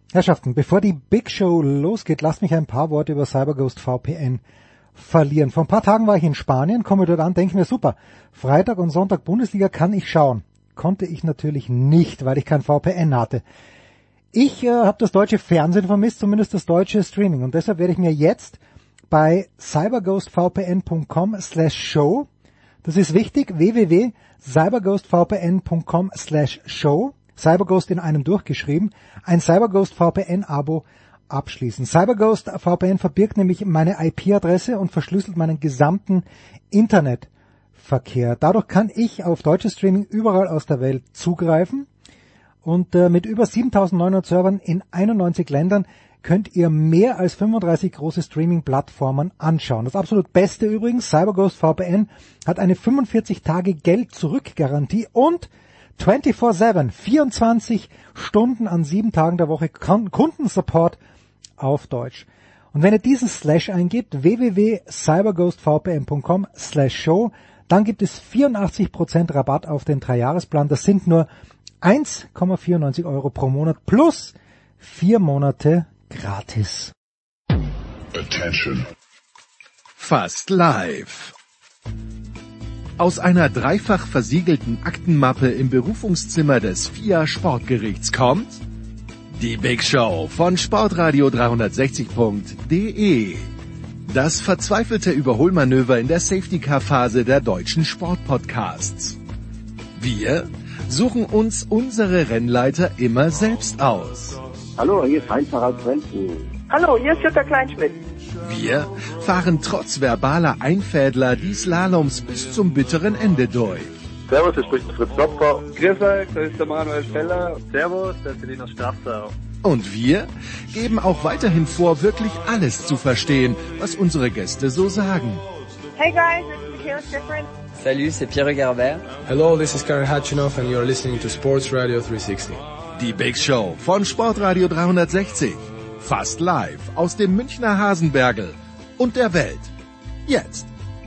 Herrschaften, bevor die Big Show losgeht, lasst mich ein paar Worte über CyberGhost VPN verlieren. Vor ein paar Tagen war ich in Spanien, komme dort an, denke mir, super, Freitag und Sonntag Bundesliga kann ich schauen. Konnte ich natürlich nicht, weil ich kein VPN hatte. Ich habe das deutsche Fernsehen vermisst, zumindest das deutsche Streaming. Und deshalb werde ich mir jetzt bei cyberghostvpn.com/show, das ist wichtig, www.cyberghostvpn.com/show, CyberGhost in einem durchgeschrieben, ein CyberGhost VPN-Abo abschließen. CyberGhost VPN verbirgt nämlich meine IP-Adresse und verschlüsselt meinen gesamten Internetverkehr. Dadurch kann ich auf deutsches Streaming überall aus der Welt zugreifen und mit über 7.900 Servern in 91 Ländern könnt ihr mehr als 35 große Streaming-Plattformen anschauen. Das absolut Beste übrigens, CyberGhost VPN hat eine 45-Tage-Geld-Zurück-Garantie und 24/7, 24 Stunden an 7 Tagen der Woche Kundensupport auf Deutsch. Und wenn ihr diesen Slash eingibt, www.cyberghostvpn.com/show, dann gibt es 84% Rabatt auf den 3-Jahresplan. Das sind nur 1,94 € pro Monat plus 4 Monate gratis. Attention. Fast live. Aus einer dreifach versiegelten Aktenmappe im Berufungszimmer des FIA Sportgerichts kommt die Big Show von Sportradio 360.de. Das verzweifelte Überholmanöver in der Safety-Car-Phase der deutschen Sportpodcasts. Wir suchen uns unsere Rennleiter immer selbst aus. Hallo, hier ist Heinz-Harald Frenzen. Hallo, hier ist Jutta Kleinschmidt. Wir fahren trotz verbaler Einfädler die Slaloms bis zum bitteren Ende durch. Servus, hier spricht Fritz Klopfer. Grüß euch, das ist der Manuel Feller. Servus, das ist Linus Strafsau. Und wir geben auch weiterhin vor, wirklich alles zu verstehen, was unsere Gäste so sagen. Hey guys, it's Michaela Schifrin. Salut, c'est Pierre Garbert. Hello, this is Karen Hatchinoff and you're listening to Sports Radio 360. Die Big Show von Sportradio 360. Fast live aus dem Münchner Hasenbergel und der Welt. Jetzt.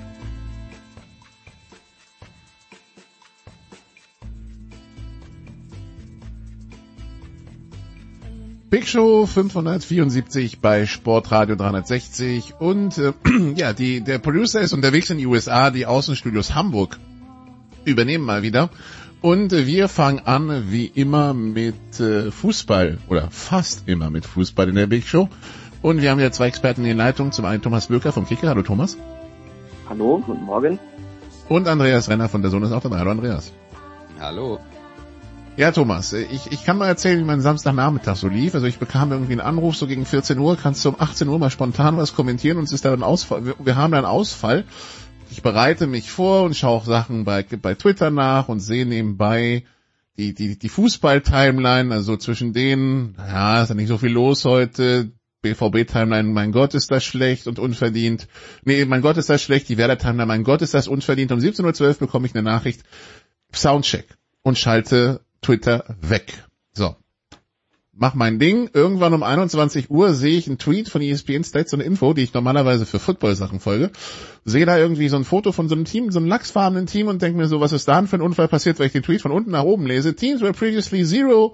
Big Show 574 bei Sportradio 360 und der Producer ist unterwegs in die USA, die Außenstudios Hamburg übernehmen mal wieder und wir fangen an wie immer mit Fußball oder fast immer mit Fußball in der Big Show und wir haben ja 2 Experten in den Leitungen, zum einen Thomas Böker vom Kicker, hallo Thomas. Hallo, guten Morgen. Und Andreas Renner von der Sohn ist auch dabei, hallo Andreas. Hallo. Ja, Thomas, ich kann mal erzählen, wie mein Samstagnachmittag so lief. Also ich bekam irgendwie einen Anruf, so gegen 14 Uhr, kannst du um 18 Uhr mal spontan was kommentieren und es ist da ein Ausfall. Wir haben da einen Ausfall. Ich bereite mich vor und schaue auch Sachen bei Twitter nach und sehe nebenbei die Fußball-Timeline, also zwischen denen, ja, ist ja nicht so viel los heute. BVB-Timeline, mein Gott, ist das schlecht und unverdient. Nee, mein Gott, ist das schlecht. Die Werder-Timeline, mein Gott, ist das unverdient. Um 17:12 Uhr bekomme ich eine Nachricht, Soundcheck und schalte Twitter weg. So. Mach mein Ding. Irgendwann um 21 Uhr sehe ich einen Tweet von ESPN Stats und Info, die ich normalerweise für Football-Sachen folge. Sehe da irgendwie so ein Foto von so einem Team, so einem lachsfarbenen Team und denke mir so, was ist da denn für ein Unfall passiert, weil ich den Tweet von unten nach oben lese. Teams were previously 0,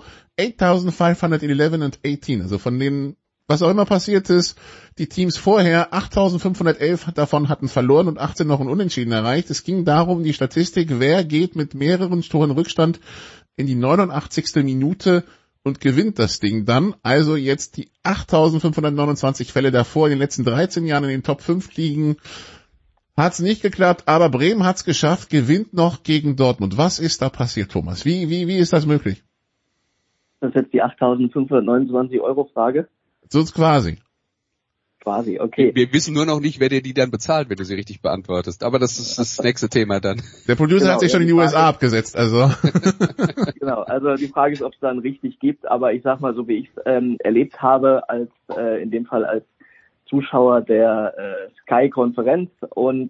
8,511 and 18. Also von denen, was auch immer passiert ist, die Teams vorher, 8.511 davon hatten verloren und 18 noch ein Unentschieden erreicht. Es ging darum, die Statistik, wer geht mit mehreren Toren Rückstand in die 89. Minute und gewinnt das Ding dann. Also jetzt die 8.529 Fälle davor in den letzten 13 Jahren in den Top 5 liegen. Hat's nicht geklappt, aber Bremen hat's geschafft, gewinnt noch gegen Dortmund. Was ist da passiert, Thomas? Wie ist das möglich? Das ist jetzt die 8.529 € Frage. So quasi. Quasi, okay. Wir wissen nur noch nicht, wer dir die dann bezahlt, wenn du sie richtig beantwortest. Aber das ist das nächste Thema dann. Der Producer hat sich schon in die USA abgesetzt, also. Genau, also die Frage ist, ob es dann richtig gibt, aber ich sag mal so, wie ich es erlebt habe, als in dem Fall als Zuschauer der Sky-Konferenz und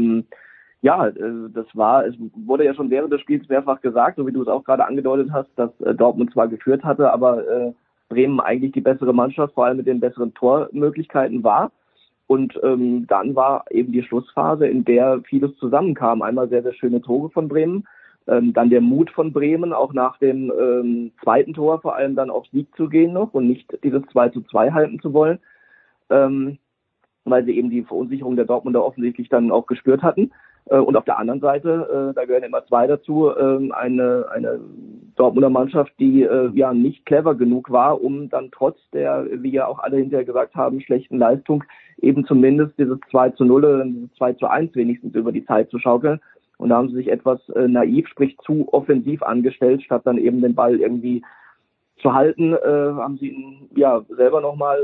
es wurde ja schon während des Spiels mehrfach gesagt, so wie du es auch gerade angedeutet hast, dass Dortmund zwar geführt hatte, aber Bremen eigentlich die bessere Mannschaft, vor allem mit den besseren Tormöglichkeiten war. Und dann war eben die Schlussphase, in der vieles zusammenkam. Einmal sehr, sehr schöne Tore von Bremen Dann der Mut von Bremen, auch nach dem zweiten Tor vor allem dann auf Sieg zu gehen noch und nicht dieses 2:2 halten zu wollen, weil sie eben die Verunsicherung der Dortmunder offensichtlich dann auch gespürt hatten. Und auf der anderen Seite, da gehören immer zwei dazu, eine Dortmunder Mannschaft, die ja nicht clever genug war, um dann trotz der, wie ja auch alle hinterher gesagt haben, schlechten Leistung eben zumindest dieses 2:0 oder dieses 2:1 wenigstens über die Zeit zu schaukeln. Und da haben sie sich etwas naiv, sprich zu offensiv angestellt, statt dann eben den Ball irgendwie zu halten, haben sie ihn ja selber nochmal.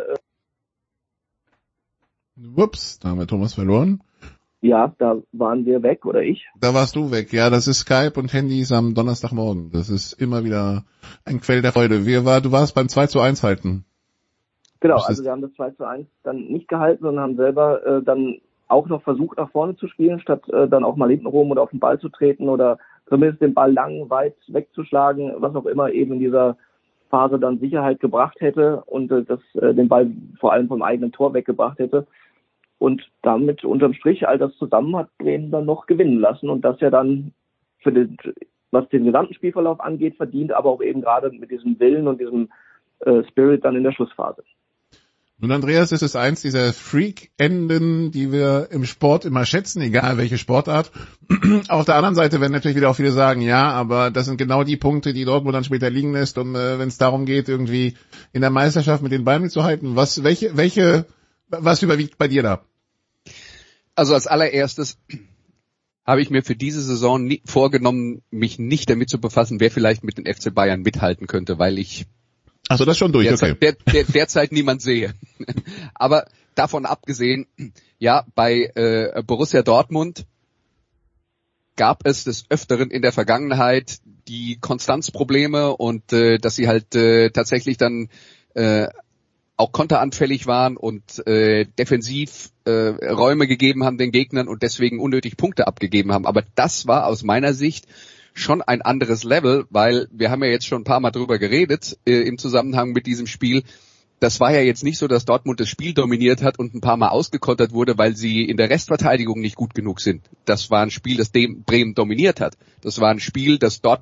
Ups, da haben wir Thomas verloren. Ja, da waren wir weg, oder ich? Da warst du weg. Ja, das ist Skype und Handys am Donnerstagmorgen. Das ist immer wieder ein Quell der Freude. Du warst beim 2:1 halten. Genau, also wir haben das 2:1 dann nicht gehalten, sondern haben selber dann auch noch versucht, nach vorne zu spielen, statt dann auch mal hinten rum oder auf den Ball zu treten oder zumindest den Ball lang, weit wegzuschlagen, was auch immer eben in dieser Phase dann Sicherheit gebracht hätte und das den Ball vor allem vom eigenen Tor weggebracht hätte. Und damit unterm Strich all das zusammen hat Bremen dann noch gewinnen lassen und das ja dann was den gesamten Spielverlauf angeht, verdient, aber auch eben gerade mit diesem Willen und diesem Spirit dann in der Schlussphase. Nun, Andreas, ist es eins dieser Freak-Enden, die wir im Sport immer schätzen, egal welche Sportart. Auf der anderen Seite werden natürlich wieder auch viele sagen, ja, aber das sind genau die Punkte, die Dortmund dann später liegen lässt, wenn es darum geht, irgendwie in der Meisterschaft mit den Beinen zu halten. Was überwiegt bei dir da? Also als allererstes habe ich mir für diese Saison vorgenommen, mich nicht damit zu befassen, wer vielleicht mit den FC Bayern mithalten könnte, weil ich das ist schon durch, derzeit niemand sehe. Aber davon abgesehen, ja, bei Borussia Dortmund gab es des Öfteren in der Vergangenheit die Konstanzprobleme und dass sie halt tatsächlich dann auch konteranfällig waren und defensiv Räume gegeben haben den Gegnern und deswegen unnötig Punkte abgegeben haben. Aber das war aus meiner Sicht schon ein anderes Level, weil wir haben ja jetzt schon ein paar Mal drüber geredet im Zusammenhang mit diesem Spiel. Das war ja jetzt nicht so, dass Dortmund das Spiel dominiert hat und ein paar Mal ausgekontert wurde, weil sie in der Restverteidigung nicht gut genug sind. Das war ein Spiel, das Bremen dominiert hat. Das war ein Spiel,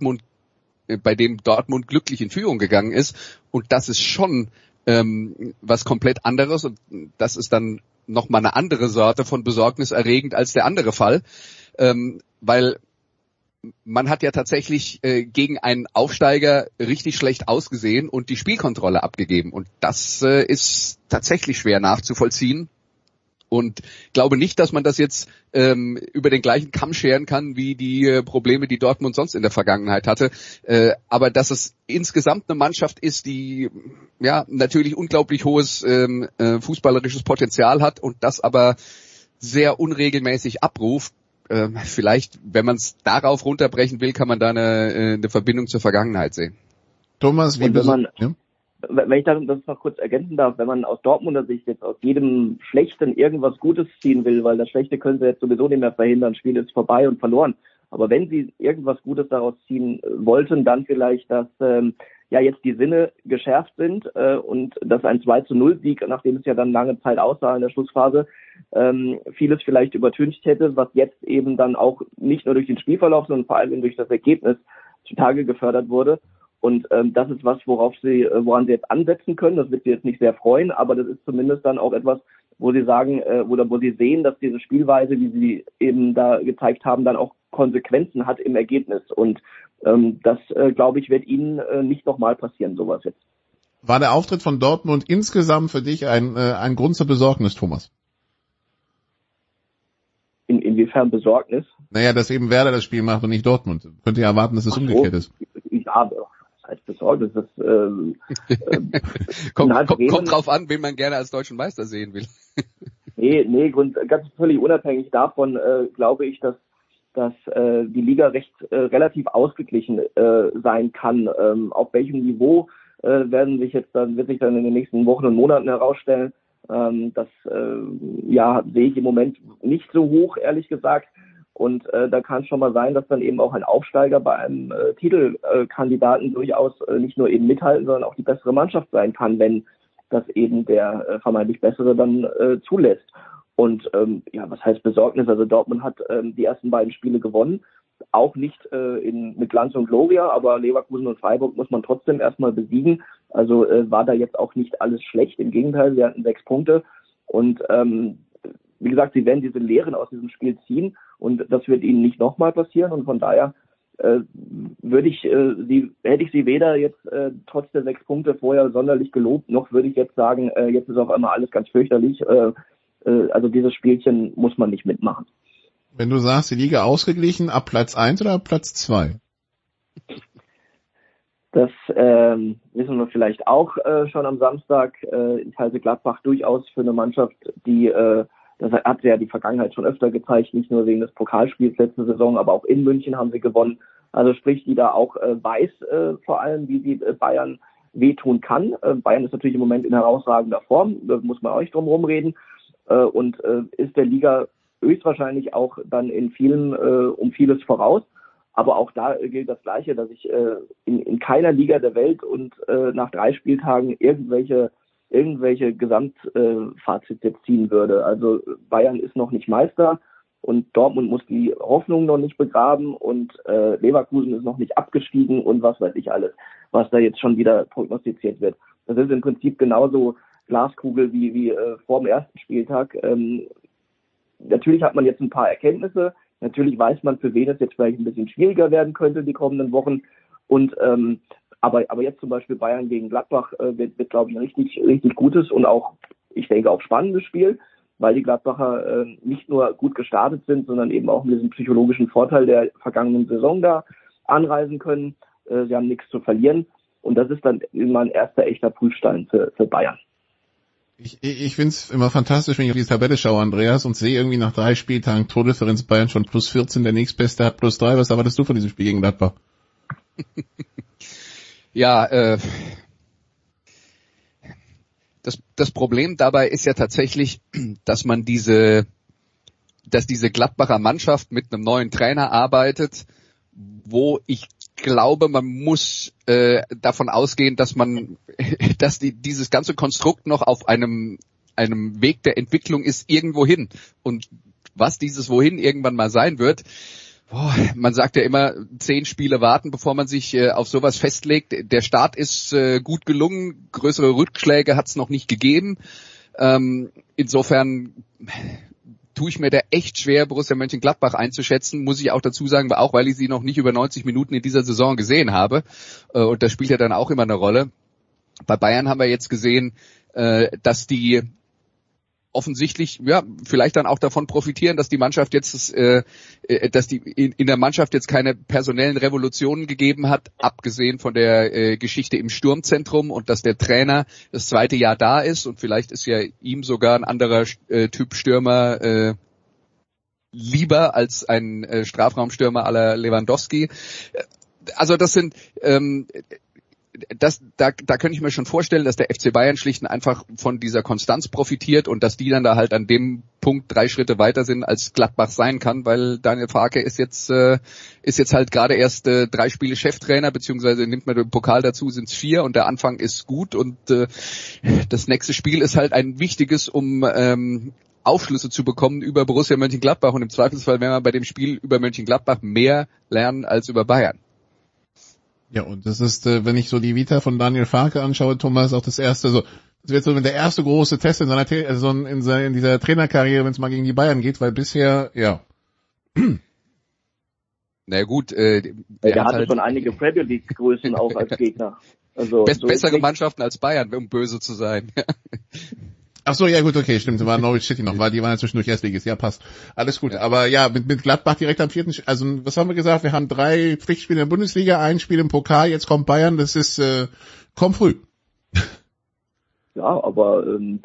bei dem Dortmund glücklich in Führung gegangen ist und das ist schon was komplett anderes und das ist dann nochmal eine andere Sorte von besorgniserregend als der andere Fall, weil man hat ja tatsächlich gegen einen Aufsteiger richtig schlecht ausgesehen und die Spielkontrolle abgegeben und das ist tatsächlich schwer nachzuvollziehen. Und glaube nicht, dass man das jetzt über den gleichen Kamm scheren kann, wie die Probleme, die Dortmund sonst in der Vergangenheit hatte. Aber dass es insgesamt eine Mannschaft ist, die ja natürlich unglaublich hohes fußballerisches Potenzial hat und das aber sehr unregelmäßig abruft. Vielleicht, wenn man es darauf runterbrechen will, kann man da eine Verbindung zur Vergangenheit sehen. Thomas, wenn ich das noch kurz ergänzen darf, wenn man aus Dortmunder Sicht jetzt aus jedem Schlechten irgendwas Gutes ziehen will, weil das Schlechte können sie jetzt sowieso nicht mehr verhindern, Spiel ist vorbei und verloren. Aber wenn sie irgendwas Gutes daraus ziehen wollten, dann vielleicht, dass jetzt die Sinne geschärft sind und dass ein 2:0 Sieg, nachdem es ja dann lange Zeit aussah in der Schlussphase, vieles vielleicht übertüncht hätte, was jetzt eben dann auch nicht nur durch den Spielverlauf, sondern vor allem durch das Ergebnis zutage gefördert wurde. Und das ist was, woran sie jetzt ansetzen können. Das wird sie jetzt nicht sehr freuen, aber das ist zumindest dann auch etwas, wo sie sagen, wo sie sehen, dass diese Spielweise, wie sie eben da gezeigt haben, dann auch Konsequenzen hat im Ergebnis. Und das, glaube ich, wird ihnen nicht nochmal passieren, sowas jetzt. War der Auftritt von Dortmund insgesamt für dich ein Grund zur Besorgnis, Thomas? Inwiefern Besorgnis? Naja, dass eben Werder das Spiel macht und nicht Dortmund. Könnt ihr erwarten, dass es umgekehrt ist? Ja, als Besorgnis. Kommt drauf an, wen man gerne als deutschen Meister sehen will. Nee, ganz völlig unabhängig davon glaube ich, dass die Liga relativ ausgeglichen sein kann. Auf welchem Niveau wird sich dann in den nächsten Wochen und Monaten herausstellen. Das sehe ich im Moment nicht so hoch, ehrlich gesagt. Und da kann es schon mal sein, dass dann eben auch ein Aufsteiger bei einem Titelkandidaten durchaus nicht nur eben mithalten, sondern auch die bessere Mannschaft sein kann, wenn das eben der vermeintlich bessere dann zulässt. Und was heißt Besorgnis? Also Dortmund hat die ersten beiden Spiele gewonnen auch nicht mit Glanz und Gloria, aber Leverkusen und Freiburg muss man trotzdem erstmal besiegen. Also war da jetzt auch nicht alles schlecht. Im Gegenteil, sie hatten 6 Punkte. Und wie gesagt, sie werden diese Lehren aus diesem Spiel ziehen und das wird ihnen nicht nochmal passieren. Und von daher hätte ich sie weder jetzt trotz der 6 Punkte vorher sonderlich gelobt, noch würde ich jetzt sagen, jetzt ist auf einmal alles ganz fürchterlich. Also dieses Spielchen muss man nicht mitmachen. Wenn du sagst, die Liga ausgeglichen, ab Platz 1 oder ab Platz 2? Das wissen wir vielleicht auch schon am Samstag. Ich halte Gladbach durchaus für eine Mannschaft, die, das hat ja die Vergangenheit schon öfter gezeigt, nicht nur wegen des Pokalspiels letzte Saison, aber auch in München haben sie gewonnen. Also sprich, die da auch weiß vor allem, wie sie Bayern wehtun kann. Bayern ist natürlich im Moment in herausragender Form, da muss man auch nicht drum herum reden. Und ist der Liga höchstwahrscheinlich auch dann in vielen um vieles voraus. Aber auch da gilt das Gleiche, dass ich in keiner Liga der Welt und nach 3 Spieltagen irgendwelche Gesamtfazits jetzt ziehen würde. Also Bayern ist noch nicht Meister und Dortmund muss die Hoffnung noch nicht begraben und Leverkusen ist noch nicht abgestiegen und was weiß ich alles, was da jetzt schon wieder prognostiziert wird. Das ist im Prinzip genauso Glaskugel wie vor dem ersten Spieltag. Natürlich hat man jetzt ein paar Erkenntnisse. Natürlich weiß man, für wen es jetzt vielleicht ein bisschen schwieriger werden könnte die kommenden Wochen. Und aber jetzt zum Beispiel Bayern gegen Gladbach wird glaube ich, ein richtig gutes und auch, ich denke, auch spannendes Spiel, weil die Gladbacher nicht nur gut gestartet sind, sondern eben auch mit diesem psychologischen Vorteil der vergangenen Saison da anreisen können. Sie haben nichts zu verlieren. Und das ist dann immer ein erster echter Prüfstein für Bayern. Ich finde es immer fantastisch, wenn ich auf die Tabelle schaue, Andreas, und sehe irgendwie nach 3 Spieltagen Tordifferenz Bayern schon plus 14, der nächstbeste hat plus 3. Was erwartest du von diesem Spiel gegen Gladbach? Ja, das Problem dabei ist ja tatsächlich, dass diese Gladbacher Mannschaft mit einem neuen Trainer arbeitet, wo ich glaube, man muss davon ausgehen, dass dieses ganze Konstrukt noch auf einem Weg der Entwicklung ist irgendwo hin. Und was dieses Wohin irgendwann mal sein wird, man sagt ja immer 10 Spiele warten, bevor man sich auf sowas festlegt. Der Start ist gut gelungen, größere Rückschläge hat es noch nicht gegeben. Insofern tue ich mir da echt schwer, Borussia Mönchengladbach einzuschätzen, muss ich auch dazu sagen, auch weil ich sie noch nicht über 90 Minuten in dieser Saison gesehen habe. Und das spielt ja dann auch immer eine Rolle. Bei Bayern haben wir jetzt gesehen, dass die offensichtlich, ja, vielleicht dann auch davon profitieren, dass die Mannschaft jetzt, dass die in der Mannschaft jetzt keine personellen Revolutionen gegeben hat, abgesehen von der Geschichte im Sturmzentrum und dass der Trainer das 2. Jahr da ist und vielleicht ist ja ihm sogar ein anderer Typ Stürmer lieber als ein Strafraumstürmer à la Lewandowski. Also das sind da könnte ich mir schon vorstellen, dass der FC Bayern schlicht und einfach von dieser Konstanz profitiert und dass die dann da halt an dem Punkt 3 Schritte weiter sind, als Gladbach sein kann, weil Daniel Farke ist jetzt halt gerade erst 3 Spiele Cheftrainer, beziehungsweise nimmt man den Pokal dazu, sind es 4 und der Anfang ist gut und das nächste Spiel ist halt ein wichtiges, um Aufschlüsse zu bekommen über Borussia Mönchengladbach und im Zweifelsfall werden wir bei dem Spiel über Mönchengladbach mehr lernen als über Bayern. Ja, und das ist, wenn ich so die Vita von Daniel Farke anschaue, Thomas, auch das erste, das wird so der erste große Test in in dieser Trainerkarriere, wenn es mal gegen die Bayern geht, weil bisher, ja. Na gut, der hatte halt schon einige Premier League Größen auch als Gegner. Also bessere Mannschaften als Bayern, um böse zu sein. Ach so, ja gut, okay, stimmt, war Norwich City noch, die waren ja zwischendurch Erstligist, ja passt, alles gut, aber ja, mit Gladbach direkt am 4., also was haben wir gesagt, wir haben 3 Pflichtspiele in der Bundesliga, 1 Spiel im Pokal, jetzt kommt Bayern, das ist, kommt früh. Ja, aber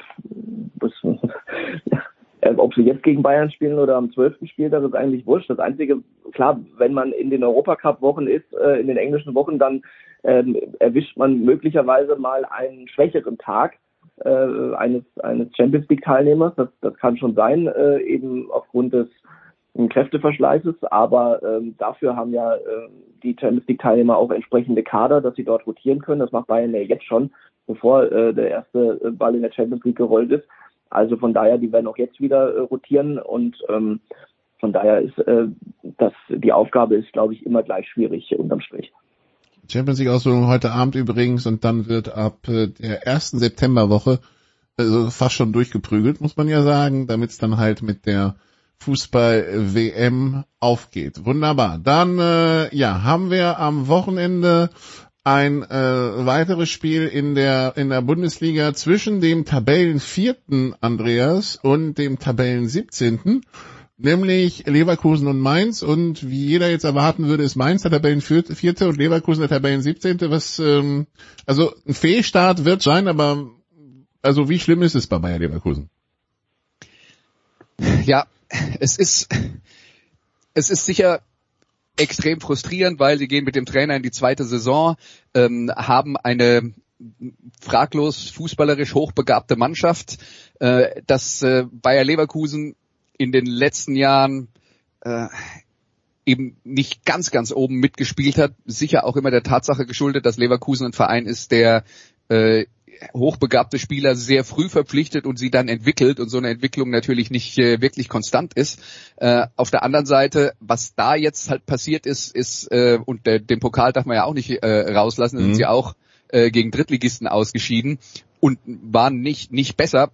ob sie jetzt gegen Bayern spielen oder am 12. Spieltag ist eigentlich wurscht. Das Einzige, klar, wenn man in den Europacup-Wochen ist, in den englischen Wochen, dann erwischt man möglicherweise mal einen schwächeren Tag eines Champions League Teilnehmers, das kann schon sein, eben aufgrund des Kräfteverschleißes, aber dafür haben ja die Champions League Teilnehmer auch entsprechende Kader, dass sie dort rotieren können. Das macht Bayern ja jetzt schon, bevor der erste Ball in der Champions League gerollt ist. Also von daher, die werden auch jetzt wieder rotieren und Von daher ist die Aufgabe ist, glaube ich, immer gleich schwierig unterm Strich. Champions League Auslosung heute Abend übrigens und dann wird ab der ersten Septemberwoche also fast schon durchgeprügelt, muss man ja sagen, damit es dann halt mit der Fußball-WM aufgeht. Wunderbar. Dann haben wir am Wochenende ein weiteres Spiel in der Bundesliga zwischen dem Tabellenvierten Andreas und dem Tabellen 17. Nämlich Leverkusen und Mainz, und wie jeder jetzt erwarten würde, ist Mainz der Tabellenvierte und Leverkusen der Tabellen 17. Was also ein Fehlstart wird sein, aber also wie schlimm ist es bei Bayer Leverkusen? Ja, es ist sicher extrem frustrierend, weil sie gehen mit dem Trainer in die zweite Saison, haben eine fraglos fußballerisch hochbegabte Mannschaft, dass Bayer Leverkusen in den letzten Jahren eben nicht ganz oben mitgespielt hat, sicher auch immer der Tatsache geschuldet, dass Leverkusen ein Verein ist, der hochbegabte Spieler sehr früh verpflichtet und sie dann entwickelt und so eine Entwicklung natürlich nicht wirklich konstant ist. Auf der anderen Seite, was da jetzt halt passiert ist und den Pokal darf man ja auch nicht rauslassen, sind sie auch gegen Drittligisten ausgeschieden und waren nicht besser.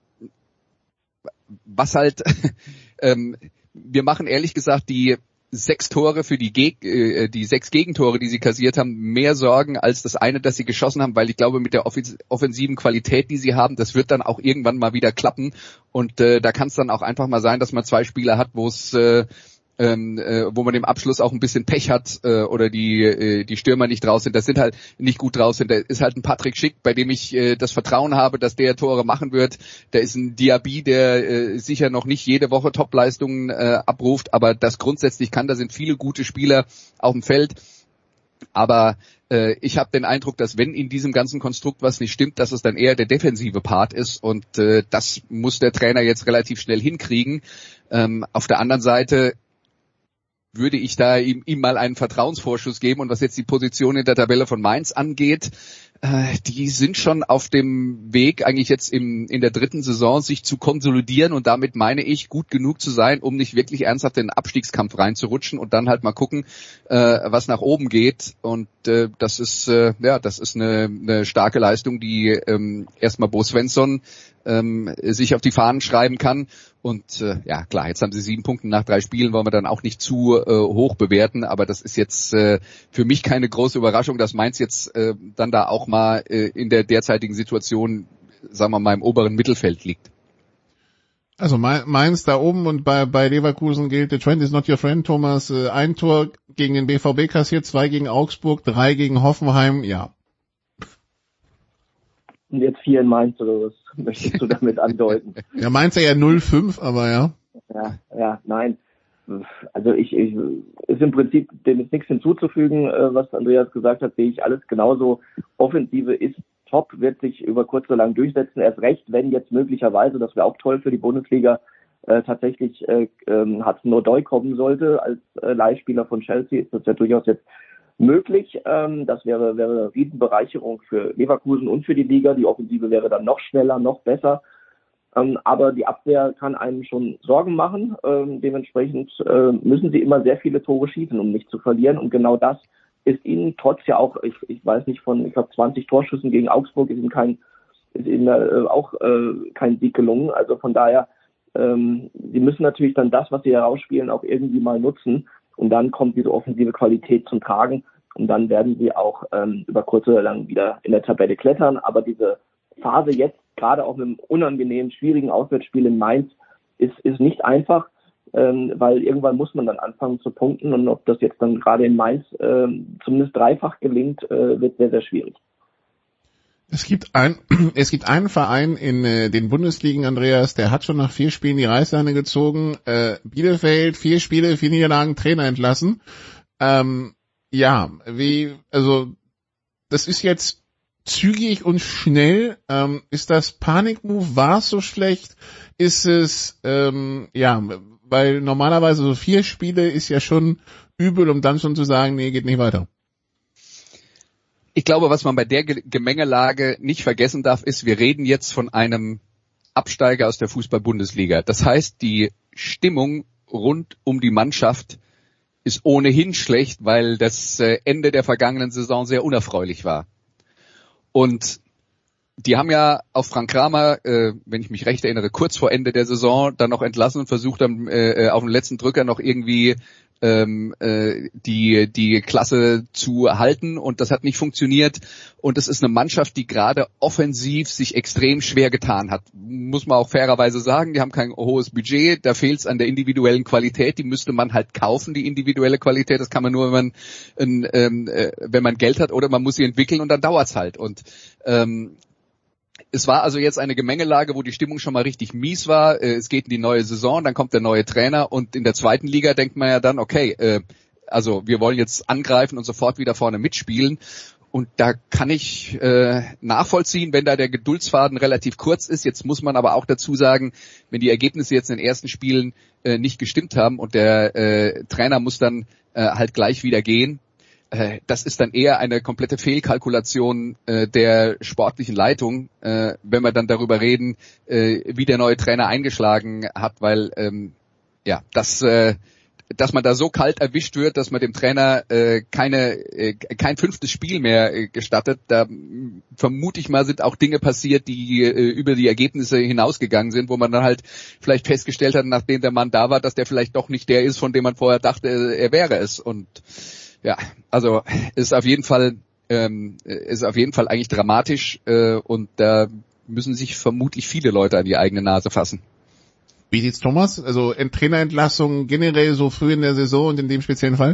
Wir machen ehrlich gesagt die 6 Tore für die 6 Gegentore, die sie kassiert haben, mehr Sorgen als das eine, das sie geschossen haben, weil ich glaube, mit der offensiven Qualität, die sie haben, das wird dann auch irgendwann mal wieder klappen, und da kann es dann auch einfach mal sein, dass man 2 Spieler hat, wo man im Abschluss auch ein bisschen Pech hat oder die Stürmer nicht draus sind. Das sind halt nicht gut draus sind. Da ist halt ein Patrick Schick, bei dem ich das Vertrauen habe, dass der Tore machen wird. Da ist ein Diaby, der sicher noch nicht jede Woche Topleistungen abruft, aber das grundsätzlich kann. Da sind viele gute Spieler auf dem Feld. Aber ich habe den Eindruck, dass wenn in diesem ganzen Konstrukt was nicht stimmt, dass es dann eher der defensive Part ist, und das muss der Trainer jetzt relativ schnell hinkriegen. Auf der anderen Seite würde ich da ihm mal einen Vertrauensvorschuss geben. Und was jetzt die Position in der Tabelle von Mainz angeht, die sind schon auf dem Weg, eigentlich jetzt in der 3. Saison sich zu konsolidieren, und damit meine ich, gut genug zu sein, um nicht wirklich ernsthaft in den Abstiegskampf reinzurutschen und dann halt mal gucken, was nach oben geht. Und das ist eine starke Leistung, die erstmal Bo Svensson sich auf die Fahnen schreiben kann. Und klar, jetzt haben sie 7 Punkte nach 3 Spielen, wollen wir dann auch nicht zu hoch bewerten, aber das ist jetzt für mich keine große Überraschung, dass Mainz jetzt dann da auch mal in der derzeitigen Situation, sagen wir mal, im oberen Mittelfeld liegt. Also Mainz da oben, und bei Leverkusen gilt, the trend is not your friend, Thomas. 1 Tor gegen den BVB kassiert, 2 gegen Augsburg, 3 gegen Hoffenheim, ja. Und jetzt 4 in Mainz, oder was möchtest du damit andeuten? Ja, Mainz ja 0-5, aber ja. Ja, nein. Also ist im Prinzip, dem ist nichts hinzuzufügen, was Andreas gesagt hat, sehe ich alles genauso. Offensive ist top, wird sich über kurz oder lang durchsetzen, erst recht, wenn jetzt möglicherweise, das wäre auch toll für die Bundesliga, tatsächlich Hudson-Odoi kommen sollte als Leihspieler von Chelsea, ist das ja durchaus jetzt möglich. Das wäre eine Riesenbereicherung für Leverkusen und für die Liga. Die Offensive wäre dann noch schneller, noch besser. Aber die Abwehr kann einem schon Sorgen machen. Dementsprechend müssen sie immer sehr viele Tore schießen, um nicht zu verlieren. Und genau das ist ihnen trotz ja auch, ich weiß nicht, ich glaube 20 Torschüssen gegen Augsburg ist ihnen auch kein Sieg gelungen. Also von daher, sie müssen natürlich dann das, was sie herausspielen, auch irgendwie mal nutzen. Und dann kommt diese offensive Qualität zum Tragen. Und dann werden sie auch über kurz oder lang wieder in der Tabelle klettern. Aber diese Phase jetzt, gerade auch mit einem unangenehmen, schwierigen Auswärtsspiel in Mainz, ist nicht einfach, weil irgendwann muss man dann anfangen zu punkten. Und ob das jetzt dann gerade in Mainz zumindest dreifach gelingt, wird sehr, sehr schwierig. Es gibt einen Verein in den Bundesligen, Andreas, der hat schon nach 4 Spielen die Reißleine gezogen. Bielefeld, 4 Spiele, 4 Niederlagen, Trainer entlassen. Das ist jetzt zügig und schnell. Ist das Panikmove? War es so schlecht? Ist es, weil normalerweise so 4 Spiele ist ja schon übel, um dann schon zu sagen, nee, geht nicht weiter. Ich glaube, was man bei der Gemengelage nicht vergessen darf, ist, wir reden jetzt von einem Absteiger aus der Fußball-Bundesliga. Das heißt, die Stimmung rund um die Mannschaft ist ohnehin schlecht, weil das Ende der vergangenen Saison sehr unerfreulich war. Und die haben ja auf Frank Kramer, wenn ich mich recht erinnere, kurz vor Ende der Saison dann noch entlassen und versucht dann auf den letzten Drücker noch irgendwie die Klasse zu halten, und das hat nicht funktioniert, und es ist eine Mannschaft, die gerade offensiv sich extrem schwer getan hat, muss man auch fairerweise sagen. Die haben kein hohes Budget, da fehlt es an der individuellen Qualität, die müsste man halt kaufen, die individuelle Qualität, das kann man nur, wenn man Geld hat, oder man muss sie entwickeln, und dann dauert's halt. Und es war also jetzt eine Gemengelage, wo die Stimmung schon mal richtig mies war. Es geht in die neue Saison, dann kommt der neue Trainer, und in der zweiten Liga denkt man ja dann, okay, also wir wollen jetzt angreifen und sofort wieder vorne mitspielen. Und da kann ich nachvollziehen, wenn da der Geduldsfaden relativ kurz ist. Jetzt muss man aber auch dazu sagen, wenn die Ergebnisse jetzt in den ersten Spielen nicht gestimmt haben und der Trainer muss dann halt gleich wieder gehen, das ist dann eher eine komplette Fehlkalkulation der sportlichen Leitung, wenn wir dann darüber reden, wie der neue Trainer eingeschlagen hat, weil dass man da so kalt erwischt wird, dass man dem Trainer kein 5. Spiel mehr gestattet, da vermute ich mal, sind auch Dinge passiert, die über die Ergebnisse hinausgegangen sind, wo man dann halt vielleicht festgestellt hat, nachdem der Mann da war, dass der vielleicht doch nicht der ist, von dem man vorher dachte, er wäre es. Und ja, also ist auf jeden Fall eigentlich dramatisch, und da müssen sich vermutlich viele Leute an die eigene Nase fassen. Wie sieht's, Thomas? Also Trainerentlassung generell so früh in der Saison und in dem speziellen Fall?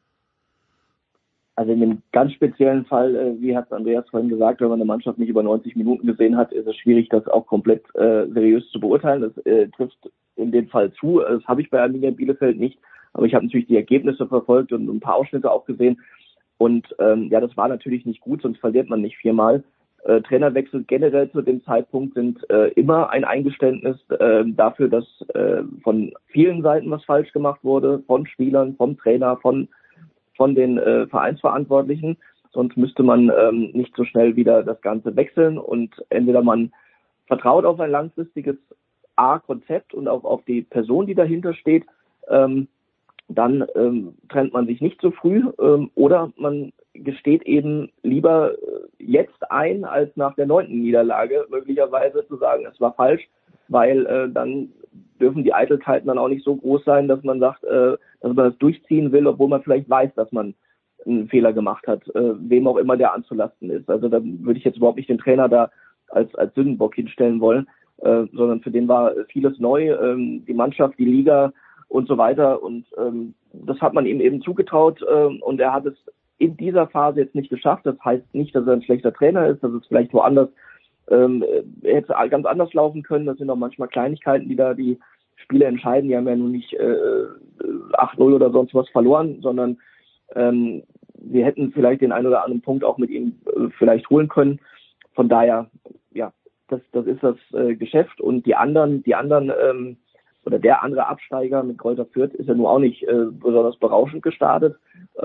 Also in dem ganz speziellen Fall, wie hat Andreas vorhin gesagt, wenn man eine Mannschaft nicht über 90 Minuten gesehen hat, ist es schwierig, das auch komplett seriös zu beurteilen. Das trifft in dem Fall zu. Das habe ich bei Arminia Bielefeld nicht. Aber ich habe natürlich die Ergebnisse verfolgt und ein paar Ausschnitte auch gesehen. Und das war natürlich nicht gut, sonst verliert man nicht 4-mal. Trainerwechsel generell zu dem Zeitpunkt sind immer ein Eingeständnis dafür, dass von vielen Seiten was falsch gemacht wurde, von Spielern, vom Trainer, von den Vereinsverantwortlichen. Sonst müsste man nicht so schnell wieder das Ganze wechseln, und entweder man vertraut auf ein langfristiges Konzept und auch auf die Person, die dahinter steht, dann trennt man sich nicht so früh, oder man gesteht eben lieber jetzt ein, als nach der 9. Niederlage möglicherweise zu sagen, es war falsch, weil dann dürfen die Eitelkeiten dann auch nicht so groß sein, dass man sagt, dass man das durchziehen will, obwohl man vielleicht weiß, dass man einen Fehler gemacht hat, wem auch immer der anzulasten ist. Also da würde ich jetzt überhaupt nicht den Trainer da als Sündenbock hinstellen wollen, sondern für den war vieles neu, die Mannschaft, die Liga und so weiter, und das hat man ihm eben zugetraut, und er hat es in dieser Phase jetzt nicht geschafft. Das heißt nicht, dass er ein schlechter Trainer ist, dass es vielleicht woanders hätte ganz anders laufen können. Das sind auch manchmal Kleinigkeiten, die da die Spiele entscheiden. Die haben ja nun nicht 8-0 oder sonst was verloren, sondern wir hätten vielleicht den einen oder anderen Punkt auch mit ihm vielleicht holen können. Von daher, ja, das ist das Geschäft, und die anderen oder der andere Absteiger mit Greuther Fürth ist ja nun auch nicht besonders berauschend gestartet.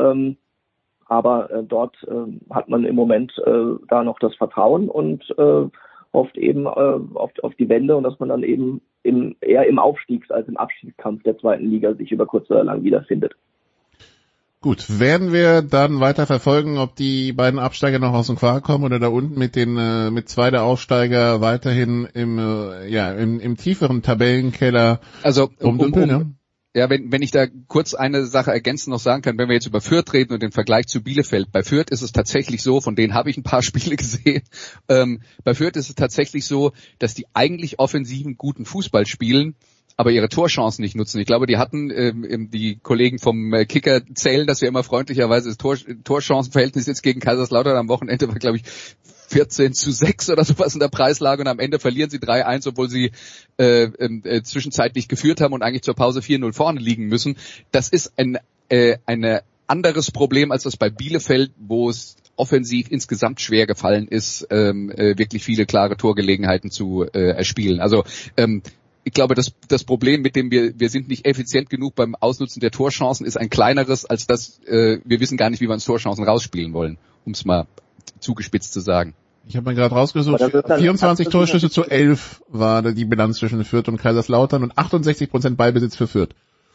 Aber dort hat man im Moment da noch das Vertrauen und hofft eben auf die Wende, und dass man dann eben eher im Aufstiegs- als im Abstiegskampf der 2. Liga sich über kurz oder lang wiederfindet. Gut, werden wir dann weiter verfolgen, ob die beiden Absteiger noch aus dem Quark kommen oder da unten mit 2 der Aufsteiger weiterhin im tieferen Tabellenkeller rumdümpeln. Ja, wenn ich da kurz eine Sache ergänzend noch sagen kann, wenn wir jetzt über Fürth reden und den Vergleich zu Bielefeld. Bei Fürth ist es tatsächlich so, von denen habe ich ein paar Spiele gesehen, bei Fürth ist es tatsächlich so, dass die eigentlich offensiven guten Fußball spielen, aber ihre Torchancen nicht nutzen. Ich glaube, die hatten, die Kollegen vom Kicker zählen das ja immer freundlicherweise, das Torchancenverhältnis jetzt gegen Kaiserslautern am Wochenende war, glaube ich, 14-6 oder sowas in der Preislage, und am Ende verlieren sie 3-1, obwohl sie zwischenzeitlich geführt haben und eigentlich zur Pause 4-0 vorne liegen müssen. Das ist ein anderes Problem als das bei Bielefeld, wo es offensiv insgesamt schwer gefallen ist, wirklich viele klare Torgelegenheiten zu erspielen. Also ich glaube, das Problem, mit dem wir sind nicht effizient genug beim Ausnutzen der Torchancen, ist ein kleineres, als dass wir wissen gar nicht, wie wir uns Torchancen rausspielen wollen, um es mal zugespitzt zu sagen. Ich habe mal gerade rausgesucht, 24 Torschüsse zu 11 war die Bilanz zwischen Fürth und Kaiserslautern und 68% Ballbesitz für Fürth.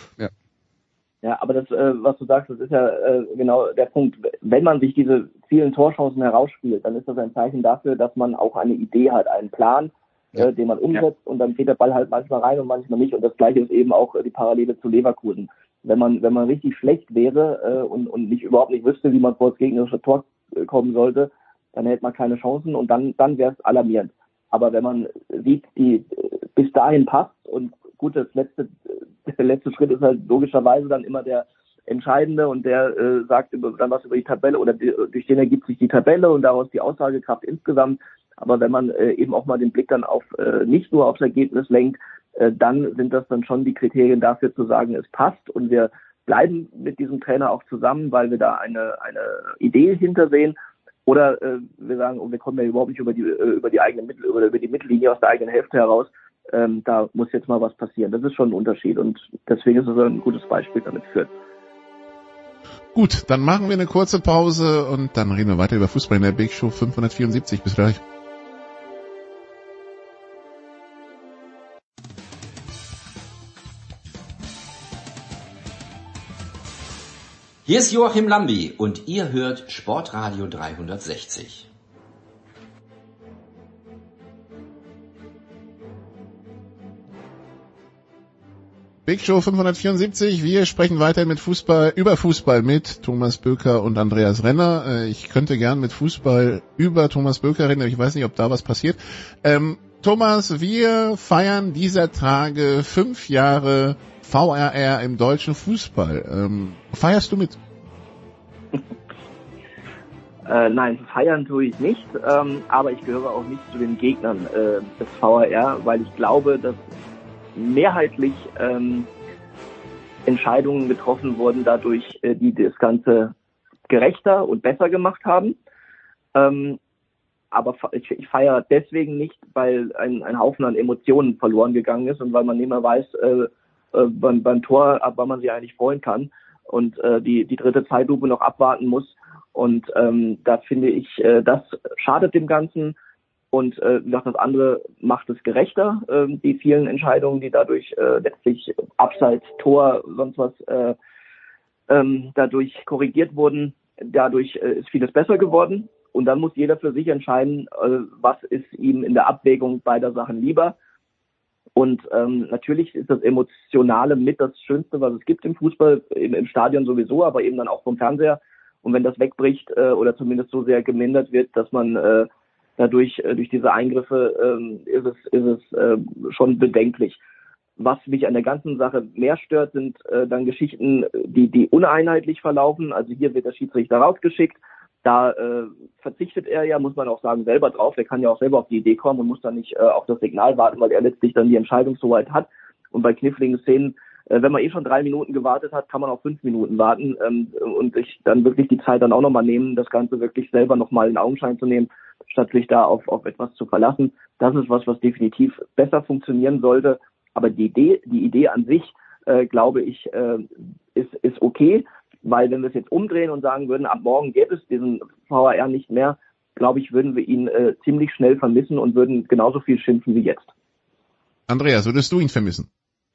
Ja. Ja, aber das, was du sagst, das ist ja genau der Punkt. Wenn man sich diese vielen Torchancen herausspielt, dann ist das ein Zeichen dafür, dass man auch eine Idee hat, einen Plan, den man umsetzt, und dann geht der Ball halt manchmal rein und manchmal nicht. Und das Gleiche ist eben auch die Parallele zu Leverkusen. Wenn man richtig schlecht wäre und überhaupt nicht wüsste, wie man vor das gegnerische Tor kommen sollte, dann hätte man keine Chancen und dann wäre es alarmierend. Aber wenn man sieht, die bis dahin passt, und gut, der letzte Schritt ist halt logischerweise dann immer der entscheidende, und der sagt dann was über die Tabelle, oder durch den ergibt sich die Tabelle und daraus die Aussagekraft insgesamt. Aber wenn man eben auch mal den Blick dann auf nicht nur aufs Ergebnis lenkt, dann sind das dann schon die Kriterien dafür zu sagen, es passt, und wir bleiben mit diesem Trainer auch zusammen, weil wir da eine Idee hintersehen. Oder wir sagen, wir kommen ja überhaupt nicht über die eigene über die Mittellinie aus der eigenen Hälfte heraus. Da muss jetzt mal was passieren. Das ist schon ein Unterschied, und deswegen ist es ein gutes Beispiel, damit führt. Gut, dann machen wir eine kurze Pause und dann reden wir weiter über Fußball in der Big Show 574. Bis gleich. Hier ist Joachim Lambi und ihr hört Sportradio 360. Big Show 574, wir sprechen weiter über Fußball mit Thomas Böker und Andreas Renner. Ich könnte gern mit Fußball über Thomas Böker reden, aber ich weiß nicht, ob da was passiert. Thomas, wir feiern dieser Tage 5 Jahre VRR im deutschen Fußball. Feierst du mit? Nein, feiern tue ich nicht, aber ich gehöre auch nicht zu den Gegnern des VRR, weil ich glaube, dass mehrheitlich Entscheidungen getroffen wurden dadurch, die das Ganze gerechter und besser gemacht haben. Aber ich feiere deswegen nicht, weil ein Haufen an Emotionen verloren gegangen ist und weil man nicht mehr weiß, beim Tor, ab wann man sich eigentlich freuen kann, und die dritte Zeitlupe noch abwarten muss. Und da finde ich, das schadet dem Ganzen. Und wie gesagt, das andere macht es gerechter, die vielen Entscheidungen, die dadurch letztlich Abseits, Tor, sonst was dadurch korrigiert wurden. Dadurch ist vieles besser geworden. Und dann muss jeder für sich entscheiden, was ist ihm in der Abwägung beider Sachen lieber. Und natürlich ist das Emotionale mit das Schönste, was es gibt im Fußball, im Stadion sowieso, aber eben dann auch vom Fernseher. Und wenn das wegbricht oder zumindest so sehr gemindert wird, dass man dadurch durch diese Eingriffe ist es schon bedenklich. Was mich an der ganzen Sache mehr stört, sind dann Geschichten, die uneinheitlich verlaufen. Also hier wird der Schiedsrichter rausgeschickt. Da verzichtet er ja, muss man auch sagen, selber drauf. Er kann ja auch selber auf die Idee kommen und muss dann nicht auf das Signal warten, weil er letztlich dann die Entscheidungshoheit hat. Und bei kniffligen Szenen, wenn man schon 3 Minuten gewartet hat, kann man auch 5 Minuten warten und sich dann wirklich die Zeit dann auch nochmal nehmen, das Ganze wirklich selber nochmal in Augenschein zu nehmen, statt sich da auf etwas zu verlassen. Das ist was definitiv besser funktionieren sollte. Aber die Idee an sich, glaube ich, ist okay, weil wenn wir es jetzt umdrehen und sagen würden, ab morgen gäbe es diesen VAR nicht mehr, glaube ich, würden wir ihn ziemlich schnell vermissen und würden genauso viel schimpfen wie jetzt. Andreas, würdest du ihn vermissen?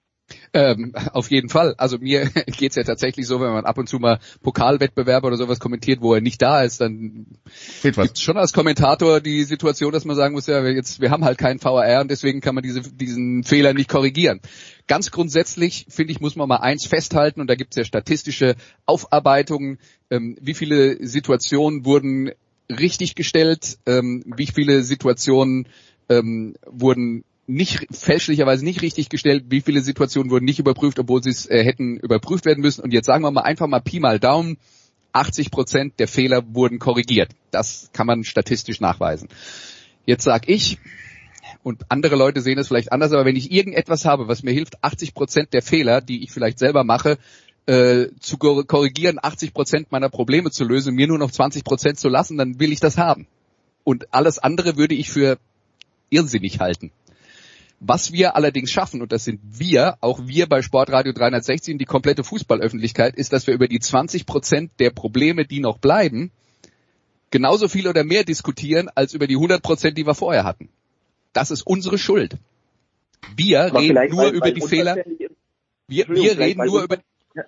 Auf jeden Fall. Also mir geht's ja tatsächlich so, wenn man ab und zu mal Pokalwettbewerbe oder sowas kommentiert, wo er nicht da ist, dann gibt's schon als Kommentator die Situation, dass man sagen muss, ja, wir haben halt keinen VAR und deswegen kann man diesen Fehler nicht korrigieren. Ganz grundsätzlich, finde ich, muss man mal eins festhalten, und da gibt's ja statistische Aufarbeitungen, wie viele Situationen wurden richtig gestellt, wie viele Situationen wurden fälschlicherweise nicht richtig gestellt, wie viele Situationen wurden nicht überprüft, obwohl sie es hätten überprüft werden müssen. Und jetzt sagen wir mal einfach mal Pi mal Daumen, 80% der Fehler wurden korrigiert. Das kann man statistisch nachweisen. Jetzt sag ich, und andere Leute sehen es vielleicht anders, aber wenn ich irgendetwas habe, was mir hilft, 80% der Fehler, die ich vielleicht selber mache, zu korrigieren, 80% meiner Probleme zu lösen, mir nur noch 20% zu lassen, dann will ich das haben. Und alles andere würde ich für irrsinnig halten. Was wir allerdings schaffen, und das sind auch wir bei Sportradio 360 und die komplette Fußballöffentlichkeit, ist, dass wir über die 20% der Probleme, die noch bleiben, genauso viel oder mehr diskutieren, als über die 100%, die wir vorher hatten. Das ist unsere Schuld. Wir reden nur über die Fehler. Wir reden nur über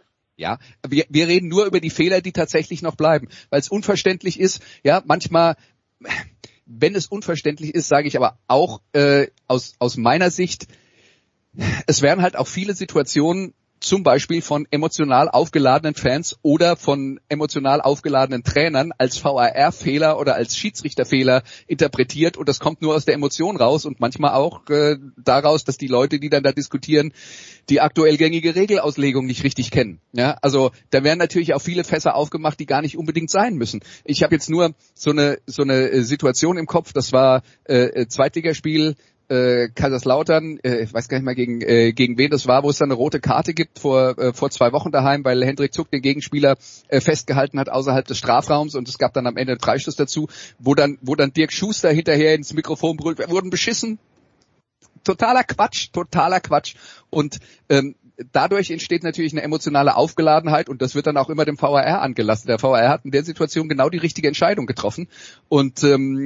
wir reden nur über die Fehler, die tatsächlich noch bleiben, weil es unverständlich ist. Ja, manchmal, wenn es unverständlich ist, sage ich aber auch aus meiner Sicht, es werden halt auch viele Situationen zum Beispiel von emotional aufgeladenen Fans oder von emotional aufgeladenen Trainern als VAR-Fehler oder als Schiedsrichterfehler interpretiert und das kommt nur aus der Emotion raus und manchmal auch daraus, dass die Leute, die dann da diskutieren, die aktuell gängige Regelauslegung nicht richtig kennen. Ja, also da werden natürlich auch viele Fässer aufgemacht, die gar nicht unbedingt sein müssen. Ich habe jetzt nur so eine Situation im Kopf, das war Zweitligaspiel Kaiserslautern, ich weiß gar nicht mehr gegen wen das war, wo es dann eine rote Karte gibt vor 2 Wochen daheim, weil Hendrik Zuck den Gegenspieler festgehalten hat außerhalb des Strafraums und es gab dann am Ende einen Freistoß dazu, wo dann Dirk Schuster hinterher ins Mikrofon brüllt, wir wurden beschissen. Totaler Quatsch und dadurch entsteht natürlich eine emotionale Aufgeladenheit und das wird dann auch immer dem VAR angelastet. Der VAR hat in der Situation genau die richtige Entscheidung getroffen und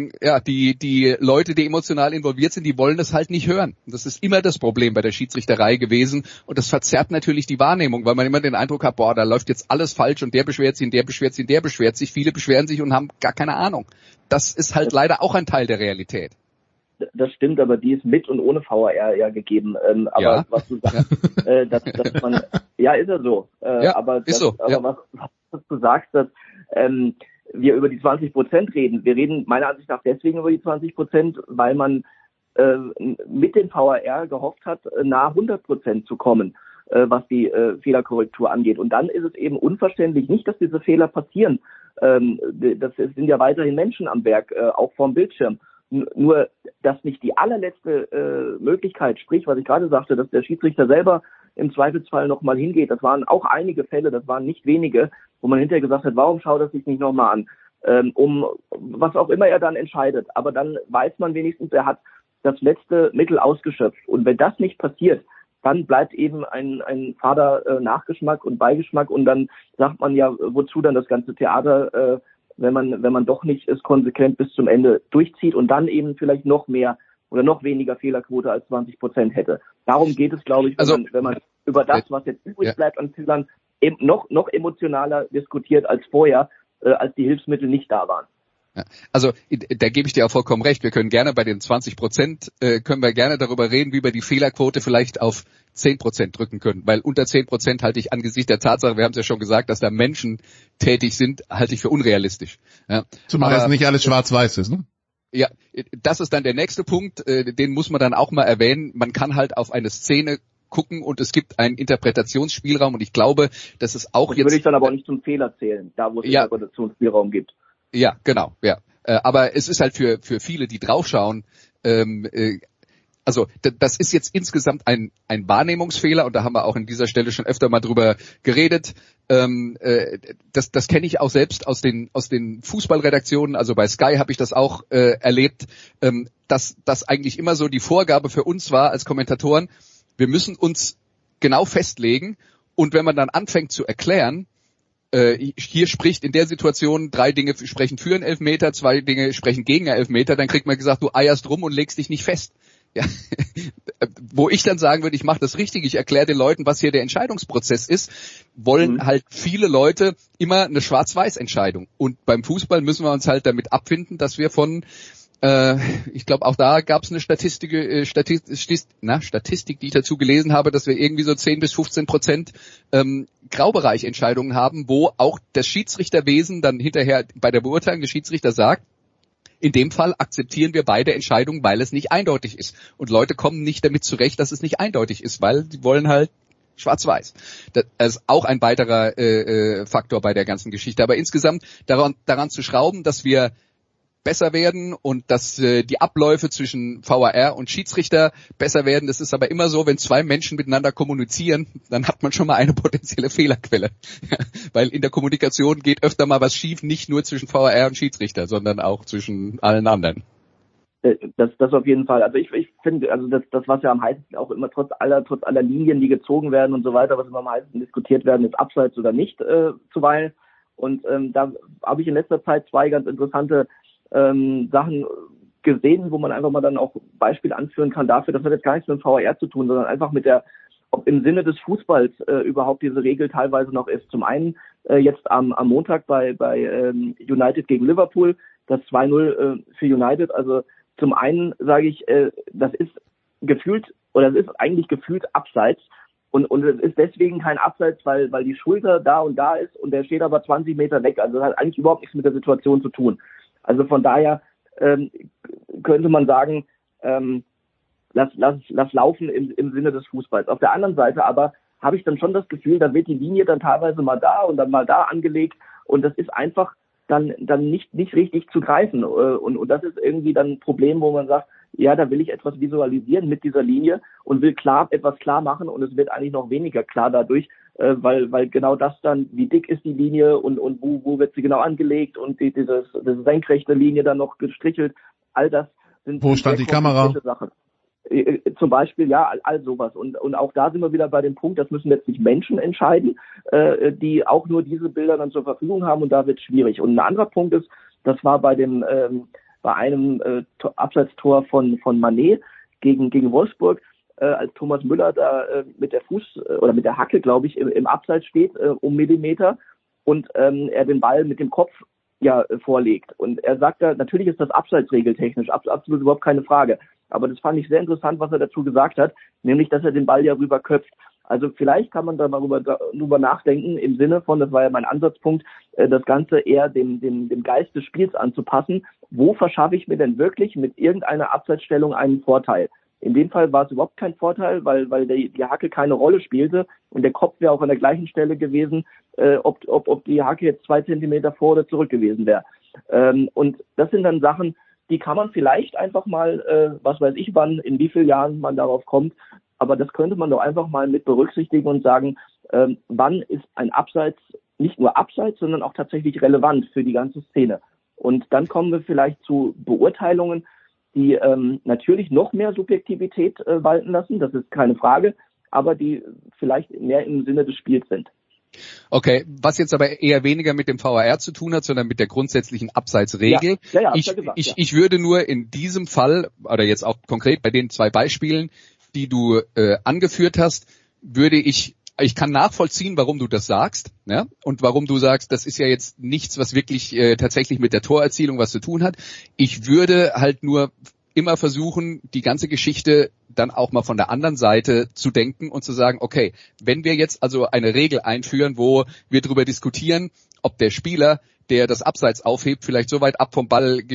die Leute, die emotional involviert sind, die wollen das halt nicht hören. Das ist immer das Problem bei der Schiedsrichterei gewesen und das verzerrt natürlich die Wahrnehmung, weil man immer den Eindruck hat, da läuft jetzt alles falsch und der beschwert sich und der beschwert sich und der beschwert sich. Viele beschweren sich und haben gar keine Ahnung. Das ist halt leider auch ein Teil der Realität. Das stimmt, aber die ist mit und ohne VAR ja gegeben. Aber ja. Was du sagst, dass man, ja, ist ja so. Aber was du sagst, dass wir über die 20% reden. Wir reden meiner Ansicht nach deswegen über die 20%, weil man mit dem VAR gehofft hat, nahe 100% zu kommen, was die Fehlerkorrektur angeht. Und dann ist es eben unverständlich, nicht, dass diese Fehler passieren. Das sind ja weiterhin Menschen am Werk, auch vorm Bildschirm. Nur, dass nicht die allerletzte Möglichkeit, sprich, was ich gerade sagte, dass der Schiedsrichter selber im Zweifelsfall nochmal hingeht. Das waren auch einige Fälle, das waren nicht wenige, wo man hinterher gesagt hat, warum schaut er sich nicht nochmal an? Was auch immer er dann entscheidet. Aber dann weiß man wenigstens, er hat das letzte Mittel ausgeschöpft. Und wenn das nicht passiert, dann bleibt eben ein fader Nachgeschmack und Beigeschmack und dann sagt man ja, wozu dann das ganze Theater, wenn man doch nicht es konsequent bis zum Ende durchzieht und dann eben vielleicht noch mehr oder noch weniger Fehlerquote als 20% hätte. Darum geht es, glaube ich, wenn man über das, was jetzt übrig bleibt an Fehlern, eben noch emotionaler diskutiert als vorher, als die Hilfsmittel nicht da waren. Ja, also da gebe ich dir auch vollkommen recht. Wir können gerne bei den 20% können wir gerne darüber reden, wie wir die Fehlerquote vielleicht auf 10% drücken können, weil unter 10% halte ich angesichts der Tatsache, wir haben es ja schon gesagt, dass da Menschen tätig sind, halte ich für unrealistisch. Ja. Zumal es nicht alles schwarz-weiß ist, ne? Ja, das ist dann der nächste Punkt, den muss man dann auch mal erwähnen. Man kann halt auf eine Szene gucken und es gibt einen Interpretationsspielraum und ich glaube, dass es auch das würde ich dann aber auch nicht zum Fehler zählen, da wo es Interpretationsspielraum gibt. Ja, genau, ja. Aber es ist halt für viele, die draufschauen, also das ist jetzt insgesamt ein Wahrnehmungsfehler und da haben wir auch an dieser Stelle schon öfter mal drüber geredet. Das kenne ich auch selbst aus den Fußballredaktionen, also bei Sky habe ich das auch erlebt, dass eigentlich immer so die Vorgabe für uns war als Kommentatoren, wir müssen uns genau festlegen und wenn man dann anfängt zu erklären, hier spricht in der Situation 3 Dinge sprechen für einen Elfmeter, 2 Dinge sprechen gegen einen Elfmeter, dann kriegt man gesagt, du eierst rum und legst dich nicht fest. Ja. Wo ich dann sagen würde, ich mache das richtig, ich erkläre den Leuten, was hier der Entscheidungsprozess ist, wollen halt viele Leute immer eine Schwarz-Weiß-Entscheidung. Und beim Fußball müssen wir uns halt damit abfinden, dass wir ich glaube auch da gab es eine Statistik, die ich dazu gelesen habe, dass wir irgendwie so 10-15% Graubereichentscheidungen haben, wo auch das Schiedsrichterwesen dann hinterher bei der Beurteilung des Schiedsrichters sagt, in dem Fall akzeptieren wir beide Entscheidungen, weil es nicht eindeutig ist. Und Leute kommen nicht damit zurecht, dass es nicht eindeutig ist, weil sie wollen halt schwarz-weiß. Das ist auch ein weiterer Faktor bei der ganzen Geschichte. Aber insgesamt daran zu schrauben, dass wir besser werden und dass die Abläufe zwischen VAR und Schiedsrichter besser werden. Das ist aber immer so, wenn 2 Menschen miteinander kommunizieren, dann hat man schon mal eine potenzielle Fehlerquelle. Weil in der Kommunikation geht öfter mal was schief, nicht nur zwischen VAR und Schiedsrichter, sondern auch zwischen allen anderen. Das auf jeden Fall. Also ich finde, also das was ja am heißesten auch immer trotz aller Linien, die gezogen werden und so weiter, was immer am heißesten diskutiert werden, ist Abseits oder nicht zuweilen. Und da habe ich in letzter Zeit 2 ganz interessante Sachen gesehen, wo man einfach mal dann auch Beispiele anführen kann dafür, das hat jetzt gar nichts mit dem VAR zu tun, sondern einfach mit der ob im Sinne des Fußballs überhaupt diese Regel teilweise noch ist. Zum einen jetzt am Montag bei United gegen Liverpool, das 2-0 für United. Also zum einen sage ich, das ist eigentlich gefühlt abseits. Und es ist deswegen kein Abseits, weil die Schulter da und da ist und der steht aber 20 Meter weg. Also das hat eigentlich überhaupt nichts mit der Situation zu tun. Also von daher könnte man sagen, lass laufen im Sinne des Fußballs. Auf der anderen Seite aber habe ich dann schon das Gefühl, da wird die Linie dann teilweise mal da und dann mal da angelegt und das ist einfach dann nicht richtig zu greifen. Und das ist irgendwie dann ein Problem, wo man sagt, ja, da will ich etwas visualisieren mit dieser Linie und will etwas klar machen und es wird eigentlich noch weniger klar dadurch, weil genau das dann, wie dick ist die Linie und wo wird sie genau angelegt und diese senkrechte Linie dann noch gestrichelt, all das sind wo stand die Kamera? Sachen. Zum Beispiel, ja, all sowas. Und auch da sind wir wieder bei dem Punkt, das müssen letztlich Menschen entscheiden, die auch nur diese Bilder dann zur Verfügung haben und da wird es schwierig. Und ein anderer Punkt ist, das war bei einem Abseitstor von Mané gegen Wolfsburg, als Thomas Müller da mit der Hacke, glaube ich, im Abseits steht, um Millimeter und er den Ball mit dem Kopf vorlegt. Und er sagt da, natürlich ist das abseitsregeltechnisch, absolut überhaupt keine Frage. Aber das fand ich sehr interessant, was er dazu gesagt hat, nämlich, dass er den Ball ja rüber köpft. Also vielleicht kann man da mal drüber nachdenken, im Sinne von, das war ja mein Ansatzpunkt, das Ganze eher dem Geist des Spiels anzupassen. Wo verschaffe ich mir denn wirklich mit irgendeiner Abseitsstellung einen Vorteil? In dem Fall war es überhaupt kein Vorteil, weil die Hacke keine Rolle spielte und der Kopf wäre auch an der gleichen Stelle gewesen, ob die Hacke jetzt 2 Zentimeter vor oder zurück gewesen wäre. Und das sind dann Sachen, die kann man vielleicht einfach mal, was weiß ich wann, in wie vielen Jahren man darauf kommt, aber das könnte man doch einfach mal mit berücksichtigen und sagen, wann ist ein Abseits nicht nur Abseits, sondern auch tatsächlich relevant für die ganze Szene. Und dann kommen wir vielleicht zu Beurteilungen, die natürlich noch mehr Subjektivität walten lassen, das ist keine Frage, aber die vielleicht mehr im Sinne des Spiels sind. Okay, was jetzt aber eher weniger mit dem VAR zu tun hat, sondern mit der grundsätzlichen Abseitsregel. Ja, ich würde nur in diesem Fall, oder jetzt auch konkret bei den 2 Beispielen, die du angeführt hast, ich kann nachvollziehen, warum du das sagst, ja, und warum du sagst, das ist ja jetzt nichts, was wirklich tatsächlich mit der Torerzielung was zu tun hat. Ich würde halt nur immer versuchen, die ganze Geschichte dann auch mal von der anderen Seite zu denken und zu sagen, okay, wenn wir jetzt also eine Regel einführen, wo wir darüber diskutieren, ob der Spieler, der das Abseits aufhebt, vielleicht so weit ab vom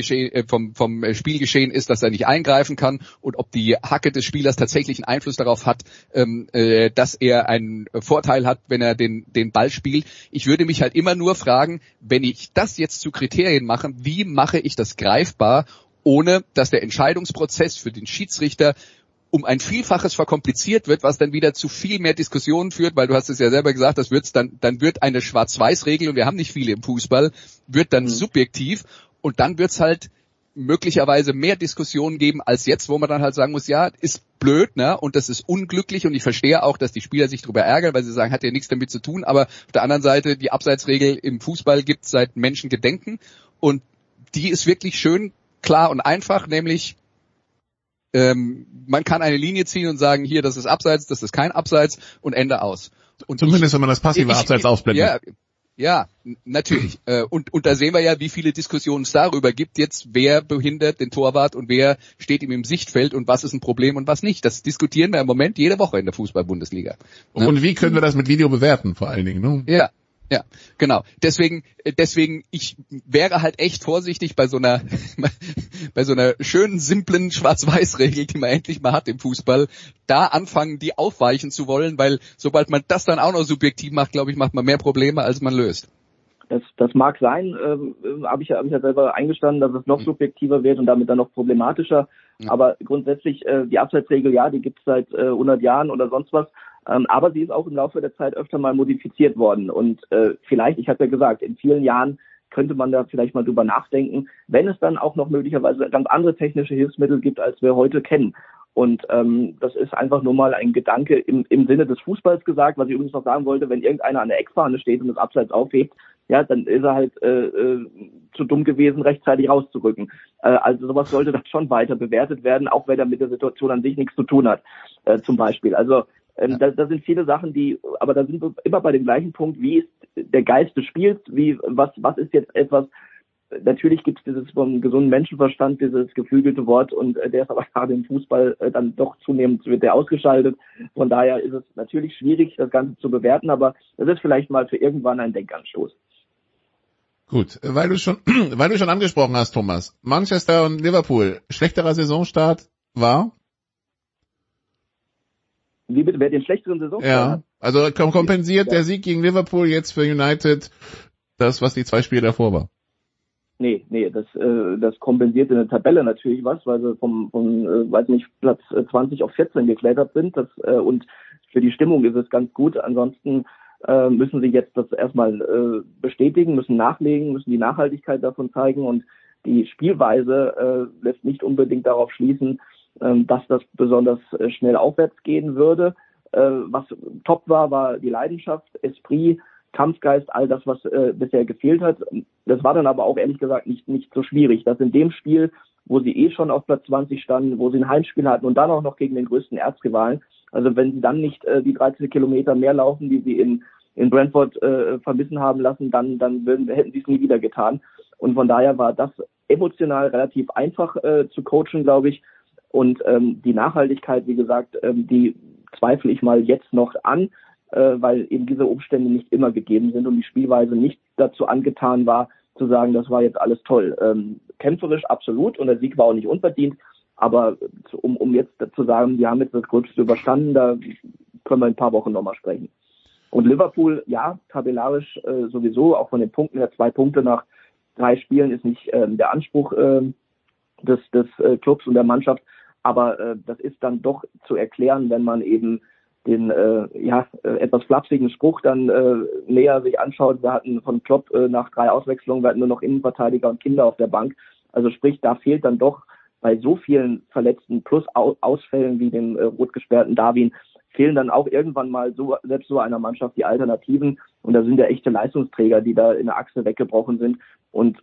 vom Spielgeschehen ist, dass er nicht eingreifen kann und ob die Hacke des Spielers tatsächlich einen Einfluss darauf hat, dass er einen Vorteil hat, wenn er den Ball spielt. Ich würde mich halt immer nur fragen, wenn ich das jetzt zu Kriterien mache, wie mache ich das greifbar, ohne dass der Entscheidungsprozess für den Schiedsrichter um ein Vielfaches verkompliziert wird, was dann wieder zu viel mehr Diskussionen führt, weil du hast es ja selber gesagt, das wird's dann wird eine Schwarz-Weiß-Regel, und wir haben nicht viele im Fußball, wird dann subjektiv, und dann wird's halt möglicherweise mehr Diskussionen geben als jetzt, wo man dann halt sagen muss, ja, ist blöd, ne, und das ist unglücklich, und ich verstehe auch, dass die Spieler sich darüber ärgern, weil sie sagen, hat ja nichts damit zu tun, aber auf der anderen Seite, die Abseitsregel im Fußball gibt's seit Menschengedenken, und die ist wirklich schön klar und einfach, nämlich man kann eine Linie ziehen und sagen, hier, das ist Abseits, das ist kein Abseits, und Ende aus. Und zumindest wenn man das passive Abseits ausblendet. Ja, natürlich. Und da sehen wir ja, wie viele Diskussionen es darüber gibt jetzt, wer behindert den Torwart und wer steht ihm im Sichtfeld und was ist ein Problem und was nicht. Das diskutieren wir im Moment jede Woche in der Fußball-Bundesliga. Ne? Und wie können wir das mit Video bewerten, vor allen Dingen, ne? Ja, genau. Deswegen, ich wäre halt echt vorsichtig bei so einer schönen, simplen Schwarz-Weiß-Regel, die man endlich mal hat im Fußball, da anfangen, die aufweichen zu wollen, weil sobald man das dann auch noch subjektiv macht, glaube ich, macht man mehr Probleme, als man löst. Das mag sein, habe ich ja selber eingestanden, dass es noch subjektiver wird und damit dann noch problematischer. Ja. Aber grundsätzlich, die Abseitsregel, ja, die gibt es seit 100 Jahren oder sonst was. Aber sie ist auch im Laufe der Zeit öfter mal modifiziert worden. Und vielleicht, ich habe ja gesagt, in vielen Jahren könnte man da vielleicht mal drüber nachdenken, wenn es dann auch noch möglicherweise ganz andere technische Hilfsmittel gibt, als wir heute kennen. Und das ist einfach nur mal ein Gedanke im Sinne des Fußballs gesagt, was ich übrigens noch sagen wollte, wenn irgendeiner an der Eckfahne steht und das Abseits aufhebt, ja, dann ist er halt zu dumm gewesen, rechtzeitig rauszurücken. Also sowas sollte dann schon weiter bewertet werden, auch wenn er mit der Situation an sich nichts zu tun hat, zum Beispiel. Also Da sind viele Sachen, aber da sind wir immer bei dem gleichen Punkt, wie ist der Geist des Spiels, was ist jetzt etwas, natürlich gibt es dieses vom gesunden Menschenverstand, dieses geflügelte Wort, und der ist aber gerade im Fußball dann doch zunehmend wird der ausgeschaltet. Von daher ist es natürlich schwierig, das Ganze zu bewerten, aber das ist vielleicht mal für irgendwann ein Denkanstoß. Gut, weil du schon angesprochen hast, Thomas, Manchester und Liverpool, schlechterer Saisonstart war? Wie bitte, wer den schlechteren Saisonstart hat? Ja, also kompensiert der Sieg gegen Liverpool jetzt für United das, was die 2 Spiele davor war? Nee, das kompensiert in der Tabelle natürlich was, weil sie weiß nicht, Platz 20 auf 14 geklettert sind. Und für die Stimmung ist es ganz gut. Ansonsten müssen sie jetzt das erstmal bestätigen, müssen nachlegen, müssen die Nachhaltigkeit davon zeigen, und die Spielweise lässt nicht unbedingt darauf schließen, dass das besonders schnell aufwärts gehen würde. Was top war die Leidenschaft, Esprit, Kampfgeist, all das, was bisher gefehlt hat. Das war dann aber auch ehrlich gesagt nicht so schwierig, dass in dem Spiel, wo sie schon auf Platz 20 standen, wo sie ein Heimspiel hatten und dann auch noch gegen den größten Erzrivalen, also wenn sie dann nicht die 13 Kilometer mehr laufen, die sie in Brentford vermissen haben lassen, dann hätten sie es nie wieder getan. Und von daher war das emotional relativ einfach zu coachen, glaube ich. Und die Nachhaltigkeit, wie gesagt, die zweifle ich mal jetzt noch an, weil eben diese Umstände nicht immer gegeben sind und die Spielweise nicht dazu angetan war, zu sagen, das war jetzt alles toll. Kämpferisch absolut, und der Sieg war auch nicht unverdient, aber um jetzt zu sagen, wir haben jetzt das Gröbste überstanden, da können wir in ein paar Wochen nochmal sprechen. Und Liverpool, ja, tabellarisch sowieso, auch von den Punkten her, 2 Punkte nach 3 Spielen ist nicht der Anspruch des Clubs und der Mannschaft, aber das ist dann doch zu erklären, wenn man eben den etwas flapsigen Spruch dann näher sich anschaut. Wir hatten von Klopp nach 3 Auswechslungen, wir hatten nur noch Innenverteidiger und Kinder auf der Bank. Also sprich, da fehlt dann doch bei so vielen Verletzten plus Ausfällen wie dem rot gesperrten Darwin, fehlen dann auch irgendwann mal selbst so einer Mannschaft die Alternativen. Und da sind ja echte Leistungsträger, die da in der Achse weggebrochen sind. Und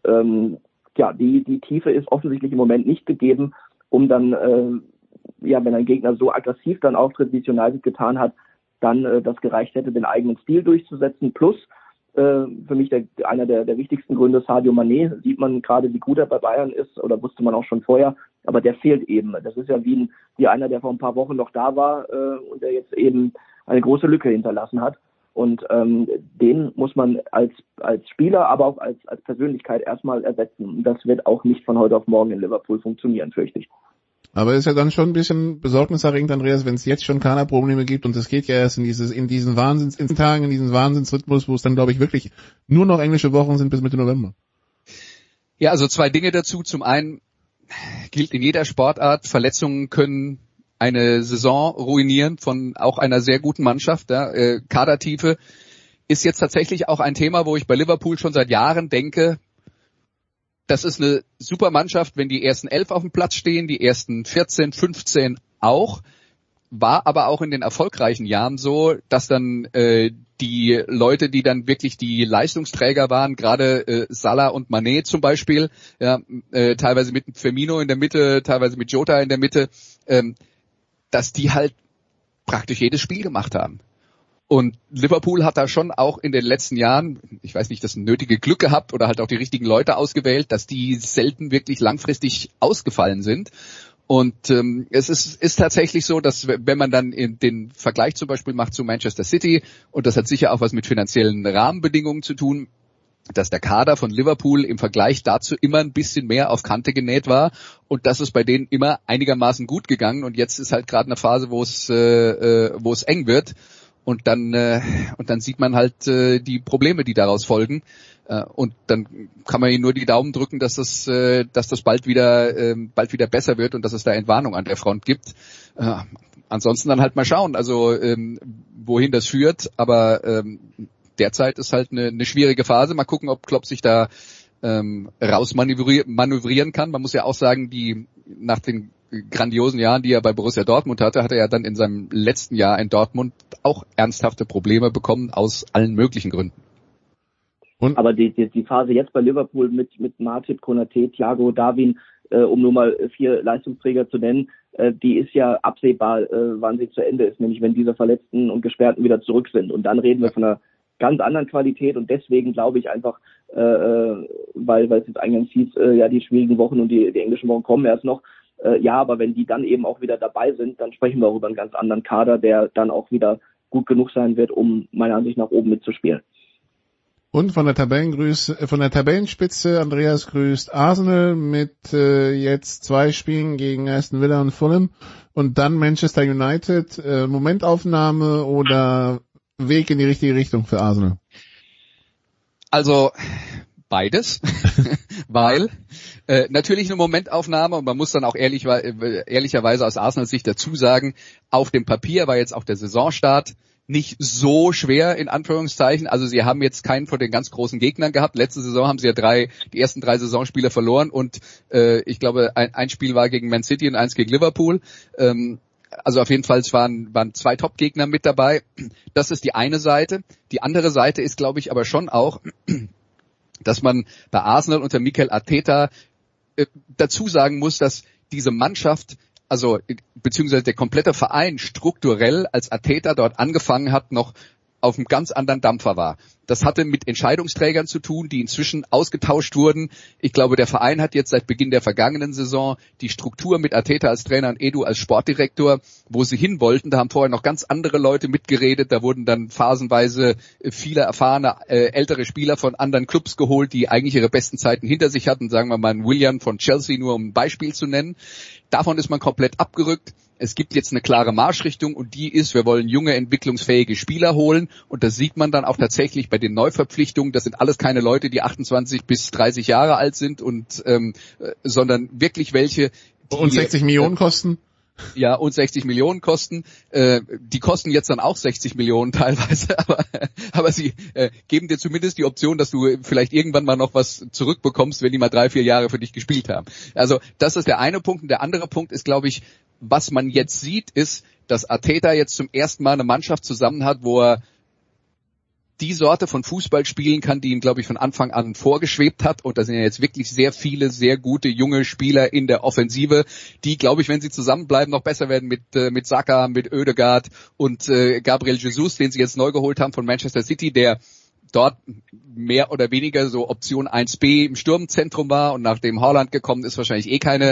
die Tiefe ist offensichtlich im Moment nicht gegeben, um dann wenn ein Gegner so aggressiv dann auftritt, wie es United getan hat, dann das gereicht hätte, den eigenen Stil durchzusetzen. Plus, für mich einer der wichtigsten Gründe, Sadio Mané, sieht man gerade, wie gut er bei Bayern ist, oder wusste man auch schon vorher, aber der fehlt eben. Das ist ja wie einer, der vor ein paar Wochen noch da war und der jetzt eben eine große Lücke hinterlassen hat. Und den muss man als Spieler, aber auch als Persönlichkeit erstmal ersetzen. Das wird auch nicht von heute auf morgen in Liverpool funktionieren, fürchte ich. Aber ist ja dann schon ein bisschen besorgniserregend, Andreas, wenn es jetzt schon Kaderprobleme gibt, und es geht ja erst in diesen Wahnsinnstagen, in diesen Wahnsinnsrhythmus, wo es dann, glaube ich, wirklich nur noch englische Wochen sind bis Mitte November. Ja, also 2 Dinge dazu. Zum einen gilt in jeder Sportart, Verletzungen können eine Saison ruinieren von auch einer sehr guten Mannschaft. Ja. Kadertiefe ist jetzt tatsächlich auch ein Thema, wo ich bei Liverpool schon seit Jahren denke, das ist eine super Mannschaft, wenn die ersten 11 auf dem Platz stehen, die ersten 14, 15 auch. War aber auch in den erfolgreichen Jahren so, dass dann die Leute, die dann wirklich die Leistungsträger waren, gerade Salah und Mané zum Beispiel, teilweise mit Firmino in der Mitte, teilweise mit Jota in der Mitte, dass die halt praktisch jedes Spiel gemacht haben. Und Liverpool hat da schon auch in den letzten Jahren, ich weiß nicht, das nötige Glück gehabt oder halt auch die richtigen Leute ausgewählt, dass die selten wirklich langfristig ausgefallen sind. Und es ist tatsächlich so, dass wenn man dann den Vergleich zum Beispiel macht zu Manchester City, und das hat sicher auch was mit finanziellen Rahmenbedingungen zu tun, dass der Kader von Liverpool im Vergleich dazu immer ein bisschen mehr auf Kante genäht war, und das ist bei denen immer einigermaßen gut gegangen. Und jetzt ist halt gerade eine Phase, wo es eng wird. Und dann sieht man halt die Probleme, die daraus folgen. Und dann kann man ihnen nur die Daumen drücken, dass das bald wieder besser wird und dass es da Entwarnung an der Front gibt. Ansonsten dann halt mal schauen, also wohin das führt. Aber derzeit ist halt eine schwierige Phase. Mal gucken, ob Klopp sich da rausmanövrieren kann. Man muss ja auch sagen, nach den grandiosen Jahren, die er bei Borussia Dortmund hatte, hat er ja dann in seinem letzten Jahr in Dortmund auch ernsthafte Probleme bekommen, aus allen möglichen Gründen. Aber die Phase jetzt bei Liverpool mit Matip, Konaté, Thiago, Darwin um nur mal 4 Leistungsträger zu nennen, die ist ja absehbar, wann sie zu Ende ist, nämlich wenn diese Verletzten und Gesperrten wieder zurück sind. Und dann reden wir von einer ganz anderen Qualität und deswegen glaube ich einfach, weil es jetzt eingangs hieß, ja, die schwierigen Wochen und die englischen Wochen kommen erst noch. Ja, aber wenn die dann eben auch wieder dabei sind, dann sprechen wir auch über einen ganz anderen Kader, der dann auch wieder gut genug sein wird, um meiner Ansicht nach oben mitzuspielen. Und von der Tabellenspitze, Andreas grüßt Arsenal mit jetzt 2 Spielen gegen Aston Villa und Fulham und dann Manchester United. Momentaufnahme oder Weg in die richtige Richtung für Arsenal? Also beides, weil natürlich eine Momentaufnahme und man muss dann auch ehrlicherweise aus Arsenals Sicht dazu sagen, auf dem Papier war jetzt auch der Saisonstart nicht so schwer, in Anführungszeichen. Also sie haben jetzt keinen von den ganz großen Gegnern gehabt. Letzte Saison haben sie ja die ersten 3 Saisonspiele verloren und ich glaube, ein Spiel war gegen Man City und 1 gegen Liverpool. Also auf jeden Fall, es waren 2 Top-Gegner mit dabei. Das ist die eine Seite. Die andere Seite ist, glaube ich, aber schon auch, dass man bei Arsenal unter Mikel Arteta dazu sagen muss, dass diese Mannschaft, also beziehungsweise der komplette Verein strukturell, als Arteta dort angefangen hat, noch auf einem ganz anderen Dampfer war. Das hatte mit Entscheidungsträgern zu tun, die inzwischen ausgetauscht wurden. Ich glaube, der Verein hat jetzt seit Beginn der vergangenen Saison die Struktur mit Arteta als Trainer und Edu als Sportdirektor, wo sie hin wollten. Da haben vorher noch ganz andere Leute mitgeredet. Da wurden dann phasenweise viele erfahrene ältere Spieler von anderen Clubs geholt, die eigentlich ihre besten Zeiten hinter sich hatten. Sagen wir mal einen Willian von Chelsea, nur um ein Beispiel zu nennen. Davon ist man komplett abgerückt. Es gibt jetzt eine klare Marschrichtung und die ist, wir wollen junge, entwicklungsfähige Spieler holen und das sieht man dann auch tatsächlich bei den Neuverpflichtungen. Das sind alles keine Leute, die 28 bis 30 Jahre alt sind und sondern wirklich welche, die und 60 Millionen kosten. Ja, und 60 Millionen kosten. Die kosten jetzt dann auch 60 Millionen teilweise, aber sie geben dir zumindest die Option, dass du vielleicht irgendwann mal noch was zurückbekommst, wenn die mal 3-4 Jahre für dich gespielt haben. Also das ist der eine Punkt. Und der andere Punkt ist, glaube ich, was man jetzt sieht, ist, dass Arteta jetzt zum ersten Mal eine Mannschaft zusammen hat, wo er die Sorte von Fußball spielen kann, die ihm, glaube ich, von Anfang an vorgeschwebt hat. Und da sind ja jetzt wirklich sehr viele, sehr gute junge Spieler in der Offensive, die, glaube ich, wenn sie zusammenbleiben, noch besser werden mit Saka, mit Ødegaard und Gabriel Jesus, den sie jetzt neu geholt haben von Manchester City, der dort mehr oder weniger so Option 1b im Sturmzentrum war und nachdem Haaland gekommen ist, wahrscheinlich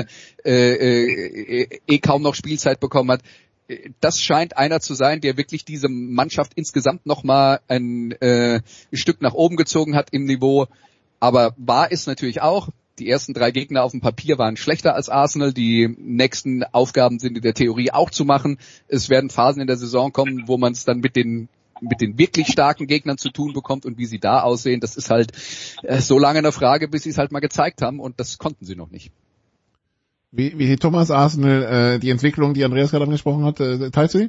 kaum noch Spielzeit bekommen hat. Das scheint einer zu sein, der wirklich diese Mannschaft insgesamt nochmal ein Stück nach oben gezogen hat im Niveau. Aber wahr ist natürlich auch, die ersten 3 Gegner auf dem Papier waren schlechter als Arsenal. Die nächsten Aufgaben sind in der Theorie auch zu machen. Es werden Phasen in der Saison kommen, wo man es dann mit den wirklich starken Gegnern zu tun bekommt und wie sie da aussehen, das ist halt so lange eine Frage, bis sie es halt mal gezeigt haben und das konnten sie noch nicht. Wie sieht Thomas Arsenal die Entwicklung, die Andreas gerade angesprochen hat, teilst du die?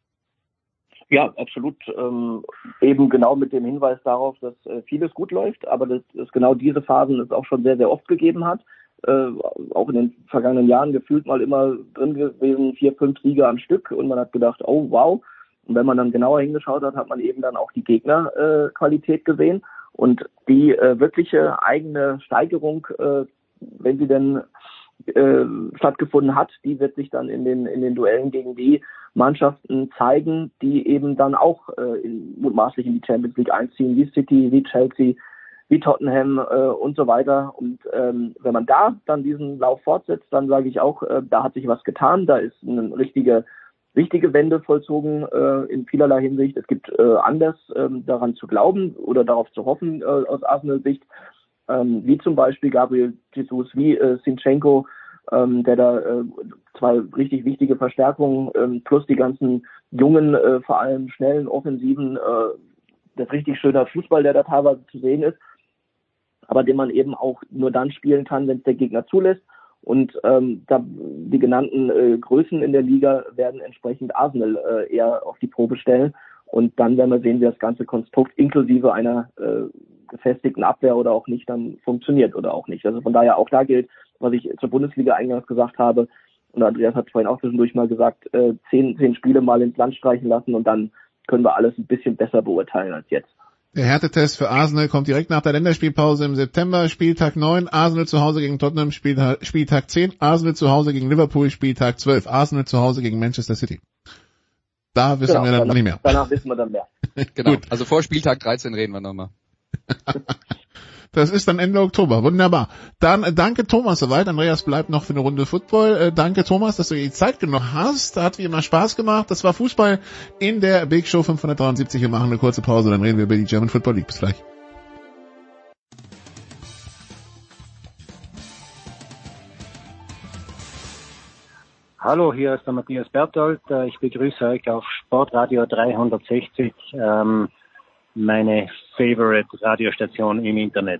Ja, absolut. Eben genau mit dem Hinweis darauf, dass vieles gut läuft, aber dass es genau diese Phasen es auch schon sehr, sehr oft gegeben hat. Auch in den vergangenen Jahren gefühlt mal immer drin gewesen, 4-5 Siege am Stück und man hat gedacht, oh wow. Und wenn man dann genauer hingeschaut hat, hat man eben dann auch die Gegnerqualität gesehen und die wirkliche eigene Steigerung, wenn sie denn stattgefunden hat, die wird sich dann in den Duellen gegen die Mannschaften zeigen, die eben dann auch mutmaßlich in die Champions League einziehen, wie City, wie Chelsea, wie Tottenham und so weiter. Und wenn man da dann diesen Lauf fortsetzt, dann sage ich auch, da hat sich was getan, da ist eine richtige Wende vollzogen in vielerlei Hinsicht. Es gibt Anlass daran zu glauben oder darauf zu hoffen aus Arsenal Sicht, wie zum Beispiel Gabriel Jesus, wie Zinchenko, der da 2 richtig wichtige Verstärkungen plus die ganzen jungen, vor allem schnellen Offensiven, das richtig schöner Fußball, der da teilweise zu sehen ist, aber den man eben auch nur dann spielen kann, wenn es der Gegner zulässt. Und die genannten Größen in der Liga werden entsprechend Arsenal eher auf die Probe stellen. Und dann werden wir sehen, wie das ganze Konstrukt inklusive einer gefestigten Abwehr oder auch nicht dann funktioniert oder auch nicht. Also von daher auch da gilt, was ich zur Bundesliga eingangs gesagt habe, und Andreas hat vorhin auch zwischendurch mal gesagt, 10 Spiele mal ins Land streichen lassen und dann können wir alles ein bisschen besser beurteilen als jetzt. Der Härtetest für Arsenal kommt direkt nach der Länderspielpause im September. Spieltag 9, Arsenal zu Hause gegen Tottenham, Spieltag 10, Arsenal zu Hause gegen Liverpool, Spieltag 12, Arsenal zu Hause gegen Manchester City. Da wissen wir dann nicht mehr. Danach wissen wir dann mehr. Genau, Gut. also vor Spieltag 13 reden wir nochmal. Das ist dann Ende Oktober. Wunderbar. Dann danke Thomas soweit. Andreas bleibt noch für eine Runde Football. Danke Thomas, dass du dir die Zeit genommen hast. Hat wie immer Spaß gemacht. Das war Fußball in der Big Show 573. Wir machen eine kurze Pause, dann reden wir über die German Football League. Bis gleich. Hallo, hier ist der Matthias Berthold. Ich begrüße euch auf Sportradio 360. Meine Favorite Radiostation im Internet.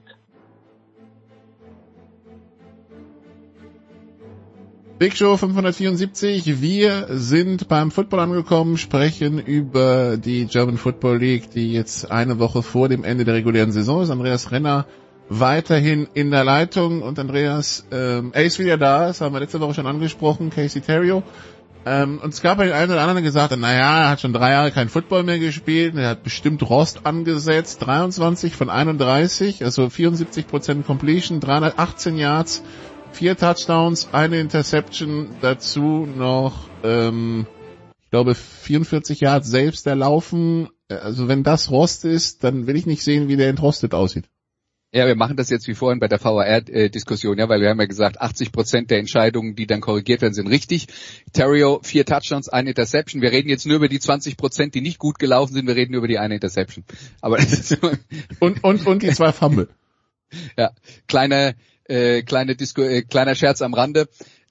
Big Show 574. Wir sind beim Football angekommen, sprechen über die German Football League, die jetzt eine Woche vor dem Ende der regulären Saison ist. Andreas Renner weiterhin in der Leitung und Andreas, er ist wieder da, das haben wir letzte Woche schon angesprochen, Casey Terrio. Und es gab einen oder anderen, der gesagt hat, er hat schon 3 Jahre kein Football mehr gespielt, er hat bestimmt Rost angesetzt, 23 von 31, also 74% Completion, 318 Yards, 4 Touchdowns, eine Interception, dazu noch, ich glaube 44 Yards selbst erlaufen. Also wenn das Rost ist, dann will ich nicht sehen, wie der entrostet aussieht. Ja, wir machen das jetzt wie vorhin bei der VAR-Diskussion, ja, weil wir haben ja gesagt, 80% der Entscheidungen, die dann korrigiert werden, sind richtig. Terrio, 4 Touchdowns, 1 Interception. Wir reden jetzt nur über die 20%, die nicht gut gelaufen sind. Wir reden nur über die 1 Interception. Aber und die 2 Fumble. Ja, kleiner Scherz am Rande.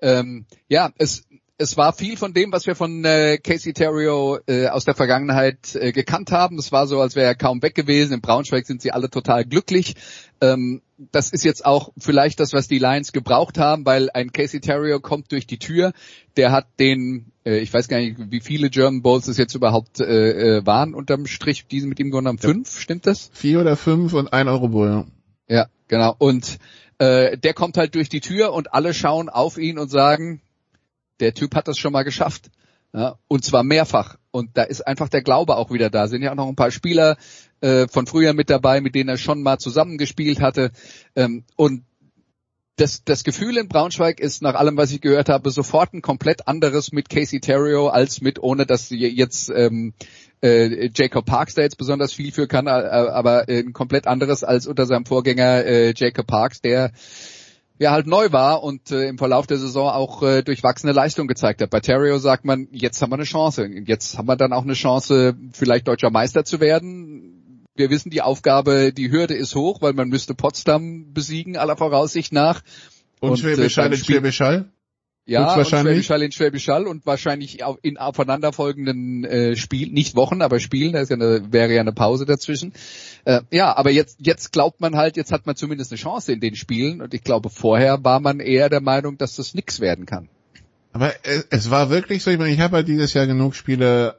Es war viel von dem, was wir von Casey Terrio aus der Vergangenheit gekannt haben. Es war so, als wäre er kaum weg gewesen. In Braunschweig sind sie alle total glücklich. Das ist jetzt auch vielleicht das, was die Lions gebraucht haben, weil ein Casey Terrio kommt durch die Tür. Der hat ich weiß gar nicht, wie viele German Bowls es jetzt überhaupt waren unterm Strich, die mit ihm gewonnen haben. 5, stimmt das? 4 oder 5 und 1 Euro Bowl, ja. Ja, genau. Und der kommt halt durch die Tür und alle schauen auf ihn und sagen, der Typ hat das schon mal geschafft. Ja, und zwar mehrfach. Und da ist einfach der Glaube auch wieder da. Sind ja auch noch ein paar Spieler von früher mit dabei, mit denen er schon mal zusammengespielt hatte. Und das Gefühl in Braunschweig ist, nach allem, was ich gehört habe, sofort ein komplett anderes mit Casey Terrio als ohne dass jetzt Jacob Parks da jetzt besonders viel für kann, aber ein komplett anderes als unter seinem Vorgänger Jacob Parks, der halt neu war und im Verlauf der Saison auch durchwachsene Leistung gezeigt hat. Bei Terrio sagt man, jetzt haben wir eine Chance. Jetzt haben wir dann auch eine Chance, vielleicht deutscher Meister zu werden. Wir wissen, die Hürde ist hoch, weil man müsste Potsdam besiegen, aller Voraussicht nach. Und Schwäbisch Hall in Schwäbisch Hall? Ja, und Schwäbisch Hall in Schwäbisch Hall und wahrscheinlich in aufeinanderfolgenden Spielen, nicht Wochen, aber Spielen, wäre ja eine Pause dazwischen. Aber jetzt glaubt man halt, jetzt hat man zumindest eine Chance in den Spielen und ich glaube, vorher war man eher der Meinung, dass das nix werden kann. Aber es war wirklich so, ich habe halt dieses Jahr genug Spiele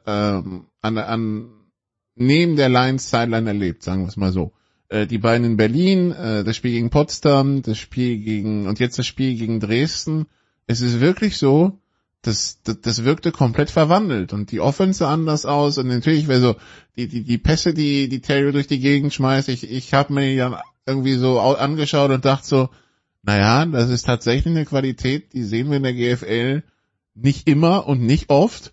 neben der Lions Sideline erlebt, sagen wir es mal so. Die beiden in Berlin, das Spiel gegen Potsdam, das Spiel gegen Dresden. Es ist wirklich so, das wirkte komplett verwandelt und die Offense sah anders aus und natürlich, also die Pässe, die Terrio durch die Gegend schmeißt, ich habe mir die dann irgendwie so angeschaut und dachte so, das ist tatsächlich eine Qualität, die sehen wir in der GFL nicht immer und nicht oft.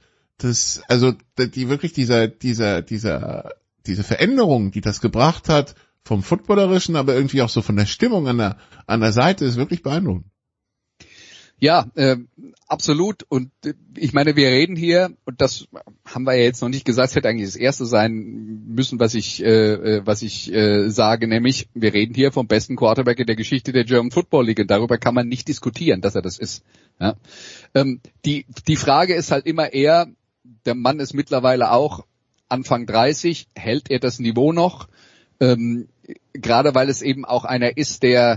Diese Veränderung, die das gebracht hat vom Footballerischen, aber irgendwie auch so von der Stimmung an der Seite, ist wirklich beeindruckend. Ja, absolut. Und ich meine, wir reden hier, und das haben wir ja jetzt noch nicht gesagt, es hätte eigentlich das Erste sein müssen, was ich sage, nämlich, wir reden hier vom besten Quarterback in der Geschichte der German Football League. Und darüber kann man nicht diskutieren, dass er das ist. Ja. Die Frage ist halt immer eher, der Mann ist mittlerweile auch Anfang 30, hält er das Niveau noch? Gerade weil es eben auch einer ist, der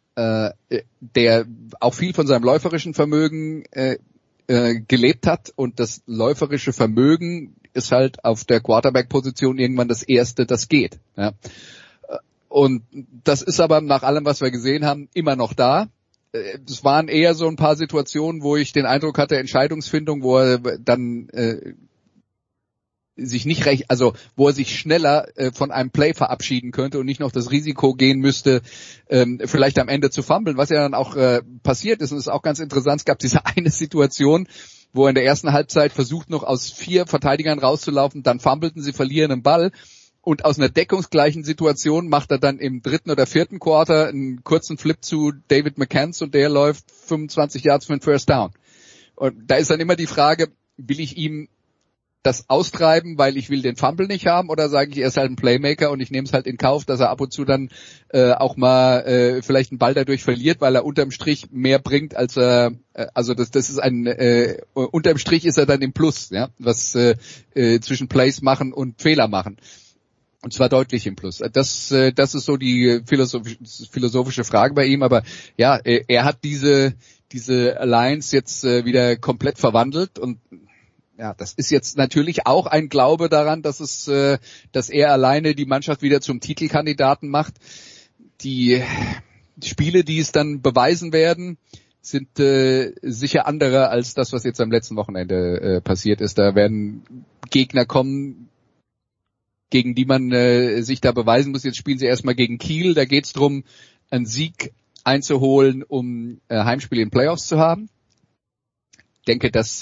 auch viel von seinem läuferischen Vermögen gelebt hat und das läuferische Vermögen ist halt auf der Quarterback-Position irgendwann das Erste, das geht. Ja. Und das ist aber nach allem, was wir gesehen haben, immer noch da. Es waren eher so ein paar Situationen, wo ich den Eindruck hatte, Entscheidungsfindung, wo er dann sich nicht recht, also wo er sich schneller von einem Play verabschieden könnte und nicht noch das Risiko gehen müsste, vielleicht am Ende zu fummeln, was ja dann auch passiert ist. Und es ist auch ganz interessant, es gab diese eine Situation, wo er in der ersten Halbzeit versucht, noch aus 4 Verteidigern rauszulaufen, dann fummelten sie, verlieren den Ball. Und aus einer deckungsgleichen Situation macht er dann im 3. oder 4. Quarter einen kurzen Flip zu David McCants und der läuft 25 Yards für einen First Down. Und da ist dann immer die Frage, will ich ihm das austreiben, weil ich will den Fumble nicht haben, oder sage ich, er ist halt ein Playmaker und ich nehme es halt in Kauf, dass er ab und zu dann auch mal vielleicht einen Ball dadurch verliert, weil er unterm Strich mehr bringt, als er, also das ist unterm Strich ist er dann im Plus, ja, was zwischen Plays machen und Fehler machen. Und zwar deutlich im Plus. Das ist so die philosophische Frage bei ihm. Aber ja, er hat diese Alliance jetzt wieder komplett verwandelt. Und ja, das ist jetzt natürlich auch ein Glaube daran, dass er alleine die Mannschaft wieder zum Titelkandidaten macht. Die Spiele, die es dann beweisen werden, sind sicher andere als das, was jetzt am letzten Wochenende passiert ist. Da werden Gegner kommen, gegen die man sich da beweisen muss. Jetzt spielen sie erstmal gegen Kiel. Da geht es darum, einen Sieg einzuholen, um Heimspiele in Playoffs zu haben. Ich denke, das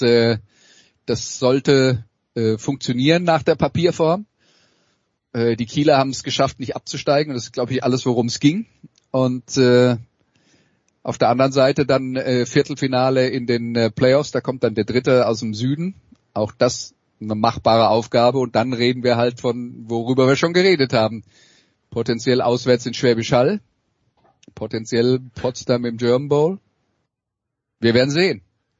sollte funktionieren nach der Papierform. Die Kieler haben es geschafft, nicht abzusteigen. Und das ist, glaube ich, alles, worum es ging. Und auf der anderen Seite dann Viertelfinale in den Playoffs. Da kommt dann der Dritte aus dem Süden. Auch das eine machbare Aufgabe, und dann reden wir halt von, worüber wir schon geredet haben. Potenziell auswärts in Schwäbisch Hall, potenziell Potsdam im German Bowl. Wir werden sehen.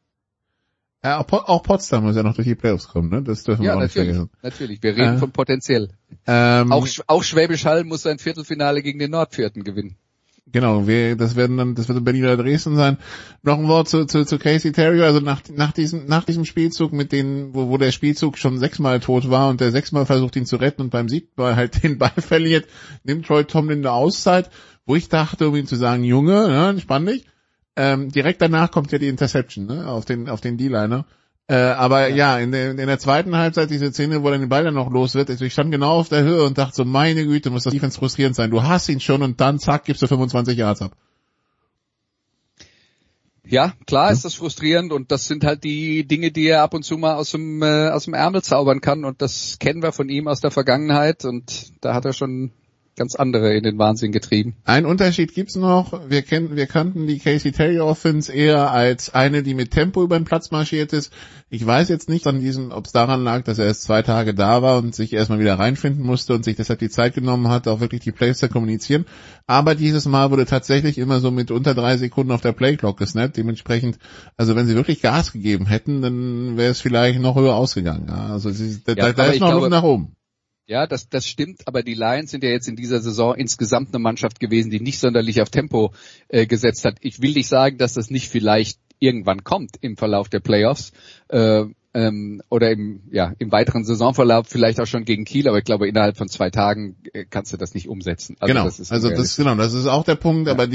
Ja, auch Potsdam muss ja noch durch die Playoffs kommen, ne? Das dürfen wir auch nicht vergessen. Natürlich, wir reden von potenziell. Auch Schwäbisch Hall muss sein Viertelfinale gegen den Nordvierten gewinnen. Genau, das wird in Berlin oder Dresden sein. Noch ein Wort zu Casey Terrier, also nach diesem Spielzug, wo der Spielzug schon 6-mal tot war und der 6-mal versucht, ihn zu retten und beim 7. Mal halt den Ball verliert, nimmt Troy Tomlin eine Auszeit, wo ich dachte, um ihm zu sagen, Junge, ne, entspann dich. Direkt danach kommt ja die Interception, ne, auf den D-Liner. Aber ja, in der zweiten Halbzeit diese Szene, wo dann den Ball dann noch los wird, ich stand genau auf der Höhe und dachte so, meine Güte, muss das Defense frustrierend sein. Du hast ihn schon und dann zack, gibst du 25 Yards ab. Ja, klar ist das frustrierend, und das sind halt die Dinge, die er ab und zu mal aus dem Ärmel zaubern kann, und das kennen wir von ihm aus der Vergangenheit, und da hat er schon ganz andere in den Wahnsinn getrieben. Ein Unterschied gibt's noch. Wir kannten die Casey Terrier Offense eher als eine, die mit Tempo über den Platz marschiert ist. Ich weiß jetzt nicht ob es daran lag, dass er erst 2 Tage da war und sich erstmal wieder reinfinden musste und sich deshalb die Zeit genommen hat, auch wirklich die Plays zu kommunizieren. Aber dieses Mal wurde tatsächlich immer so mit unter 3 Sekunden auf der Playclock gesnappt. Dementsprechend, also wenn sie wirklich Gas gegeben hätten, dann wäre es vielleicht noch höher ausgegangen. Ja, also da ist noch Luft nach oben. Ja, das stimmt, aber die Lions sind ja jetzt in dieser Saison insgesamt eine Mannschaft gewesen, die nicht sonderlich auf Tempo gesetzt hat. Ich will nicht sagen, dass das nicht vielleicht irgendwann kommt im Verlauf der Playoffs oder im weiteren Saisonverlauf, vielleicht auch schon gegen Kiel, aber ich glaube, innerhalb von 2 Tagen kannst du das nicht umsetzen. Also genau, das ist auch der Punkt, ja. Aber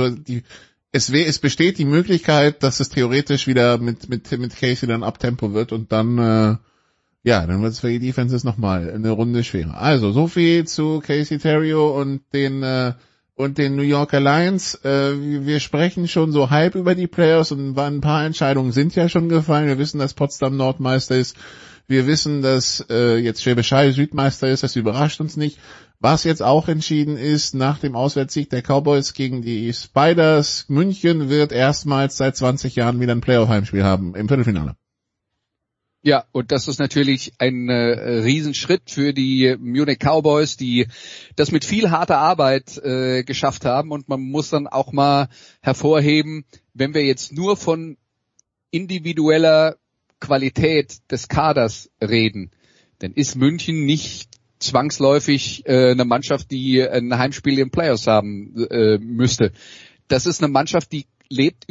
es besteht die Möglichkeit, dass es theoretisch wieder mit Casey dann Abtempo wird, und dann dann wird es für die Defenses nochmal eine Runde schwerer. Also, so viel zu Casey Terrier und den New Yorker Lions. Wir sprechen schon so halb über die Playoffs, und ein paar Entscheidungen sind ja schon gefallen. Wir wissen, dass Potsdam Nordmeister ist. Wir wissen, dass jetzt Schwäbisch Hall Südmeister ist. Das überrascht uns nicht. Was jetzt auch entschieden ist, nach dem Auswärtssieg der Cowboys gegen die Spiders, München wird erstmals seit 20 Jahren wieder ein Playoff-Heimspiel haben im Viertelfinale. Ja, und das ist natürlich ein Riesenschritt für die Munich Cowboys, die das mit viel harter Arbeit geschafft haben. Und man muss dann auch mal hervorheben, wenn wir jetzt nur von individueller Qualität des Kaders reden, dann ist München nicht zwangsläufig eine Mannschaft, die ein Heimspiel im Playoffs haben müsste. Das ist eine Mannschaft, die lebt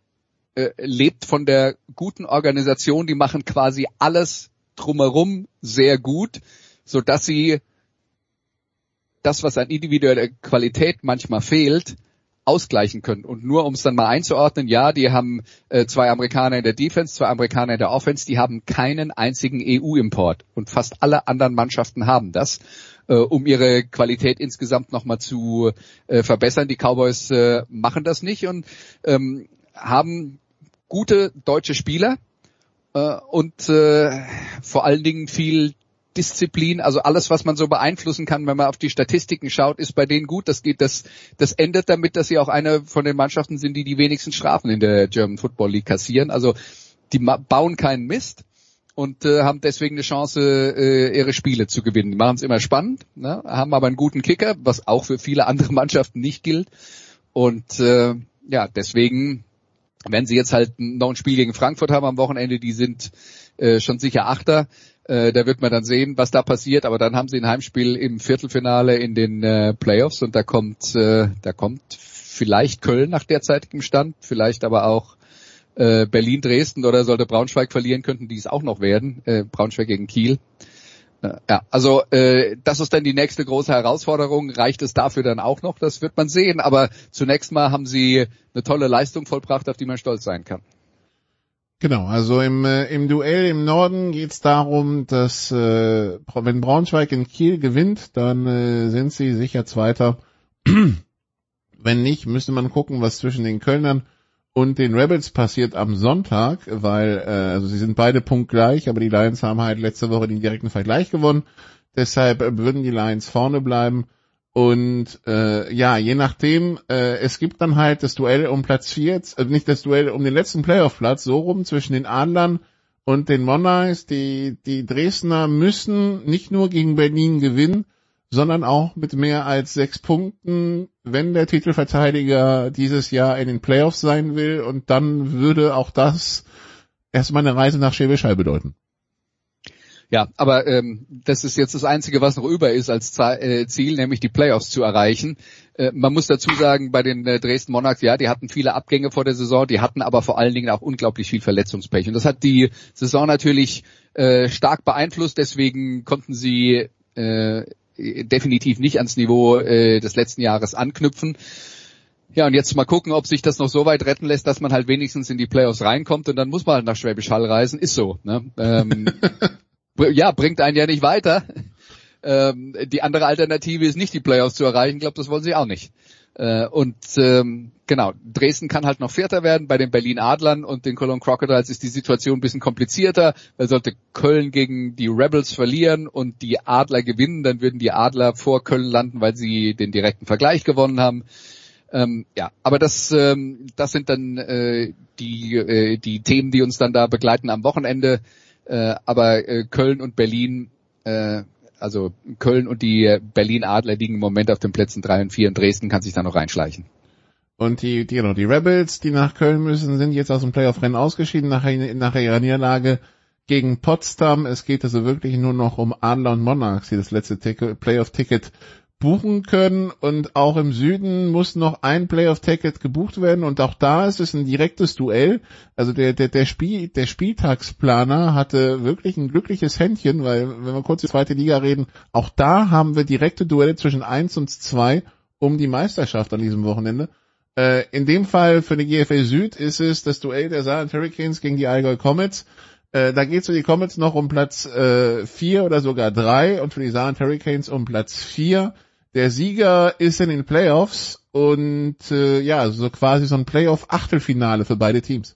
von der guten Organisation, die machen quasi alles drumherum sehr gut, so dass sie das, was an individueller Qualität manchmal fehlt, ausgleichen können. Und nur um es dann mal einzuordnen, ja, die haben 2 Amerikaner in der Defense, 2 Amerikaner in der Offense, die haben keinen einzigen EU-Import. Und fast alle anderen Mannschaften haben das, um ihre Qualität insgesamt nochmal zu verbessern. Die Cowboys machen das nicht und haben gute deutsche Spieler und vor allen Dingen viel Disziplin, also alles, was man so beeinflussen kann, wenn man auf die Statistiken schaut, ist bei denen gut. Das endet damit, dass sie auch eine von den Mannschaften sind, die wenigsten Strafen in der German Football League kassieren. Also die bauen keinen Mist und haben deswegen eine Chance, ihre Spiele zu gewinnen. Die machen es immer spannend, ne? Haben aber einen guten Kicker, was auch für viele andere Mannschaften nicht gilt. Und deswegen, wenn sie jetzt halt noch ein Spiel gegen Frankfurt haben am Wochenende, die sind schon sicher Achter. Da wird man dann sehen, was da passiert. Aber dann haben sie ein Heimspiel im Viertelfinale in den Playoffs und da kommt vielleicht Köln nach derzeitigem Stand, vielleicht aber auch Berlin, Dresden oder sollte Braunschweig verlieren, könnten die es auch noch werden. Braunschweig gegen Kiel. Also das ist dann die nächste große Herausforderung. Reicht es dafür dann auch noch? Das wird man sehen. Aber zunächst mal haben sie eine tolle Leistung vollbracht, auf die man stolz sein kann. Genau, also im Duell im Norden geht es darum, dass wenn Braunschweig in Kiel gewinnt, dann sind sie sicher Zweiter. Wenn nicht, müsste man gucken, was zwischen den Kölnern und den Rebels passiert am Sonntag, weil also sie sind beide punktgleich, aber die Lions haben halt letzte Woche den direkten Vergleich gewonnen. Deshalb würden die Lions vorne bleiben. Und je nachdem, es gibt dann halt das Duell um Platz 4, nicht das Duell um den letzten Playoff-Platz, so rum zwischen den Adlern und den Monarchs. Die Dresdner müssen nicht nur gegen Berlin gewinnen, sondern auch mit mehr als 6 Punkten, wenn der Titelverteidiger dieses Jahr in den Playoffs sein will. Und dann würde auch das erstmal eine Reise nach Schwäbisch Hall bedeuten. Ja, aber das ist jetzt das Einzige, was noch über ist als Ziel, nämlich die Playoffs zu erreichen. Man muss dazu sagen, bei den Dresden Monarchs, ja, die hatten viele Abgänge vor der Saison, die hatten aber vor allen Dingen auch unglaublich viel Verletzungspech. Und das hat die Saison natürlich stark beeinflusst, deswegen konnten sie definitiv nicht ans Niveau des letzten Jahres anknüpfen. Ja, und jetzt mal gucken, ob sich das noch so weit retten lässt, dass man halt wenigstens in die Playoffs reinkommt und dann muss man halt nach Schwäbisch Hall reisen. Ist so, ne? Ja, bringt einen ja nicht weiter. Die andere Alternative ist nicht, die Playoffs zu erreichen. Ich glaube, das wollen sie auch nicht. Genau, Dresden kann halt noch Vierter werden. Bei den Berlin Adlern und den Cologne Crocodiles ist die Situation ein bisschen komplizierter, weil sollte Köln gegen die Rebels verlieren und die Adler gewinnen, dann würden die Adler vor Köln landen, weil sie den direkten Vergleich gewonnen haben. Aber das sind dann die Themen, die uns dann da begleiten am Wochenende. Aber Köln und Berlin, also Köln und die Berlin Adler liegen im Moment auf den Plätzen 3 und 4 und Dresden kann sich da noch reinschleichen. Und die Rebels, die nach Köln müssen, sind jetzt aus dem Playoff-Rennen ausgeschieden nach ihrer Niederlage gegen Potsdam. Es geht also wirklich nur noch um Adler und Monarchs, die das letzte Playoff-Ticket buchen können, und auch im Süden muss noch ein Playoff-Ticket gebucht werden, und auch da ist es ein direktes Duell. Also der Spieltagsplaner hatte wirklich ein glückliches Händchen, weil, wenn wir kurz die zweite Liga reden, auch da haben wir direkte Duelle zwischen 1 und 2 um die Meisterschaft an diesem Wochenende. In dem Fall für die GFL Süd ist es das Duell der Saarland Hurricanes gegen die Allgäu Comets. Da geht es für die Comets noch um Platz 4 oder sogar 3 und für die Saarland Hurricanes um Platz 4. Der Sieger ist in den Playoffs und so quasi so ein Playoff-Achtelfinale für beide Teams.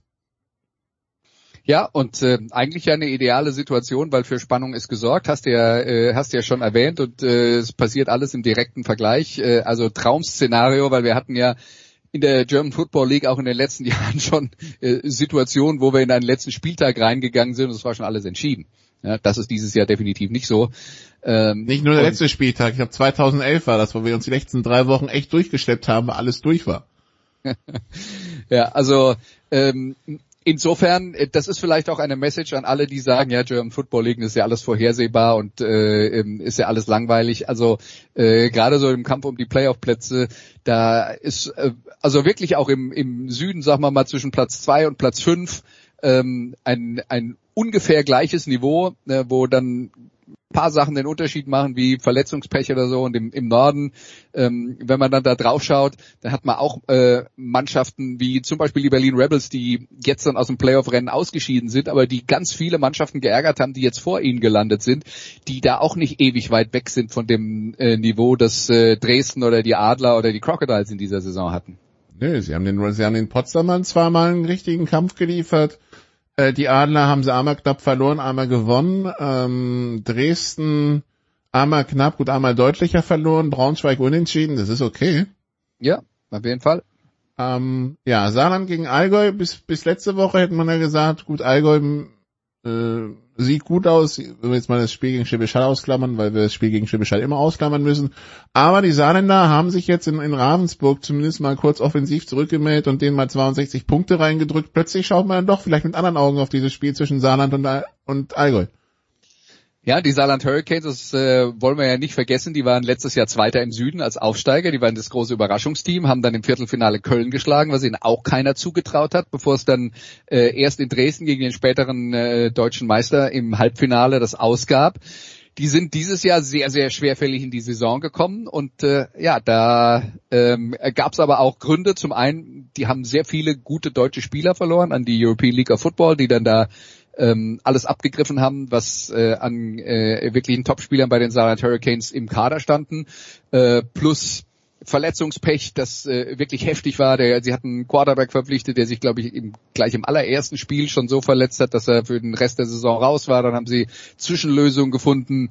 Ja, und eigentlich ja eine ideale Situation, weil für Spannung ist gesorgt, hast du ja schon erwähnt, und es passiert alles im direkten Vergleich. Also Traum-Szenario, weil wir hatten ja in der German Football League auch in den letzten Jahren schon Situationen, wo wir in einen letzten Spieltag reingegangen sind und es war schon alles entschieden. Ja, das ist dieses Jahr definitiv nicht so. Nicht nur der letzte Spieltag, ich glaube 2011 war das, wo wir uns die letzten 3 Wochen echt durchgeschleppt haben, weil alles durch war. Ja, also insofern, das ist vielleicht auch eine Message an alle, die sagen, ja, German Football League ist ja alles vorhersehbar und ist ja alles langweilig. Also gerade so im Kampf um die Playoff-Plätze, da ist also wirklich auch im Süden, sagen wir mal, zwischen Platz 2 und Platz 5 ein ungefähr gleiches Niveau, wo dann paar Sachen den Unterschied machen, wie Verletzungspech oder so. Und im Norden, wenn man dann da drauf schaut, dann hat man auch Mannschaften wie zum Beispiel die Berlin Rebels, die jetzt dann aus dem Playoff-Rennen ausgeschieden sind, aber die ganz viele Mannschaften geärgert haben, die jetzt vor ihnen gelandet sind, die da auch nicht ewig weit weg sind von dem Niveau, das Dresden oder die Adler oder die Crocodiles in dieser Saison hatten. Nö, sie haben den Potsdamern zweimal einen richtigen Kampf geliefert. Die Adler haben sie einmal knapp verloren, einmal gewonnen. Dresden einmal knapp, gut, einmal deutlicher verloren. Braunschweig unentschieden, das ist okay. Ja, auf jeden Fall. Ja, Saarland gegen Allgäu, bis letzte Woche hätte man ja gesagt, gut, Allgäu sieht gut aus, wenn wir jetzt mal das Spiel gegen Schwäbisch Hall ausklammern, weil wir das Spiel gegen Schwäbisch Hall immer ausklammern müssen. Aber die Saarländer haben sich jetzt in Ravensburg zumindest mal kurz offensiv zurückgemeldet und denen mal 62 Punkte reingedrückt. Plötzlich schaut man dann doch vielleicht mit anderen Augen auf dieses Spiel zwischen Saarland und Allgäu. Ja, die Saarland Hurricanes, das wollen wir ja nicht vergessen, die waren letztes Jahr Zweiter im Süden als Aufsteiger, die waren das große Überraschungsteam, haben dann im Viertelfinale Köln geschlagen, was ihnen auch keiner zugetraut hat, bevor es dann erst in Dresden gegen den späteren deutschen Meister im Halbfinale das ausgab. Die sind dieses Jahr sehr, sehr schwerfällig in die Saison gekommen und da gab es aber auch Gründe. Zum einen, die haben sehr viele gute deutsche Spieler verloren an die European League of Football, die dann da alles abgegriffen haben, was an wirklichen Topspielern bei den Saarland Hurricanes im Kader standen, plus Verletzungspech, das wirklich heftig war. Sie hatten einen Quarterback verpflichtet, der sich, glaube ich, gleich im allerersten Spiel schon so verletzt hat, dass er für den Rest der Saison raus war. Dann haben sie Zwischenlösungen gefunden.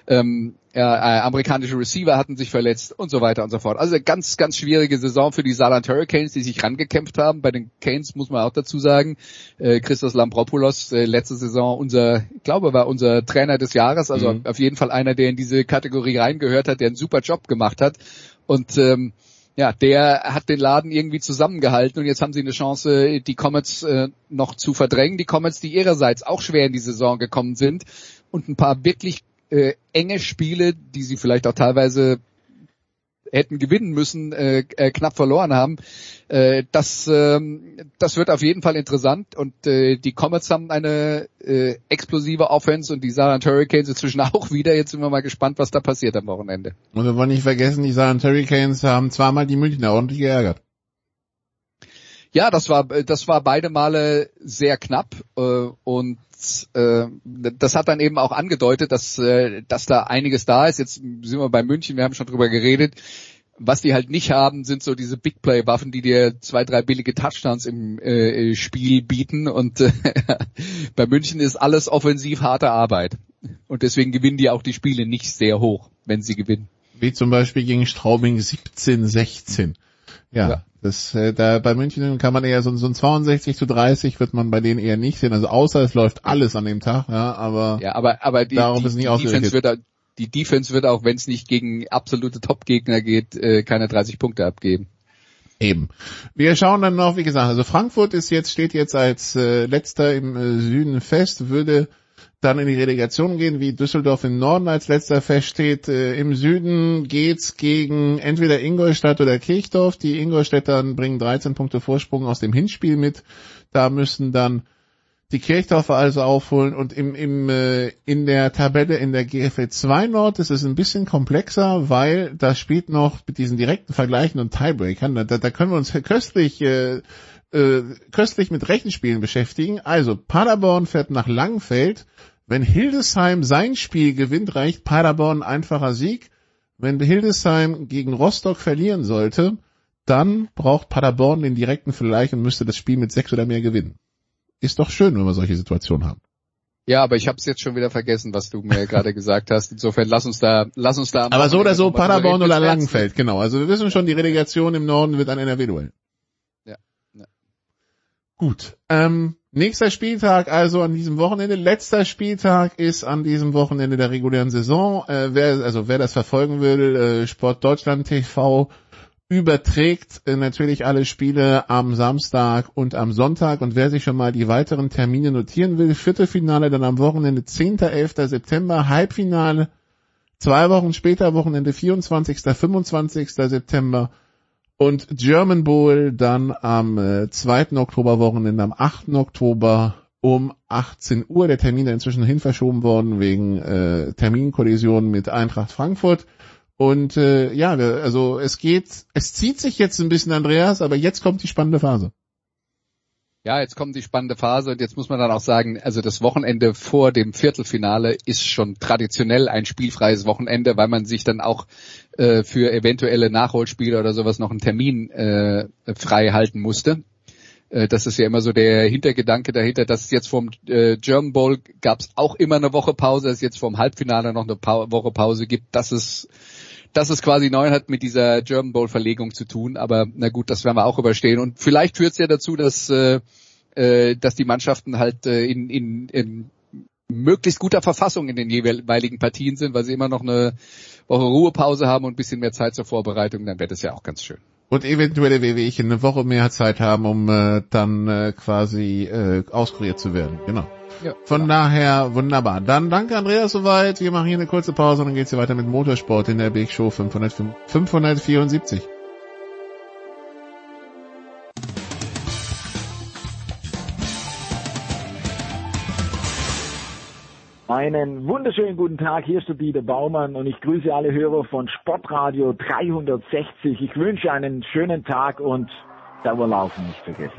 Amerikanische Receiver hatten sich verletzt und so weiter und so fort. Also eine ganz, ganz schwierige Saison für die Saarland Hurricanes, die sich rangekämpft haben. Bei den Canes muss man auch dazu sagen, Christos Lampropoulos, letzte Saison war unser Trainer des Jahres, also auf jeden Fall einer, der in diese Kategorie reingehört hat, der einen super Job gemacht hat. Und der hat den Laden irgendwie zusammengehalten und jetzt haben sie eine Chance, die Comets noch zu verdrängen. Die Comets, die ihrerseits auch schwer in die Saison gekommen sind und ein paar wirklich enge Spiele, die sie vielleicht auch teilweise hätten gewinnen müssen, knapp verloren haben. Das wird auf jeden Fall interessant und die Comets haben eine explosive Offense und die Saarland Hurricanes inzwischen auch wieder. Jetzt sind wir mal gespannt, was da passiert am Wochenende. Und wir wollen nicht vergessen, die Saarland Hurricanes haben zweimal die Münchner ordentlich geärgert. Ja, das war beide Male sehr knapp und das hat dann eben auch angedeutet, dass da einiges da ist. Jetzt sind wir bei München, wir haben schon drüber geredet. Was die halt nicht haben, sind so diese Big Play Waffen, die dir 2-3 billige Touchdowns im Spiel bieten und bei München ist alles offensiv harte Arbeit und deswegen gewinnen die auch die Spiele nicht sehr hoch, wenn sie gewinnen. Wie zum Beispiel gegen Straubing 17-16. Ja. Da bei München kann man eher so ein 62-30 wird man bei denen eher nicht sehen, also außer es läuft alles an dem Tag, aber darauf ist nicht ausgerichtet. Die Defense wird auch, wenn es nicht gegen absolute Top-Gegner geht, keine 30 Punkte abgeben. Eben. Wir schauen dann noch, wie gesagt, also Frankfurt steht jetzt als letzter im Süden fest, würde dann in die Relegation gehen, wie Düsseldorf im Norden als letzter feststeht. Im Süden geht's gegen entweder Ingolstadt oder Kirchdorf. Die Ingolstädter bringen 13 Punkte Vorsprung aus dem Hinspiel mit. Da müssen dann die Kirchdorfer also aufholen. Und in der Tabelle in der GFL 2 Nord ist es ein bisschen komplexer, weil da spielt noch mit diesen direkten Vergleichen und Tiebreakern. Da können wir uns köstlich mit Rechenspielen beschäftigen. Also Paderborn fährt nach Langenfeld. Wenn Hildesheim sein Spiel gewinnt, reicht Paderborn ein einfacher Sieg. Wenn Hildesheim gegen Rostock verlieren sollte, dann braucht Paderborn den direkten Vergleich und müsste das Spiel mit 6 oder mehr gewinnen. Ist doch schön, wenn wir solche Situationen haben. Ja, aber ich habe es jetzt schon wieder vergessen, was du mir gerade gesagt hast. Insofern lass uns da. Aber so oder so Paderborn oder Langenfeld, genau. Also wir wissen schon, die Relegation im Norden wird an NRW-Duell. Ja. Gut. Nächster Spieltag also an diesem Wochenende. Letzter Spieltag ist an diesem Wochenende der regulären Saison. Wer das verfolgen will, Sport Deutschland TV überträgt natürlich alle Spiele am Samstag und am Sonntag. Und wer sich schon mal die weiteren Termine notieren will, Viertelfinale dann am Wochenende 10. 11. September, Halbfinale 2 Wochen später, Wochenende 24. 25. September. Und German Bowl dann am 2. Oktober Wochenende am 8. Oktober um 18 Uhr. Der Termin ist inzwischen hin verschoben worden wegen Terminkollision mit Eintracht Frankfurt. Und also es zieht sich jetzt ein bisschen, Andreas, aber jetzt kommt die spannende Phase. Ja, jetzt kommt die spannende Phase und jetzt muss man dann auch sagen, also das Wochenende vor dem Viertelfinale ist schon traditionell ein spielfreies Wochenende, weil man sich dann auch für eventuelle Nachholspiele oder sowas noch einen Termin frei halten musste. Das ist ja immer so der Hintergedanke dahinter, dass jetzt vom German Bowl gab es auch immer eine Woche Pause, dass es jetzt vom Halbfinale noch eine Woche Pause gibt, dass es quasi neu hat mit dieser German Bowl Verlegung zu tun, aber na gut, das werden wir auch überstehen und vielleicht führt es ja dazu, dass die Mannschaften halt in möglichst guter Verfassung in den jeweiligen Partien sind, weil sie immer noch eine Woche Ruhepause haben und ein bisschen mehr Zeit zur Vorbereitung, dann wäre das ja auch ganz schön. Und eventuelle Wehwehchen eine Woche mehr Zeit haben, um dann quasi auskuriert zu werden. Genau. Ja, Von daher wunderbar. Dann danke Andreas soweit. Wir machen hier eine kurze Pause und dann geht's hier weiter mit Motorsport in der Big Show 574. Einen wunderschönen guten Tag, hier ist der Dieter Baumann und ich grüße alle Hörer von Sportradio 360. Ich wünsche einen schönen Tag und Dauerlaufen nicht vergessen.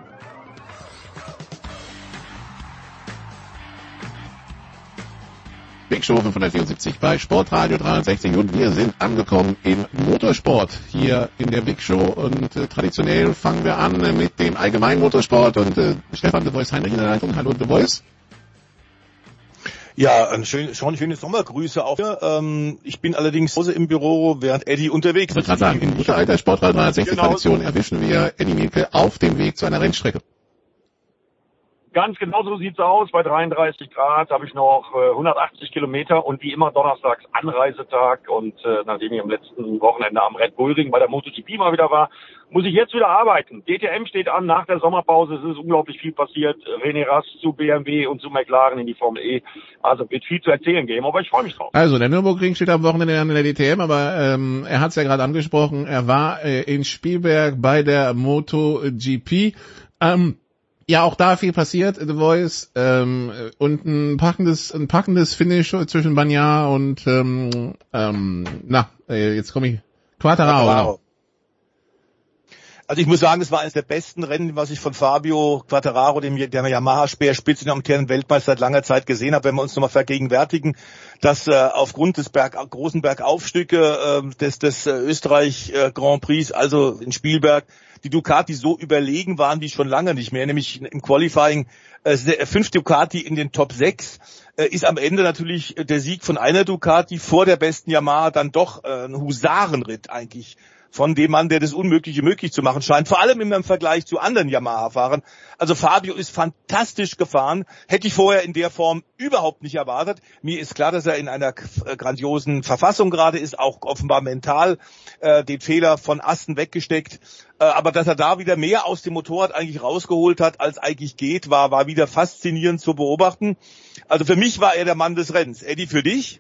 Big Show 574 bei Sportradio 360 und wir sind angekommen im Motorsport hier in der Big Show und traditionell fangen wir an mit dem allgemeinen Motorsport und Stefan De Voice Heinrich in der Leitung. Hallo De Voice. Ja, schöne Sommergrüße auch hier. Ich bin allerdings zu Hause im Büro, während Eddie unterwegs ist. Ich wollte gerade sagen, in guter alter Sportradio 360 Tradition erwischen wir Eddie Mielke auf dem Weg zu einer Rennstrecke. Ganz genau so sieht's aus. Bei 33 Grad habe ich noch 180 Kilometer und wie immer donnerstags Anreisetag. Und nachdem ich am letzten Wochenende am Red Bull Ring bei der MotoGP mal wieder war, muss ich jetzt wieder arbeiten. DTM steht an nach der Sommerpause. Es ist unglaublich viel passiert. René Rast zu BMW und zu McLaren in die Formel E. Also wird viel zu erzählen geben, aber ich freue mich drauf. Also der Nürburgring steht am Wochenende an der DTM, aber er hat es ja gerade angesprochen. Er war in Spielberg bei der MotoGP. Ja, auch da viel passiert, The Voice, und ein packendes Finish zwischen Bagnaia und, jetzt komme ich, Quartararo. Also ich muss sagen, es war eines der besten Rennen, was ich von Fabio Quartararo, der Yamaha-Speerspitze amtierenden Weltmeister seit langer Zeit gesehen habe. Wenn wir uns nochmal vergegenwärtigen, dass aufgrund des großen Bergaufstücke des Österreich Grand Prix, also in Spielberg, die Ducati so überlegen waren wie schon lange nicht mehr, nämlich im Qualifying 5 Ducati in den Top 6, ist am Ende natürlich der Sieg von einer Ducati vor der besten Yamaha dann doch ein Husarenritt eigentlich von dem Mann, der das Unmögliche möglich zu machen scheint, vor allem im Vergleich zu anderen Yamaha-Fahrern. Also Fabio ist fantastisch gefahren, hätte ich vorher in der Form überhaupt nicht erwartet. Mir ist klar, dass er in einer grandiosen Verfassung gerade ist, auch offenbar mental den Fehler von Aston weggesteckt. Aber dass er da wieder mehr aus dem Motorrad eigentlich rausgeholt hat, als eigentlich geht, war wieder faszinierend zu beobachten. Also für mich war er der Mann des Rennens. Eddie, für dich?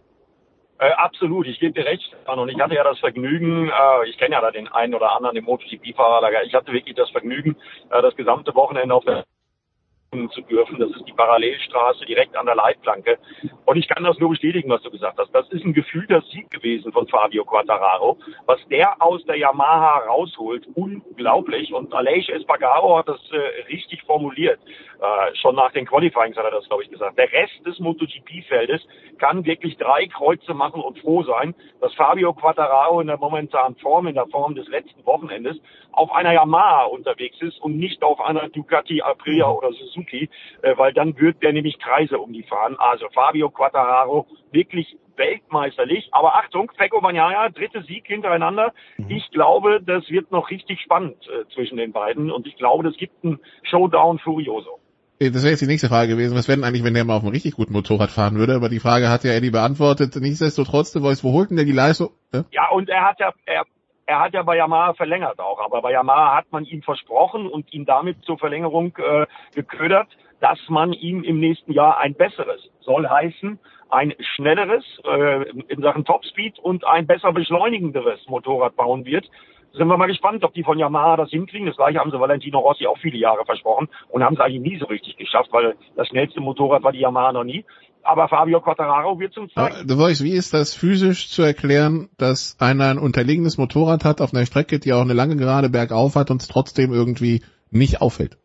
Absolut, ich gebe dir recht. Und ich hatte ja das Vergnügen, ich kenne ja da den einen oder anderen, den MotoGP-Fahrer, ich hatte wirklich das Vergnügen, das gesamte Wochenende auf der zu dürfen. Das ist die Parallelstraße direkt an der Leitplanke. Und ich kann das nur bestätigen, was du gesagt hast. Das ist ein gefühlter Sieg gewesen von Fabio Quartararo. Was der aus der Yamaha rausholt, unglaublich. Und Aleix Espargaro hat das richtig formuliert. Schon nach den Qualifyings hat er das, glaube ich, gesagt. Der Rest des MotoGP-Feldes kann wirklich 3 Kreuze machen und froh sein, dass Fabio Quartararo in der momentanen Form, in der Form des letzten Wochenendes, auf einer Yamaha unterwegs ist und nicht auf einer Ducati, Aprilia oder Suzuki, weil dann wird der nämlich Kreise um die fahren. Also Fabio Quartararo wirklich weltmeisterlich. Aber Achtung, Pecco Bagnaia, 3. Sieg hintereinander. Ich glaube, das wird noch richtig spannend zwischen den beiden und ich glaube, das gibt einen Showdown Furioso. Das wäre jetzt die nächste Frage gewesen. Was wäre denn eigentlich, wenn der mal auf einem richtig guten Motorrad fahren würde? Aber die Frage hat ja Eddie beantwortet. Nichtsdestotrotz, wo holt denn der die Leistung? Ja, und er hat ja bei Yamaha verlängert auch, aber bei Yamaha hat man ihm versprochen und ihn damit zur Verlängerung geködert, dass man ihm im nächsten Jahr ein besseres, soll heißen, ein schnelleres in Sachen Topspeed und ein besser beschleunigenderes Motorrad bauen wird. Sind wir mal gespannt, ob die von Yamaha das hinkriegen. Das gleiche haben sie Valentino Rossi auch viele Jahre versprochen und haben es eigentlich nie so richtig geschafft, weil das schnellste Motorrad war die Yamaha noch nie. Aber Fabio Quartararo wird zum zeigen. Du weißt, wie ist das physisch zu erklären, dass einer ein unterlegenes Motorrad hat auf einer Strecke, die auch eine lange Gerade bergauf hat und es trotzdem irgendwie nicht auffällt?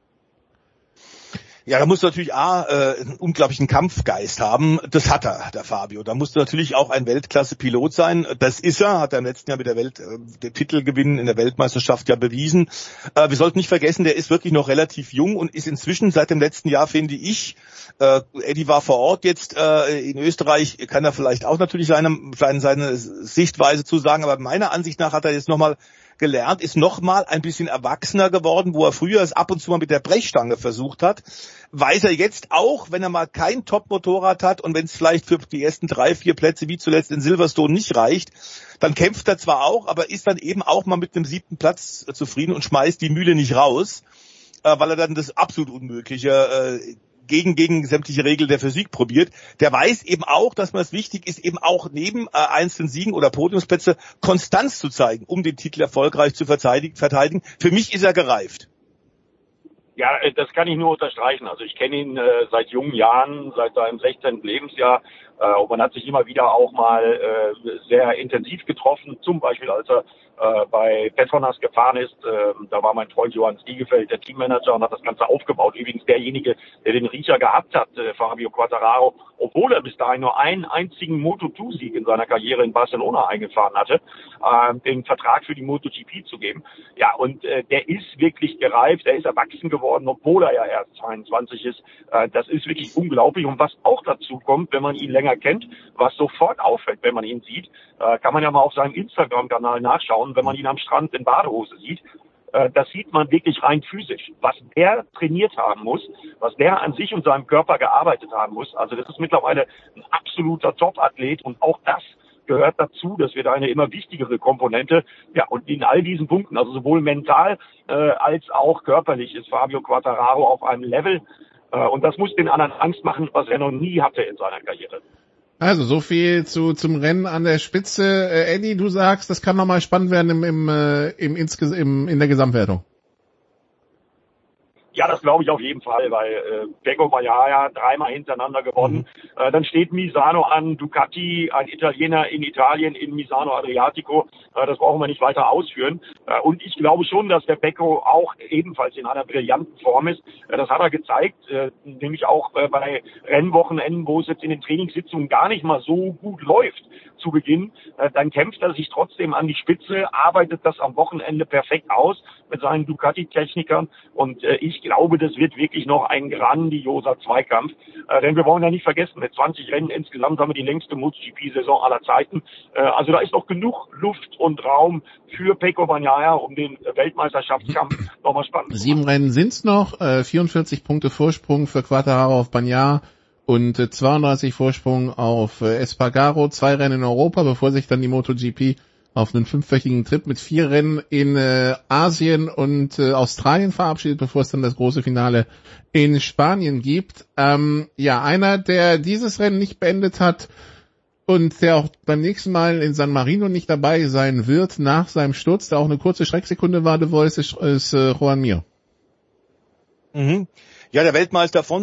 Ja, da musst du natürlich einen unglaublichen Kampfgeist haben. Das hat er, der Fabio. Da musst du natürlich auch ein Weltklasse-Pilot sein. Das ist er, hat er im letzten Jahr mit den Titelgewinn in der Weltmeisterschaft ja bewiesen. Wir sollten nicht vergessen, der ist wirklich noch relativ jung und ist inzwischen seit dem letzten Jahr, finde ich, Eddie war vor Ort jetzt in Österreich, kann er vielleicht auch natürlich seine Sichtweise zu sagen, aber meiner Ansicht nach hat er jetzt nochmal gelernt, ist nochmal ein bisschen erwachsener geworden, wo er früher es ab und zu mal mit der Brechstange versucht hat, weiß er jetzt auch, wenn er mal kein Top-Motorrad hat und wenn es vielleicht für die ersten 3-4 Plätze wie zuletzt in Silverstone nicht reicht, dann kämpft er zwar auch, aber ist dann eben auch mal mit einem 7. Platz zufrieden und schmeißt die Mühle nicht raus, weil er dann das absolut Unmögliche gegen sämtliche Regeln der Physik probiert. Der weiß eben auch, dass man es wichtig ist, eben auch neben einzelnen Siegen oder Podiumsplätze Konstanz zu zeigen, um den Titel erfolgreich zu verteidigen. Für mich ist er gereift. Ja, das kann ich nur unterstreichen. Also ich kenne ihn seit jungen Jahren, seit seinem 16. Lebensjahr. Und man hat sich immer wieder auch mal sehr intensiv getroffen, zum Beispiel als er bei Petronas gefahren ist. Da war mein Freund Johann Stiegefeld der Teammanager und hat das Ganze aufgebaut. Übrigens derjenige, der den Riecher gehabt hat, Fabio Quartararo, obwohl er bis dahin nur einen einzigen Moto2-Sieg in seiner Karriere in Barcelona eingefahren hatte, den Vertrag für die MotoGP zu geben. Ja, und der ist wirklich gereift, der ist erwachsen geworden, obwohl er ja erst 22 ist. Das ist wirklich unglaublich. Und was auch dazu kommt, wenn man ihn länger kennt, was sofort auffällt, wenn man ihn sieht, kann man ja mal auf seinem Instagram-Kanal nachschauen, wenn man ihn am Strand in Badehose sieht. Das sieht man wirklich rein physisch. Was der trainiert haben muss, was der an sich und seinem Körper gearbeitet haben muss. Also das ist mittlerweile ein absoluter Top-Athlet und auch das gehört dazu. Das wird eine immer wichtigere Komponente. Ja, und in all diesen Punkten, also sowohl mental als auch körperlich, ist Fabio Quartararo auf einem Level. Und das muss den anderen Angst machen, was er noch nie hatte in seiner Karriere. Also so viel zum Rennen an der Spitze. Eddie, du sagst, das kann nochmal spannend werden in der Gesamtwertung. Ja, das glaube ich auf jeden Fall, weil Pecco Bagnaia 3-mal hintereinander gewonnen. Dann steht Misano an, Ducati, ein Italiener in Italien, in Misano Adriatico. Das brauchen wir nicht weiter ausführen. Und ich glaube schon, dass der Pecco auch ebenfalls in einer brillanten Form ist. Das hat er gezeigt, nämlich auch bei Rennwochenenden, wo es jetzt in den Trainingssitzungen gar nicht mal so gut läuft zu Beginn. Dann kämpft er sich trotzdem an die Spitze, arbeitet das am Wochenende perfekt aus mit seinen Ducati-Technikern. Und ich glaube, das wird wirklich noch ein grandioser Zweikampf. Denn wir wollen ja nicht vergessen, mit 20 Rennen insgesamt haben wir die längste MotoGP-Saison aller Zeiten. Also da ist noch genug Luft und Raum für Pecco Bagnaia, um den Weltmeisterschaftskampf nochmal spannend zu machen. 7 Rennen sind's noch, 44 Punkte Vorsprung für Quartararo auf Bagnaia und 32 Vorsprung auf Espargaro. 2 Rennen in Europa, bevor sich dann die MotoGP auf einen 5-wöchigen Trip mit 4 Rennen in Asien und Australien verabschiedet, bevor es dann das große Finale in Spanien gibt. Einer, der dieses Rennen nicht beendet hat und der auch beim nächsten Mal in San Marino nicht dabei sein wird nach seinem Sturz, der auch eine kurze Schrecksekunde war, ist Joan Mir. Mhm. Ja, der Weltmeister von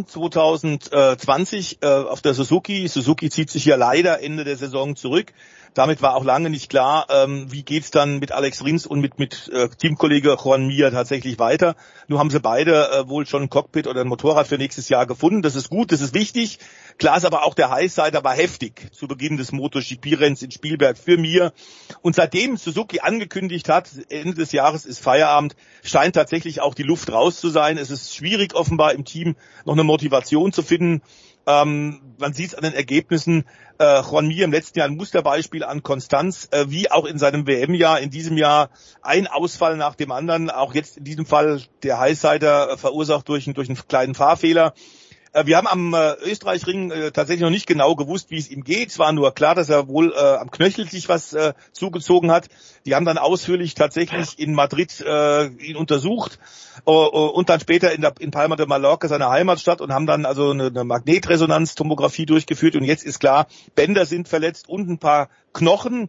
2020 auf der Suzuki. Suzuki zieht sich ja leider Ende der Saison zurück. Damit war auch lange nicht klar, wie geht's dann mit Alex Rins und mit Teamkollege Joan Mir tatsächlich weiter. Nur haben sie beide wohl schon ein Cockpit oder ein Motorrad für nächstes Jahr gefunden. Das ist gut, das ist wichtig. Klar ist aber auch der Highsider war heftig zu Beginn des MotoGP-Renns in Spielberg für Mir. Und seitdem Suzuki angekündigt hat, Ende des Jahres ist Feierabend, scheint tatsächlich auch die Luft raus zu sein. Es ist schwierig offenbar im Team noch eine Motivation zu finden. Man sieht es an den Ergebnissen. Joan Mir im letzten Jahr ein Musterbeispiel an Konstanz, wie auch in seinem WM-Jahr, in diesem Jahr ein Ausfall nach dem anderen. Auch jetzt in diesem Fall der Highsider verursacht durch einen kleinen Fahrfehler. Wir haben am Österreich-Ring tatsächlich noch nicht genau gewusst, wie es ihm geht. Es war nur klar, dass er wohl am Knöchel sich was zugezogen hat. Die haben dann ausführlich tatsächlich in Madrid ihn untersucht und dann später in Palma de Mallorca, seiner Heimatstadt, und haben dann also eine Magnetresonanztomographie durchgeführt. Und jetzt ist klar, Bänder sind verletzt und ein paar Knochen.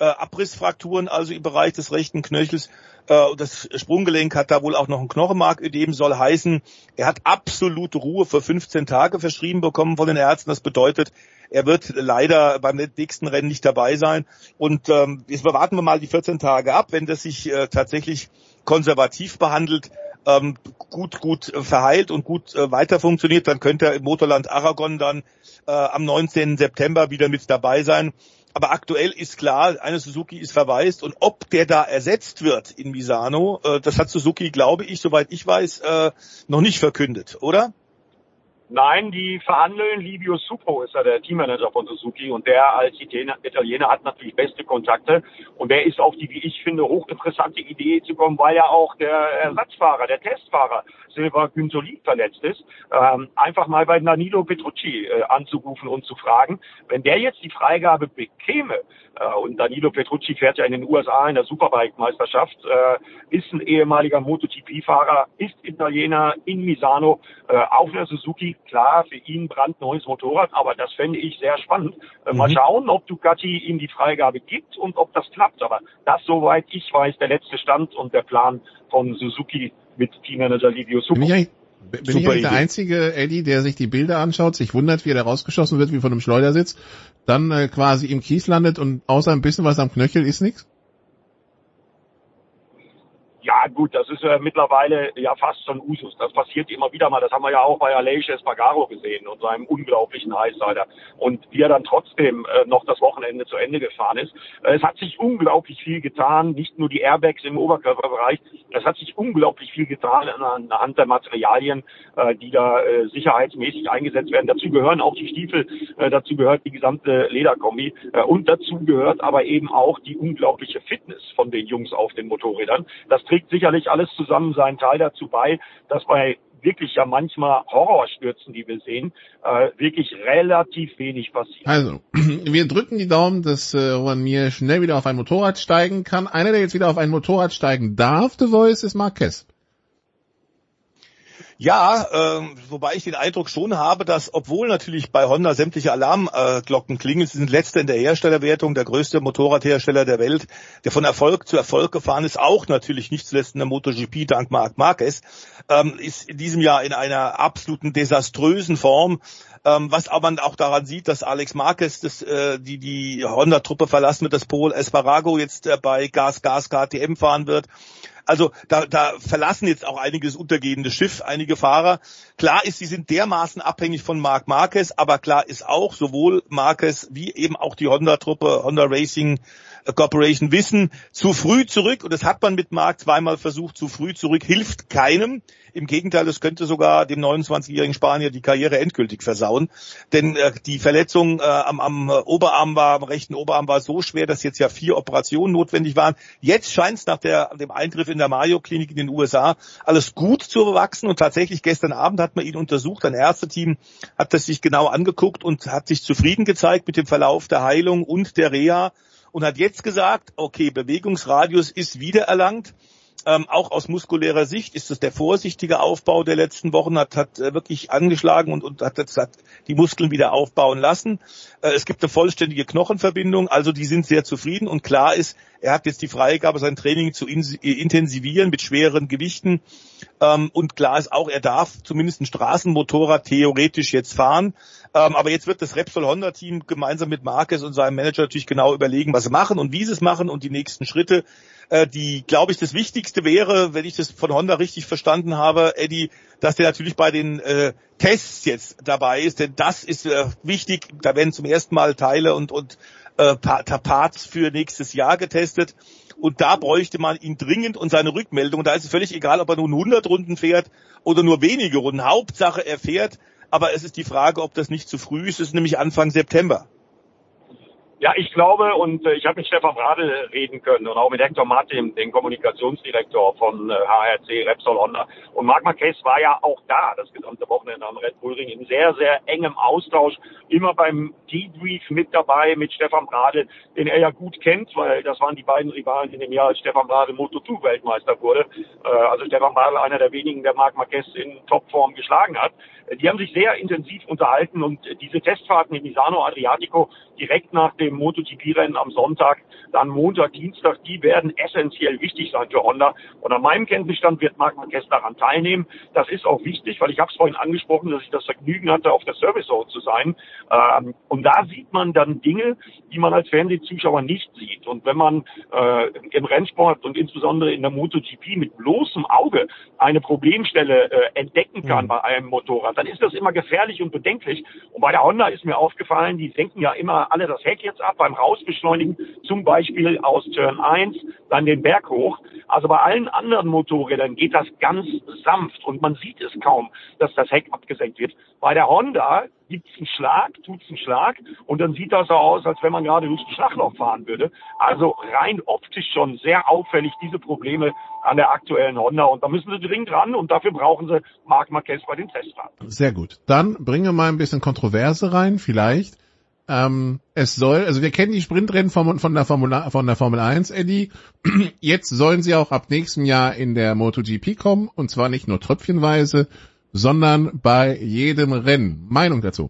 Abrissfrakturen, also im Bereich des rechten Knöchels. Das Sprunggelenk hat da wohl auch noch ein Knochenmarködem, soll heißen, er hat absolute Ruhe für 15 Tage verschrieben bekommen von den Ärzten. Das bedeutet, er wird leider beim nächsten Rennen nicht dabei sein. Und jetzt warten wir mal die 14 Tage ab. Wenn das sich tatsächlich konservativ behandelt, gut verheilt und gut weiter funktioniert, dann könnte er im Motorland Aragon dann am 19. September wieder mit dabei sein. Aber aktuell ist klar, eine Suzuki ist verwaist und ob der da ersetzt wird in Misano, das hat Suzuki, glaube ich, soweit ich weiß, noch nicht verkündet, oder? Nein, die verhandeln. Livio Suppo ist ja der Teammanager von Suzuki und der als Italiener hat natürlich beste Kontakte und der ist auf die, wie ich finde, hochinteressante Idee zu kommen, weil ja auch der Ersatzfahrer, der Testfahrer Silva Güntoli verletzt ist, einfach mal bei Danilo Petrucci anzurufen und zu fragen, wenn der jetzt die Freigabe bekäme, und Danilo Petrucci fährt ja in den USA in der Superbike-Meisterschaft, ist ein ehemaliger MotoGP-Fahrer, ist Italiener in Misano, auf einer Suzuki, klar, für ihn brandneues Motorrad, aber das fände ich sehr spannend. Mal schauen, ob Ducati ihm die Freigabe gibt und ob das klappt, aber das, soweit ich weiß, der letzte Stand und der Plan von Suzuki mit Teammanager Livio Suppo. Bin ich eigentlich der einzige, Eddie, der sich die Bilder anschaut, sich wundert, wie er da rausgeschossen wird, wie von einem Schleudersitz, dann quasi im Kies landet und außer ein bisschen was am Knöchel ist nichts? Ja gut, das ist mittlerweile ja fast schon Usus. Das passiert immer wieder mal. Das haben wir ja auch bei Aleix Espargaro gesehen und seinem unglaublichen Highsider. Und wie er dann trotzdem noch das Wochenende zu Ende gefahren ist. Es hat sich unglaublich viel getan. Nicht nur die Airbags im Oberkörperbereich. Es hat sich unglaublich viel getan anhand der Materialien, die da sicherheitsmäßig eingesetzt werden. Dazu gehören auch die Stiefel, dazu gehört die gesamte Lederkombi und dazu gehört aber eben auch die unglaubliche Fitness von den Jungs auf den Motorrädern. Das trägt sicherlich alles zusammen seinen Teil dazu bei, dass bei wirklich ja manchmal Horrorstürzen, die wir sehen, wirklich relativ wenig passiert. Also, wir drücken die Daumen, dass Juan Mir schnell wieder auf ein Motorrad steigen kann. Einer, der jetzt wieder auf ein Motorrad steigen darf, The Voice, ist Marquez. Ja, wobei ich den Eindruck schon habe, dass obwohl natürlich bei Honda sämtliche Alarmglocken klingen, sie sind letzter in der Herstellerwertung, der größte Motorradhersteller der Welt, der von Erfolg zu Erfolg gefahren ist, auch natürlich nicht zuletzt in der MotoGP dank Marc Marquez, ist in diesem Jahr in einer absoluten desaströsen Form. Was aber man auch daran sieht, dass Alex Marquez die Honda-Truppe verlassen wird, dass Pol Espargaro jetzt bei Gas KTM fahren wird. Also da verlassen jetzt auch einiges untergehende Schiff, einige Fahrer. Klar ist, sie sind dermaßen abhängig von Marc Marquez, aber klar ist auch, sowohl Marquez wie eben auch die Honda-Truppe, Honda Racing Corporation wissen, zu früh zurück, und das hat man mit Marc zweimal versucht, zu früh zurück hilft keinem. Im Gegenteil, es könnte sogar dem 29-jährigen Spanier die Karriere endgültig versauen. Denn die Verletzung am rechten Oberarm war so schwer, dass jetzt ja 4 Operationen notwendig waren. Jetzt scheint es nach dem Eingriff in der Mayo-Klinik in den USA alles gut zu wachsen. Und tatsächlich gestern Abend hat man ihn untersucht. Ein Ärzteteam hat das sich genau angeguckt und hat sich zufrieden gezeigt mit dem Verlauf der Heilung und der Reha. Und hat jetzt gesagt, okay, Bewegungsradius ist wiedererlangt. Auch aus muskulärer Sicht ist es der vorsichtige Aufbau der letzten Wochen, hat wirklich angeschlagen und hat die Muskeln wieder aufbauen lassen. Es gibt eine vollständige Knochenverbindung, also die sind sehr zufrieden, und klar ist, er hat jetzt die Freigabe, sein Training zu intensivieren mit schweren Gewichten, und klar ist auch, er darf zumindest ein Straßenmotorrad theoretisch jetzt fahren, aber jetzt wird das Repsol Honda Team gemeinsam mit Marquez und seinem Manager natürlich genau überlegen, was sie machen und wie sie es machen und die nächsten Schritte. Die, glaube ich, das Wichtigste wäre, wenn ich das von Honda richtig verstanden habe, Eddie, dass der natürlich bei den Tests jetzt dabei ist, denn das ist wichtig. Da werden zum ersten Mal Teile und Parts für nächstes Jahr getestet, und da bräuchte man ihn dringend und seine Rückmeldung. Und da ist es völlig egal, ob er nun 100 Runden fährt oder nur wenige Runden. Hauptsache er fährt, aber es ist die Frage, ob das nicht zu früh ist. Es ist nämlich Anfang September. Ja, ich glaube, und ich habe mit Stefan Bradl reden können und auch mit Hector Martin, den Kommunikationsdirektor von HRC Repsol Honda. Und Marc Marquez war ja auch da, das gesamte Wochenende am Red Bull Ring, in sehr, sehr engem Austausch, immer beim Debrief mit dabei mit Stefan Bradl, den er ja gut kennt, weil das waren die beiden Rivalen in dem Jahr, als Stefan Bradl Moto2-Weltmeister wurde. Also Stefan Bradl, einer der wenigen, der Marc Marquez in Topform geschlagen hat. Die haben sich sehr intensiv unterhalten, und diese Testfahrten in Misano Adriatico direkt nach dem dem MotoGP-Rennen am Sonntag, dann Montag, Dienstag, die werden essentiell wichtig sein für Honda. Und an meinem Kenntnisstand wird Marc Marquez daran teilnehmen. Das ist auch wichtig, weil ich habe es vorhin angesprochen, dass ich das Vergnügen hatte, auf der Service Zone zu sein. Und da sieht man dann Dinge, die man als Fernsehzuschauer nicht sieht. Und wenn man im Rennsport und insbesondere in der MotoGP mit bloßem Auge eine Problemstelle entdecken kann bei einem Motorrad, dann ist das immer gefährlich und bedenklich. Und bei der Honda ist mir aufgefallen, die senken ja immer alle das Heck jetzt ab beim Rausbeschleunigen, zum Beispiel aus Turn 1, dann den Berg hoch. Also bei allen anderen Motorrädern geht das ganz sanft und man sieht es kaum, dass das Heck abgesenkt wird. Bei der Honda tut's einen Schlag und dann sieht das so aus, als wenn man gerade durch ein Schlagloch fahren würde. Also rein optisch schon sehr auffällig diese Probleme an der aktuellen Honda und da müssen sie dringend ran und dafür brauchen sie Marc Marquez bei den Testfahrten. Sehr gut. Dann bringen wir mal ein bisschen Kontroverse rein, vielleicht. Wir kennen die Sprintrennen von der Formel 1, Eddie. Jetzt sollen sie auch ab nächstem Jahr in der MotoGP kommen und zwar nicht nur tröpfchenweise, sondern bei jedem Rennen. Meinung dazu?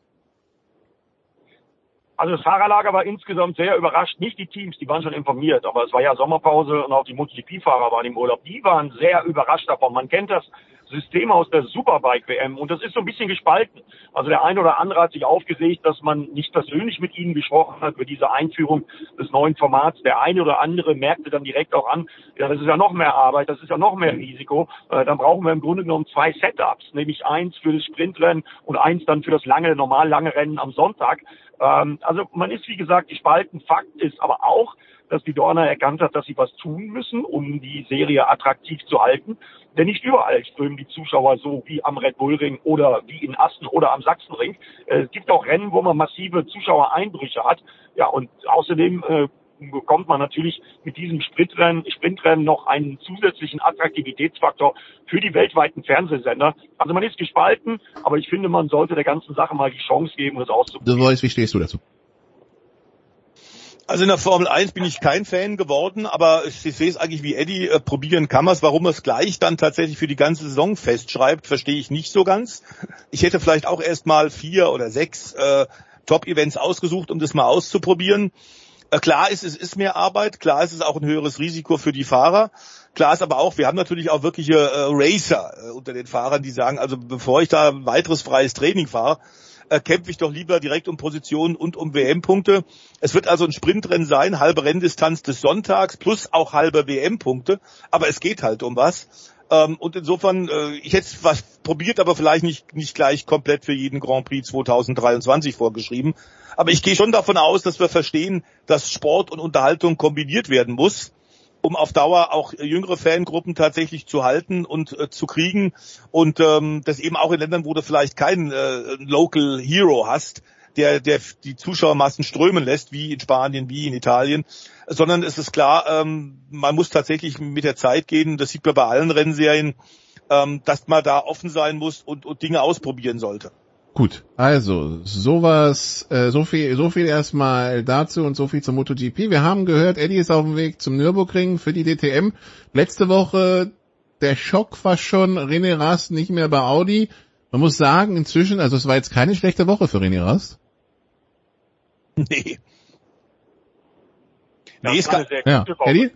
Also das Fahrerlager war insgesamt sehr überrascht. Nicht die Teams, die waren schon informiert, aber es war ja Sommerpause und auch die MotoGP-Fahrer waren im Urlaub. Die waren sehr überrascht davon. Man kennt das System aus der Superbike-WM und das ist so ein bisschen gespalten. Also der eine oder andere hat sich aufgeregt, dass man nicht persönlich mit ihnen gesprochen hat über diese Einführung des neuen Formats. Der eine oder andere merkte dann direkt auch an, ja, das ist ja noch mehr Arbeit, das ist ja noch mehr Risiko. Dann brauchen wir im Grunde genommen 2 Setups, nämlich eins für das Sprintrennen und eins dann für das normal lange Rennen am Sonntag. Also man ist, wie gesagt, gespalten. Fakt ist aber auch, dass die Dorna erkannt hat, dass sie was tun müssen, um die Serie attraktiv zu halten. Denn nicht überall strömen die Zuschauer so wie am Red Bull Ring oder wie in Assen oder am Sachsenring. Es gibt auch Rennen, wo man massive Zuschauereinbrüche hat. Ja, und außerdem bekommt man natürlich mit diesem Sprintrennen noch einen zusätzlichen Attraktivitätsfaktor für die weltweiten Fernsehsender. Also man ist gespalten, aber ich finde, man sollte der ganzen Sache mal die Chance geben, das auszuprobieren. Wie stehst du dazu? Also in der Formel 1 bin ich kein Fan geworden, aber ich sehe es eigentlich wie Eddie, probieren kann man es. Warum er es gleich dann tatsächlich für die ganze Saison festschreibt, verstehe ich nicht so ganz. Ich hätte vielleicht auch erst mal 4 oder 6 Top-Events ausgesucht, um das mal auszuprobieren. Klar ist, es ist mehr Arbeit, klar ist es auch ein höheres Risiko für die Fahrer. Klar ist aber auch, wir haben natürlich auch wirkliche Racer unter den Fahrern, die sagen, also bevor ich da weiteres freies Training fahre, kämpfe ich doch lieber direkt um Positionen und um WM-Punkte. Es wird also ein Sprintrennen sein, halbe Renndistanz des Sonntags plus auch halbe WM-Punkte, aber es geht halt um was. Und insofern, ich hätte was probiert, aber vielleicht nicht gleich komplett für jeden Grand Prix 2023 vorgeschrieben. Aber ich gehe schon davon aus, dass wir verstehen, dass Sport und Unterhaltung kombiniert werden muss, um auf Dauer auch jüngere Fangruppen tatsächlich zu halten und zu kriegen. Und das eben auch in Ländern, wo du vielleicht keinen Local Hero hast, der die Zuschauermassen strömen lässt, wie in Spanien, wie in Italien, sondern es ist klar, man muss tatsächlich mit der Zeit gehen, das sieht man bei allen Rennserien, dass man da offen sein muss und Dinge ausprobieren sollte. Gut, also sowas, so viel erstmal dazu und so viel zum MotoGP. Wir haben gehört, Eddie ist auf dem Weg zum Nürburgring für die DTM. Letzte Woche, der Schock war schon, René Rast nicht mehr bei Audi. Man muss sagen, inzwischen, also es war jetzt keine schlechte Woche für René Rast. Nee. Ist eine sehr gute Woche. Eddie?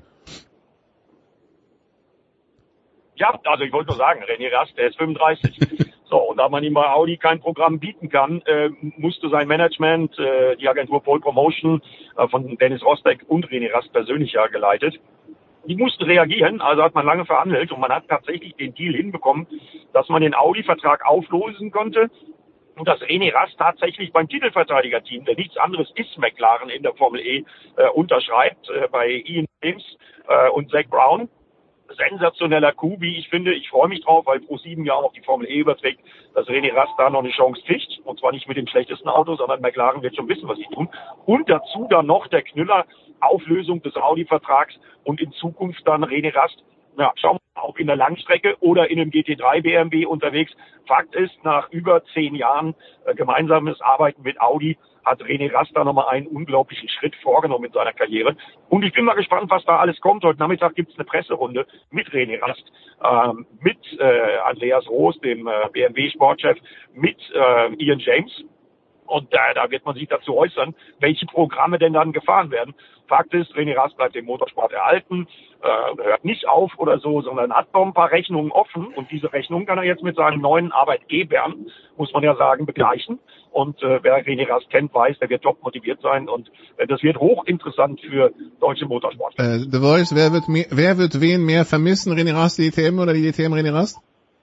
Ja, also ich wollte nur sagen, René Rast, der ist 35. So, und da man ihm bei Audi kein Programm bieten kann, musste sein Management, die Agentur Pole Promotion von Dennis Rosberg und René Rast persönlich ja geleitet, die mussten reagieren, also hat man lange verhandelt und man hat tatsächlich den Deal hinbekommen, dass man den Audi-Vertrag auflösen konnte und dass René Rast tatsächlich beim Titelverteidiger-Team, der nichts anderes ist McLaren in der Formel E, unterschreibt bei Ian James und Zach Brown. Sensationeller Coup, wie ich finde. Ich freue mich drauf, weil Pro7 ja auch die Formel E überträgt, dass René Rast da noch eine Chance kriegt. Und zwar nicht mit dem schlechtesten Auto, sondern McLaren wird schon wissen, was sie tun. Und dazu dann noch der Knüller, Auflösung des Audi-Vertrags und in Zukunft dann René Rast, ja, schauen wir mal, ob in der Langstrecke oder in einem GT3 BMW unterwegs. Fakt ist, nach über 10 Jahren gemeinsames Arbeiten mit Audi hat René Rast da nochmal einen unglaublichen Schritt vorgenommen in seiner Karriere. Und ich bin mal gespannt, was da alles kommt. Heute Nachmittag gibt es eine Presserunde mit René Rast, mit Andreas Roos, dem BMW-Sportchef, mit Ian James. Und da wird man sich dazu äußern, welche Programme denn dann gefahren werden. Fakt ist, René Rast bleibt dem Motorsport erhalten, hört nicht auf oder so, sondern hat noch ein paar Rechnungen offen. Und diese Rechnungen kann er jetzt mit seinen neuen Arbeitgebern, muss man ja sagen, begleichen. Und wer René Rast kennt, weiß, der wird top motiviert sein. Und das wird hochinteressant für deutsche Motorsport. The Voice, wer wird wen mehr vermissen? René Rast, die DTM oder die DTM René Rast?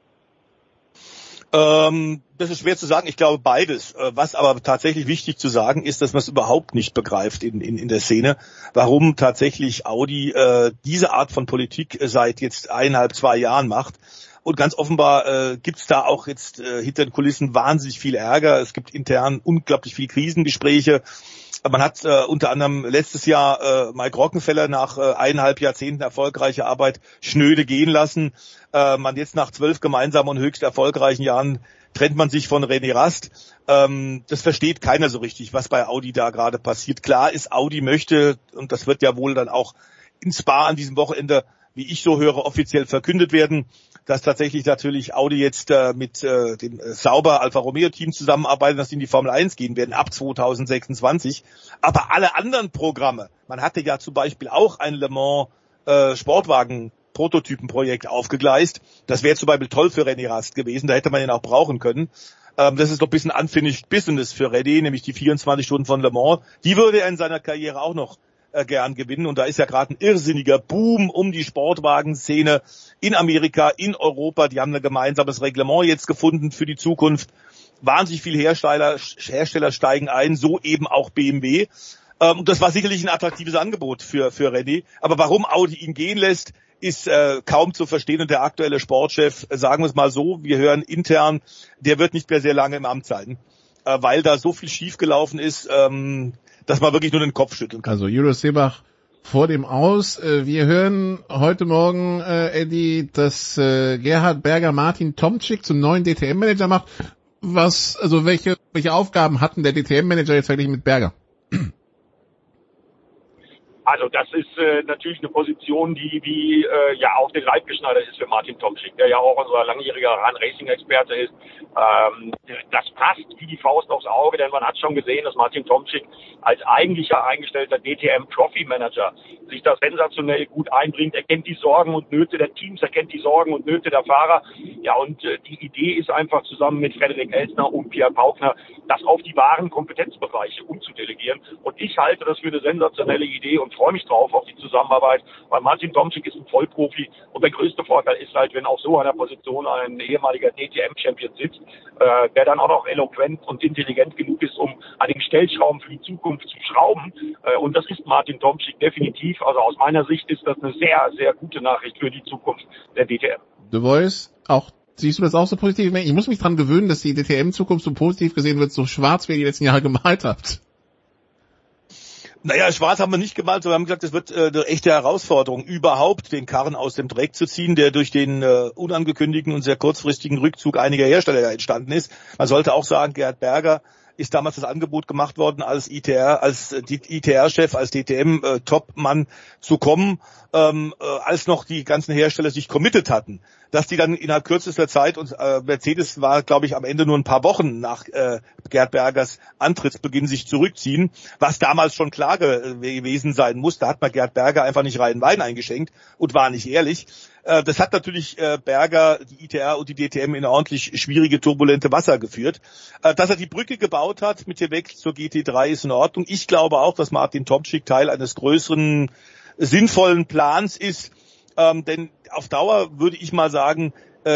Das ist schwer zu sagen. Ich glaube beides. Was aber tatsächlich wichtig zu sagen ist, dass man es überhaupt nicht begreift in der Szene, warum tatsächlich Audi diese Art von Politik seit jetzt 1,5-2 Jahren macht. Und ganz offenbar gibt's da auch jetzt hinter den Kulissen wahnsinnig viel Ärger. Es gibt intern unglaublich viel Krisengespräche. Man hat unter anderem letztes Jahr Mike Rockenfeller nach 1,5 Jahrzehnten erfolgreicher Arbeit schnöde gehen lassen. Man jetzt nach 12 gemeinsamen und höchst erfolgreichen Jahren trennt man sich von René Rast. Das versteht keiner so richtig, was bei Audi da gerade passiert. Klar ist, Audi möchte, und das wird ja wohl dann auch in Spa an diesem Wochenende, wie ich so höre, offiziell verkündet werden, dass tatsächlich natürlich Audi jetzt mit dem Sauber Alfa Romeo Team zusammenarbeiten, dass die in die Formel 1 gehen werden ab 2026. Aber alle anderen Programme, man hatte ja zum Beispiel auch ein Le Mans Sportwagen Prototypenprojekt aufgegleist. Das wäre zum Beispiel toll für René Rast gewesen, da hätte man ihn auch brauchen können. Das ist doch ein bisschen unfinished business für René, nämlich die 24 Stunden von Le Mans. Die würde er in seiner Karriere auch noch gern gewinnen. Und da ist ja gerade ein irrsinniger Boom um die Sportwagenszene in Amerika, in Europa. Die haben ein gemeinsames Reglement jetzt gefunden für die Zukunft. Wahnsinnig viele Hersteller steigen ein, so eben auch BMW. Und das war sicherlich ein attraktives Angebot für René. Aber warum Audi ihn gehen lässt, ist kaum zu verstehen. Und der aktuelle Sportchef, sagen wir es mal so, wir hören intern, der wird nicht mehr sehr lange im Amt sein, weil da so viel schiefgelaufen ist, dass man wirklich nur den Kopf schütteln kann. Also Julius Seebach vor dem Aus. Wir hören heute Morgen, Eddie, dass Gerhard Berger Martin Tomczyk zum neuen DTM-Manager macht. Welche Aufgaben hatten der DTM-Manager jetzt eigentlich mit Berger? Also das ist natürlich eine Position, die wie ja auf den Leib geschneidert ist für Martin Tomczyk, der ja auch unser langjähriger Run-Racing-Experte ist. Das passt wie die Faust aufs Auge, denn man hat schon gesehen, dass Martin Tomczyk als eigentlicher eingestellter DTM-Trophy-Manager sich da sensationell gut einbringt. Er kennt die Sorgen und Nöte der Teams, er kennt die Sorgen und Nöte der Fahrer. Ja, und die Idee ist einfach zusammen mit Frederik Elsner und Pierre Paukner, das auf die wahren Kompetenzbereiche umzudelegieren. Und ich halte das für eine sensationelle Idee und freue mich drauf auf die Zusammenarbeit, weil Martin Tomczyk ist ein Vollprofi und der größte Vorteil ist halt, wenn auf so einer Position ein ehemaliger DTM-Champion sitzt, der dann auch noch eloquent und intelligent genug ist, um an den Stellschrauben für die Zukunft zu schrauben. Und das ist Martin Tomczyk definitiv. Also aus meiner Sicht ist das eine sehr, sehr gute Nachricht für die Zukunft der DTM. The Voice, auch siehst du das auch so positiv? Ich muss mich dran gewöhnen, dass die DTM-Zukunft so positiv gesehen wird, so schwarz, wie ihr die letzten Jahre gemalt habt. Naja, schwarz haben wir nicht gemalt, sondern wir haben gesagt, es wird eine echte Herausforderung, überhaupt den Karren aus dem Dreck zu ziehen, der durch den unangekündigten und sehr kurzfristigen Rückzug einiger Hersteller entstanden ist. Man sollte auch sagen, Gerhard Berger ist damals das Angebot gemacht worden, als ITR-Chef, als DTM-Top-Mann zu kommen, als noch die ganzen Hersteller sich committed hatten. Dass die dann innerhalb kürzester Zeit, und Mercedes war, glaube ich, am Ende nur ein paar Wochen nach Gerhard Bergers Antrittsbeginn sich zurückziehen, was damals schon klar gewesen sein muss. Da hat man Gerhard Berger einfach nicht reinen Wein eingeschenkt und war nicht ehrlich. Das hat natürlich Berger, die ITR und die DTM in ordentlich schwierige, turbulente Wasser geführt. Dass er die Brücke gebaut hat mit dem Wechsel zur GT3 ist in Ordnung. Ich glaube auch, dass Martin Tomczyk Teil eines größeren, sinnvollen Plans ist. Denn auf Dauer würde ich mal sagen,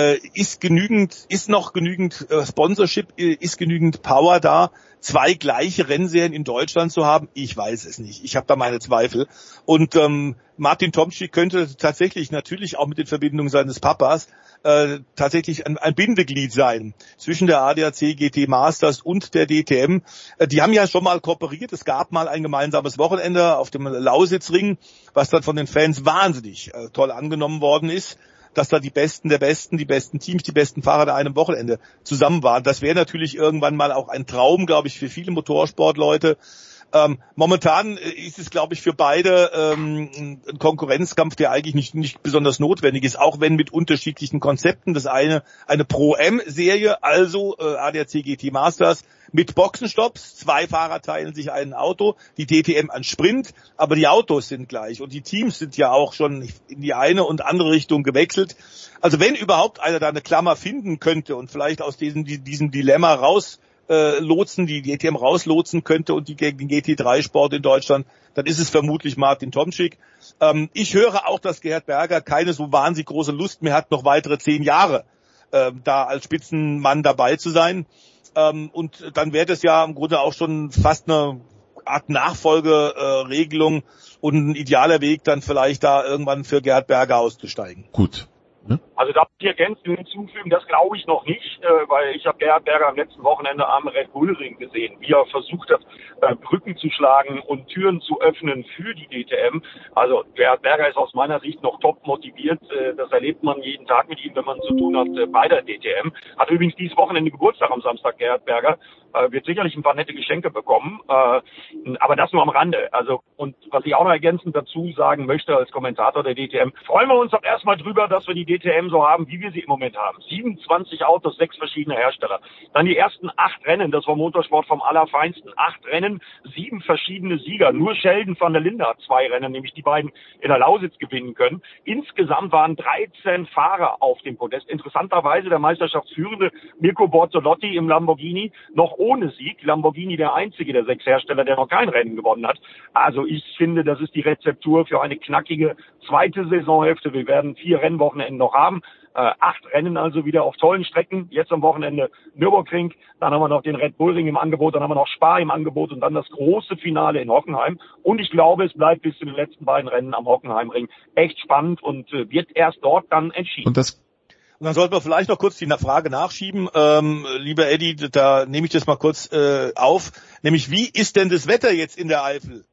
ist noch genügend Sponsorship, ist genügend Power da, 2 gleiche Rennserien in Deutschland zu haben? Ich weiß es nicht. Ich habe da meine Zweifel. Und Martin Tomczyk könnte tatsächlich natürlich auch mit den Verbindungen seines Papas tatsächlich ein Bindeglied sein zwischen der ADAC GT Masters und der DTM. Die haben ja schon mal kooperiert. Es gab mal ein gemeinsames Wochenende auf dem Lausitzring, was dann von den Fans wahnsinnig toll angenommen worden ist, dass da die Besten der Besten, die besten Teams, die besten Fahrer an einem Wochenende zusammen waren. Das wäre natürlich irgendwann mal auch ein Traum, glaube ich, für viele Motorsportleute. Momentan ist es, glaube ich, für beide ein Konkurrenzkampf, der eigentlich nicht besonders notwendig ist, auch wenn mit unterschiedlichen Konzepten. Das eine Pro-M-Serie, also ADAC GT Masters mit Boxenstopps. 2 Fahrer teilen sich ein Auto, die DTM an Sprint, aber die Autos sind gleich und die Teams sind ja auch schon in die eine und andere Richtung gewechselt. Also wenn überhaupt einer da eine Klammer finden könnte und vielleicht aus diesem Dilemma lotsen, die DTM rauslotsen könnte und die gegen den GT3-Sport in Deutschland, dann ist es vermutlich Martin Tomczyk. Ich höre auch, dass Gerhard Berger keine so wahnsinnig große Lust mehr hat, noch weitere 10 Jahre da als Spitzenmann dabei zu sein. Und dann wäre das ja im Grunde auch schon fast eine Art Nachfolgeregelung und ein idealer Weg, dann vielleicht da irgendwann für Gerhard Berger auszusteigen. Gut. Also da muss ich ergänzend hinzufügen, das glaube ich noch nicht, weil ich habe Gerhard Berger am letzten Wochenende am Red Bull Ring gesehen, wie er versucht hat, Brücken zu schlagen und Türen zu öffnen für die DTM. Also Gerhard Berger ist aus meiner Sicht noch top motiviert. Das erlebt man jeden Tag mit ihm, wenn man zu tun hat bei der DTM. Hat übrigens dieses Wochenende Geburtstag am Samstag, Gerhard Berger. Wird sicherlich ein paar nette Geschenke bekommen, aber das nur am Rande. Also, und was ich auch noch ergänzend dazu sagen möchte als Kommentator der DTM, freuen wir uns doch erstmal drüber, dass wir die DTM so haben, wie wir sie im Moment haben. 27 Autos, 6 verschiedene Hersteller. Dann die ersten 8 Rennen, das war Motorsport vom Allerfeinsten. 8 Rennen, 7 verschiedene Sieger. Nur Sheldon van der Linde hat 2 Rennen, nämlich die beiden in der Lausitz gewinnen können. Insgesamt waren 13 Fahrer auf dem Podest. Interessanterweise der Meisterschaftsführende Mirko Bortolotti im Lamborghini noch ohne Sieg. Lamborghini der einzige der 6 Hersteller, der noch kein Rennen gewonnen hat. Also ich finde, das ist die Rezeptur für eine knackige zweite Saisonhälfte. Wir werden 4 Rennwochenenden noch haben. 8 Rennen also wieder auf tollen Strecken. Jetzt am Wochenende Nürburgring, dann haben wir noch den Red Bull Ring im Angebot, dann haben wir noch Spa im Angebot und dann das große Finale in Hockenheim. Und ich glaube, es bleibt bis zu den letzten beiden Rennen am Hockenheimring echt spannend und wird erst dort dann entschieden. Und dann sollten wir vielleicht noch kurz die Frage nachschieben. Lieber Eddie, da nehme ich das mal kurz auf. Nämlich, wie ist denn das Wetter jetzt in der Eifel?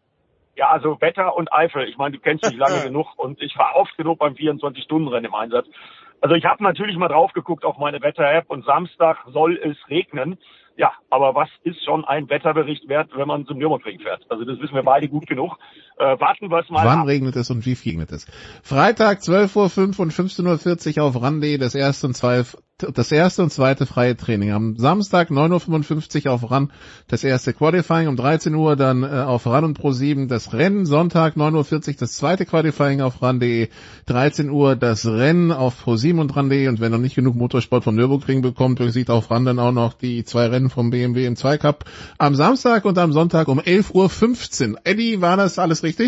Ja, also Wetter und Eifel. Ich meine, du kennst mich lange genug und ich war oft genug beim 24-Stunden-Rennen im Einsatz. Also ich habe natürlich mal drauf geguckt auf meine Wetter-App und Samstag soll es regnen. Ja, aber was ist schon ein Wetterbericht wert, wenn man zum Nürburgring fährt? Also das wissen wir beide gut genug. Warten wir es mal Wann ab. regnet es und wie viel regnet es? Freitag 12:05 und 15:40 auf RAN.de das erste und zweite freie Training. Am Samstag 9:55 auf RAN das erste Qualifying, um 13 Uhr dann auf RAN und Pro7 das Rennen. Sonntag 9:40 das zweite Qualifying auf RAN.de, 13 Uhr das Rennen auf Pro7 und RAN.de. Und wer noch nicht genug Motorsport vom Nürburgring bekommt, sieht auf RAN dann auch noch die 2 Rennen vom BMW im 2 Cup am Samstag und am Sonntag um 11:15 Uhr. Eddie, war das alles richtig?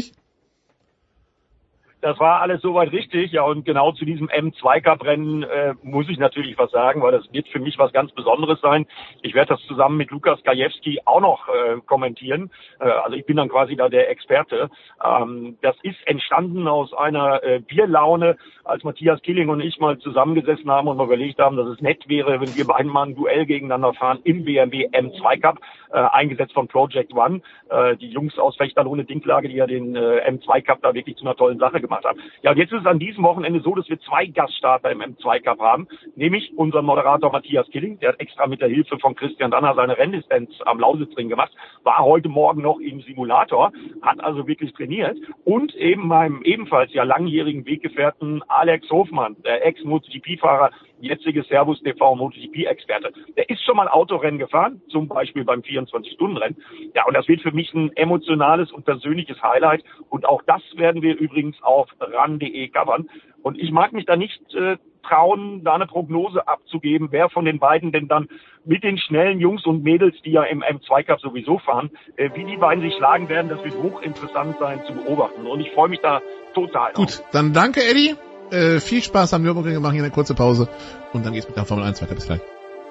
Das war alles soweit richtig, ja, und genau zu diesem M2-Cup-Rennen muss ich natürlich was sagen, weil das wird für mich was ganz Besonderes sein. Ich werde das zusammen mit Lukas Gajewski auch noch kommentieren. Also ich bin dann quasi da der Experte. Das ist entstanden aus einer Bierlaune, als Matthias Killing und ich mal zusammengesessen haben und mal überlegt haben, dass es nett wäre, wenn wir beiden mal ein Duell gegeneinander fahren im BMW M2-Cup, eingesetzt von Project One. Die Jungs aus Fechterlohne Dinklage, die ja den M2-Cup da wirklich zu einer tollen Sache gemacht haben. Ja, und jetzt ist es an diesem Wochenende so, dass wir 2 Gaststarter im M2-Cup haben, nämlich unseren Moderator Matthias Killing, der hat extra mit der Hilfe von Christian Danner seine Rennlizenz am Lausitzring gemacht, war heute Morgen noch im Simulator, hat also wirklich trainiert, und eben meinem ebenfalls ja langjährigen Weggefährten Alex Hofmann, der Ex-MotoGP-Fahrer, jetzige Servus TV MotoGP-Experte. Der ist schon mal Autorennen gefahren, zum Beispiel beim 24-Stunden-Rennen. Ja, und das wird für mich ein emotionales und persönliches Highlight. Und auch das werden wir übrigens auf RAN.de covern. Und ich mag mich da nicht trauen, da eine Prognose abzugeben, wer von den beiden denn dann mit den schnellen Jungs und Mädels, die ja im M2 Cup sowieso fahren, wie die beiden sich schlagen werden. Das wird hochinteressant sein zu beobachten. Und ich freue mich da total. Gut, dann danke Eddie. Viel Spaß am Nürburgring, wir machen hier eine kurze Pause und dann geht's mit der Formel 1 weiter. Bis gleich.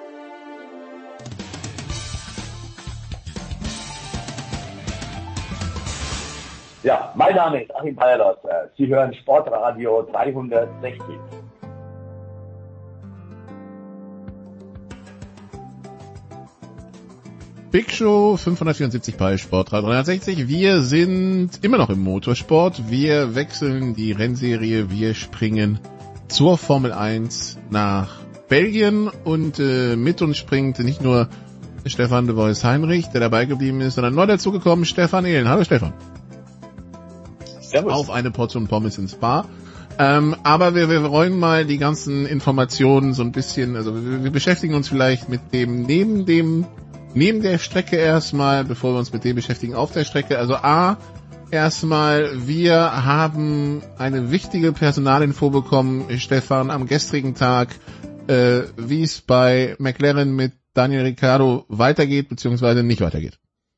Ja, mein Name ist Achim Bayerlos. Sie hören Sportradio 360. Big Show 574 bei Sportradio 360. Wir sind immer noch im Motorsport. Wir wechseln die Rennserie. Wir springen zur Formel 1 nach Belgien und mit uns springt nicht nur Stefan de Vois Heinrich, der dabei geblieben ist, sondern neu dazugekommen Stefan Ehlen. Hallo Stefan. Servus. Auf eine Portion Pommes ins Bar. Aber wir räumen mal die ganzen Informationen so ein bisschen, also wir beschäftigen uns vielleicht mit dem neben der Strecke erstmal, bevor wir uns mit dem beschäftigen auf der Strecke. Also erstmal, wir haben eine wichtige Personalinfo bekommen, Stefan, am gestrigen Tag, wie es bei McLaren mit Daniel Ricciardo weitergeht, beziehungsweise nicht weitergeht.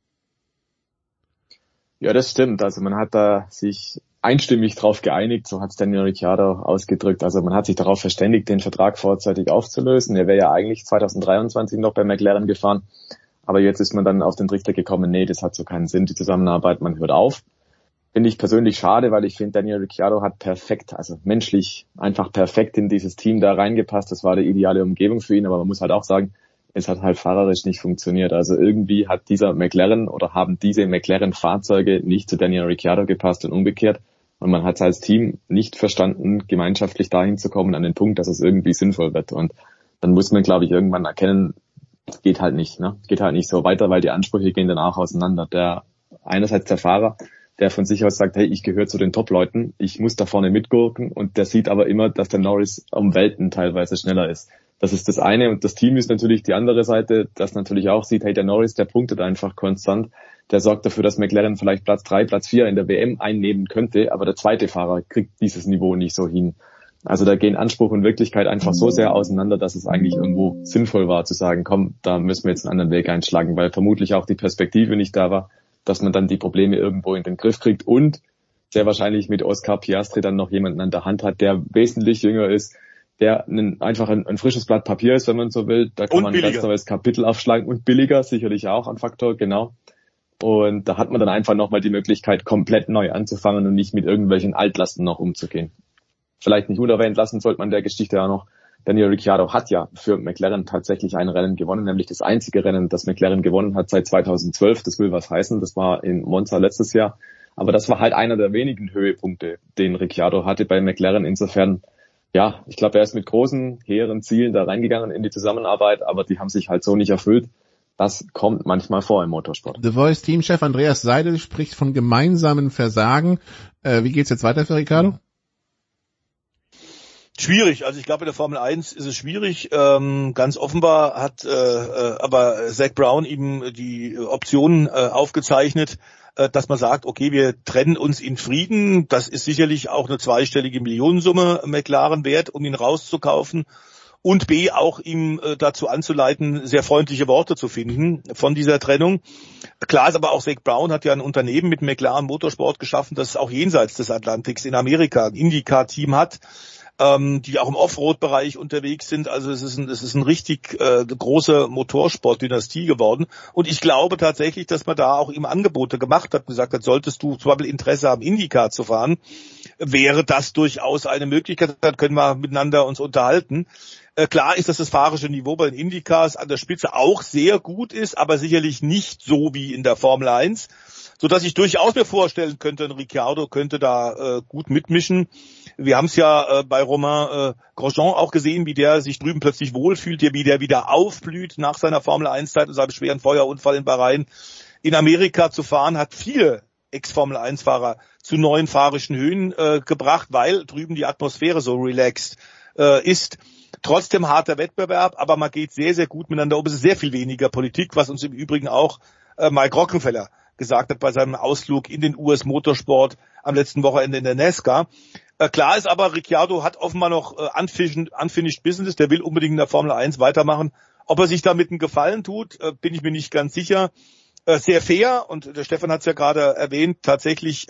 Ja, das stimmt. Also man hat da sich einstimmig darauf geeinigt, so hat es Daniel Ricciardo ausgedrückt. Also man hat sich darauf verständigt, den Vertrag vorzeitig aufzulösen. Er wäre ja eigentlich 2023 noch bei McLaren gefahren, aber jetzt ist man dann auf den Trichter gekommen, nee, das hat so keinen Sinn, die Zusammenarbeit, man hört auf. Finde ich persönlich schade, weil ich finde, Daniel Ricciardo hat perfekt, also menschlich einfach perfekt in dieses Team da reingepasst. Das war die ideale Umgebung für ihn, aber man muss halt auch sagen, es hat halt fahrerisch nicht funktioniert. Also irgendwie hat dieser McLaren oder haben diese McLaren-Fahrzeuge nicht zu Daniel Ricciardo gepasst und umgekehrt. Und man hat es als Team nicht verstanden, gemeinschaftlich dahin zu kommen an den Punkt, dass es irgendwie sinnvoll wird. Und dann muss man, glaube ich, irgendwann erkennen, geht halt nicht, ne? Geht halt nicht so weiter, weil die Ansprüche gehen dann auch auseinander. Einerseits der Fahrer, der von sich aus sagt, hey, ich gehöre zu den Top-Leuten, ich muss da vorne mitgurken, und der sieht aber immer, dass der Norris um Welten teilweise schneller ist. Das ist das eine, und das Team ist natürlich die andere Seite, das natürlich auch sieht, hey, der Norris, der punktet einfach konstant, der sorgt dafür, dass McLaren vielleicht Platz 3, Platz 4 in der WM einnehmen könnte, aber der zweite Fahrer kriegt dieses Niveau nicht so hin. Also da gehen Anspruch und Wirklichkeit einfach so sehr auseinander, dass es eigentlich irgendwo sinnvoll war zu sagen, komm, da müssen wir jetzt einen anderen Weg einschlagen, weil vermutlich auch die Perspektive nicht da war, dass man dann die Probleme irgendwo in den Griff kriegt und sehr wahrscheinlich mit Oscar Piastri dann noch jemanden an der Hand hat, der wesentlich jünger ist, der einfach ein frisches Blatt Papier ist, wenn man so will. Da kann man ein ganz neues Kapitel aufschlagen, und billiger sicherlich auch ein Faktor, genau. Und da hat man dann einfach nochmal die Möglichkeit, komplett neu anzufangen und nicht mit irgendwelchen Altlasten noch umzugehen. Vielleicht nicht unerwähnt lassen sollte man der Geschichte auch noch, Daniel Ricciardo hat ja für McLaren tatsächlich ein Rennen gewonnen, nämlich das einzige Rennen, das McLaren gewonnen hat seit 2012. Das will was heißen, das war in Monza letztes Jahr. Aber das war halt einer der wenigen Höhepunkte, den Ricciardo hatte bei McLaren. Insofern, ja, ich glaube, er ist mit großen, hehren Zielen da reingegangen in die Zusammenarbeit, aber die haben sich halt so nicht erfüllt. Das kommt manchmal vor im Motorsport. The Voice Teamchef Andreas Seidel spricht von gemeinsamen Versagen. Wie geht's jetzt weiter für Ricciardo? Schwierig, also ich glaube, in der Formel 1 ist es schwierig. Ganz offenbar hat aber Zach Brown ihm die Option aufgezeichnet, dass man sagt, okay, wir trennen uns in Frieden. Das ist sicherlich auch eine zweistellige Millionensumme McLaren wert, um ihn rauszukaufen. Und B, auch ihm dazu anzuleiten, sehr freundliche Worte zu finden von dieser Trennung. Klar ist aber auch, Zach Brown hat ja ein Unternehmen mit McLaren Motorsport geschaffen, das auch jenseits des Atlantiks in Amerika ein IndyCar-Team hat, die auch im Offroad-Bereich unterwegs sind. Also es ist ein richtig große Motorsport-Dynastie geworden. Und ich glaube tatsächlich, dass man da auch ihm Angebote gemacht hat und gesagt hat, solltest du zum Beispiel Interesse haben, IndyCar zu fahren, wäre das durchaus eine Möglichkeit, dann können wir miteinander uns unterhalten. Klar ist, dass das fahrerische Niveau bei den IndyCars an der Spitze auch sehr gut ist, aber sicherlich nicht so wie in der Formel 1, sodass ich durchaus mir vorstellen könnte, ein Ricciardo könnte da gut mitmischen. Wir haben es ja bei Romain Grosjean auch gesehen, wie der sich drüben plötzlich wohlfühlt, wie der wieder aufblüht nach seiner Formel 1-Zeit und seinem schweren Feuerunfall in Bahrain. In Amerika zu fahren hat viele Ex-Formel-1-Fahrer zu neuen fahrischen Höhen gebracht, weil drüben die Atmosphäre so relaxed ist. Trotzdem harter Wettbewerb, aber man geht sehr, sehr gut miteinander um. Es ist sehr viel weniger Politik, was uns im Übrigen auch Mike Rockenfeller gesagt hat bei seinem Ausflug in den US-Motorsport am letzten Wochenende in der NASCAR. Klar ist aber, Ricciardo hat offenbar noch unfinished Business, der will unbedingt in der Formel 1 weitermachen. Ob er sich damit einen Gefallen tut, bin ich mir nicht ganz sicher. Sehr fair, und der Stefan hat es ja gerade erwähnt, tatsächlich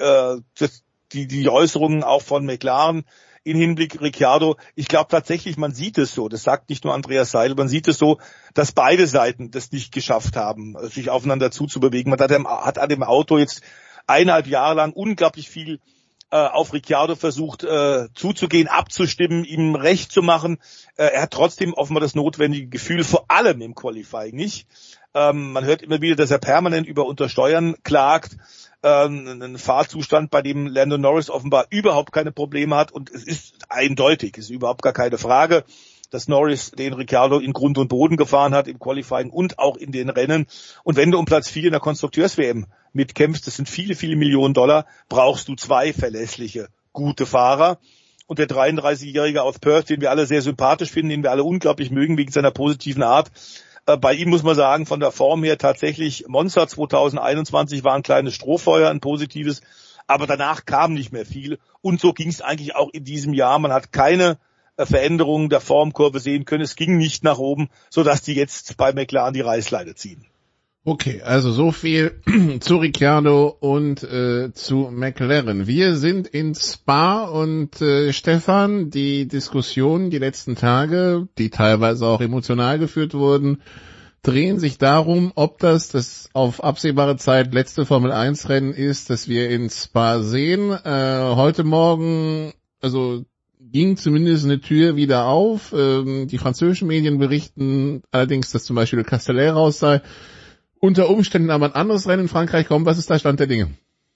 die Äußerungen auch von McLaren in Hinblick Ricciardo. Ich glaube tatsächlich, man sieht es so, das sagt nicht nur Andreas Seidel, man sieht es so, dass beide Seiten das nicht geschafft haben, sich aufeinander zuzubewegen. Man hat an dem Auto jetzt 1,5 Jahre lang unglaublich viel auf Ricciardo versucht zuzugehen, abzustimmen, ihm recht zu machen. Er hat trotzdem offenbar das notwendige Gefühl, vor allem im Qualifying nicht. Man hört immer wieder, dass er permanent über Untersteuern klagt. Ein Fahrzustand, bei dem Lando Norris offenbar überhaupt keine Probleme hat. Und es ist eindeutig, es ist überhaupt gar keine Frage, dass Norris den Ricciardo in Grund und Boden gefahren hat im Qualifying und auch in den Rennen. Und wenn du um Platz 4 in der Konstrukteurs-WM mitkämpfst, das sind viele, viele Millionen $, brauchst du 2 verlässliche, gute Fahrer. Und der 33-Jährige aus Perth, den wir alle sehr sympathisch finden, den wir alle unglaublich mögen wegen seiner positiven Art, bei ihm muss man sagen, von der Form her tatsächlich, Monza 2021 war ein kleines Strohfeuer, ein positives, aber danach kam nicht mehr viel. Und so ging es eigentlich auch in diesem Jahr. Man hat keine Veränderungen der Formkurve sehen können. Es ging nicht nach oben, sodass die jetzt bei McLaren die Reißleine ziehen. Okay, also so viel zu Ricciardo und zu McLaren. Wir sind in Spa und Stefan, die Diskussionen die letzten Tage, die teilweise auch emotional geführt wurden, drehen sich darum, ob das auf absehbare Zeit letzte Formel-1-Rennen ist, das wir in Spa sehen. Heute Morgen, also ging zumindest eine Tür wieder auf. Die französischen Medien berichten allerdings, dass zum Beispiel Castellet raus sei. Unter Umständen aber ein anderes Rennen in Frankreich kommt. Was ist der Stand der Dinge?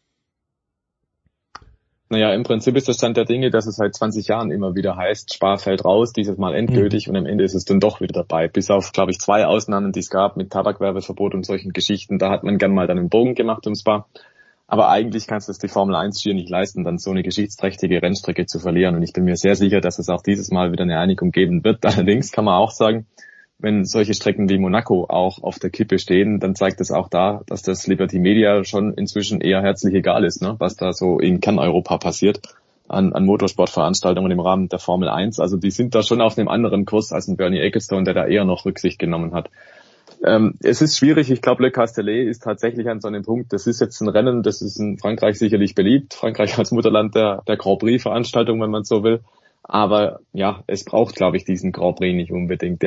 Naja, im Prinzip ist der Stand der Dinge, dass es seit 20 Jahren immer wieder heißt, Spa fällt raus, dieses Mal endgültig und am Ende ist es dann doch wieder dabei. Bis auf, glaube ich, 2 Ausnahmen, die es gab mit Tabakwerbeverbot und solchen Geschichten. Da hat man gern mal dann einen Bogen gemacht um Spa. Aber eigentlich kannst du es die Formel 1 schier nicht leisten, dann so eine geschichtsträchtige Rennstrecke zu verlieren. Und ich bin mir sehr sicher, dass es auch dieses Mal wieder eine Einigung geben wird. Allerdings kann man auch sagen, wenn solche Strecken wie Monaco auch auf der Kippe stehen, dann zeigt es auch da, dass das Liberty Media schon inzwischen eher herzlich egal ist, ne, was da so in Kerneuropa passiert an Motorsportveranstaltungen im Rahmen der Formel 1. Also die sind da schon auf einem anderen Kurs als ein Bernie Ecclestone, der da eher noch Rücksicht genommen hat. Es ist schwierig, ich glaube, Le Castellet ist tatsächlich an so einem Punkt, das ist jetzt ein Rennen, das ist in Frankreich sicherlich beliebt, Frankreich als Mutterland der Grand Prix-Veranstaltung, wenn man so will. Aber ja, es braucht, glaube ich, diesen Grand Prix nicht unbedingt.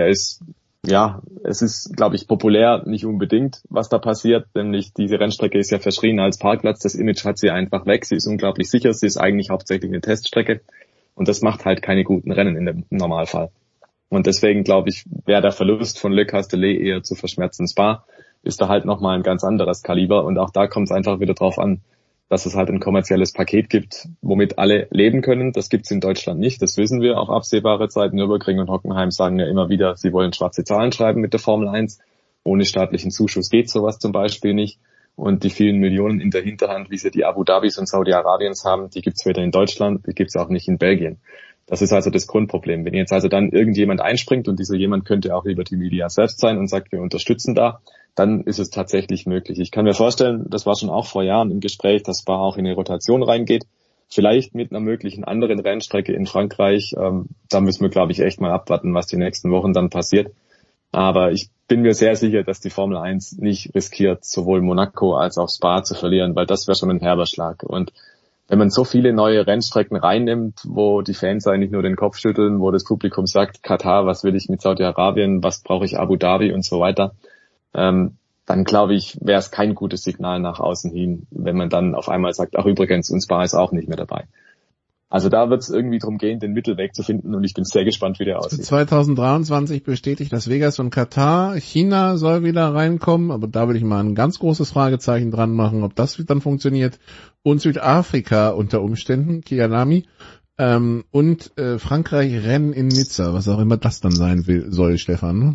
Es ist, glaube ich, populär nicht unbedingt, was da passiert, nämlich diese Rennstrecke ist ja verschrien als Parkplatz, das Image hat sie einfach weg, sie ist unglaublich sicher, sie ist eigentlich hauptsächlich eine Teststrecke und das macht halt keine guten Rennen im Normalfall. Und deswegen, glaube ich, wäre der Verlust von Le Castellet eher zu verschmerzen. Spa ist da halt nochmal ein ganz anderes Kaliber und auch da kommt es einfach wieder drauf an, dass es halt ein kommerzielles Paket gibt, womit alle leben können. Das gibt's in Deutschland nicht, das wissen wir auf absehbare Zeit. Nürburgring und Hockenheim sagen ja immer wieder, sie wollen schwarze Zahlen schreiben mit der Formel 1. Ohne staatlichen Zuschuss geht sowas zum Beispiel nicht. Und die vielen Millionen in der Hinterhand, wie sie die Abu Dhabis und Saudi-Arabiens haben, die gibt's weder in Deutschland, die gibt's auch nicht in Belgien. Das ist also das Grundproblem. Wenn jetzt also dann irgendjemand einspringt und dieser jemand könnte auch Liberty Media selbst sein und sagt, wir unterstützen da, dann ist es tatsächlich möglich. Ich kann mir vorstellen, das war schon auch vor Jahren im Gespräch, dass Spa auch in eine Rotation reingeht. Vielleicht mit einer möglichen anderen Rennstrecke in Frankreich. Da müssen wir, glaube ich, echt mal abwarten, was die nächsten Wochen dann passiert. Aber ich bin mir sehr sicher, dass die Formel 1 nicht riskiert, sowohl Monaco als auch Spa zu verlieren, weil das wäre schon ein herber Schlag. Und wenn man so viele neue Rennstrecken reinnimmt, wo die Fans eigentlich nur den Kopf schütteln, wo das Publikum sagt, Katar, was will ich mit Saudi-Arabien, was brauche ich Abu Dhabi und so weiter, dann glaube ich, wäre es kein gutes Signal nach außen hin, wenn man dann auf einmal sagt, ach übrigens, und Spa ist auch nicht mehr dabei. Also da wird es irgendwie drum gehen, den Mittelweg zu finden und ich bin sehr gespannt, wie der aussieht. 2023 bestätigt Las Vegas und Katar. China soll wieder reinkommen, aber da will ich mal ein ganz großes Fragezeichen dran machen, ob das dann funktioniert. Und Südafrika unter Umständen, Kialami, und Frankreich Rennen in Nizza, was auch immer das dann sein soll, Stefan, ne?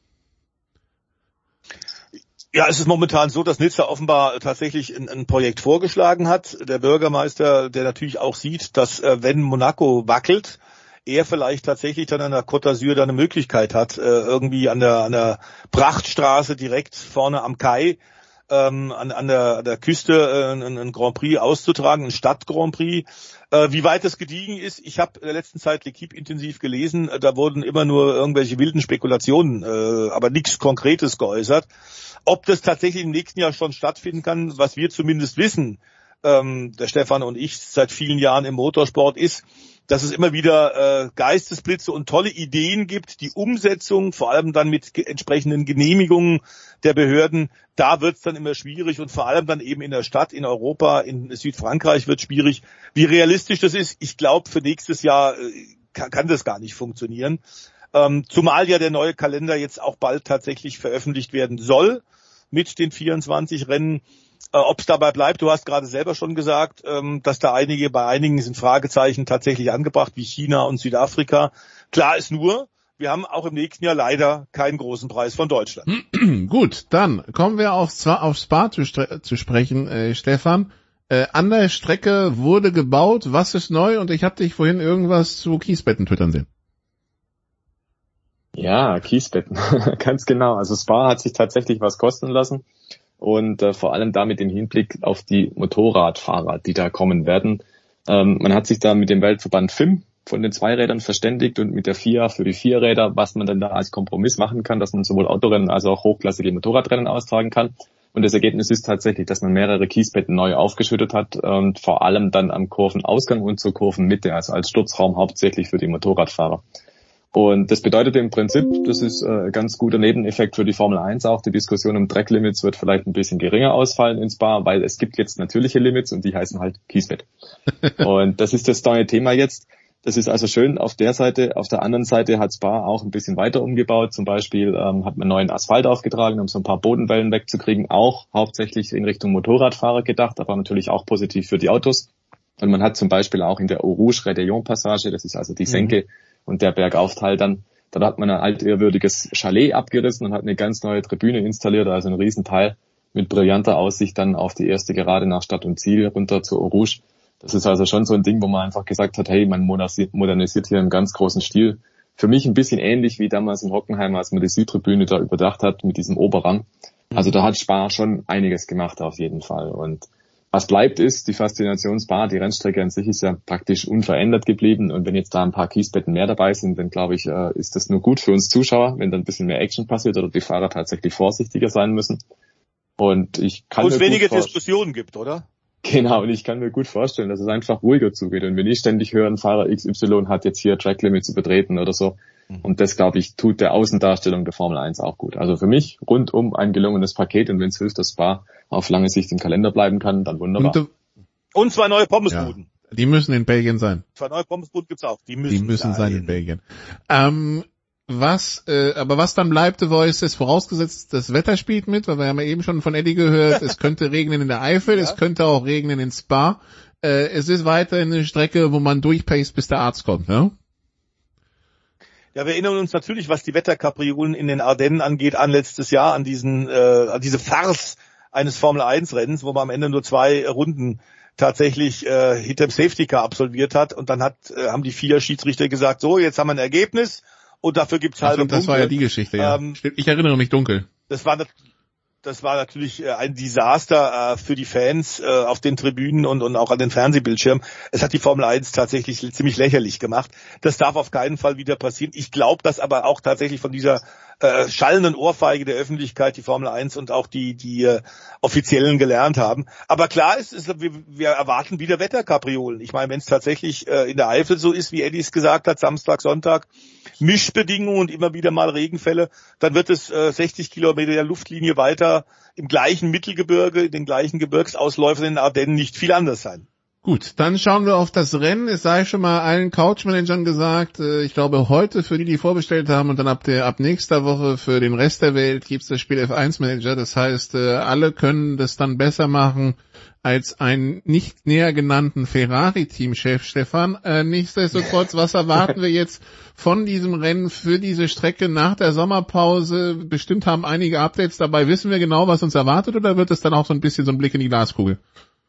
Ja, es ist momentan so, dass Nizza offenbar tatsächlich ein Projekt vorgeschlagen hat. Der Bürgermeister, der natürlich auch sieht, dass wenn Monaco wackelt, er vielleicht tatsächlich dann an der Côte d'Azur da eine Möglichkeit hat, irgendwie an der Prachtstraße direkt vorne am Kai, an der Küste ein Grand Prix auszutragen, ein Stadt-Grand Prix. Wie weit es gediegen ist, ich habe in der letzten Zeit L'Equipe intensiv gelesen, da wurden immer nur irgendwelche wilden Spekulationen, aber nichts Konkretes geäußert. Ob das tatsächlich im nächsten Jahr schon stattfinden kann, was wir zumindest wissen, der Stefan und ich seit vielen Jahren im Motorsport, ist, dass es immer wieder Geistesblitze und tolle Ideen gibt. Die Umsetzung, vor allem dann mit entsprechenden Genehmigungen der Behörden, da wird es dann immer schwierig und vor allem dann eben in der Stadt, in Europa, in Südfrankreich wird schwierig. Wie realistisch das ist, ich glaube, für nächstes Jahr kann das gar nicht funktionieren. Zumal ja der neue Kalender jetzt auch bald tatsächlich veröffentlicht werden soll mit den 24 Rennen. Ob es dabei bleibt, du hast gerade selber schon gesagt, dass da bei einigen sind Fragezeichen tatsächlich angebracht, wie China und Südafrika. Klar ist nur, wir haben auch im nächsten Jahr leider keinen großen Preis von Deutschland. Gut, dann kommen wir auf Spa zu sprechen, Stefan. An der Strecke wurde gebaut, was ist neu? Und ich habe dich vorhin irgendwas zu Kiesbetten twittern sehen. Ja, Kiesbetten, ganz genau. Also Spa hat sich tatsächlich was kosten lassen und vor allem damit im Hinblick auf die Motorradfahrer, die da kommen werden. Man hat sich da mit dem Weltverband FIM von den Zweirädern verständigt und mit der FIA für die Vierräder, was man dann da als Kompromiss machen kann, dass man sowohl Autorennen als auch hochklassige Motorradrennen austragen kann. Und das Ergebnis ist tatsächlich, dass man mehrere Kiesbetten neu aufgeschüttet hat und vor allem dann am Kurvenausgang und zur Kurvenmitte, also als Sturzraum hauptsächlich für die Motorradfahrer. Und das bedeutet im Prinzip, das ist ein ganz guter Nebeneffekt für die Formel 1 auch. Die Diskussion um Tracklimits wird vielleicht ein bisschen geringer ausfallen in Spa, weil es gibt jetzt natürliche Limits und die heißen halt Kiesbett. Und das ist das neue Thema jetzt. Das ist also schön auf der Seite. Auf der anderen Seite hat Spa auch ein bisschen weiter umgebaut. Zum Beispiel hat man neuen Asphalt aufgetragen, um so ein paar Bodenwellen wegzukriegen. Auch hauptsächlich in Richtung Motorradfahrer gedacht, aber natürlich auch positiv für die Autos. Und man hat zum Beispiel auch in der Eau Rouge Rédillon-Passage, das ist also die Senke und der Bergaufteil dann hat man ein altehrwürdiges Chalet abgerissen und hat eine ganz neue Tribüne installiert, also ein Riesenteil mit brillanter Aussicht dann auf die erste Gerade nach Stadt und Ziel runter zur Eau Rouge. Das ist also schon so ein Ding, wo man einfach gesagt hat, hey, man modernisiert hier im ganz großen Stil. Für mich ein bisschen ähnlich wie damals in Hockenheim, als man die Südtribüne da überdacht hat mit diesem Oberrang. Also da hat Spa schon einiges gemacht auf jeden Fall. Und was bleibt ist die Faszination Spa. Die Rennstrecke an sich ist ja praktisch unverändert geblieben. Und wenn jetzt da ein paar Kiesbetten mehr dabei sind, dann glaube ich, ist das nur gut für uns Zuschauer, wenn da ein bisschen mehr Action passiert oder die Fahrer tatsächlich vorsichtiger sein müssen. Und ich kann mir weniger Diskussionen gibt, oder? Genau, und ich kann mir gut vorstellen, dass es einfach ruhiger zugeht. Und wenn ich ständig höre, ein Fahrer XY hat jetzt hier Tracklimits übertreten oder so. Und das, glaube ich, tut der Außendarstellung der Formel 1 auch gut. Also für mich rundum ein gelungenes Paket. Und wenn es hilft, dass Spa auf lange Sicht im Kalender bleiben kann, dann wunderbar. Und 2 neue Pommesbuden. Ja, die müssen in Belgien sein. 2 neue Pommesbuden gibt's auch. Die müssen sein in Belgien. Was dann bleibt, The Voice, ist vorausgesetzt, das Wetter spielt mit, weil wir haben ja eben schon von Eddie gehört, es könnte regnen in der Eifel, es könnte auch regnen in Spa. Es ist weiterhin eine Strecke, wo man durchpaced, bis der Arzt kommt, ne? Ja, wir erinnern uns natürlich, was die Wetterkapriolen in den Ardennen angeht, an letztes Jahr, an diese Farce eines Formel-1-Rennens, wo man am Ende nur 2 Runden tatsächlich hinterm Safety-Car absolviert hat. Und dann haben die 4 Schiedsrichter gesagt, so, jetzt haben wir ein Ergebnis. Und dafür gibt's halbe Punkte. Das war ja die Geschichte, ja. Ich erinnere mich dunkel. Das war natürlich ein Desaster für die Fans auf den Tribünen und auch an den Fernsehbildschirmen. Es hat die Formel 1 tatsächlich ziemlich lächerlich gemacht. Das darf auf keinen Fall wieder passieren. Ich glaube, dass aber auch tatsächlich von dieser schallenden Ohrfeige der Öffentlichkeit die Formel 1 und auch die Offiziellen gelernt haben. Aber klar ist, wir erwarten wieder Wetterkapriolen. Ich meine, wenn es tatsächlich in der Eifel so ist, wie Eddie es gesagt hat, Samstag, Sonntag, Mischbedingungen und immer wieder mal Regenfälle, dann wird es 60 Kilometer der Luftlinie weiter im gleichen Mittelgebirge, in den gleichen Gebirgsausläufern in den Ardennen nicht viel anders sein. Gut, dann schauen wir auf das Rennen. Es sei schon mal allen Couchmanagern gesagt, ich glaube heute für die vorbestellt haben und dann ab nächster Woche für den Rest der Welt gibt's das Spiel F1 Manager. Das heißt, alle können das dann besser machen als einen nicht näher genannten Ferrari-Teamchef, Stefan. Nichtsdestotrotz, was erwarten wir jetzt von diesem Rennen für diese Strecke nach der Sommerpause? Bestimmt haben einige Updates dabei. Wissen wir genau, was uns erwartet, oder wird es dann auch so ein bisschen so ein Blick in die Glaskugel?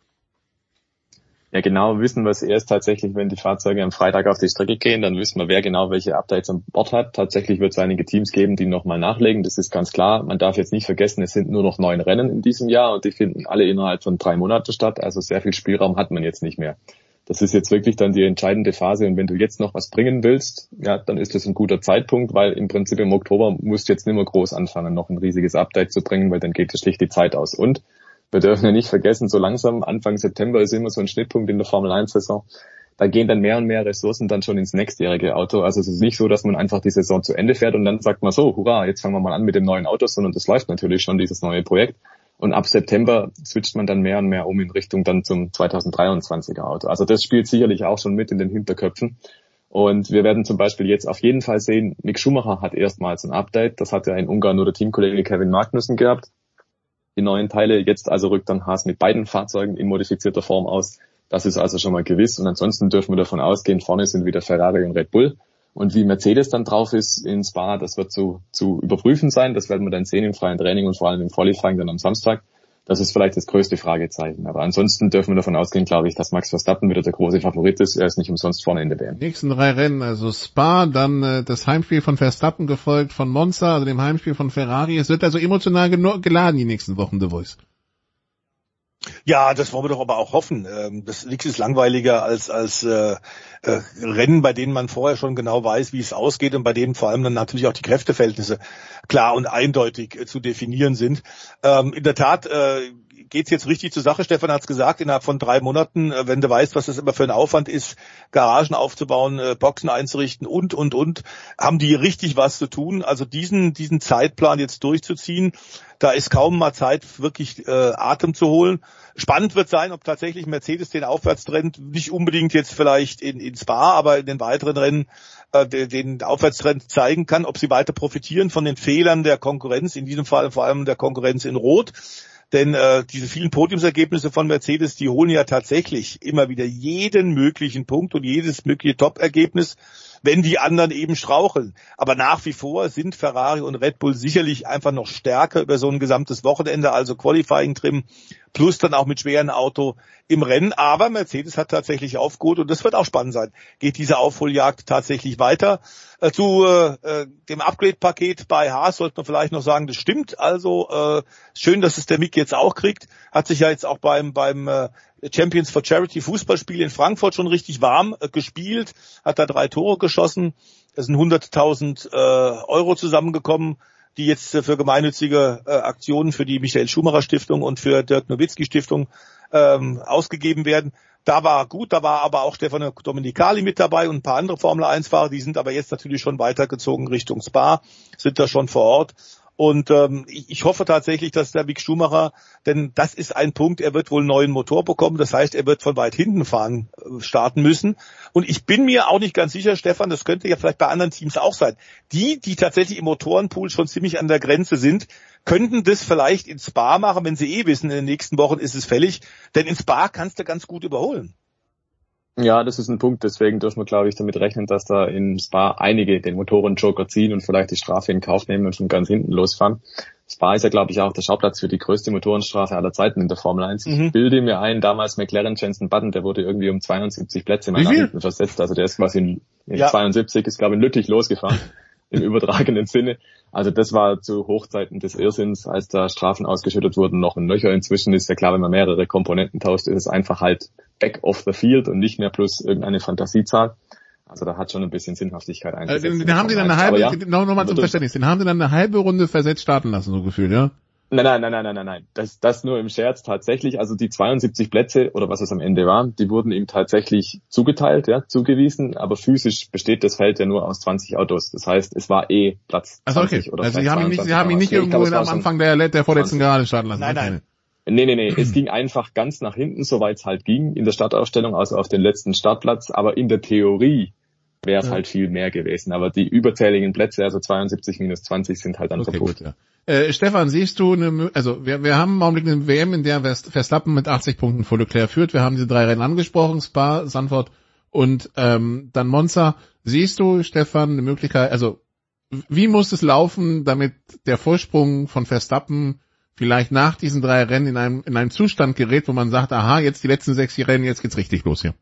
Ja, genau wissen wir es erst tatsächlich, wenn die Fahrzeuge am Freitag auf die Strecke gehen, dann wissen wir, wer genau welche Updates an Bord hat. Tatsächlich wird es einige Teams geben, die nochmal nachlegen, das ist ganz klar. Man darf jetzt nicht vergessen, es sind nur noch 9 Rennen in diesem Jahr und die finden alle innerhalb von 3 Monaten statt, also sehr viel Spielraum hat man jetzt nicht mehr. Das ist jetzt wirklich dann die entscheidende Phase und wenn du jetzt noch was bringen willst, ja, dann ist das ein guter Zeitpunkt, weil im Prinzip im Oktober musst du jetzt nicht mehr groß anfangen, noch ein riesiges Update zu bringen, weil dann geht dir schlicht die Zeit aus. Und wir dürfen ja nicht vergessen, so langsam, Anfang September ist immer so ein Schnittpunkt in der Formel-1-Saison. Da gehen dann mehr und mehr Ressourcen dann schon ins nächstjährige Auto. Also es ist nicht so, dass man einfach die Saison zu Ende fährt und dann sagt man so, hurra, jetzt fangen wir mal an mit dem neuen Auto, sondern das läuft natürlich schon, dieses neue Projekt. Und ab September switcht man dann mehr und mehr um in Richtung dann zum 2023er Auto. Also das spielt sicherlich auch schon mit in den Hinterköpfen. Und wir werden zum Beispiel jetzt auf jeden Fall sehen, Mick Schumacher hat erstmals ein Update. Das hat ja in Ungarn nur der Teamkollege Kevin Magnussen gehabt. Die neuen Teile. Jetzt also rückt dann Haas mit beiden Fahrzeugen in modifizierter Form aus. Das ist also schon mal gewiss. Und ansonsten dürfen wir davon ausgehen, vorne sind wieder Ferrari und Red Bull. Und wie Mercedes dann drauf ist in Spa, das wird zu überprüfen sein. Das werden wir dann sehen im freien Training und vor allem im Qualifying dann am Samstag. Das ist vielleicht das größte Fragezeichen. Aber ansonsten dürfen wir davon ausgehen, glaube ich, dass Max Verstappen wieder der große Favorit ist. Er ist nicht umsonst vorne in der WM. Nächsten 3 Rennen, also Spa, dann das Heimspiel von Verstappen, gefolgt von Monza, also dem Heimspiel von Ferrari. Es wird also emotional geladen die nächsten Wochen, The Voice. Ja, das wollen wir doch aber auch hoffen. Nichts ist langweiliger als Rennen, bei denen man vorher schon genau weiß, wie es ausgeht und bei denen vor allem dann natürlich auch die Kräfteverhältnisse klar und eindeutig zu definieren sind. In der Tat geht's jetzt richtig zur Sache. Stefan hat's gesagt, innerhalb von 3 Monaten, wenn du weißt, was das immer für ein Aufwand ist, Garagen aufzubauen, Boxen einzurichten und, haben die richtig was zu tun. Also diesen Zeitplan jetzt durchzuziehen, da ist kaum mal Zeit, wirklich Atem zu holen. Spannend wird sein, ob tatsächlich Mercedes den Aufwärtstrend, nicht unbedingt jetzt vielleicht in Spa, aber in den weiteren Rennen den Aufwärtstrend zeigen kann, ob sie weiter profitieren von den Fehlern der Konkurrenz, in diesem Fall vor allem der Konkurrenz in Rot. Denn diese vielen Podiumsergebnisse von Mercedes, die holen ja tatsächlich immer wieder jeden möglichen Punkt und jedes mögliche Top-Ergebnis, wenn die anderen eben straucheln. Aber nach wie vor sind Ferrari und Red Bull sicherlich einfach noch stärker über so ein gesamtes Wochenende, also Qualifying-Trim, plus dann auch mit schweren Auto im Rennen. Aber Mercedes hat tatsächlich aufgeholt und das wird auch spannend sein. Geht diese Aufholjagd tatsächlich weiter? Zu dem Upgrade-Paket bei Haas sollte man vielleicht noch sagen, das stimmt. Also schön, dass es der Mick jetzt auch kriegt. Hat sich ja jetzt auch beim Champions for Charity Fußballspiel in Frankfurt schon richtig warm gespielt, hat da 3 Tore geschossen. Es sind 100.000 Euro zusammengekommen, die jetzt für gemeinnützige Aktionen für die Michael Schumacher Stiftung und für Dirk Nowitzki Stiftung ausgegeben werden. Da war gut, da war aber auch Stefano Domenicali mit dabei und ein paar andere Formel-1-Fahrer, die sind aber jetzt natürlich schon weitergezogen Richtung Spa, sind da schon vor Ort. Und ich hoffe tatsächlich, dass der Mick Schumacher, denn das ist ein Punkt, er wird wohl einen neuen Motor bekommen, das heißt, er wird von weit hinten starten müssen. Und ich bin mir auch nicht ganz sicher, Stefan, das könnte ja vielleicht bei anderen Teams auch sein. Die tatsächlich im Motorenpool schon ziemlich an der Grenze sind, könnten das vielleicht in Spa machen, wenn sie wissen, in den nächsten Wochen ist es fällig. Denn in Spa kannst du ganz gut überholen. Ja, das ist ein Punkt, deswegen dürfen wir, glaube ich, damit rechnen, dass da in Spa einige den Motorenjoker ziehen und vielleicht die Strafe in Kauf nehmen und von ganz hinten losfahren. Spa ist ja, glaube ich, auch der Schauplatz für die größte Motorenstrafe aller Zeiten in der Formel 1. Ich bilde mir ein, damals McLaren Jenson Button, der wurde irgendwie um 72 Plätze mal nach hinten versetzt. Also der ist quasi in 72, ist, glaube ich, in Lüttich losgefahren, im übertragenen Sinne. Also das war zu Hochzeiten des Irrsinns, als da Strafen ausgeschüttet wurden, noch ein Nöcher. Inzwischen ist ja klar, wenn man mehrere Komponenten tauscht, ist es einfach halt back of the field und nicht mehr plus irgendeine Fantasiezahl. Also da hat schon ein bisschen Sinnhaftigkeit eingesetzt. Den haben sie dann eine halbe, nochmal zum Verständnis, den haben sie dann eine halbe Runde versetzt starten lassen, so gefühlt, ja? Nein. Das nur im Scherz tatsächlich. Also die 72 Plätze oder was es am Ende war, die wurden ihm tatsächlich zugeteilt, ja, zugewiesen. Aber physisch besteht das Feld ja nur aus 20 Autos. Das heißt, es war Platz 20 okay. Oder also Sie haben ihn nicht irgendwo am Anfang der vorletzten Gerade starten lassen. Nein. Nee. Es ging einfach ganz nach hinten, soweit es halt ging in der Startaufstellung, also auf den letzten Startplatz. Aber in der Theorie wäre es halt viel mehr gewesen. Aber die überzähligen Plätze, also 72 minus 20, sind halt dann verpufft. Gut, ja. Stefan, siehst du wir haben im Augenblick eine WM, in der Verstappen mit 80 Punkten vor Leclerc führt. Wir haben diese 3 Rennen angesprochen, Spa, Zandvoort und dann Monza. Siehst du, Stefan, eine Möglichkeit, also wie muss es laufen, damit der Vorsprung von Verstappen vielleicht nach diesen 3 Rennen in einen Zustand gerät, wo man sagt, aha, jetzt die letzten 6 Rennen, jetzt geht's richtig los hier?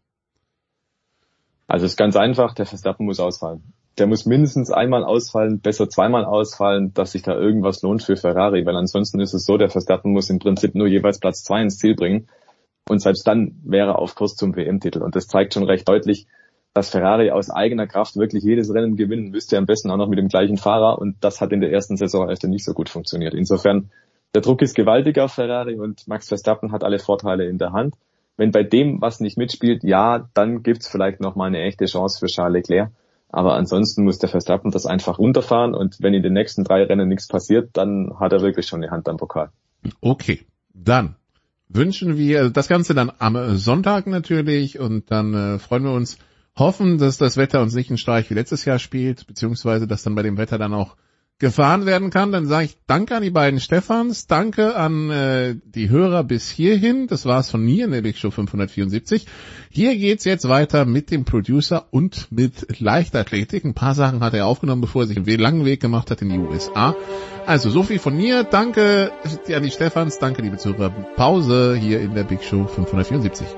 Also es ist ganz einfach, der Verstappen muss ausfallen. Der muss mindestens einmal ausfallen, besser 2-mal ausfallen, dass sich da irgendwas lohnt für Ferrari, weil ansonsten ist es so, der Verstappen muss im Prinzip nur jeweils Platz 2 ins Ziel bringen und selbst dann wäre er auf Kurs zum WM-Titel und das zeigt schon recht deutlich, dass Ferrari aus eigener Kraft wirklich jedes Rennen gewinnen müsste, am besten auch noch mit dem gleichen Fahrer und das hat in der ersten Saisonhälfte nicht so gut funktioniert. Insofern, der Druck ist gewaltig auf Ferrari und Max Verstappen hat alle Vorteile in der Hand. Wenn bei dem was nicht mitspielt, ja, dann gibt's vielleicht noch mal eine echte Chance für Charles Leclerc. Aber ansonsten muss der Verstappen das einfach runterfahren und wenn in den nächsten 3 Rennen nichts passiert, dann hat er wirklich schon eine Hand am Pokal. Okay, dann wünschen wir das Ganze dann am Sonntag natürlich und dann freuen wir uns, hoffen, dass das Wetter uns nicht einen Streich wie letztes Jahr spielt, beziehungsweise dass dann bei dem Wetter dann auch gefahren werden kann, dann sage ich danke an die beiden Stefans, danke an die Hörer bis hierhin. Das war's von mir in der Big Show 574. Hier geht's jetzt weiter mit dem Producer und mit Leichtathletik. Ein paar Sachen hat er aufgenommen, bevor er sich einen langen Weg gemacht hat in die USA. Also so viel von mir. Danke an die Stefans, danke liebe Zuhörer. Pause hier in der Big Show 574.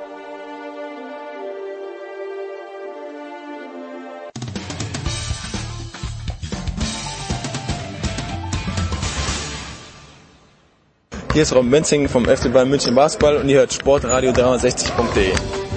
Hier ist Robin Benzing vom FC Bayern München Basketball und ihr hört Sportradio 360.de.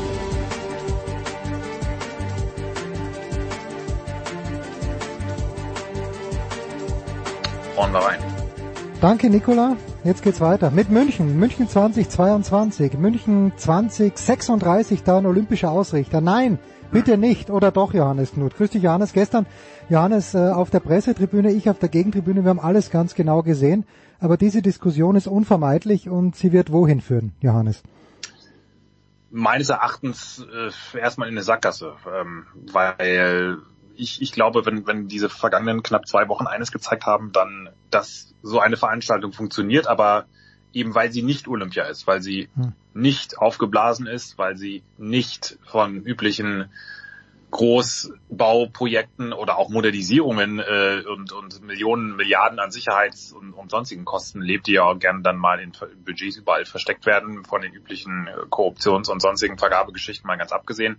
Hauen wir rein. Danke, Nicola. Jetzt geht's weiter mit München. München 2022, München 2036, da ein olympischer Ausrichter. Nein, bitte nicht. Oder doch, Johannes Knut. Grüß dich, Johannes. Gestern, Johannes, auf der Pressetribüne, ich auf der Gegentribüne, wir haben alles ganz genau gesehen. Aber diese Diskussion ist unvermeidlich und sie wird wohin führen, Johannes? Meines Erachtens erstmal in eine Sackgasse, weil ich glaube, wenn diese vergangenen knapp 2 Wochen eines gezeigt haben, dann, dass so eine Veranstaltung funktioniert, aber eben weil sie nicht Olympia ist, weil sie nicht aufgeblasen ist, weil sie nicht von üblichen Großbauprojekten oder auch Modernisierungen und Millionen, Milliarden an Sicherheits- und sonstigen Kosten lebt, die ja auch gerne dann mal in Budgets überall versteckt werden, von den üblichen Korruptions- und sonstigen Vergabegeschichten mal ganz abgesehen.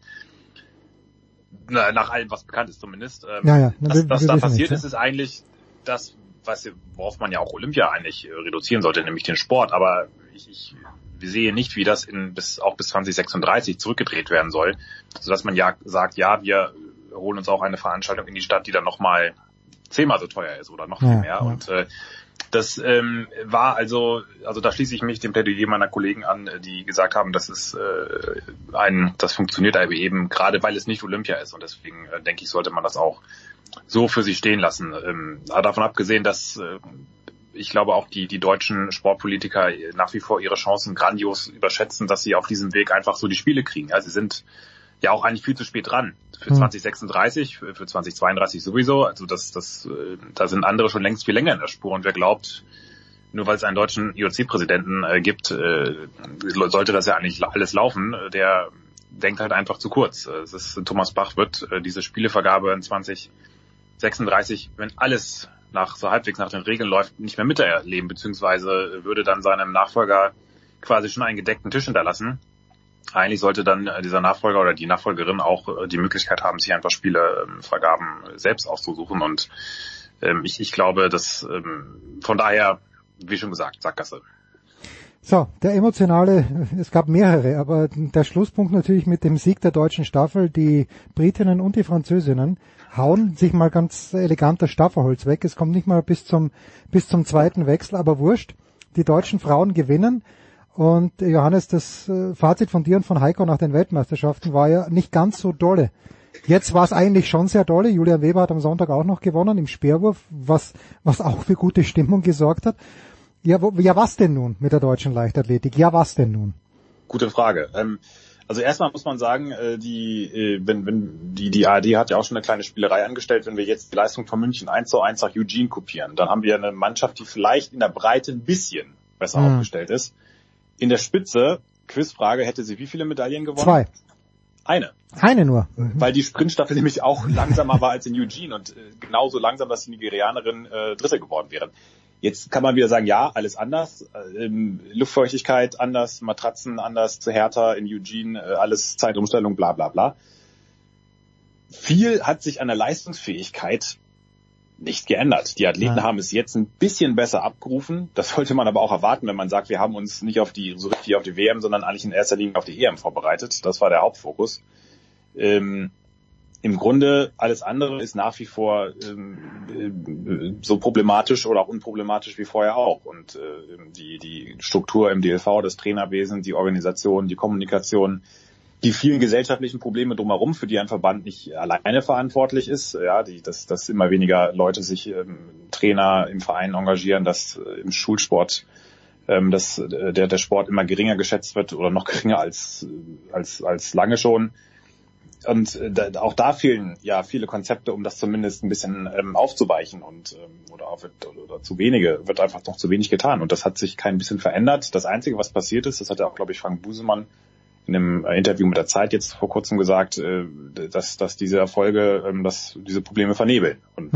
Nach allem, was bekannt ist zumindest. Was da passiert ist eigentlich das, worauf man ja auch Olympia eigentlich reduzieren sollte, nämlich den Sport. Aber ich sehe nicht, wie das auch bis 2036 zurückgedreht werden soll, sodass man ja sagt, ja, wir holen uns auch eine Veranstaltung in die Stadt, die dann nochmal 10-mal so teuer ist oder noch viel mehr. Ja. Und das war also da schließe ich mich dem Plädoyer meiner Kollegen an, die gesagt haben, das ist das funktioniert aber eben gerade, weil es nicht Olympia ist. Und deswegen denke ich, sollte man das auch so für sich stehen lassen. Davon abgesehen, dass ich glaube auch die deutschen Sportpolitiker nach wie vor ihre Chancen grandios überschätzen, dass sie auf diesem Weg einfach so die Spiele kriegen. Ja, sie sind ja auch eigentlich viel zu spät dran. Für 2036, für 2032 sowieso. Also da sind andere schon längst viel länger in der Spur. Und wer glaubt, nur weil es einen deutschen IOC-Präsidenten gibt, sollte das ja eigentlich alles laufen, der denkt halt einfach zu kurz. Thomas Bach wird diese Spielevergabe in 2036, wenn alles so halbwegs nach den Regeln läuft, nicht mehr miterleben, beziehungsweise würde dann seinem Nachfolger quasi schon einen gedeckten Tisch hinterlassen. Eigentlich sollte dann dieser Nachfolger oder die Nachfolgerin auch die Möglichkeit haben, sich einfach Spielevergaben selbst auszusuchen. Und ich glaube, dass von daher, wie schon gesagt, Sackgasse. So, es gab mehrere, aber der Schlusspunkt natürlich mit dem Sieg der deutschen Staffel. Die Britinnen und die Französinnen hauen sich mal ganz elegant das Staffelholz weg. Es kommt nicht mal bis zum zweiten Wechsel, aber wurscht. Die deutschen Frauen gewinnen. Und Johannes, das Fazit von dir und von Heiko nach den Weltmeisterschaften war ja nicht ganz so dolle. Jetzt war es eigentlich schon sehr dolle. Julia Weber hat am Sonntag auch noch gewonnen im Speerwurf, was auch für gute Stimmung gesorgt hat. Ja, was denn nun mit der deutschen Leichtathletik? Ja, was denn nun? Gute Frage. Also erstmal muss man sagen, die ARD hat ja auch schon eine kleine Spielerei angestellt, wenn wir jetzt die Leistung von München 1:1 nach Eugene kopieren, dann haben wir eine Mannschaft, die vielleicht in der Breite ein bisschen besser aufgestellt ist. In der Spitze, Quizfrage, hätte sie wie viele Medaillen gewonnen? 2. Eine nur. Weil die Sprintstaffel nämlich auch langsamer war als in Eugene und genauso langsam, dass die Nigerianerin Dritte geworden wären. Jetzt kann man wieder sagen, ja, alles anders, Luftfeuchtigkeit anders, Matratzen anders, härter in Eugene, alles Zeitumstellung, bla bla bla. Viel hat sich an der Leistungsfähigkeit nicht geändert. Die Athleten haben es jetzt ein bisschen besser abgerufen. Das sollte man aber auch erwarten, wenn man sagt, wir haben uns nicht so richtig auf die WM, sondern eigentlich in erster Linie auf die EM vorbereitet. Das war der Hauptfokus. Im Grunde alles andere ist nach wie vor so problematisch oder auch unproblematisch wie vorher auch. Und die Struktur im DLV, das Trainerwesen, die Organisation, die Kommunikation, die vielen gesellschaftlichen Probleme drumherum, für die ein Verband nicht alleine verantwortlich ist, ja, dass immer weniger Leute sich Trainer im Verein engagieren, dass im Schulsport dass der Sport immer geringer geschätzt wird oder noch geringer als lange schon. auch da fehlen ja viele Konzepte, um das zumindest ein bisschen aufzuweichen oder zu wenige, wird einfach noch zu wenig getan. Und das hat sich kein bisschen verändert. Das Einzige, was passiert ist, das hat ja auch, glaube ich, Frank Busemann in einem Interview mit der Zeit jetzt vor kurzem gesagt, dass diese Erfolge, dass diese Probleme vernebeln. Und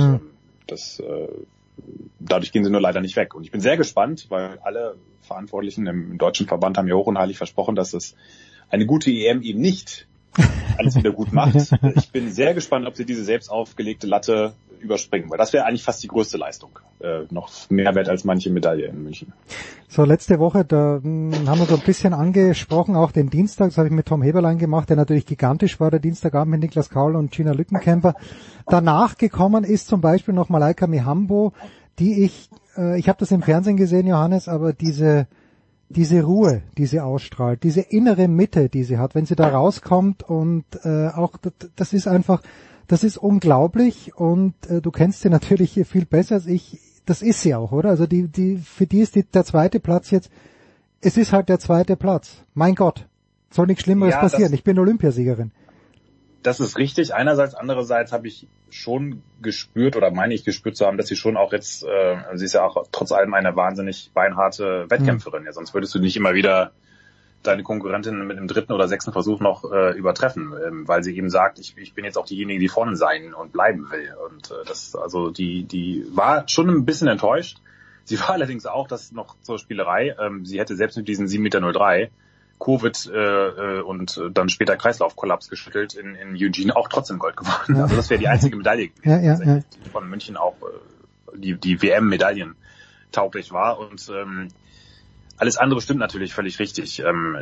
dadurch gehen sie nur leider nicht weg. Und ich bin sehr gespannt, weil alle Verantwortlichen im deutschen Verband haben ja hoch und heilig versprochen, dass es eine gute EM eben nicht alles wieder gut macht. Ich bin sehr gespannt, ob sie diese selbst aufgelegte Latte überspringen, weil das wäre eigentlich fast die größte Leistung. Noch mehr wert als manche Medaille in München. So, letzte Woche, da haben wir so ein bisschen angesprochen, auch den Dienstag, das habe ich mit Tom Heberlein gemacht, der natürlich gigantisch war, der Dienstagabend mit Niklas Kaul und Gina Lückenkämper. Danach gekommen ist zum Beispiel noch Malaika Mihambo, die ich habe das im Fernsehen gesehen, Johannes, aber diese Ruhe, die sie ausstrahlt, diese innere Mitte, die sie hat, wenn sie da rauskommt und auch das ist einfach, das ist unglaublich und du kennst sie natürlich hier viel besser als ich. Das ist sie auch, oder? Also für die ist der zweite Platz jetzt, es ist halt der zweite Platz. Mein Gott, soll nichts Schlimmeres passieren. Ich bin Olympiasiegerin. Das ist richtig. Einerseits, andererseits habe ich schon gespürt oder meine ich gespürt zu haben, dass sie schon auch jetzt, sie ist ja auch trotz allem eine wahnsinnig beinharte Wettkämpferin. Ja, sonst würdest du nicht immer wieder deine Konkurrentin mit dem 3. oder 6. Versuch noch übertreffen, weil sie eben sagt, ich bin jetzt auch diejenige, die vorne sein und bleiben will. Und die war schon ein bisschen enttäuscht. Sie war allerdings auch, das noch zur Spielerei, sie hätte selbst mit diesen 7,03 Meter Covid und dann später Kreislaufkollaps geschüttelt in Eugene auch trotzdem Gold gewonnen. Ja. Also das wäre die einzige Medaille gewesen, die von München auch die WM-Medaillen tauglich war. Und alles andere stimmt natürlich völlig richtig.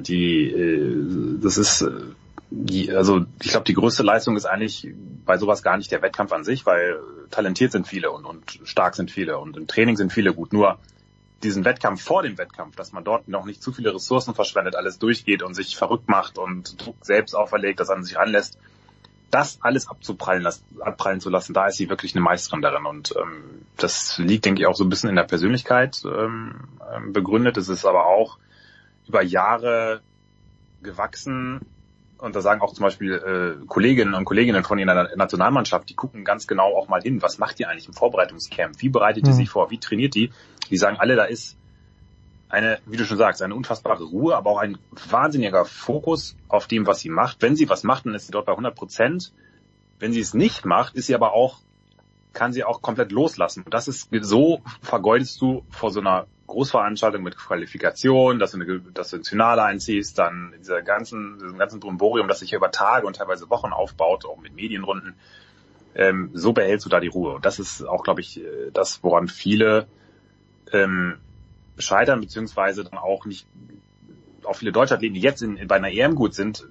Also ich glaube, die größte Leistung ist eigentlich bei sowas gar nicht der Wettkampf an sich, weil talentiert sind viele und stark sind viele und im Training sind viele gut. Nur diesen Wettkampf vor dem Wettkampf, dass man dort noch nicht zu viele Ressourcen verschwendet, alles durchgeht und sich verrückt macht und Druck selbst auferlegt, das an sich ranlässt, das alles abprallen zu lassen, da ist sie wirklich eine Meisterin darin. Und das liegt, denke ich, auch so ein bisschen in der Persönlichkeit begründet. Es ist aber auch über Jahre gewachsen. Und da sagen auch zum Beispiel Kolleginnen und Kollegen von ihrer Nationalmannschaft, die gucken ganz genau auch mal hin, was macht die eigentlich im Vorbereitungscamp? Wie bereitet die sich vor? Wie trainiert die? Die sagen alle, da ist eine, wie du schon sagst, eine unfassbare Ruhe, aber auch ein wahnsinniger Fokus auf dem, was sie macht. Wenn sie was macht, dann ist sie dort bei 100%. Wenn sie es nicht macht, kann sie auch komplett loslassen. Und das ist, so vergeudest du vor so einer Großveranstaltung mit Qualifikation, dass du ins Finale einziehst, dann diesem ganzen Brimborium, das sich hier über Tage und teilweise Wochen aufbaut, auch mit Medienrunden, so behältst du da die Ruhe. Und das ist auch, glaube ich, das, woran viele scheitern, beziehungsweise dann auch nicht, auch viele Deutschathleten, die jetzt bei einer EM gut sind,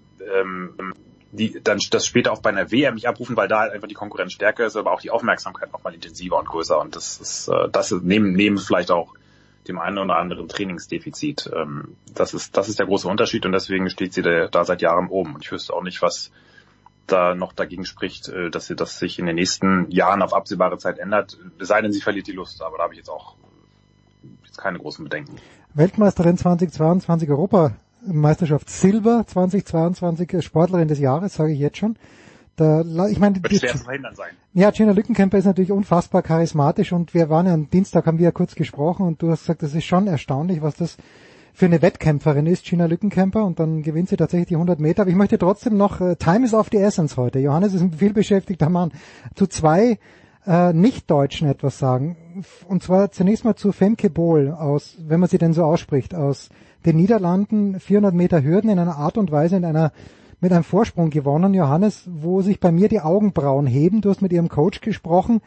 die dann das später auch bei einer WM nicht abrufen, weil da halt einfach die Konkurrenz stärker ist, aber auch die Aufmerksamkeit nochmal intensiver und größer. Und das ist neben vielleicht auch dem einen oder anderen Trainingsdefizit. Das ist der große Unterschied und deswegen steht sie da seit Jahren oben. Und ich wüsste auch nicht, was da noch dagegen spricht, dass das sich in den nächsten Jahren auf absehbare Zeit ändert. Es sei denn, sie verliert die Lust, aber da habe ich jetzt keine großen Bedenken. Weltmeisterin 2022, Europameisterschaft Silber 2022, Sportlerin des Jahres, sage ich jetzt schon. Wird schwer zu verhindern sein. Ja, Gina Lückenkämper ist natürlich unfassbar charismatisch und wir waren ja am Dienstag, haben wir ja kurz gesprochen und du hast gesagt, das ist schon erstaunlich, was das für eine Wettkämpferin ist, Gina Lückenkämper, und dann gewinnt sie tatsächlich die 100 Meter. Aber ich möchte trotzdem noch, Time is of the essence heute. Johannes ist ein vielbeschäftigter Mann. Zu zwei Nicht-Deutschen etwas sagen. Und zwar zunächst mal zu Femke Bol aus, wenn man sie denn so ausspricht, aus den Niederlanden, 400 Meter Hürden in einer Art und Weise, mit einem Vorsprung gewonnen, Johannes, wo sich bei mir die Augenbrauen heben. Du hast mit ihrem Coach gesprochen.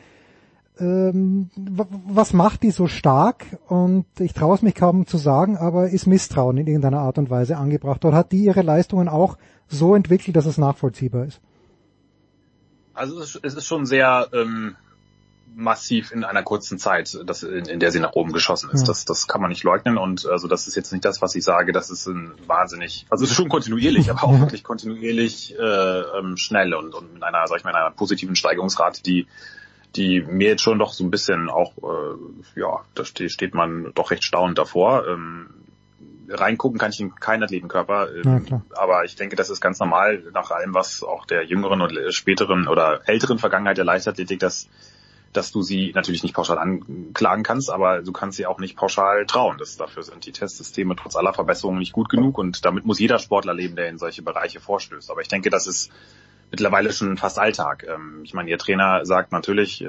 Was macht die so stark? Und ich traue es mich kaum zu sagen, aber ist Misstrauen in irgendeiner Art und Weise angebracht? Oder hat die ihre Leistungen auch so entwickelt, dass es nachvollziehbar ist? Also es ist schon sehr massiv in einer kurzen Zeit, in der sie nach oben geschossen ist. Ja. Das kann man nicht leugnen und also das ist jetzt nicht das, was ich sage, das ist es ist schon kontinuierlich, aber auch wirklich kontinuierlich schnell und mit einer, sag ich mal, einer positiven Steigerungsrate, die mir jetzt schon doch so ein bisschen auch, da steht man doch recht staunend davor. reingucken kann ich in keinen Athletenkörper, aber ich denke, das ist ganz normal nach allem, was auch der jüngeren und späteren oder älteren Vergangenheit der Leichtathletik, dass du sie natürlich nicht pauschal anklagen kannst, aber du kannst sie auch nicht pauschal trauen. Dafür sind die Testsysteme trotz aller Verbesserungen nicht gut genug und damit muss jeder Sportler leben, der in solche Bereiche vorstößt. Aber ich denke, das ist mittlerweile schon fast Alltag. Ich meine, ihr Trainer sagt natürlich,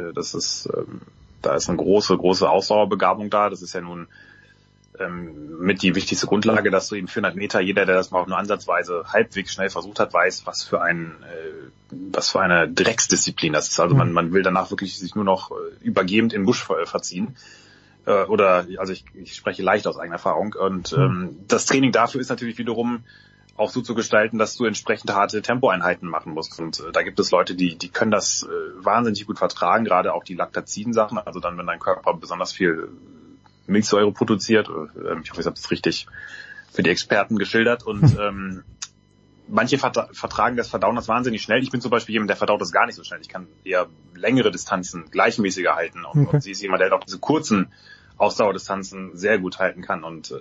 da ist eine große Ausdauerbegabung da. Das ist ja nun mit die wichtigste Grundlage, dass du eben 400 Meter, jeder, der das mal auch nur ansatzweise halbwegs schnell versucht hat, weiß, was für eine Drecksdisziplin das ist. Also man will danach wirklich sich nur noch übergebend in den Busch verziehen. Also ich spreche leicht aus eigener Erfahrung. Und das Training dafür ist natürlich wiederum auch so zu gestalten, dass du entsprechend harte Tempoeinheiten machen musst. Und da gibt es Leute, die können das wahnsinnig gut vertragen, gerade auch die Laktaziden-Sachen. Also dann, wenn dein Körper besonders viel Milchsäure produziert. Ich hoffe, ich habe es richtig für die Experten geschildert. Und manche vertragen das Verdauen das wahnsinnig schnell. Ich bin zum Beispiel jemand, der verdaut das gar nicht so schnell. Ich kann eher längere Distanzen gleichmäßiger halten. Und sie ist jemand, der auch diese kurzen Ausdauerdistanzen sehr gut halten kann. Und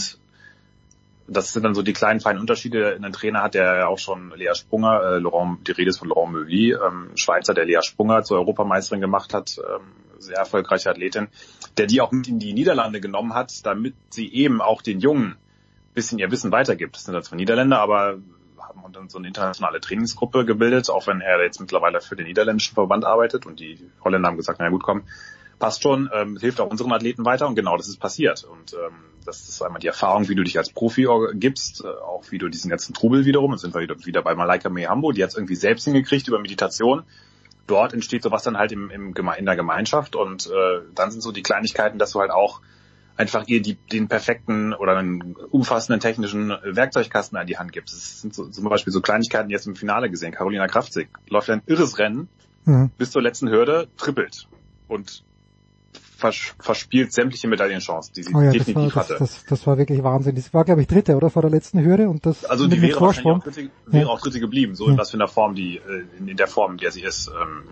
das sind dann so die kleinen, feinen Unterschiede. Ein Trainer hat, der ja auch schon Lea Sprunger, die Rede ist von Laurent Meuli, Schweizer, der Lea Sprunger zur Europameisterin gemacht hat, sehr erfolgreiche Athletin, der die auch mit in die Niederlande genommen hat, damit sie eben auch den Jungen ein bisschen ihr Wissen weitergibt. Das sind dann zwar Niederländer, aber haben dann so eine internationale Trainingsgruppe gebildet, auch wenn er jetzt mittlerweile für den niederländischen Verband arbeitet und die Holländer haben gesagt, na gut, komm, passt schon, hilft auch unseren Athleten weiter und genau das ist passiert. Und das ist einmal die Erfahrung, wie du dich als Profi gibst, auch wie du diesen ganzen Trubel wiederum, jetzt sind wir wieder bei Malaika Mihambo, die hat es irgendwie selbst hingekriegt über Meditation. Dort entsteht sowas dann halt in der Gemeinschaft und dann sind so die Kleinigkeiten, dass du halt auch einfach ihr den perfekten oder einen umfassenden technischen Werkzeugkasten an die Hand gibst. Das sind so, zum Beispiel so Kleinigkeiten, die jetzt im Finale gesehen. Carolina Kraftzig läuft ein irres Rennen bis zur letzten Hürde, trippelt und verspielt sämtliche Medaillenchancen, die sie definitiv hatte. Das war wirklich Wahnsinn. Das war, glaube ich, Dritte, oder? Vor der letzten Hürde und das also die wäre wahrscheinlich auch Dritte geblieben, so in was für einer Form in der Form, in der sie ist.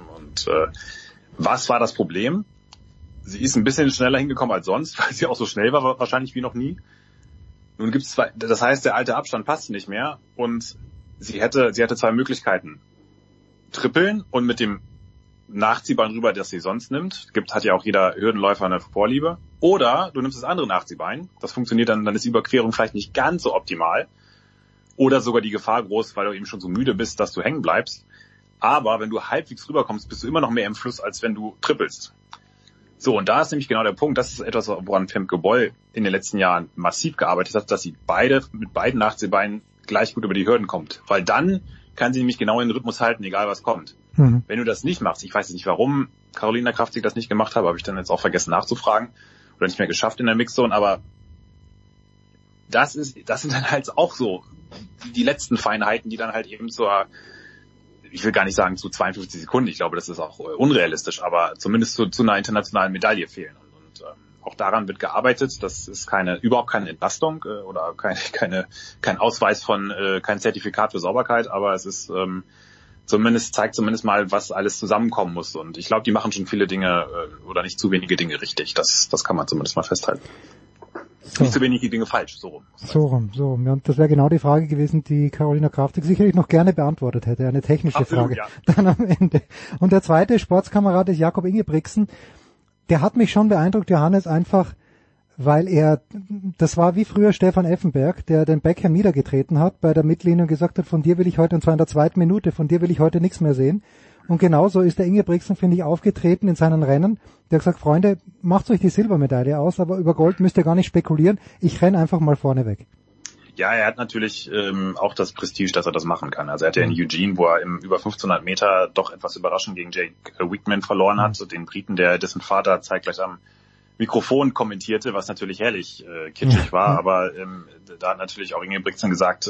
Was war das Problem? Sie ist ein bisschen schneller hingekommen als sonst, weil sie auch so schnell war, wahrscheinlich wie noch nie. Nun gibt's das heißt, der alte Abstand passt nicht mehr und sie hatte zwei Möglichkeiten. Trippeln und mit dem Nachziehbein rüber, das sie sonst nimmt. Hat ja auch jeder Hürdenläufer eine Vorliebe. Oder du nimmst das andere Nachziehbein. Das funktioniert dann ist die Überquerung vielleicht nicht ganz so optimal. Oder sogar die Gefahr groß, weil du eben schon so müde bist, dass du hängen bleibst. Aber wenn du halbwegs rüberkommst, bist du immer noch mehr im Fluss, als wenn du trippelst. So, und da ist nämlich genau der Punkt. Das ist etwas, woran Femke Boll in den letzten Jahren massiv gearbeitet hat, dass sie mit beiden Nachziehbeinen gleich gut über die Hürden kommt. Weil dann kann sie nämlich genau in den Rhythmus halten, egal was kommt. Wenn du das nicht machst, ich weiß nicht, warum Carolina Kraftzig das nicht gemacht hat, habe ich dann jetzt auch vergessen nachzufragen oder nicht mehr geschafft in der Mixzone, aber das sind dann halt auch so die letzten Feinheiten, die dann halt eben ich will gar nicht sagen zu 52 Sekunden, ich glaube, das ist auch unrealistisch, aber zumindest zu einer internationalen Medaille fehlen. Und auch daran wird gearbeitet, das ist überhaupt keine Entlastung oder kein Ausweis von, kein Zertifikat für Sauberkeit, aber es ist zeigt zumindest mal, was alles zusammenkommen muss. Und ich glaube, die machen schon viele Dinge oder nicht zu wenige Dinge richtig. Das kann man zumindest mal festhalten. So. Nicht zu wenige Dinge falsch, so rum. So rum. Ja, und das wäre genau die Frage gewesen, die Carolina Kraftzig sicherlich noch gerne beantwortet hätte. Eine technische Absolut, Frage. Ja. Dann am Ende. Und der zweite Sportskamerad ist Jakob Ingebrigtsen. Der hat mich schon beeindruckt, Johannes, einfach weil das war wie früher Stefan Effenberg, der den Beckham niedergetreten hat bei der Mittellinie und gesagt hat, von dir will ich heute, und zwar in der zweiten Minute, von dir will ich heute nichts mehr sehen. Und genauso ist der Ingebrigtsen, finde ich, aufgetreten in seinen Rennen. Der hat gesagt, Freunde, macht euch die Silbermedaille aus, aber über Gold müsst ihr gar nicht spekulieren. Ich renne einfach mal vorne weg. Ja, er hat natürlich auch das Prestige, dass er das machen kann. Also er hat ja in Eugene, wo er über 1500 Meter doch etwas überraschend gegen Jake Wickman verloren hat, den Briten, dessen Vater zeitgleich am Mikrofon kommentierte, was natürlich herrlich kitschig war, aber da hat natürlich auch Ingebrigtsen gesagt,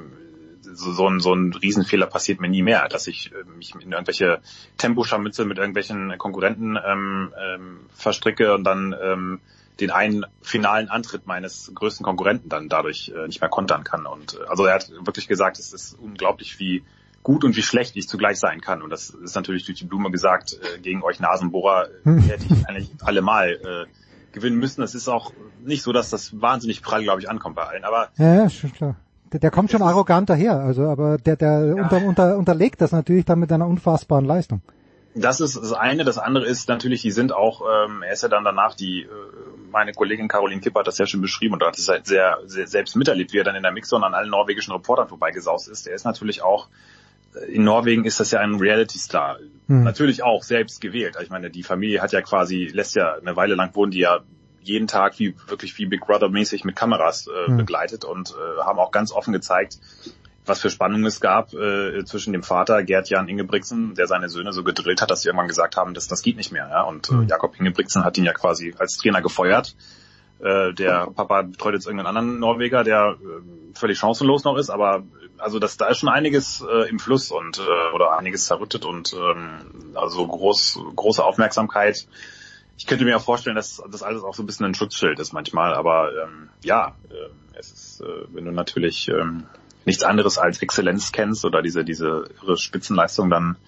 so ein Riesenfehler passiert mir nie mehr, dass ich mich in irgendwelche Temposcharmützel mit irgendwelchen Konkurrenten verstricke und dann den einen finalen Antritt meines größten Konkurrenten dann dadurch nicht mehr kontern kann. Und also er hat wirklich gesagt, es ist unglaublich, wie gut und wie schlecht ich zugleich sein kann. Und das ist natürlich durch die Blume gesagt, gegen euch Nasenbohrer hätte ich eigentlich allemal gewinnen müssen. Das ist auch nicht so, dass das wahnsinnig prall, glaube ich, ankommt bei allen. Aber ja, schon klar. Der kommt schon arrogant daher, also aber der unterlegt das natürlich dann mit einer unfassbaren Leistung. Das ist das eine. Das andere ist natürlich, die sind auch, er ist ja dann danach, meine Kollegin Caroline Kipp hat das ja schon beschrieben und hat es halt sehr, sehr selbst miterlebt, wie er dann in der Mixzone an allen norwegischen Reportern vorbeigesaust ist. Er ist natürlich auch, in Norwegen ist das ja ein Reality-Star. Natürlich auch selbst gewählt. Ich meine, die Familie hat ja quasi, eine Weile lang wurden die ja jeden Tag wirklich wie Big Brother mäßig mit Kameras begleitet und haben auch ganz offen gezeigt, was für Spannungen es gab zwischen dem Vater Gert-Jan Ingebrigtsen, der seine Söhne so gedrillt hat, dass sie irgendwann gesagt haben, das geht nicht mehr. Ja? Und Jakob Ingebrigtsen hat ihn ja quasi als Trainer gefeuert. Der Papa betreut jetzt irgendeinen anderen Norweger, der völlig chancenlos noch ist, aber also da ist schon einiges im Fluss und oder einiges zerrüttet und also große Aufmerksamkeit. Ich könnte mir auch vorstellen, dass das alles auch so ein bisschen ein Schutzschild ist manchmal, aber es ist, wenn du natürlich nichts anderes als Exzellenz kennst oder diese irre Spitzenleistung, dann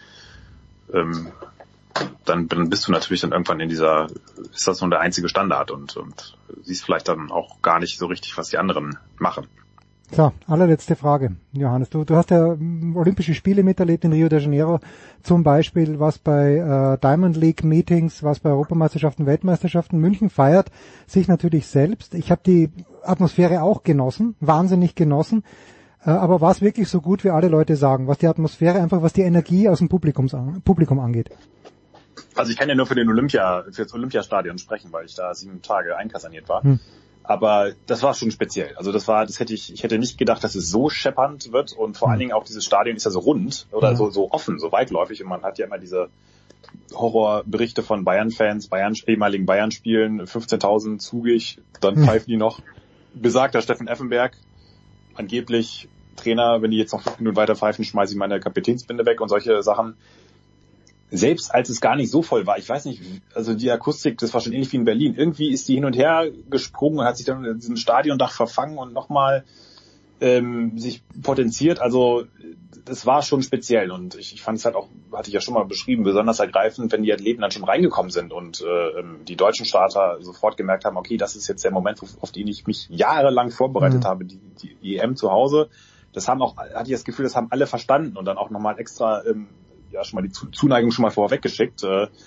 bist du natürlich dann irgendwann ist das nur der einzige Standard und siehst vielleicht dann auch gar nicht so richtig, was die anderen machen. So, allerletzte Frage, Johannes. Du hast ja Olympische Spiele miterlebt in Rio de Janeiro, zum Beispiel, was bei Diamond League Meetings, was bei Europameisterschaften, Weltmeisterschaften. München feiert sich natürlich selbst. Ich habe die Atmosphäre auch genossen, wahnsinnig genossen. Aber war es wirklich so gut, wie alle Leute sagen, was die Atmosphäre, einfach was die Energie aus dem Publikum angeht? Also ich kann ja nur für das Olympiastadion sprechen, weil ich da 7 Tage einkaserniert war. Aber das war schon speziell. Also ich hätte nicht gedacht, dass es so scheppernd wird und vor allen Dingen auch dieses Stadion ist ja so rund oder so offen, so weitläufig und man hat ja immer diese Horrorberichte von Bayern-Fans, ehemaligen Bayern-Spielen, 15.000 zugig, dann pfeifen die noch. Besagter Steffen Effenberg, angeblich Trainer, wenn die jetzt noch 5 Minuten weiter pfeifen, schmeiße ich meine Kapitänsbinde weg und solche Sachen. Selbst als es gar nicht so voll war, ich weiß nicht, also die Akustik, das war schon ähnlich wie in Berlin. Irgendwie ist die hin und her gesprungen und hat sich dann in diesem Stadiondach verfangen und nochmal sich potenziert. Also das war schon speziell und ich fand es halt auch, hatte ich ja schon mal beschrieben, besonders ergreifend, wenn die Athleten dann schon reingekommen sind und die deutschen Starter sofort gemerkt haben, okay, das ist jetzt der Moment, auf den ich mich jahrelang vorbereitet habe, die EM zu Hause. Das hatte ich das Gefühl, das haben alle verstanden und dann auch nochmal extra schon mal die Zuneigung schon mal vorweggeschickt.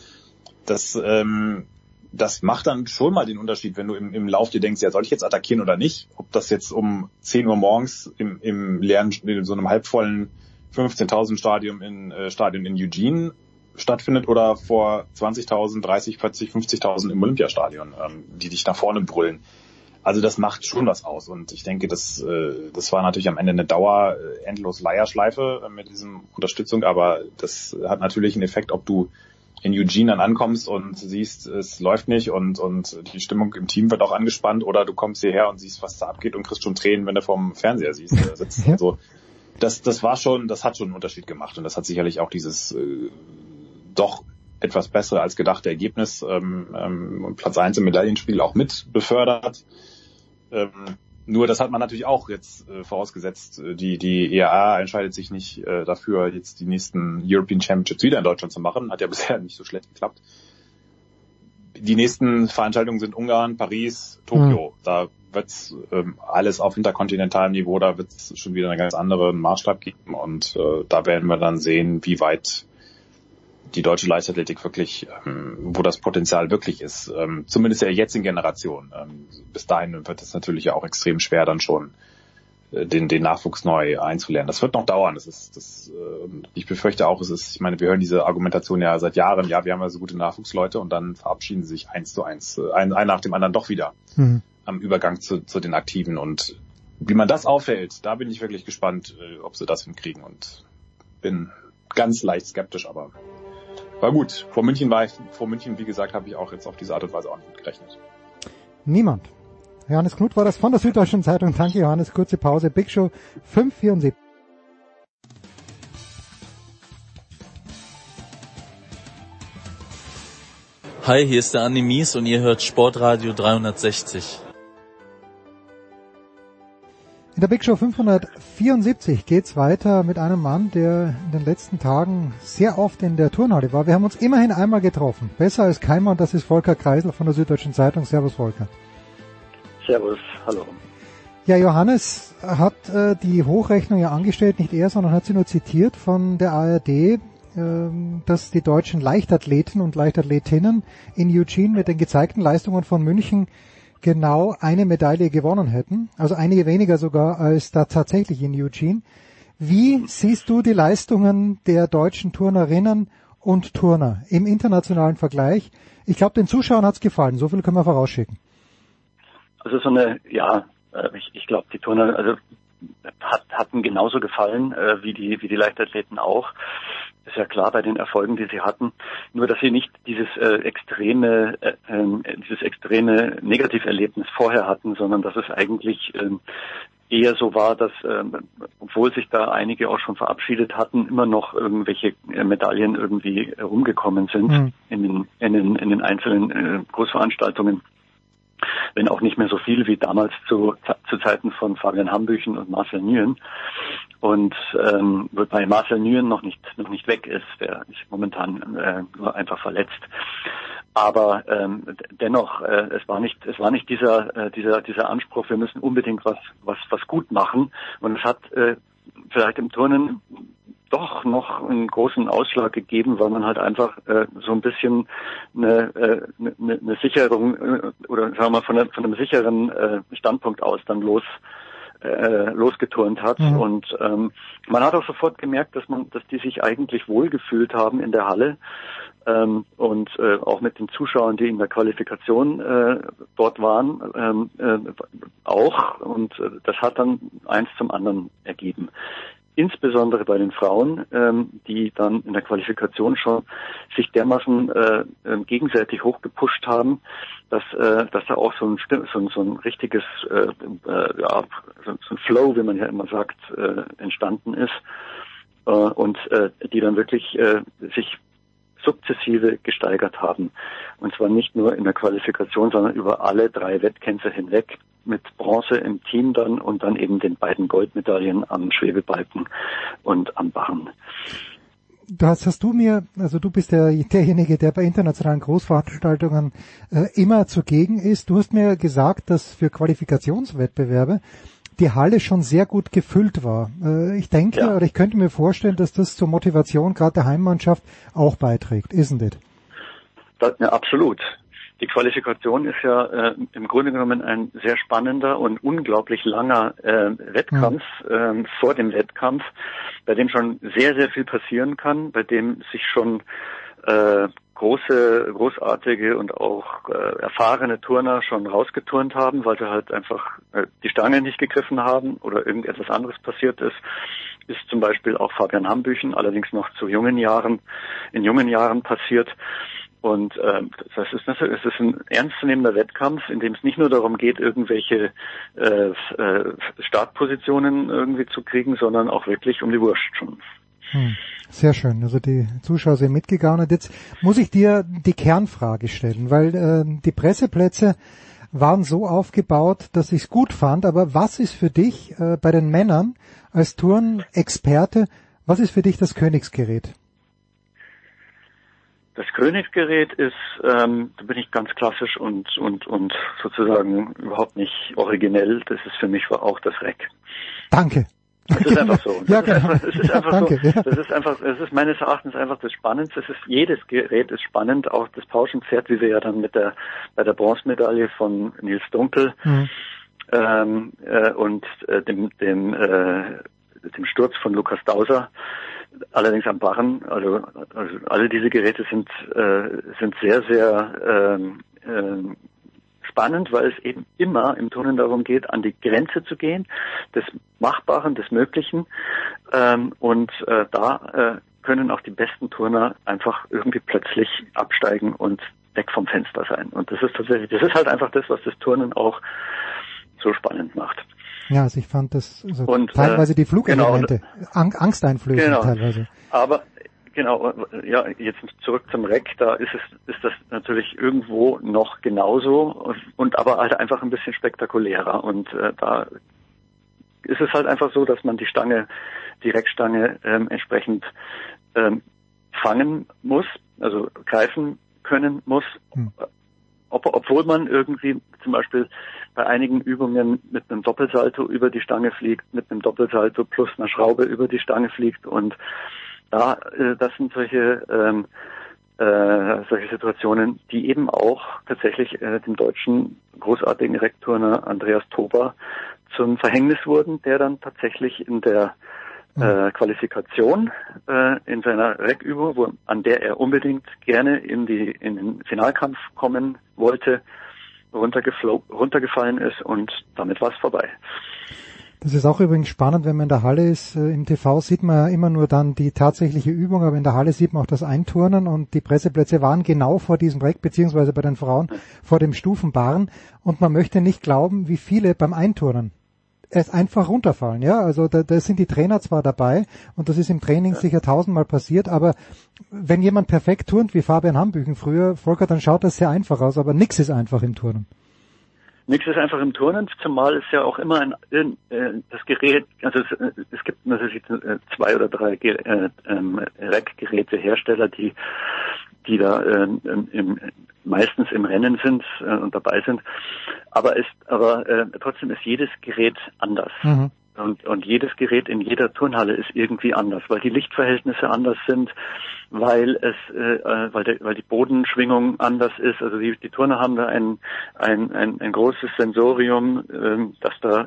Das macht dann schon mal den Unterschied, wenn du im Lauf dir denkst, ja, soll ich jetzt attackieren oder nicht? Ob das jetzt um 10 Uhr morgens im leeren, in so einem halbvollen 15.000 Stadion in Eugene stattfindet oder vor 20.000, 30, 40, 50.000 im Olympiastadion, die dich nach vorne brüllen. Also das macht schon was aus und ich denke, das war natürlich am Ende eine endlos Leierschleife mit diesem Unterstützung, aber das hat natürlich einen Effekt, ob du in Eugene dann ankommst und siehst, es läuft nicht und die Stimmung im Team wird auch angespannt oder du kommst hierher und siehst, was da abgeht und kriegst schon Tränen, wenn du vorm Fernseher sitzt. Also das hat schon einen Unterschied gemacht und das hat sicherlich auch dieses doch etwas bessere als gedachte Ergebnis Platz 1 im Medaillenspiel auch mit befördert. Nur das hat man natürlich auch jetzt vorausgesetzt, die EAA entscheidet sich nicht dafür, jetzt die nächsten European Championships wieder in Deutschland zu machen. Hat ja bisher nicht so schlecht geklappt. Die nächsten Veranstaltungen sind Ungarn, Paris, Tokio. Da wird's alles auf interkontinentalem Niveau, da wird's schon wieder einen ganz anderen Maßstab geben und da werden wir dann sehen, wie weit die deutsche Leichtathletik wirklich, wo das Potenzial wirklich ist. Zumindest in der jetzigen Generation. Bis dahin wird es natürlich ja auch extrem schwer, dann schon den Nachwuchs neu einzulernen. Das wird noch dauern. Ich befürchte auch, ich meine, wir hören diese Argumentation ja seit Jahren, ja, wir haben ja so gute Nachwuchsleute und dann verabschieden sie sich 1:1, ein nach dem anderen doch wieder am Übergang zu den Aktiven. Und wie man das aufhält, da bin ich wirklich gespannt, ob sie das hinkriegen und bin ganz leicht skeptisch, aber war gut. Vor München, wie gesagt, habe ich auch jetzt auf diese Art und Weise auch nicht gerechnet. Niemand. Johannes Knuth war das von der Süddeutschen Zeitung. Danke, Johannes. Kurze Pause. Big Show 574. Hi, hier ist der Andi Mies und ihr hört Sportradio 360. In der Big Show 574 geht's weiter mit einem Mann, der in den letzten Tagen sehr oft in der Turnhalle war. Wir haben uns immerhin einmal getroffen. Besser als keiner, und das ist Volker Kreisel von der Süddeutschen Zeitung. Servus, Volker. Servus, hallo. Ja, Johannes hat die Hochrechnung ja angestellt, nicht er, sondern hat sie nur zitiert von der ARD, dass die deutschen Leichtathleten und Leichtathletinnen in Eugene mit den gezeigten Leistungen von München genau eine Medaille gewonnen hätten, also einige weniger sogar als da tatsächlich in Eugene. Wie siehst du die Leistungen der deutschen Turnerinnen und Turner im internationalen Vergleich? Ich glaube, den Zuschauern hat's gefallen, so viel können wir vorausschicken. Also ich glaube, die Turner hatten genauso gefallen wie die Leichtathleten auch. Ist ja klar bei den Erfolgen, die sie hatten. Nur, dass sie nicht dieses extreme Negativerlebnis vorher hatten, sondern dass es eigentlich eher so war, dass obwohl sich da einige auch schon verabschiedet hatten, immer noch irgendwelche Medaillen irgendwie rumgekommen sind in den einzelnen Großveranstaltungen. Wenn auch nicht mehr so viel wie damals zu Zeiten von Fabian Hambüchen und Marcel Nguyen. Und wobei Marcel Nguyen noch nicht weg ist, der ist momentan nur einfach verletzt. Aber dennoch, es war nicht dieser Anspruch, wir müssen unbedingt was gut machen. Und es hat vielleicht im Turnen doch noch einen großen Ausschlag gegeben, weil man halt einfach so ein bisschen eine Sicherung oder sagen wir mal von einem sicheren Standpunkt aus dann losgeturnt hat. Und man hat auch sofort gemerkt, dass die sich eigentlich wohlgefühlt haben in der Halle. Und auch mit den Zuschauern, die in der Qualifikation dort waren, auch. Und das hat dann eins zum anderen ergeben. Insbesondere bei den Frauen, die dann in der Qualifikation schon sich dermaßen gegenseitig hochgepusht haben, dass da auch so ein richtiges so ein Flow, wie man ja immer sagt, entstanden ist und die dann wirklich sich sukzessive gesteigert haben. Und zwar nicht nur in der Qualifikation, sondern über alle 3 Wettkämpfe hinweg mit Bronze im Team dann und dann eben den beiden Goldmedaillen am Schwebebalken und am Barren. Du bist derjenige, der bei internationalen Großveranstaltungen immer zugegen ist. Du hast mir gesagt, dass für Qualifikationswettbewerbe die Halle schon sehr gut gefüllt war. Ich denke, oder ich könnte mir vorstellen, dass das zur Motivation gerade der Heimmannschaft auch beiträgt, isn't it? Ja, absolut. Die Qualifikation ist ja im Grunde genommen ein sehr spannender und unglaublich langer Wettkampf vor dem Wettkampf, bei dem schon sehr, sehr viel passieren kann, bei dem sich schon großartige und auch erfahrene Turner schon rausgeturnt haben, weil sie halt einfach die Stange nicht gegriffen haben oder irgendetwas anderes passiert ist. Ist zum Beispiel auch Fabian Hambüchen, allerdings noch in jungen Jahren passiert. Und es ist ein ernstzunehmender Wettkampf, in dem es nicht nur darum geht, irgendwelche Startpositionen irgendwie zu kriegen, sondern auch wirklich um die Wurst schon. Sehr schön. Also die Zuschauer sind mitgegangen. Und jetzt muss ich dir die Kernfrage stellen, weil die Presseplätze waren so aufgebaut, dass ich es gut fand. Aber was ist für dich bei den Männern als Turnexperte, was ist für dich das Königsgerät? Das Königsgerät ist, da bin ich ganz klassisch und sozusagen überhaupt nicht originell. Das ist für mich auch das Reck. Danke. Das ist einfach so. Das ist meines Erachtens einfach das Spannendste. Jedes Gerät ist spannend, auch das Pauschenpferd, wie wir ja dann bei der Bronzemedaille von Nils Dunkel und dem Sturz von Lukas Dauser, allerdings am Barren. Also alle diese Geräte sind sehr, sehr spannend, weil es eben immer im Turnen darum geht, an die Grenze zu gehen, des Machbaren, des Möglichen. Und da können auch die besten Turner einfach irgendwie plötzlich absteigen und weg vom Fenster sein. Und das ist halt einfach das, was das Turnen auch so spannend macht. Ja, also ich fand das teilweise die Flugelemente, angsteinflößend teilweise. Aber genau, ja, jetzt zurück zum Reck, da ist das natürlich irgendwo noch genauso und aber halt einfach ein bisschen spektakulärer und da ist es halt einfach so, dass man die Reckstange entsprechend fangen muss, also greifen können muss, obwohl man irgendwie zum Beispiel bei einigen Übungen mit einem Doppelsalto über die Stange fliegt, mit einem Doppelsalto plus einer Schraube über die Stange fliegt, und das sind solche Situationen, die eben auch tatsächlich dem deutschen großartigen Reckturner Andreas Toba zum Verhängnis wurden, der dann tatsächlich in der Qualifikation in seiner Reckübung, an der er unbedingt gerne in den Finalkampf kommen wollte, runtergefallen ist, und damit war es vorbei. Das ist auch übrigens spannend, wenn man in der Halle ist. Im TV sieht man ja immer nur dann die tatsächliche Übung, aber in der Halle sieht man auch das Einturnen, und die Presseplätze waren genau vor diesem Reck, beziehungsweise bei den Frauen vor dem Stufenbarren, und man möchte nicht glauben, wie viele beim Einturnen es einfach runterfallen, ja, also da sind die Trainer zwar dabei, und das ist im Training sicher 1000-mal passiert, aber wenn jemand perfekt turnt, wie Fabian Hambüchen früher, Volker, dann schaut das sehr einfach aus, aber nix ist einfach im Turnen. Nichts ist einfach im Turnen, zumal es ja auch immer das Gerät, also es gibt natürlich 2 oder 3 Reckgerätehersteller, die da meistens im Rennen sind und dabei sind, aber trotzdem ist jedes Gerät anders. Mhm. Und jedes Gerät in jeder Turnhalle ist irgendwie anders, weil die Lichtverhältnisse anders sind, weil die Bodenschwingung anders ist. Also die Turner haben da ein großes Sensorium, das da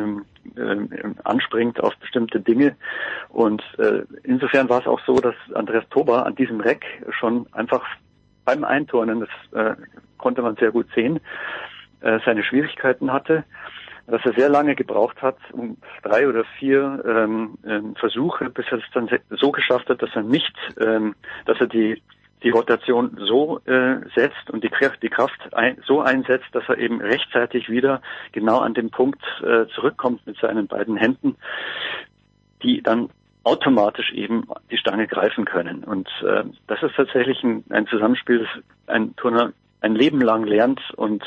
anspringt auf bestimmte Dinge. Und insofern war es auch so, dass Andreas Toba an diesem Reck schon einfach beim Einturnen, das konnte man sehr gut sehen, seine Schwierigkeiten hatte, dass er sehr lange gebraucht hat, 3 oder 4 Versuche, bis er es dann so geschafft hat, dass er dass er die Rotation so setzt und die Kraft so einsetzt, dass er eben rechtzeitig wieder genau an den Punkt zurückkommt mit seinen beiden Händen, die dann automatisch eben die Stange greifen können. Und das ist tatsächlich ein Zusammenspiel, das ein Turner ein Leben lang lernt und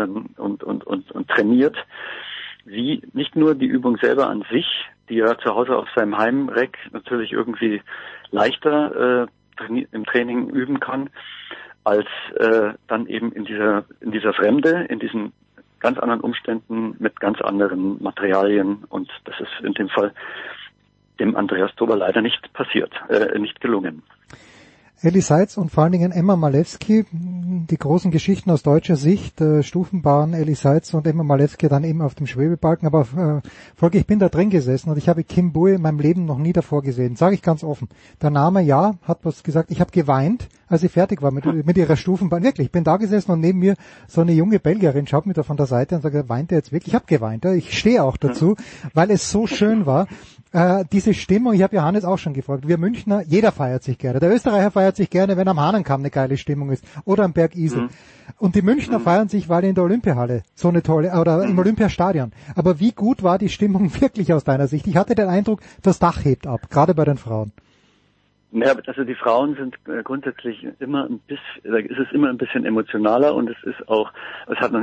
trainiert, wie nicht nur die Übung selber an sich, die er zu Hause auf seinem Heimreck natürlich irgendwie leichter im Training üben kann, als dann eben in dieser Fremde, in diesen ganz anderen Umständen mit ganz anderen Materialien, und das ist in dem Fall dem Andreas Toba leider nicht gelungen. Elli Seitz und vor allen Dingen Emma Malewski, die großen Geschichten aus deutscher Sicht, Stufenbahn, Elli Seitz und Emma Malewski dann eben auf dem Schwebebalken, aber Volker, ich bin da drin gesessen und ich habe Kim Bui in meinem Leben noch nie davor gesehen, sage ich ganz offen. Der Name, ja, hat was gesagt, ich habe geweint, als sie fertig war mit ihrer Stufenbahn, wirklich, ich bin da gesessen und neben mir so eine junge Belgierin schaut mir da von der Seite und sagt, weint er jetzt wirklich? Ich habe geweint, ich stehe auch dazu, weil es so schön war. Diese Stimmung, ich habe Johannes auch schon gefragt, wir Münchner, jeder feiert sich gerne. Der Österreicher feiert sich gerne, wenn am Hahnenkamm eine geile Stimmung ist oder am Berg Isel. Und die Münchner feiern sich, weil in der Olympiahalle so eine tolle, oder im Olympiastadion. Aber wie gut war die Stimmung wirklich aus deiner Sicht? Ich hatte den Eindruck, das Dach hebt ab, gerade bei den Frauen. Ja, also die Frauen sind grundsätzlich immer ein bisschen emotionaler, und es ist auch, es hat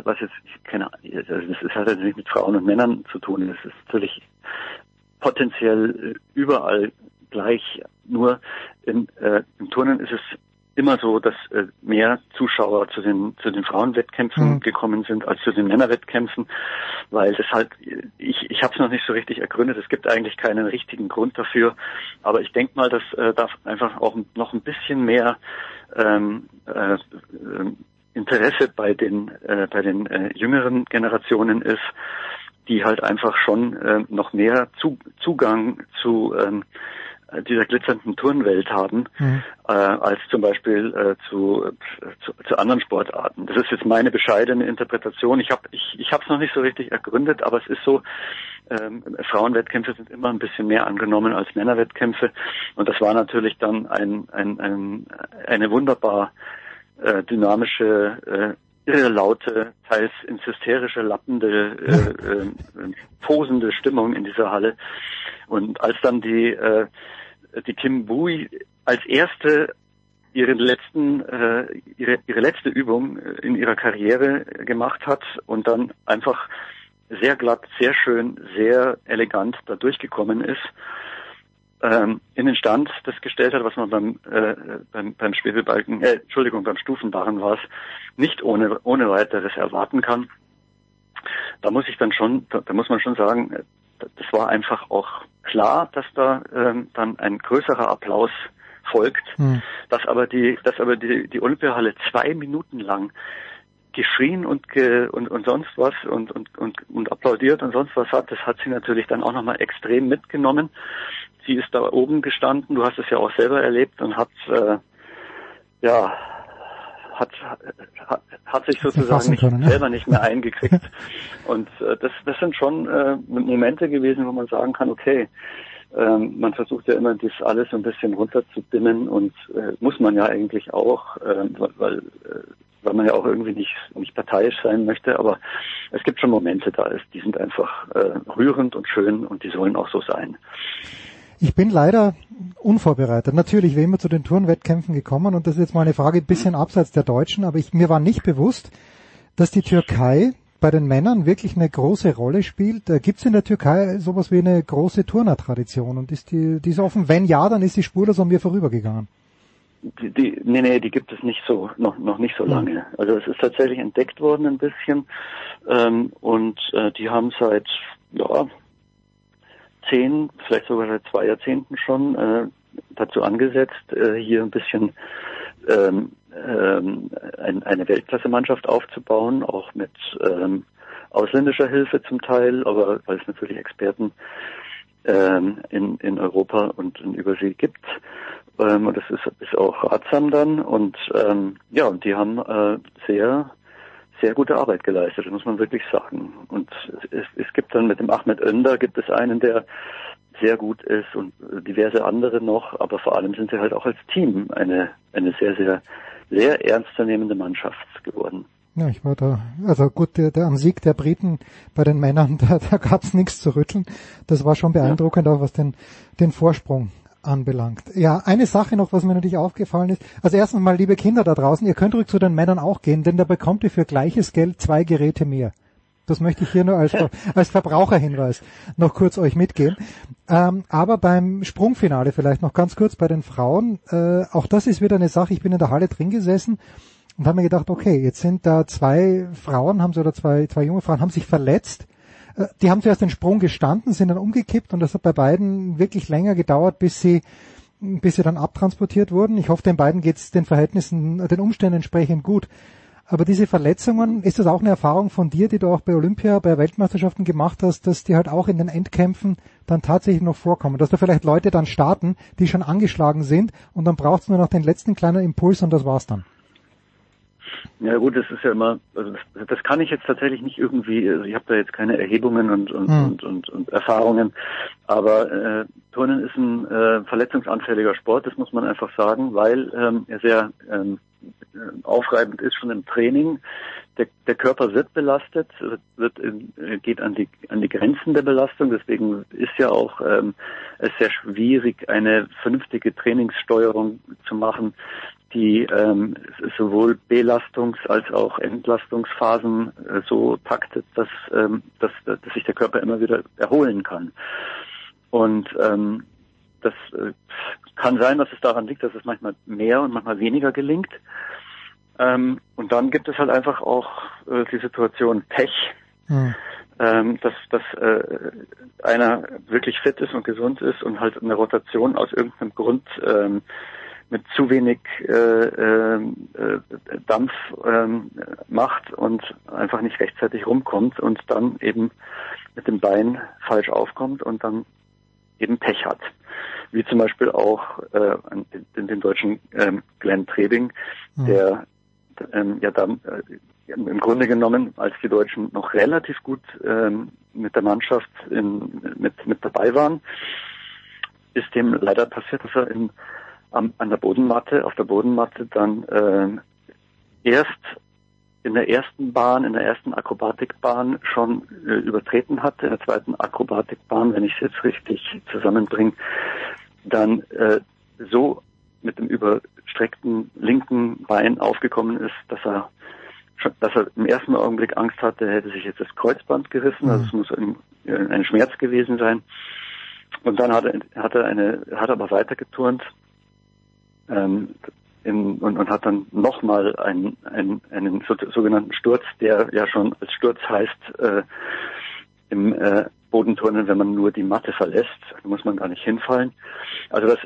jetzt nicht mit Frauen und Männern zu tun, es ist natürlich potenziell überall gleich, nur im Turnen ist es immer so, dass mehr Zuschauer zu den Frauenwettkämpfen gekommen sind als zu den Männerwettkämpfen, weil das halt, ich habe es noch nicht so richtig ergründet, es gibt eigentlich keinen richtigen Grund dafür, aber ich denke mal, dass da einfach auch noch ein bisschen mehr Interesse bei den jüngeren Generationen ist, die halt einfach schon noch mehr Zugang zu dieser glitzernden Turnwelt haben, als zum Beispiel zu anderen Sportarten. Das ist jetzt meine bescheidene Interpretation. Ich habe es noch nicht so richtig ergründet, aber es ist so, Frauenwettkämpfe sind immer ein bisschen mehr angenommen als Männerwettkämpfe, und das war natürlich dann eine wunderbar dynamische, irre laute, teils ins Hysterische lappende, posende Stimmung in dieser Halle. Und als dann die Kim Bui als erste ihre letzte Übung in ihrer Karriere gemacht hat und dann einfach sehr glatt, sehr schön, sehr elegant da durchgekommen ist, in den Stand das gestellt hat, was man beim Schwebebalken, beim Stufenbarren war es, nicht ohne weiteres erwarten kann. Da muss man schon sagen, das war einfach auch klar, dass da dann ein größerer Applaus folgt, dass aber die Olympiahalle 2 Minuten lang geschrien und sonst was und applaudiert und sonst was hat, das hat sie natürlich dann auch nochmal extrem mitgenommen. Sie ist da oben gestanden, du hast es ja auch selber erlebt und hat sich sozusagen selber nicht mehr eingekriegt. Und das sind schon Momente gewesen, wo man sagen kann, okay, man versucht ja immer, das alles so ein bisschen runterzudimmen und muss man ja eigentlich auch, weil man ja auch irgendwie nicht parteiisch sein möchte, aber es gibt schon Momente die sind einfach rührend und schön und die sollen auch so sein. Ich bin leider unvorbereitet. Natürlich, wie immer zu den Turnwettkämpfen gekommen und das ist jetzt mal eine Frage ein bisschen abseits der Deutschen, aber mir war nicht bewusst, dass die Türkei bei den Männern wirklich eine große Rolle spielt. Gibt es in der Türkei sowas wie eine große Turnertradition und ist die so offen? Wenn ja, dann ist die Spur so an mir vorübergegangen. Die gibt es nicht so, noch nicht so lange. Also es ist tatsächlich entdeckt worden ein bisschen und die haben seit 10, vielleicht sogar seit 2 Jahrzehnten schon dazu angesetzt, hier ein bisschen eine Weltklasse-Mannschaft aufzubauen, auch mit ausländischer Hilfe zum Teil, aber weil es natürlich Experten in Europa und in Übersee gibt. Und das ist auch ratsam dann und und die haben sehr sehr gute Arbeit geleistet, das muss man wirklich sagen. Und es gibt dann mit dem Ahmet Önder gibt es einen, der sehr gut ist und diverse andere noch, aber vor allem sind sie halt auch als Team eine sehr, sehr, sehr ernstzunehmende Mannschaft geworden. Ja, ich war da, also gut, der am Sieg der Briten bei den Männern, da gab's nichts zu rütteln. Das war schon beeindruckend, auch was den Vorsprung anbelangt. Ja, eine Sache noch, was mir natürlich aufgefallen ist. Also erstens mal, liebe Kinder da draußen, ihr könnt ruhig zu den Männern auch gehen, denn da bekommt ihr für gleiches Geld 2 Geräte mehr. Das möchte ich hier nur als Verbraucherhinweis noch kurz euch mitgeben. Aber beim Sprungfinale vielleicht noch ganz kurz bei den Frauen. Auch das ist wieder eine Sache. Ich bin in der Halle drin gesessen und habe mir gedacht, okay, jetzt sind da 2 Frauen, zwei junge Frauen, haben sich verletzt. Die haben zuerst den Sprung gestanden, sind dann umgekippt und das hat bei beiden wirklich länger gedauert, bis sie dann abtransportiert wurden. Ich hoffe, den beiden geht's den Umständen entsprechend gut. Aber diese Verletzungen, ist das auch eine Erfahrung von dir, die du auch bei Olympia, bei Weltmeisterschaften gemacht hast, dass die halt auch in den Endkämpfen dann tatsächlich noch vorkommen? Dass da vielleicht Leute dann starten, die schon angeschlagen sind und dann braucht's nur noch den letzten kleinen Impuls und das war's dann. Ja gut, das ist ja immer, also das kann ich jetzt tatsächlich nicht irgendwie, also ich habe da jetzt keine Erhebungen und Erfahrungen, aber Turnen ist ein verletzungsanfälliger Sport, das muss man einfach sagen, weil er sehr aufreibend ist schon im Training. Der Körper wird belastet, geht an die Grenzen der Belastung, deswegen ist ja auch es sehr schwierig, eine vernünftige Trainingssteuerung zu machen, die sowohl Belastungs- als auch Entlastungsphasen so taktet, dass sich der Körper immer wieder erholen kann. Und das kann sein, dass es daran liegt, dass es manchmal mehr und manchmal weniger gelingt. Und dann gibt es halt einfach auch die Situation Pech, dass einer wirklich fit ist und gesund ist und halt eine Rotation aus irgendeinem Grund mit zu wenig Dampf macht und einfach nicht rechtzeitig rumkommt und dann eben mit dem Bein falsch aufkommt und dann eben Pech hat. Wie zum Beispiel auch den deutschen Glenn Trebing, der im Grunde genommen, als die Deutschen noch relativ gut mit der Mannschaft mit dabei waren, ist dem leider passiert, dass er auf der Bodenmatte dann erst in der ersten Akrobatikbahn schon übertreten hatte, in der zweiten Akrobatikbahn, wenn ich es jetzt richtig zusammenbringe, dann so mit dem überstreckten linken Bein aufgekommen ist, dass er dass er im ersten Augenblick Angst hatte, er hätte sich jetzt das Kreuzband gerissen, also es muss ein Schmerz gewesen sein. Und dann hat er aber weitergeturnt und hat dann nochmal einen sogenannten Sturz, der ja schon als Sturz heißt, im Bodenturnen, wenn man nur die Matte verlässt, da muss man gar nicht hinfallen. Also das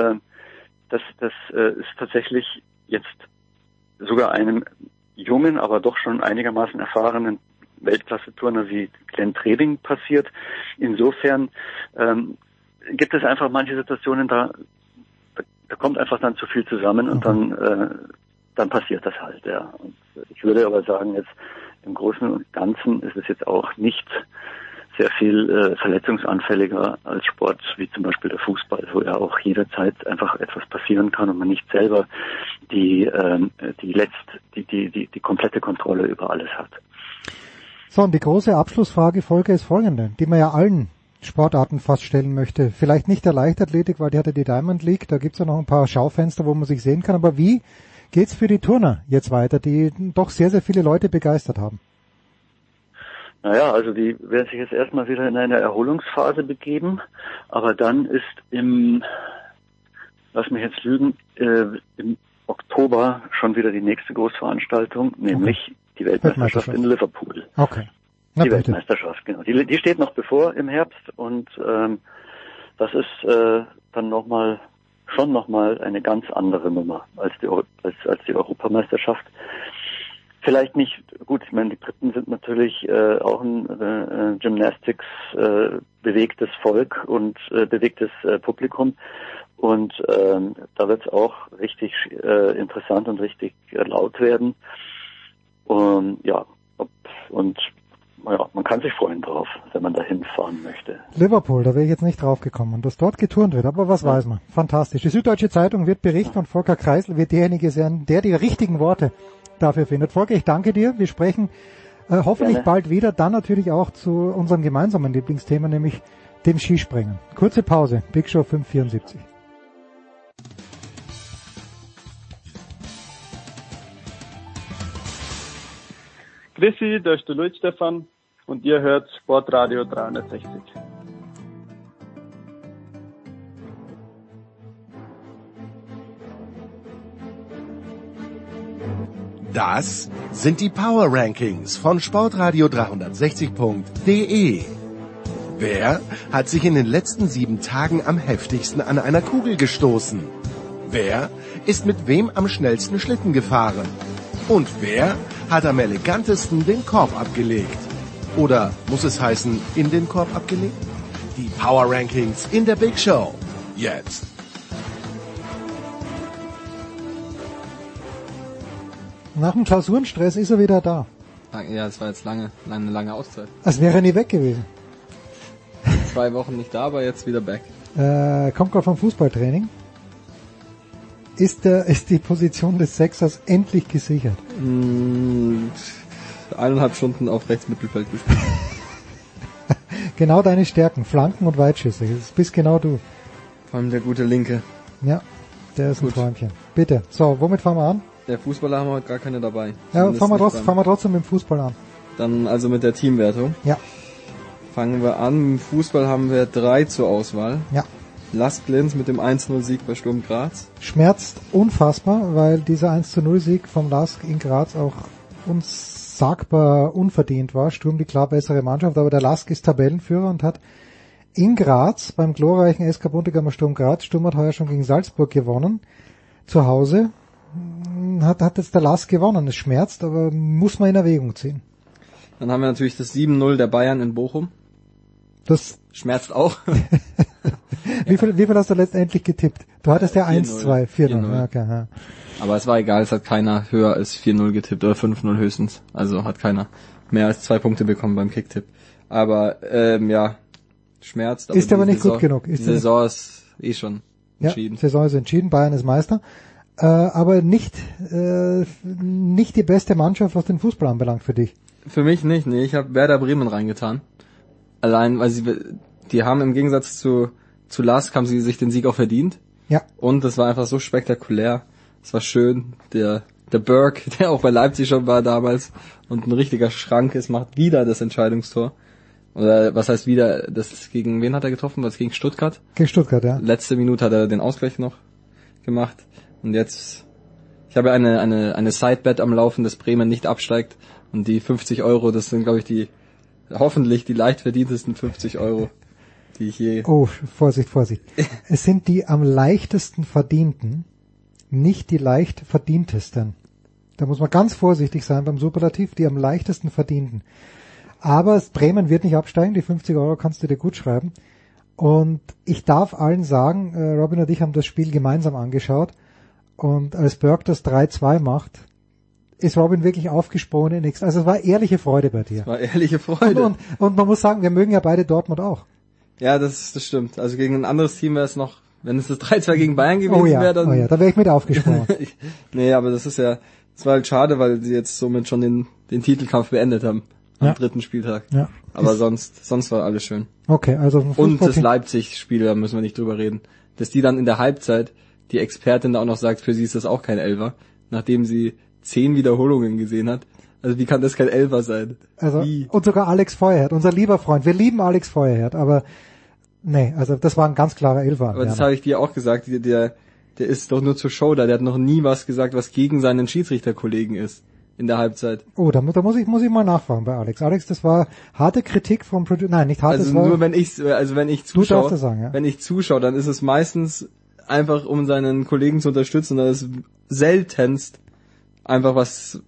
ist tatsächlich jetzt sogar einem jungen, aber doch schon einigermaßen erfahrenen Weltklasse-Turner wie Glenn Trebing passiert. Insofern gibt es einfach manche Situationen, da kommt einfach dann zu viel zusammen und dann passiert das halt, ja. Und ich würde aber sagen, jetzt im Großen und Ganzen ist es jetzt auch nicht sehr viel verletzungsanfälliger als Sport wie zum Beispiel der Fußball, wo ja auch jederzeit einfach etwas passieren kann und man nicht selber die komplette Kontrolle über alles hat. So, und die große Abschlussfrage, Volker, ist folgende, die man ja allen Sportarten fast stellen möchte. Vielleicht nicht der Leichtathletik, weil die hatte die Diamond League, da gibt's ja noch ein paar Schaufenster, wo man sich sehen kann, aber wie geht's für die Turner jetzt weiter, die doch sehr, sehr viele Leute begeistert haben? Naja, also die werden sich jetzt erstmal wieder in eine Erholungsphase begeben, aber dann ist lass mich jetzt lügen, im Oktober schon wieder die nächste Großveranstaltung, nämlich die Weltmeisterschaft in Liverpool. Okay. Die Weltmeisterschaft, genau. Die steht noch bevor im Herbst und das ist dann schon nochmal eine ganz andere Nummer als die Europameisterschaft. Vielleicht nicht, gut, ich meine, die Briten sind natürlich auch ein Gymnastics bewegtes Volk und bewegtes Publikum und da wird es auch richtig interessant und richtig laut werden. Man kann sich freuen drauf, wenn man da hinfahren möchte. Liverpool, da wäre ich jetzt nicht drauf gekommen, dass dort geturnt wird, aber was weiß man. Fantastisch. Die Süddeutsche Zeitung wird berichten und Volker Kreisel wird derjenige sein, der die richtigen Worte dafür findet. Volker, ich danke dir. Wir sprechen hoffentlich bald wieder, dann natürlich auch zu unserem gemeinsamen Lieblingsthema, nämlich dem Skispringen. Kurze Pause, Big Show 574. Grüßi, da ist der Luis Stefan und ihr hört Sportradio 360. Das sind die Power Rankings von Sportradio 360.de. Wer hat sich in den letzten 7 Tagen am heftigsten an einer Kugel gestoßen? Wer ist mit wem am schnellsten Schlitten gefahren? Und wer hat am elegantesten den Korb abgelegt? Oder muss es heißen, in den Korb abgelegt? Die Power Rankings in der Big Show. Jetzt. Nach dem Klausurenstress ist er wieder da. Ja, es war jetzt eine lange Auszeit. Als wäre er nie weg gewesen. 2 Wochen nicht da, aber jetzt wieder back. Kommt gerade vom Fußballtraining. Ist die Position des Sechsers endlich gesichert? 1,5 Stunden auf Rechtsmittelfeld gespielt. Genau deine Stärken, Flanken und Weitschüsse. Das bist genau du. Vor allem der gute Linke. Ja, der ist ein Träumchen. Bitte. So, womit fangen wir an? Der Fußballer haben wir heute gar keine dabei. Ja, fangen wir trotzdem mit dem Fußball an. Dann also mit der Teamwertung. Ja. Fangen wir an. Im Fußball haben wir 3 zur Auswahl. Ja. Lask Linz mit dem 1-0-Sieg bei Sturm Graz. Schmerzt unfassbar, weil dieser 1-0-Sieg vom Lask in Graz auch unsagbar unverdient war. Sturm die klar bessere Mannschaft, aber der Lask ist Tabellenführer und hat in Graz beim glorreichen SK Buntegammer Sturm Graz, Sturm hat heuer schon gegen Salzburg gewonnen, zu Hause, hat jetzt der Lask gewonnen. Es schmerzt, aber muss man in Erwägung ziehen. Dann haben wir natürlich das 7-0 der Bayern in Bochum. Das schmerzt auch. Wie viel hast du letztendlich getippt? Du hattest ja 1-2, 4-0. Okay, ja. Aber es war egal, es hat keiner höher als 4-0 getippt oder 5-0 höchstens. Also hat keiner mehr als 2 Punkte bekommen beim Kicktipp. Aber schmerzt. Ist aber nicht gut genug. Die Saison ist schon entschieden. Ja, Saison ist entschieden, Bayern ist Meister. Aber nicht die beste Mannschaft, was den Fußball anbelangt für dich. Für mich nicht, nee. Ich habe Werder Bremen reingetan. Allein, weil die haben im Gegensatz zu Lask haben sie sich den Sieg auch verdient. Ja. Und das war einfach so spektakulär. Es war schön. Der der Burke, der auch bei Leipzig schon war damals und ein richtiger Schrank ist, macht wieder das Entscheidungstor. Oder was heißt wieder, das gegen wen hat er getroffen? Was gegen Stuttgart? Gegen Stuttgart, ja. Letzte Minute hat er den Ausgleich noch gemacht. Und jetzt, ich habe eine Sidebet am Laufen, dass Bremen nicht absteigt. Und die 50 €, das sind, glaube ich, hoffentlich die leicht verdientesten 50 €, die ich je... Oh, Vorsicht. Es sind die am leichtesten verdienten, nicht die leicht verdientesten. Da muss man ganz vorsichtig sein beim Superlativ, die am leichtesten verdienten. Aber Bremen wird nicht absteigen, die 50 € kannst du dir gut schreiben. Und ich darf allen sagen, Robin und ich haben das Spiel gemeinsam angeschaut. Und als Burke das 3-2 macht, ist Robin wirklich aufgesprungen in nichts. Also es war ehrliche Freude bei dir. Es war ehrliche Freude. Und man muss sagen, wir mögen ja beide Dortmund auch. Ja, das stimmt. Also gegen ein anderes Team wäre es noch, wenn es das 3-2 gegen Bayern gewesen wäre, dann... Oh ja, da wäre ich mit aufgesprungen. Nee, aber das war halt schade, weil sie jetzt somit schon den Titelkampf beendet haben. Am dritten Spieltag. Ja. Aber sonst war alles schön. Okay, also und das Leipzig-Spiel, da müssen wir nicht drüber reden. Dass die dann in der Halbzeit, die Expertin da auch noch sagt, für sie ist das auch kein Elfer, nachdem sie 10 Wiederholungen gesehen hat. Also wie kann das kein Elfer sein? Also und sogar Alex Feuerherd, unser lieber Freund. Wir lieben Alex Feuerherd, aber nee, also das war ein ganz klarer Elfer. Aber das habe ich dir auch gesagt, der ist doch nur zur Show da, der hat noch nie was gesagt, was gegen seinen Schiedsrichterkollegen ist. In der Halbzeit. Oh, da muss ich mal nachfragen bei Alex. Alex, das war harte Kritik vom Producer. Nein, nicht harte. Also nur wenn ich zuschaue, du darfst das sagen, ja. Wenn ich zuschaue, dann ist es meistens einfach, um seinen Kollegen zu unterstützen. Das ist seltenst einfach was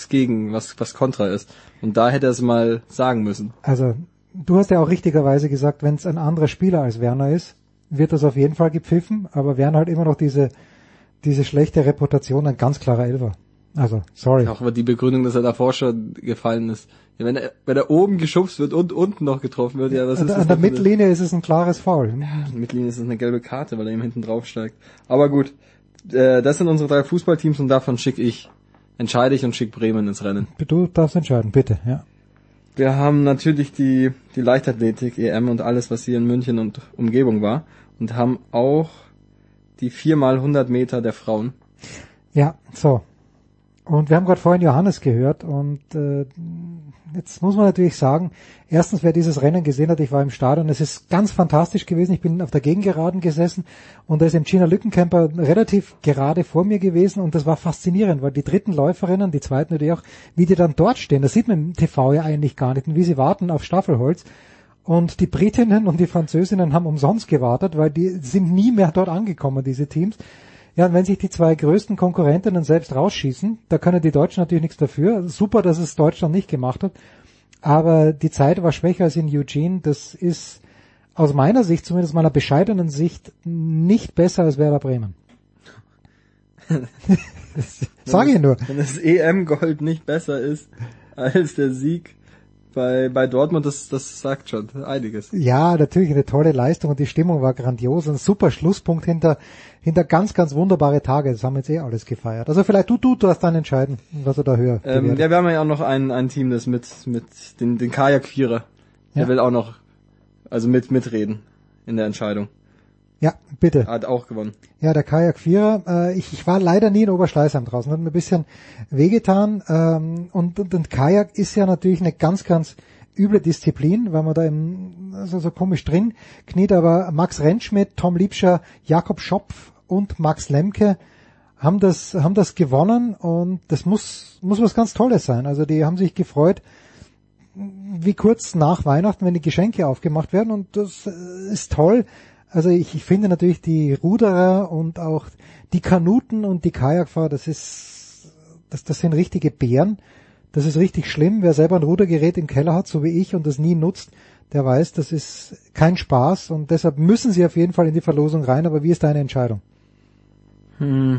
kontra ist. Und da hätte er es mal sagen müssen. Also du hast ja auch richtigerweise gesagt, wenn es ein anderer Spieler als Werner ist, wird das auf jeden Fall gepfiffen. Aber Werner hat immer noch diese schlechte Reputation, ein ganz klarer Elfer. Also, sorry. Auch aber die Begründung, dass er davor schon gefallen ist. Ja, wenn er oben geschubst wird und unten noch getroffen wird, ja, was ist das? An der Mittellinie ist es ein klares Foul. Ja, an der Mittellinie ist es eine gelbe Karte, weil er ihm hinten drauf steigt. Aber gut, das sind unsere 3 Fußballteams und davon entscheide ich und schicke Bremen ins Rennen. Du darfst entscheiden, bitte, ja. Wir haben natürlich die Leichtathletik, EM und alles, was hier in München und Umgebung war. Und haben auch die 4x100 Meter der Frauen. Ja, so. Und wir haben gerade vorhin Johannes gehört und jetzt muss man natürlich sagen, erstens, wer dieses Rennen gesehen hat, ich war im Stadion, es ist ganz fantastisch gewesen, ich bin auf der Gegengeraden gesessen und da ist eben Gina Lückenkämper relativ gerade vor mir gewesen und das war faszinierend, weil die dritten Läuferinnen, die zweiten natürlich auch, wie die dann dort stehen, das sieht man im TV ja eigentlich gar nicht und wie sie warten auf Staffelholz. Und die Britinnen und die Französinnen haben umsonst gewartet, weil die sind nie mehr dort angekommen, diese Teams. Ja, und wenn sich die 2 größten Konkurrentinnen selbst rausschießen, da können die Deutschen natürlich nichts dafür. Super, dass es Deutschland nicht gemacht hat. Aber die Zeit war schwächer als in Eugene. Das ist aus meiner Sicht, zumindest meiner bescheidenen Sicht, nicht besser als Werder Bremen. Sag ich nur. Wenn das EM-Gold nicht besser ist als der Sieg bei Dortmund, das sagt schon einiges. Ja, natürlich eine tolle Leistung und die Stimmung war grandios. Ein super Schlusspunkt hinter ganz, ganz wunderbare Tage. Das haben wir jetzt alles gefeiert. Also vielleicht du darfst dann entscheiden, was er da höher bewertet. Ja, wir haben ja auch noch ein Team, das mit den Kajak-Vierer. Der will auch noch, also mitreden in der Entscheidung. Ja, bitte. Hat auch gewonnen. Ja, der Kajak-Vierer. Ich war leider nie in Oberschleißheim draußen. Hat mir ein bisschen wehgetan. Und Kajak ist ja natürlich eine ganz, ganz üble Disziplin, weil man da so komisch drin kniet. Aber Max Rentschmidt, Tom Liebscher, Jakob Schopf und Max Lemke haben das gewonnen. Und das muss was ganz Tolles sein. Also die haben sich gefreut, wie kurz nach Weihnachten, wenn die Geschenke aufgemacht werden. Und das ist toll. Also ich finde natürlich die Ruderer und auch die Kanuten und die Kajakfahrer, das sind richtige Bären. Das ist richtig schlimm. Wer selber ein Rudergerät im Keller hat, so wie ich, und das nie nutzt, der weiß, das ist kein Spaß und deshalb müssen sie auf jeden Fall in die Verlosung rein. Aber wie ist deine Entscheidung? Wir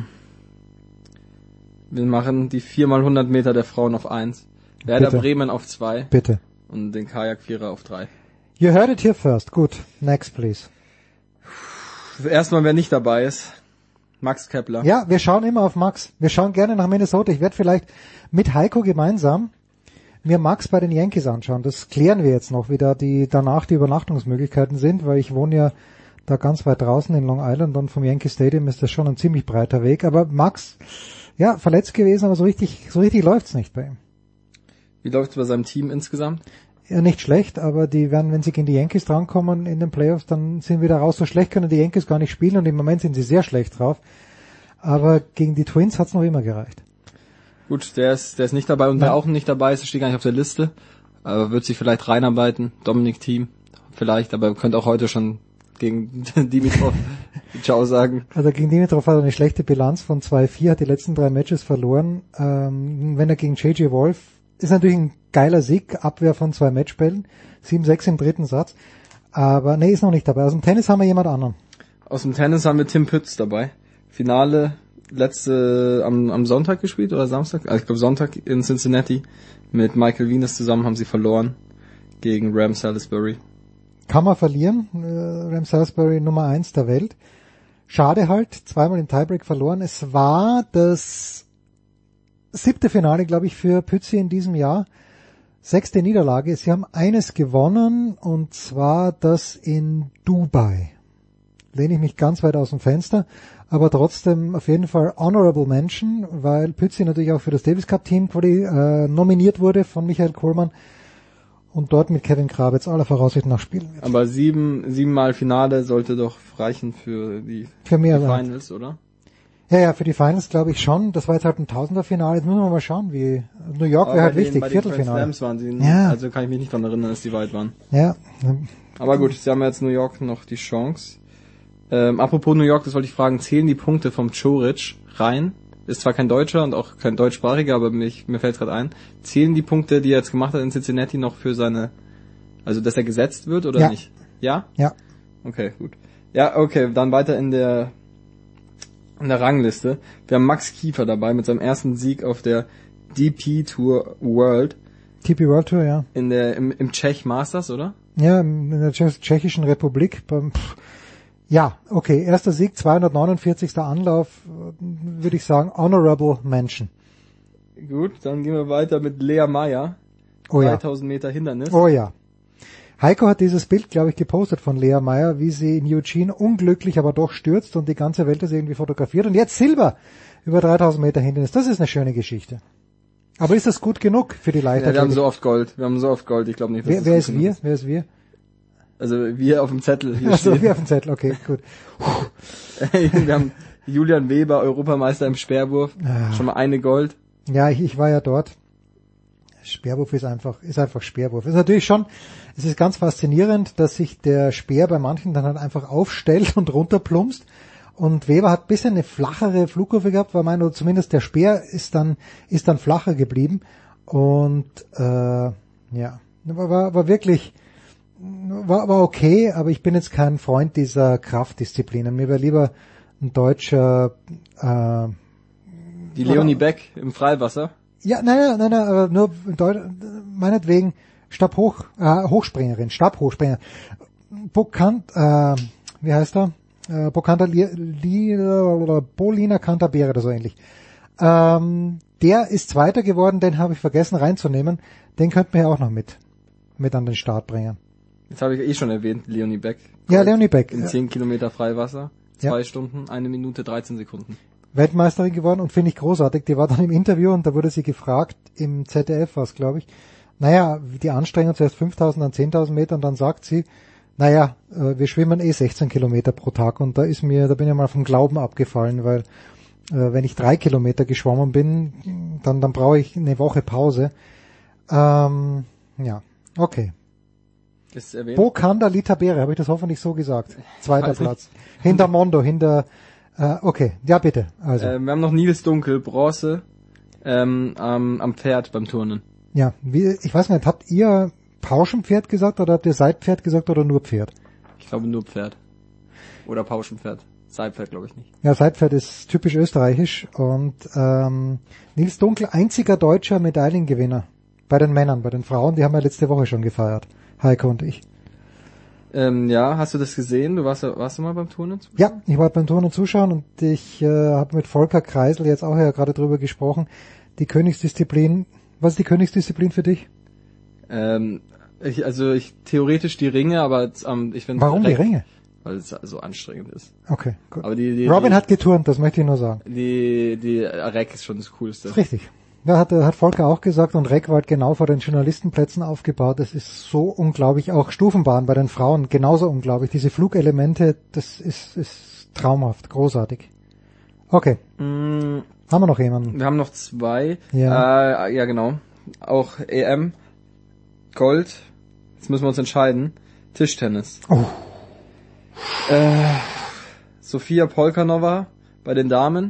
machen die 4x100 Meter der Frauen auf 1. Werder Bremen auf 2. Bitte. Und den Kajakvierer auf 3. You heard it here first. Gut. Next, please. Erstmal, wer nicht dabei ist, Max Kepler. Ja, wir schauen immer auf Max. Wir schauen gerne nach Minnesota. Ich werde vielleicht mit Heiko gemeinsam mir Max bei den Yankees anschauen. Das klären wir jetzt noch, wie da danach die Übernachtungsmöglichkeiten sind, weil ich wohne ja da ganz weit draußen in Long Island und vom Yankee Stadium ist das schon ein ziemlich breiter Weg. Aber Max, Ja, verletzt gewesen, aber so richtig läuft's nicht bei ihm. Wie läuft's bei seinem Team insgesamt? Ja, nicht schlecht, aber die werden, wenn sie gegen die Yankees drankommen in den Playoffs, dann sind wieder raus. So schlecht können die Yankees gar nicht spielen und im Moment sind sie sehr schlecht drauf. Aber gegen die Twins hat's noch immer gereicht. Gut, der ist nicht dabei und wer auch nicht dabei ist, steht gar nicht auf der Liste. Aber wird sich vielleicht reinarbeiten. Dominic Thiem vielleicht, aber könnte auch heute schon gegen Dimitrov Ciao sagen. Also gegen Dimitrov hat er eine schlechte Bilanz von 2-4, hat die letzten 3 Matches verloren. Wenn er gegen J.J. Wolf, ist natürlich ein geiler Sieg, Abwehr von 2 Matchbällen, 7-6 im dritten Satz. Aber nee, ist noch nicht dabei. Aus dem Tennis haben wir jemand anderen. Aus dem Tennis haben wir Tim Pütz dabei. Finale am Sonntag gespielt oder Samstag? Also ich glaube Sonntag in Cincinnati. Mit Michael Venus zusammen haben sie verloren gegen Ram Salisbury. Kann man verlieren. Ram Salisbury Nummer 1 der Welt. Schade halt, zweimal im Tiebreak verloren. Es war das 7. Finale, glaube ich, für Pützi in diesem Jahr. 6. Niederlage. Sie haben eines gewonnen und zwar das in Dubai. Lehne ich mich ganz weit aus dem Fenster, aber trotzdem auf jeden Fall Honorable Mention, weil Pützi natürlich auch für das Davis Cup Team nominiert wurde von Michael Kohlmann und dort mit Kevin Krabitz aller Voraussicht nach spielen wird. Aber 7-mal Finale sollte doch reichen für die Finals, oder? Ja, für die Finals glaube ich schon. Das war jetzt halt ein Tausender-Finale. Jetzt müssen wir mal schauen, wie New York wäre halt wichtig, Viertelfinale. Slams waren sie, also kann ich mich nicht daran erinnern, dass die weit waren. Ja. Aber gut, sie haben jetzt New York noch die Chance. Apropos New York, das wollte ich fragen, zählen die Punkte vom Choric rein? Ist zwar kein Deutscher und auch kein Deutschsprachiger, aber mir fällt es gerade ein. Zählen die Punkte, die er jetzt gemacht hat in Cincinnati noch für also dass er gesetzt wird oder nicht? Ja? Ja. Okay, gut. Ja, okay, dann weiter in der Rangliste. Wir haben Max Kiefer dabei mit seinem ersten Sieg auf der DP Tour World. DP World Tour, ja. Im Czech Masters, oder? Ja, in der Tschechischen Republik. Ja, okay, erster Sieg, 249. Anlauf, würde ich sagen, Honorable Mention. Gut, dann gehen wir weiter mit Lea Meyer. 3000 Meter Hindernis. Oh ja. Heiko hat dieses Bild, glaube ich, gepostet von Lea Meyer, wie sie in Eugene unglücklich, aber doch stürzt und die ganze Welt das irgendwie fotografiert. Und jetzt Silber über 3000 Meter Hindernis. Das ist eine schöne Geschichte. Aber ist das gut genug für die Leiter? Ja, wir haben so oft Gold. Ich glaube nicht, dass Wer ist wir? Also wir auf dem Zettel hier stehen. Wir auf dem Zettel, okay, gut. Wir haben Julian Weber, Europameister im Speerwurf, schon mal eine Gold. Ja, ich war ja dort. Speerwurf ist einfach Speerwurf. Ist natürlich schon, es ist ganz faszinierend, dass sich der Speer bei manchen dann halt einfach aufstellt und runterplumpst. Und Weber hat ein bisschen eine flachere Flugkurve gehabt, weil zumindest der Speer ist dann flacher geblieben. Und war wirklich, war okay, aber ich bin jetzt kein Freund dieser Kraftdisziplinen. Mir wäre lieber ein deutscher die Leonie Beck im Freiwasser. Ja, nein, aber nur meinetwegen Hochspringerin, Stabhochspringer. Wie heißt er? Bolina Cantabria oder so ähnlich. Der ist Zweiter geworden, den habe ich vergessen reinzunehmen. Den könnten wir ja auch noch mit an den Start bringen. Jetzt habe ich schon erwähnt, Leonie Beck. Ja, Leonie Beck. In 10 Kilometer Freiwasser, 2 Stunden, 1 Minute, 13 Sekunden. Weltmeisterin geworden und finde ich großartig. Die war dann im Interview und da wurde sie gefragt, im ZDF war es, glaube ich, die Anstrengung zuerst 5.000, dann 10.000 Meter und dann sagt sie, wir schwimmen 16 Kilometer pro Tag und da bin ich mal vom Glauben abgefallen, weil wenn ich 3 Kilometer geschwommen bin, dann brauche ich eine Woche Pause. Okay. Bocanda Litabere, habe ich das hoffentlich so gesagt. Zweiter Platz. Hinter Mondo, okay, ja bitte. Also. Wir haben noch Nils Dunkel, Bronze, am Pferd beim Turnen. Ja, ich weiß nicht, habt ihr Pauschenpferd gesagt oder habt ihr Seitpferd gesagt oder nur Pferd? Ich glaube nur Pferd. Oder Pauschenpferd. Seitpferd glaube ich nicht. Ja, Seitpferd ist typisch österreichisch und Nils Dunkel, einziger deutscher Medaillengewinner bei den Männern. Bei den Frauen, die haben ja letzte Woche schon gefeiert. Heiko und ich. Hast du das gesehen? Warst du mal beim Turnen? Ja, ich war beim Turnen zuschauen und ich habe mit Volker Kreisel jetzt auch ja gerade drüber gesprochen. Die Königsdisziplin, was ist die Königsdisziplin für dich? Theoretisch die Ringe, aber ich finde... Warum die Ringe? weil es so anstrengend ist. Okay, gut. Aber Robin hat geturnt, das möchte ich nur sagen. Die Rec ist schon das Coolste. Richtig. Ja, hat Volker auch gesagt, und Rec war halt genau vor den Journalistenplätzen aufgebaut. Das ist so unglaublich, auch Stufenbahn bei den Frauen genauso unglaublich. Diese Flugelemente, das ist traumhaft, großartig. Okay. Haben wir noch jemanden? Wir haben noch 2. Ja. Ja, genau. Auch EM. Gold. Jetzt müssen wir uns entscheiden. Tischtennis. Oh. Sofia Polkanova bei den Damen.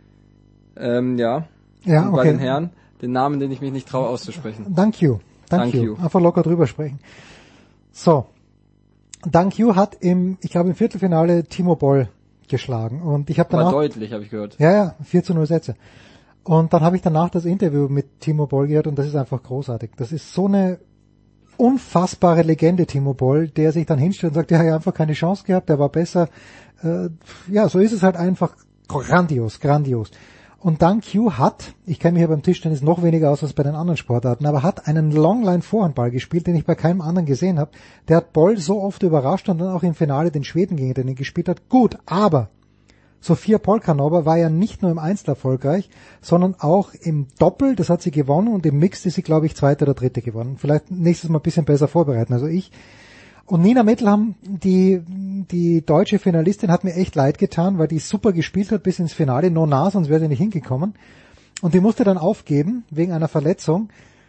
Ja. Ja, und okay. Bei den Herren. Den Namen, den ich mich nicht traue auszusprechen. Thank you. Einfach locker drüber sprechen. So. Thank you hat im Viertelfinale Timo Boll geschlagen. Und ich habe danach... War deutlich, habe ich gehört. Ja, 4-0 Sätze. Und dann habe ich danach das Interview mit Timo Boll gehört und das ist einfach großartig. Das ist so eine unfassbare Legende, Timo Boll, der sich dann hinstellt und sagt, ja, einfach keine Chance gehabt, der war besser. So ist es halt einfach grandios. Und Dunk Yu hat, ich kenne mich ja beim Tischtennis noch weniger aus als bei den anderen Sportarten, aber hat einen Longline-Vorhandball gespielt, den ich bei keinem anderen gesehen habe. Der hat Boll so oft überrascht und dann auch im Finale den Schweden gegen den er gespielt hat. Gut, aber Sofia Polkanova war ja nicht nur im Einzel erfolgreich, sondern auch im Doppel, das hat sie gewonnen, und im Mixed ist sie, glaube ich, 2. oder 3. gewonnen. Vielleicht nächstes Mal ein bisschen besser vorbereiten, also ich. Und Nina Mittelham, die deutsche Finalistin, hat mir echt leid getan, weil die super gespielt hat bis ins Finale, sonst wäre sie nicht hingekommen. Und die musste dann aufgeben, wegen einer Verletzung.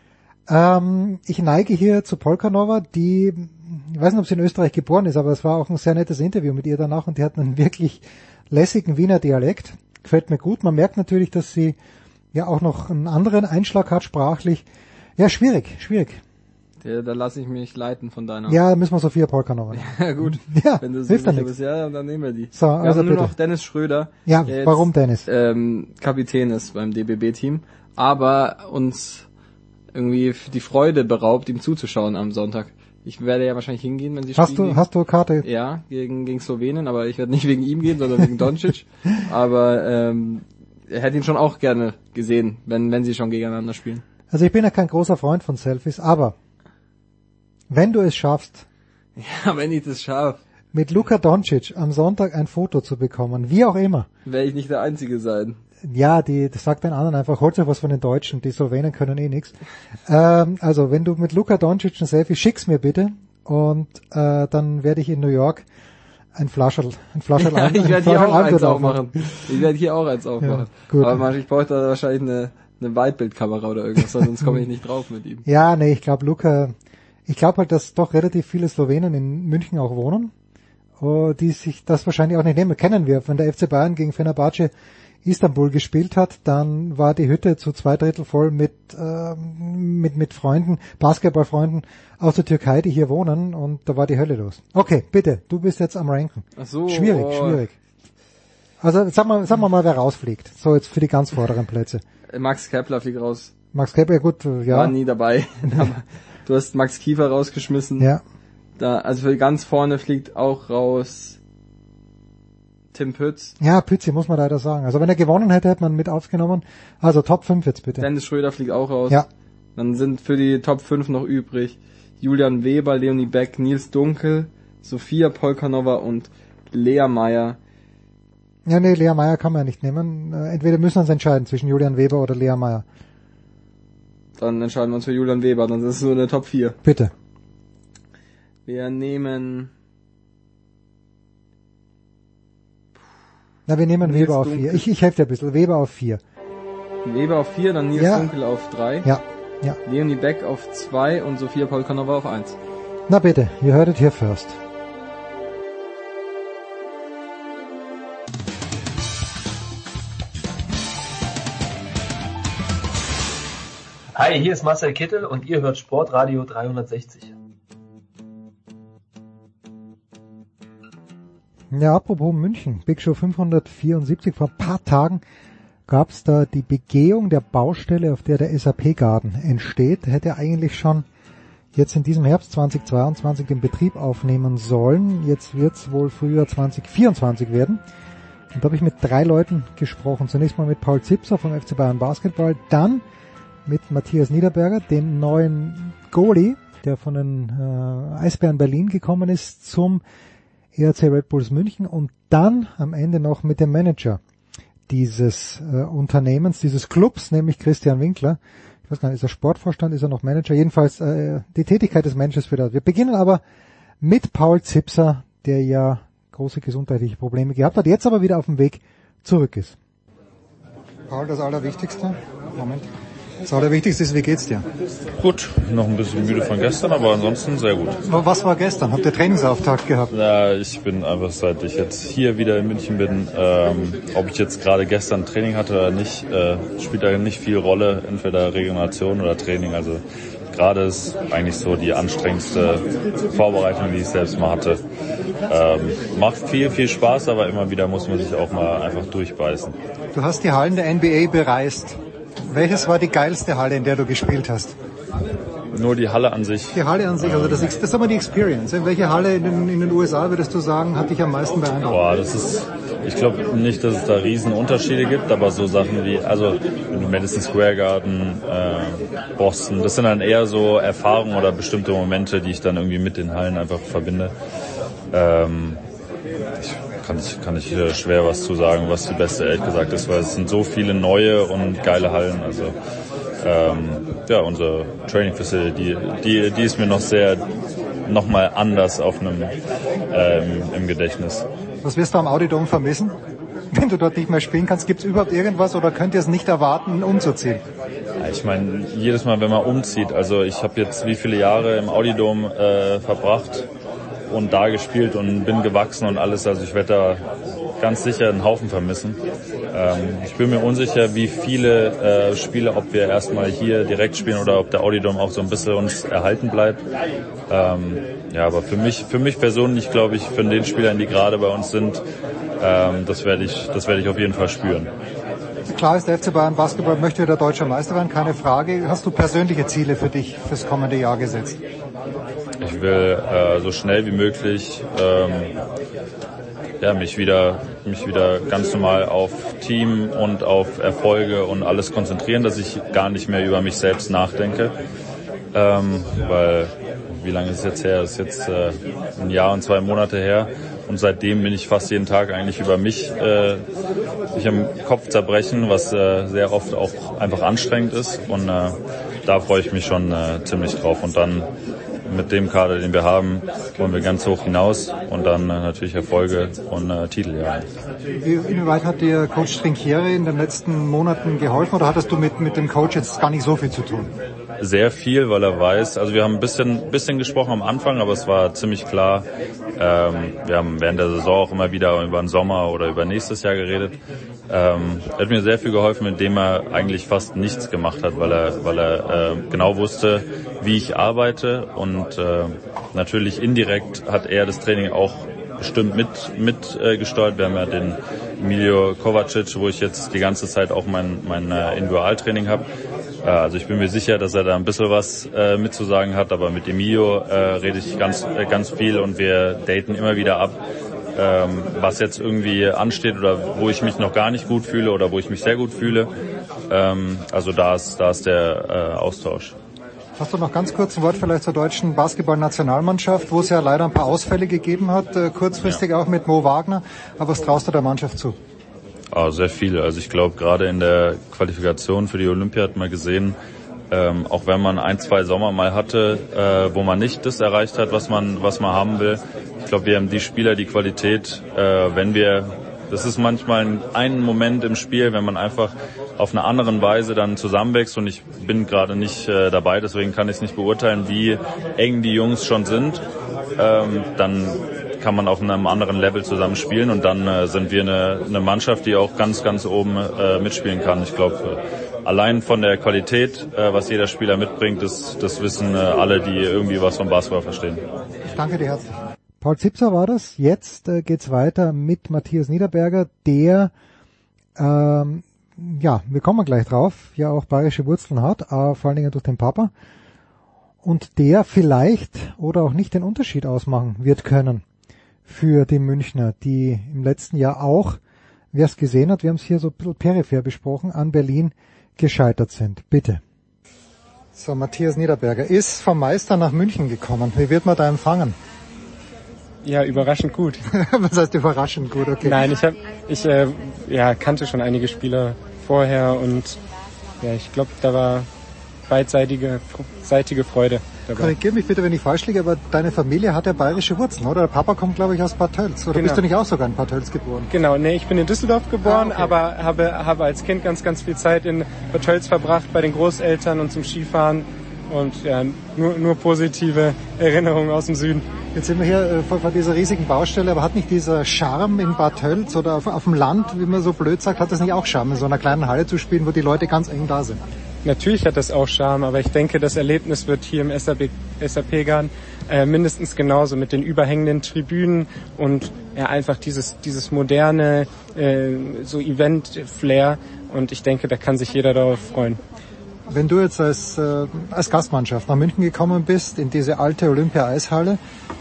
Ich neige hier zu Polkanova, die, ich weiß nicht, ob sie in Österreich geboren ist, aber es war auch ein sehr nettes Interview mit ihr danach und die hat einen wirklich lässigen Wiener Dialekt. Gefällt mir gut. Man merkt natürlich, dass sie ja auch noch einen anderen Einschlag hat sprachlich. Ja, schwierig. Da lasse ich mich leiten von deiner. Ja, müssen wir Sofia Polkanova. Ja, gut. Ja, wenn du so sicher bist, ja, dann nehmen wir die. So, wir also haben nur bitte noch Dennis Schröder. Ja, der warum jetzt, Dennis? Kapitän ist beim DBB-Team, aber uns irgendwie die Freude beraubt, ihm zuzuschauen am Sonntag. Ich werde ja wahrscheinlich hingehen, wenn sie spielen. Hast du Karte? Ja, gegen Slowenien, aber ich werde nicht wegen ihm gehen, sondern wegen Doncic. Aber er hätte ihn schon auch gerne gesehen, wenn sie schon gegeneinander spielen. Also ich bin ja kein großer Freund von Selfies, aber wenn du es schaffst, ja, wenn ich das schaffe, mit Luka Doncic am Sonntag ein Foto zu bekommen, wie auch immer, werde ich nicht der Einzige sein. Ja, das sagt den anderen einfach, holt euch was von den Deutschen, die Slowenen können eh nix. Also, wenn du mit Luka Doncic ein Selfie schickst mir bitte und dann werde ich in New York ein Flascherl ich werde hier auch eins aufmachen. Ich werde hier auch eins aufmachen. Ja, gut. Aber ich brauche da wahrscheinlich eine Weitbildkamera oder irgendwas, sonst komme ich nicht drauf mit ihm. Ja, nee, ich glaube halt, dass doch relativ viele Slowenen in München auch wohnen, die sich das wahrscheinlich auch nicht nehmen. Kennen wir, wenn der FC Bayern gegen Fenerbahce Istanbul gespielt hat, dann war die Hütte zu 2/3 voll mit Freunden, Basketballfreunden aus der Türkei, die hier wohnen, und da war die Hölle los. Okay, bitte, du bist jetzt am Ranken. Ach so. Schwierig. Also sagen wir mal, wer rausfliegt. So, jetzt für die ganz vorderen Plätze. Max Kepler fliegt raus. Max Kepler, gut, ja. War nie dabei. Du hast Max Kiefer rausgeschmissen. Ja. Also für ganz vorne fliegt auch raus Tim Pütz. Ja, Pützi muss man leider sagen. Also wenn er gewonnen hätte, hätte man mit aufgenommen. Also Top 5 jetzt bitte. Dennis Schröder fliegt auch raus. Ja. Dann sind für die Top 5 noch übrig Julian Weber, Leonie Beck, Nils Dunkel, Sofia Polkanova und Lea Meyer. Ja, nee, Lea Meyer kann man ja nicht nehmen. Entweder müssen wir uns entscheiden zwischen Julian Weber oder Lea Meyer. Dann entscheiden wir uns für Julian Weber, dann ist es nur eine Top 4. Bitte. Wir nehmen Weber auf 4. Ich helfe dir ein bisschen. Weber auf 4. Weber auf 4, dann Nils Dunkel auf 3. Ja. Leonie Beck auf 2 und Sofia Polkanova auf 1. Na bitte, you heard it here first. Hi, hier ist Marcel Kittel und ihr hört Sportradio 360. Ja, apropos München, Big Show 574, vor ein paar Tagen gab es da die Begehung der Baustelle, auf der der SAP-Garten entsteht. Hätte eigentlich schon jetzt in diesem Herbst 2022 den Betrieb aufnehmen sollen. Jetzt wird es wohl Frühjahr 2024 werden. Und da habe ich mit 3 Leuten gesprochen. Zunächst mal mit Paul Zipser vom FC Bayern Basketball, dann mit Matthias Niederberger, dem neuen Goalie, der von den Eisbären Berlin gekommen ist, zum ERC Red Bulls München und dann am Ende noch mit dem Manager dieses Unternehmens, dieses Clubs, nämlich Christian Winkler. Ich weiß gar nicht, ist er Sportvorstand, ist er noch Manager? Jedenfalls die Tätigkeit des Managers für das. Wir beginnen aber mit Paul Zipser, der ja große gesundheitliche Probleme gehabt hat, jetzt aber wieder auf dem Weg zurück ist. Paul, das Allerwichtigste. Moment. Das Allerwichtigste ist, wie geht's dir? Gut, noch ein bisschen müde von gestern, aber ansonsten sehr gut. Was war gestern? Habt ihr Trainingsauftakt gehabt? Ja, ich bin einfach, seit ich jetzt hier wieder in München bin, ob ich jetzt gerade gestern Training hatte oder nicht, spielt da nicht viel Rolle, entweder Regeneration oder Training. Also gerade ist eigentlich so die anstrengendste Vorbereitung, die ich selbst mal hatte. Macht viel Spaß, aber immer wieder muss man sich auch mal einfach durchbeißen. Du hast die Hallen der NBA bereist. Welches war die geilste Halle, in der du gespielt hast? Nur die Halle an sich. Die Halle an sich, also das ist aber die Experience. In welche Halle in den USA würdest du sagen, hat dich am meisten beeindruckt? Boah, ich glaube nicht, dass es da riesen Unterschiede gibt, aber so Sachen wie, also Madison Square Garden, Boston, das sind dann eher so Erfahrungen oder bestimmte Momente, die ich dann irgendwie mit den Hallen einfach verbinde. Kann ich schwer was zu sagen, was die beste ehrlich gesagt ist, weil es sind so viele neue und geile Hallen. Also unsere Training Facility, die ist mir noch mal anders auf einem im Gedächtnis. Was wirst du am Audi-Dome vermissen, wenn du dort nicht mehr spielen kannst? Gibt es überhaupt irgendwas oder könnt ihr es nicht erwarten, umzuziehen? Ich meine, jedes Mal, wenn man umzieht, also ich habe jetzt wie viele Jahre im Audi-Dome verbracht und da gespielt und bin gewachsen und alles, also ich werde da ganz sicher einen Haufen vermissen. Ich bin mir unsicher, wie viele Spiele, ob wir erstmal hier direkt spielen oder ob der Audi-Dome auch so ein bisschen uns erhalten bleibt. Aber für mich persönlich, glaube ich, von den Spielern, die gerade bei uns sind, das werde ich auf jeden Fall spüren. Klar ist, der FC Bayern Basketball möchte wieder deutscher Meister werden, keine Frage. Hast du persönliche Ziele für dich fürs kommende Jahr gesetzt? Ich will so schnell wie möglich mich wieder ganz normal auf Team und auf Erfolge und alles konzentrieren, dass ich gar nicht mehr über mich selbst nachdenke. Weil, wie lange ist es jetzt her? Es ist jetzt ein Jahr und 2 Monate her. Und seitdem bin ich fast jeden Tag eigentlich über mich im Kopf zerbrechen, was sehr oft auch einfach anstrengend ist. Und da freue ich mich schon ziemlich drauf. Und dann mit dem Kader, den wir haben, wollen wir ganz hoch hinaus und dann natürlich Erfolge und Titel jagen. Inwieweit hat dir Coach Trinchieri in den letzten Monaten geholfen oder hattest du mit dem Coach jetzt gar nicht so viel zu tun? Sehr viel, weil er weiß, also wir haben ein bisschen gesprochen am Anfang, aber es war ziemlich klar, wir haben während der Saison auch immer wieder über den Sommer oder über nächstes Jahr geredet. Er hat mir sehr viel geholfen, indem er eigentlich fast nichts gemacht hat, weil er genau wusste, wie ich arbeite und natürlich indirekt hat er das Training auch bestimmt mit gesteuert. Wir haben ja den Emilio Kovacic, wo ich jetzt die ganze Zeit auch mein Individualtraining habe. Also ich bin mir sicher, dass er da ein bisschen was mitzusagen hat, aber mit Emilio rede ich ganz viel und wir daten immer wieder ab, was jetzt irgendwie ansteht oder wo ich mich noch gar nicht gut fühle oder wo ich mich sehr gut fühle. Also da ist der Austausch. Hast du noch ganz kurz ein Wort vielleicht zur deutschen Basketball-Nationalmannschaft, wo es ja leider ein paar Ausfälle gegeben hat, kurzfristig auch mit Mo Wagner, aber was traust du der Mannschaft zu? Sehr viel. Also ich glaube, gerade in der Qualifikation für die Olympia hat man gesehen, auch wenn man 1-2 Sommer mal hatte, wo man nicht das erreicht hat, was man haben will. Ich glaube, wir haben die Spieler, die Qualität, das ist manchmal ein Moment im Spiel, wenn man einfach auf eine andere Weise dann zusammenwächst und ich bin gerade nicht dabei, deswegen kann ich es nicht beurteilen, wie eng die Jungs schon sind, dann kann man auf einem anderen Level zusammen spielen und dann sind wir eine Mannschaft, die auch ganz, ganz oben mitspielen kann. Ich glaube, allein von der Qualität, was jeder Spieler mitbringt, das wissen alle, die irgendwie was vom Basketball verstehen. Ich danke dir herzlich. Paul Zipser war das. Jetzt geht's weiter mit Matthias Niederberger, der, wir kommen gleich drauf, ja auch bayerische Wurzeln hat, vor allen Dingen durch den Papa. Und der vielleicht oder auch nicht den Unterschied ausmachen wird können für die Münchner, die im letzten Jahr auch, wer es gesehen hat, wir haben es hier so ein bisschen peripher besprochen, an Berlin gescheitert sind. Bitte. So, Matthias Niederberger ist vom Meister nach München gekommen. Wie wird man da empfangen? Ja, überraschend gut. Was heißt überraschend gut? Okay. Nein, ich kannte schon einige Spieler vorher und ja, ich glaube, da war beidseitige Freude dabei. Korrigier mich bitte, wenn ich falsch liege, aber deine Familie hat ja bayerische Wurzeln, oder? Der Papa kommt, glaube ich, aus Bad Tölz. Oder bist du nicht auch sogar in Bad Tölz geboren? Genau, nee, ich bin in Düsseldorf geboren, okay. Aber habe als Kind ganz, ganz viel Zeit in Bad Tölz verbracht, bei den Großeltern und zum Skifahren. Und ja, nur positive Erinnerungen aus dem Süden. Jetzt sind wir hier vor dieser riesigen Baustelle, aber hat nicht dieser Charme in Bad Tölz oder auf dem Land, wie man so blöd sagt, hat das nicht auch Charme, in so einer kleinen Halle zu spielen, wo die Leute ganz eng da sind? Natürlich hat das auch Charme, aber ich denke, das Erlebnis wird hier im SAP-Garn mindestens genauso mit den überhängenden Tribünen und ja, einfach dieses moderne so Event-Flair, und ich denke, da kann sich jeder darauf freuen. Wenn du jetzt als Gastmannschaft nach München gekommen bist, in diese alte Olympia-Eishalle,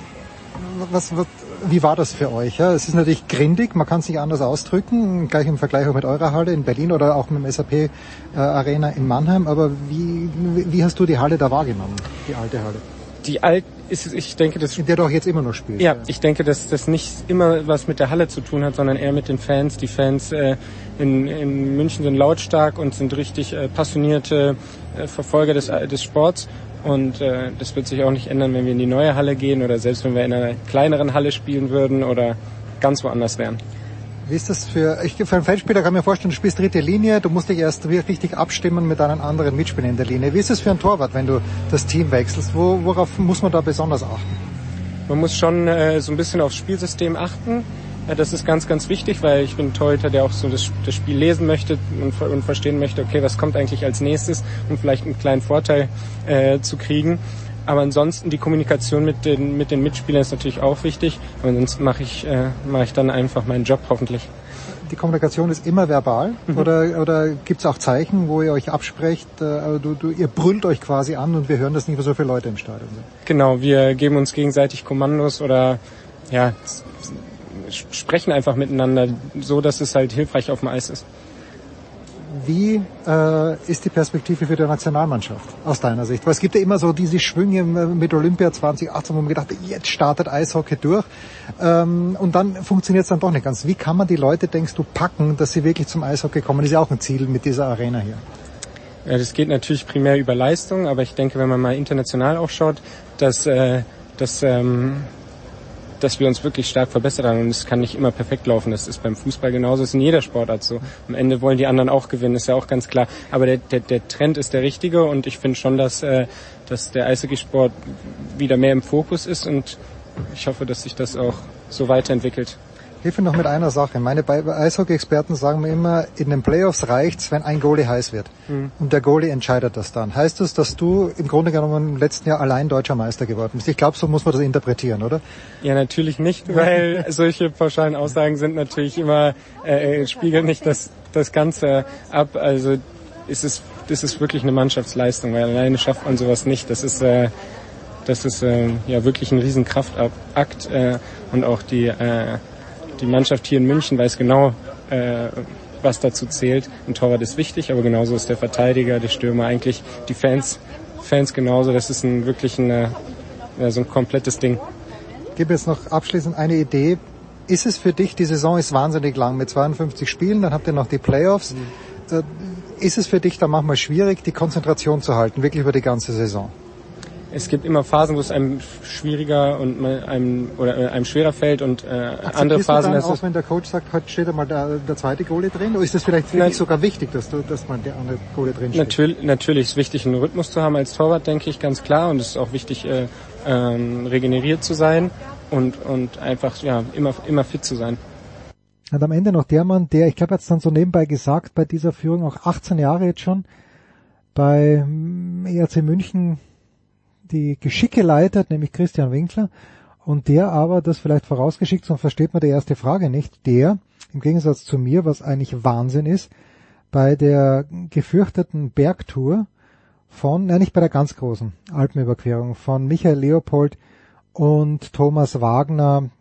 wie war das für euch? Ja? Es ist natürlich grindig, man kann es nicht anders ausdrücken, gleich im Vergleich auch mit eurer Halle in Berlin oder auch mit dem SAP Arena in Mannheim, aber wie hast du die Halle da wahrgenommen, die alte Halle? Ich denke, in der du auch jetzt immer noch spielst. Ja, ich denke, dass das nicht immer was mit der Halle zu tun hat, sondern eher mit den Fans. Die Fans in München sind lautstark und sind richtig passionierte Verfolger des Sports. Und das wird sich auch nicht ändern, wenn wir in die neue Halle gehen oder selbst wenn wir in einer kleineren Halle spielen würden oder ganz woanders wären. Wie ist das für einen Feldspieler? Kann ich mir vorstellen, du spielst dritte Linie, du musst dich erst richtig abstimmen mit deinen anderen Mitspielern in der Linie. Wie ist es für einen Torwart, wenn du das Team wechselst? Worauf muss man da besonders achten? Man muss schon so ein bisschen aufs Spielsystem achten. Das ist ganz, ganz wichtig, weil ich bin ein Torhüter, der auch so das Spiel lesen möchte und verstehen möchte, okay, was kommt eigentlich als nächstes, um vielleicht einen kleinen Vorteil zu kriegen. Aber ansonsten die Kommunikation mit den Mitspielern ist natürlich auch wichtig. Aber sonst mache ich dann einfach meinen Job hoffentlich. Die Kommunikation ist immer verbal? Oder gibt es auch Zeichen, wo ihr euch absprecht? Ihr brüllt euch quasi an und wir hören das nicht, weil so viele Leute im Stadion sind. Genau, wir geben uns gegenseitig Kommandos oder ja, sprechen einfach miteinander, so dass es halt hilfreich auf dem Eis ist. Wie ist die Perspektive für die Nationalmannschaft aus deiner Sicht? Weil es gibt ja immer so diese Schwünge mit Olympia 2018, wo man gedacht hat, jetzt startet Eishockey durch und dann funktioniert es dann doch nicht ganz. Wie kann man die Leute, denkst du, packen, dass sie wirklich zum Eishockey kommen? Das ist ja auch ein Ziel mit dieser Arena hier. Ja, das geht natürlich primär über Leistung, aber ich denke, wenn man mal international auch schaut, dass wir uns wirklich stark verbessert haben, und es kann nicht immer perfekt laufen. Das ist beim Fußball genauso, das ist in jeder Sportart so. Am Ende wollen die anderen auch gewinnen, ist ja auch ganz klar. Aber der Trend ist der richtige, und ich finde schon, dass der Eishockeysport wieder mehr im Fokus ist, und ich hoffe, dass sich das auch so weiterentwickelt. Hilf mir noch mit einer Sache. Meine Eishockey-Experten sagen mir immer, in den Playoffs reicht's, wenn ein Goalie heiß wird. Und der Goalie entscheidet das dann. Heißt das, dass du im Grunde genommen im letzten Jahr allein deutscher Meister geworden bist? Ich glaube, so muss man das interpretieren, oder? Ja, natürlich nicht, weil solche pauschalen Aussagen sind natürlich immer, spiegeln nicht das Ganze ab. Also das ist wirklich eine Mannschaftsleistung, weil alleine schafft man sowas nicht. Das ist ja wirklich ein Riesenkraftakt, und auch die Mannschaft hier in München weiß genau, was dazu zählt. Ein Torwart ist wichtig, aber genauso ist der Verteidiger, der Stürmer, eigentlich die Fans genauso. Das ist wirklich so ein komplettes Ding. Ich gebe jetzt noch abschließend eine Idee. Ist es für dich, die Saison ist wahnsinnig lang mit 52 Spielen, dann habt ihr noch die Playoffs. Ist es für dich da manchmal schwierig, die Konzentration zu halten, wirklich über die ganze Saison? Es gibt immer Phasen, wo es einem schwieriger und einem schwerer fällt, und andere Phasen. Dann auch, wenn der Coach sagt, heute steht einmal der zweite Goalie drin, oder ist das vielleicht für dich sogar wichtig, dass man der andere Goalie drin steht? Natürlich ist es wichtig, einen Rhythmus zu haben als Torwart, denke ich, ganz klar, und es ist auch wichtig, regeneriert zu sein und einfach immer fit zu sein. Und am Ende noch der Mann, der, ich glaube, jetzt dann so nebenbei gesagt, bei dieser Führung auch 18 Jahre jetzt schon bei ERC München die Geschicke leitet, nämlich Christian Winkler, und der aber, das vielleicht vorausgeschickt, sonst versteht man die erste Frage nicht, der, im Gegensatz zu mir, was eigentlich Wahnsinn ist, bei der gefürchteten Bergtour nicht bei der ganz großen Alpenüberquerung, von Michael Leopold und Thomas Wagner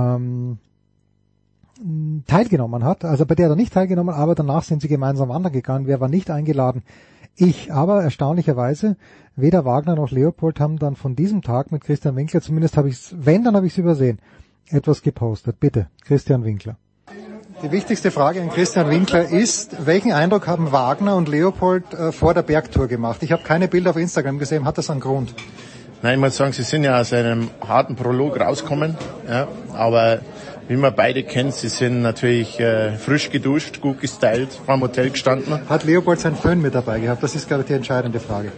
teilgenommen hat. Also bei der hat er nicht teilgenommen, aber danach sind sie gemeinsam wandern gegangen. Wer war nicht eingeladen? Ich, aber erstaunlicherweise, weder Wagner noch Leopold haben dann von diesem Tag mit Christian Winkler, zumindest habe ich es, dann habe ich es übersehen, etwas gepostet. Bitte, Christian Winkler. Die wichtigste Frage an Christian Winkler ist, welchen Eindruck haben Wagner und Leopold vor der Bergtour gemacht? Ich habe keine Bilder auf Instagram gesehen. Hat das einen Grund? Nein, ich muss sagen, sie sind ja aus einem harten Prolog rausgekommen. Ja, aber wie man beide kennt, sie sind natürlich frisch geduscht, gut gestylt, vor dem Hotel gestanden. Hat Leopold seinen Föhn mit dabei gehabt? Das ist, glaube ich, die entscheidende Frage.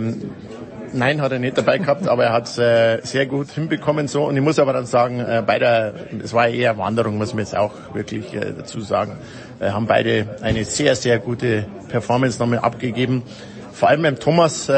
Nein, hat er nicht dabei gehabt, aber er hat es sehr gut hinbekommen so. Und ich muss aber dann sagen, es war eher Wanderung, muss man jetzt auch wirklich dazu sagen. Haben beide eine sehr, sehr gute Performance nochmal abgegeben. Vor allem beim Thomas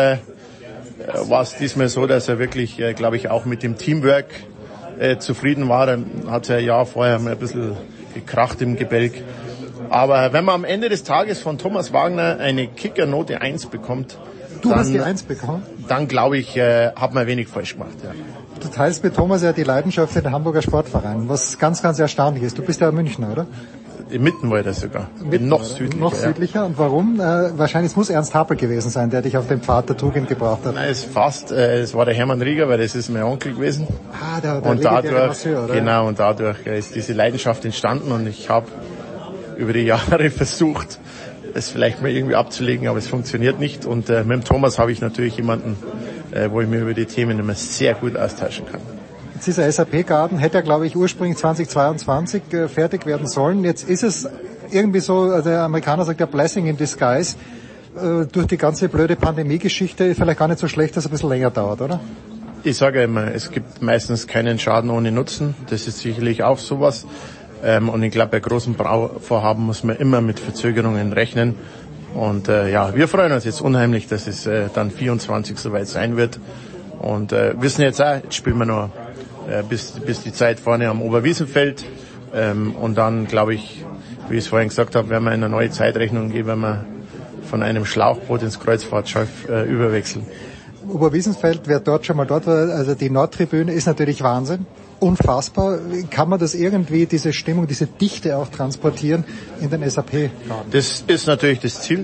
war es diesmal so, dass er wirklich, glaube ich, auch mit dem Teamwork zufrieden war. Dann hat er ein Jahr vorher mal ein bisschen gekracht im Gebälk. Aber wenn man am Ende des Tages von Thomas Wagner eine Kickernote 1 bekommt, Du hast die 1 bekommen? Dann glaube ich, hat man wenig falsch gemacht. Ja. Du teilst mit Thomas ja die Leidenschaft für den Hamburger Sportverein, was ganz, ganz erstaunlich ist. Du bist ja Münchner, oder? Im Mittenwalder sogar. Noch südlicher. Noch südlicher. Ja. Und warum? Wahrscheinlich, es muss Ernst Happel gewesen sein, der dich auf den Pfad der Tugend gebracht hat. Nein, es war der Hermann Rieger, weil das ist mein Onkel gewesen. Ah, der und dadurch, Masseur, oder? Genau, und dadurch ist diese Leidenschaft entstanden und ich habe über die Jahre versucht, es vielleicht mal irgendwie abzulegen, aber es funktioniert nicht. Und mit dem Thomas habe ich natürlich jemanden, wo ich mir über die Themen immer sehr gut austauschen kann. Jetzt dieser SAP-Garten hätte ja, glaube ich, ursprünglich 2022 fertig werden sollen. Jetzt ist es irgendwie so, der Amerikaner sagt ja Blessing in Disguise, durch die ganze blöde Pandemie-Geschichte vielleicht gar nicht so schlecht, dass es ein bisschen länger dauert, oder? Ich sage immer, es gibt meistens keinen Schaden ohne Nutzen. Das ist sicherlich auch sowas. Und ich glaube, bei großen Bauvorhaben muss man immer mit Verzögerungen rechnen. Und wir freuen uns jetzt unheimlich, dass es dann 24 soweit sein wird. Und wissen jetzt auch, jetzt spielen wir noch bis die Zeit vorne am Oberwiesenfeld. Und dann, glaube ich, wie ich es vorhin gesagt habe, werden wir in eine neue Zeitrechnung gehen, wenn wir von einem Schlauchboot ins Kreuzfahrtschiff überwechseln. Oberwiesenfeld, wer dort schon mal dort war, also die Nordtribüne ist natürlich Wahnsinn. Unfassbar. Kann man das irgendwie, diese Stimmung, diese Dichte auch transportieren in den SAP? Das ist natürlich das Ziel.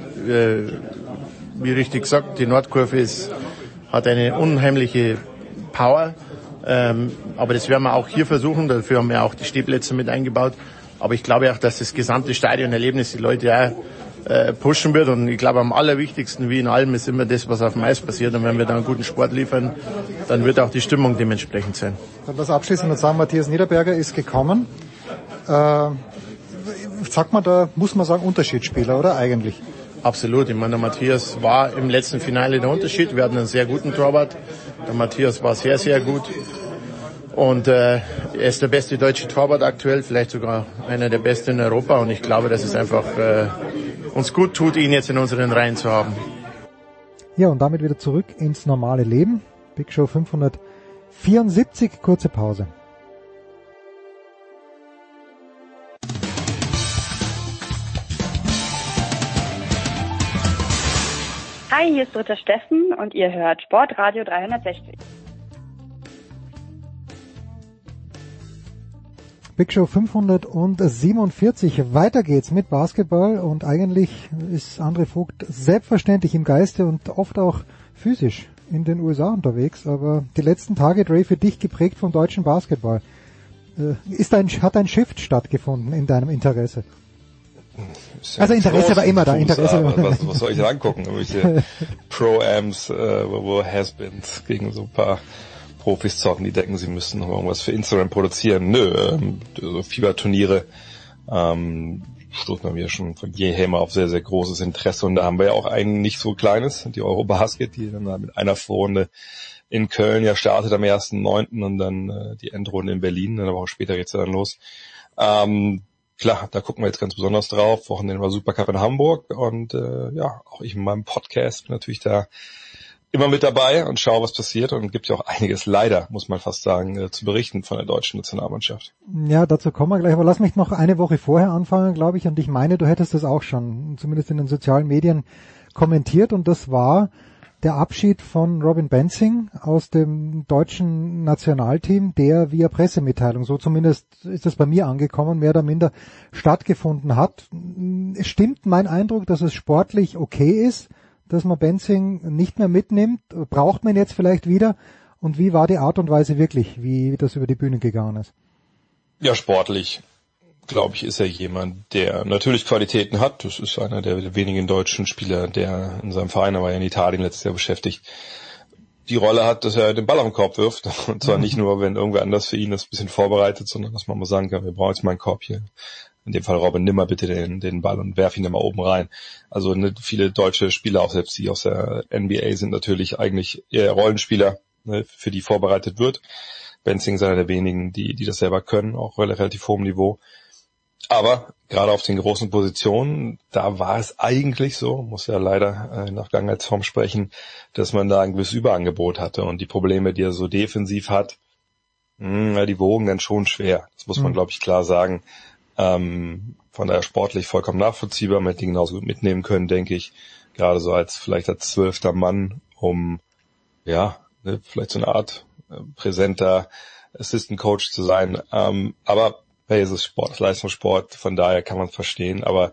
Wie richtig gesagt, die Nordkurve hat eine unheimliche Power. Aber das werden wir auch hier versuchen. Dafür haben wir auch die Stehplätze mit eingebaut. Aber ich glaube auch, dass das gesamte Stadionerlebnis die Leute auch pushen wird. Und ich glaube, am allerwichtigsten, wie in allem, ist immer das, was auf dem Eis passiert. Und wenn wir da einen guten Sport liefern, dann wird auch die Stimmung dementsprechend sein. Dann was abschließend noch sagen, Matthias Niederberger ist gekommen. Sagt man da, muss man sagen, Unterschiedsspieler, oder eigentlich? Absolut. Ich meine, der Matthias war im letzten Finale der Unterschied. Wir hatten einen sehr guten Torwart. Der Matthias war sehr, sehr gut. Und er ist der beste deutsche Torwart aktuell, vielleicht sogar einer der besten in Europa. Und ich glaube, dass es einfach uns gut tut, ihn jetzt in unseren Reihen zu haben. Ja, und damit wieder zurück ins normale Leben. Big Show 574, kurze Pause. Hi, hier ist Britta Steffen und ihr hört Sportradio 360. Big Show 547. Weiter geht's mit Basketball und eigentlich ist André Vogt selbstverständlich im Geiste und oft auch physisch in den USA unterwegs, aber die letzten Tage, Dre, für dich geprägt vom deutschen Basketball. Hat ein Shift stattgefunden in deinem Interesse? Also Interesse war immer da. Was soll ich da angucken? Irgendwelche Pro-Ams, wo Has-Beens gegen so ein paar Profis zocken, die denken, sie müssten noch irgendwas für Instagram produzieren. Nö, so Fieberturniere stoßen bei mir schon von jeher mal auf sehr, sehr großes Interesse. Und da haben wir ja auch ein nicht so kleines, die Eurobasket, die dann mit einer Vorrunde in Köln ja startet am 1.9. und dann die Endrunde in Berlin. Eine Woche später geht's ja dann los. Klar, da gucken wir jetzt ganz besonders drauf. Wochenende war Supercup in Hamburg und auch ich in meinem Podcast bin natürlich da immer mit dabei und schaue, was passiert, und gibt ja auch einiges, leider, muss man fast sagen, zu berichten von der deutschen Nationalmannschaft. Ja, dazu kommen wir gleich, aber lass mich noch eine Woche vorher anfangen, glaube ich, und ich meine, du hättest das auch schon, zumindest in den sozialen Medien, kommentiert, und das war der Abschied von Robin Benzing aus dem deutschen Nationalteam, der via Pressemitteilung, so zumindest ist das bei mir angekommen, mehr oder minder stattgefunden hat. Es stimmt mein Eindruck, dass es sportlich okay ist, dass man Benzing nicht mehr mitnimmt? Braucht man jetzt vielleicht wieder? Und wie war die Art und Weise wirklich, wie das über die Bühne gegangen ist? Ja, sportlich, glaube ich, ist er jemand, der natürlich Qualitäten hat. Das ist einer der wenigen deutschen Spieler, der in seinem Verein, er war ja in Italien letztes Jahr beschäftigt, die Rolle hat, dass er den Ball auf den Korb wirft. Und zwar nicht nur, wenn irgendwer anders für ihn das ein bisschen vorbereitet, sondern dass man mal sagen kann, wir brauchen jetzt mal einen Korb hier. In dem Fall Robin, nimm mal bitte den Ball und werf ihn dann mal oben rein. Also viele deutsche Spieler, auch selbst die aus der NBA, sind natürlich eigentlich eher Rollenspieler, ne, für die vorbereitet wird. Benzing ist einer der wenigen, die das selber können, auch relativ hohem Niveau. Aber gerade auf den großen Positionen, da war es eigentlich so, muss ja leider nach Vergangenheitsform sprechen, dass man da ein gewisses Überangebot hatte und die Probleme, die er so defensiv hat, die wogen dann schon schwer. Das muss man, glaube ich, klar sagen. Von daher sportlich vollkommen nachvollziehbar, man hätte ihn genauso gut mitnehmen können, denke ich. Gerade so vielleicht als 12. Mann, um vielleicht so eine Art präsenter Assistant Coach zu sein. Aber hey, es ist Sport, es ist Leistungssport, von daher kann man es verstehen, aber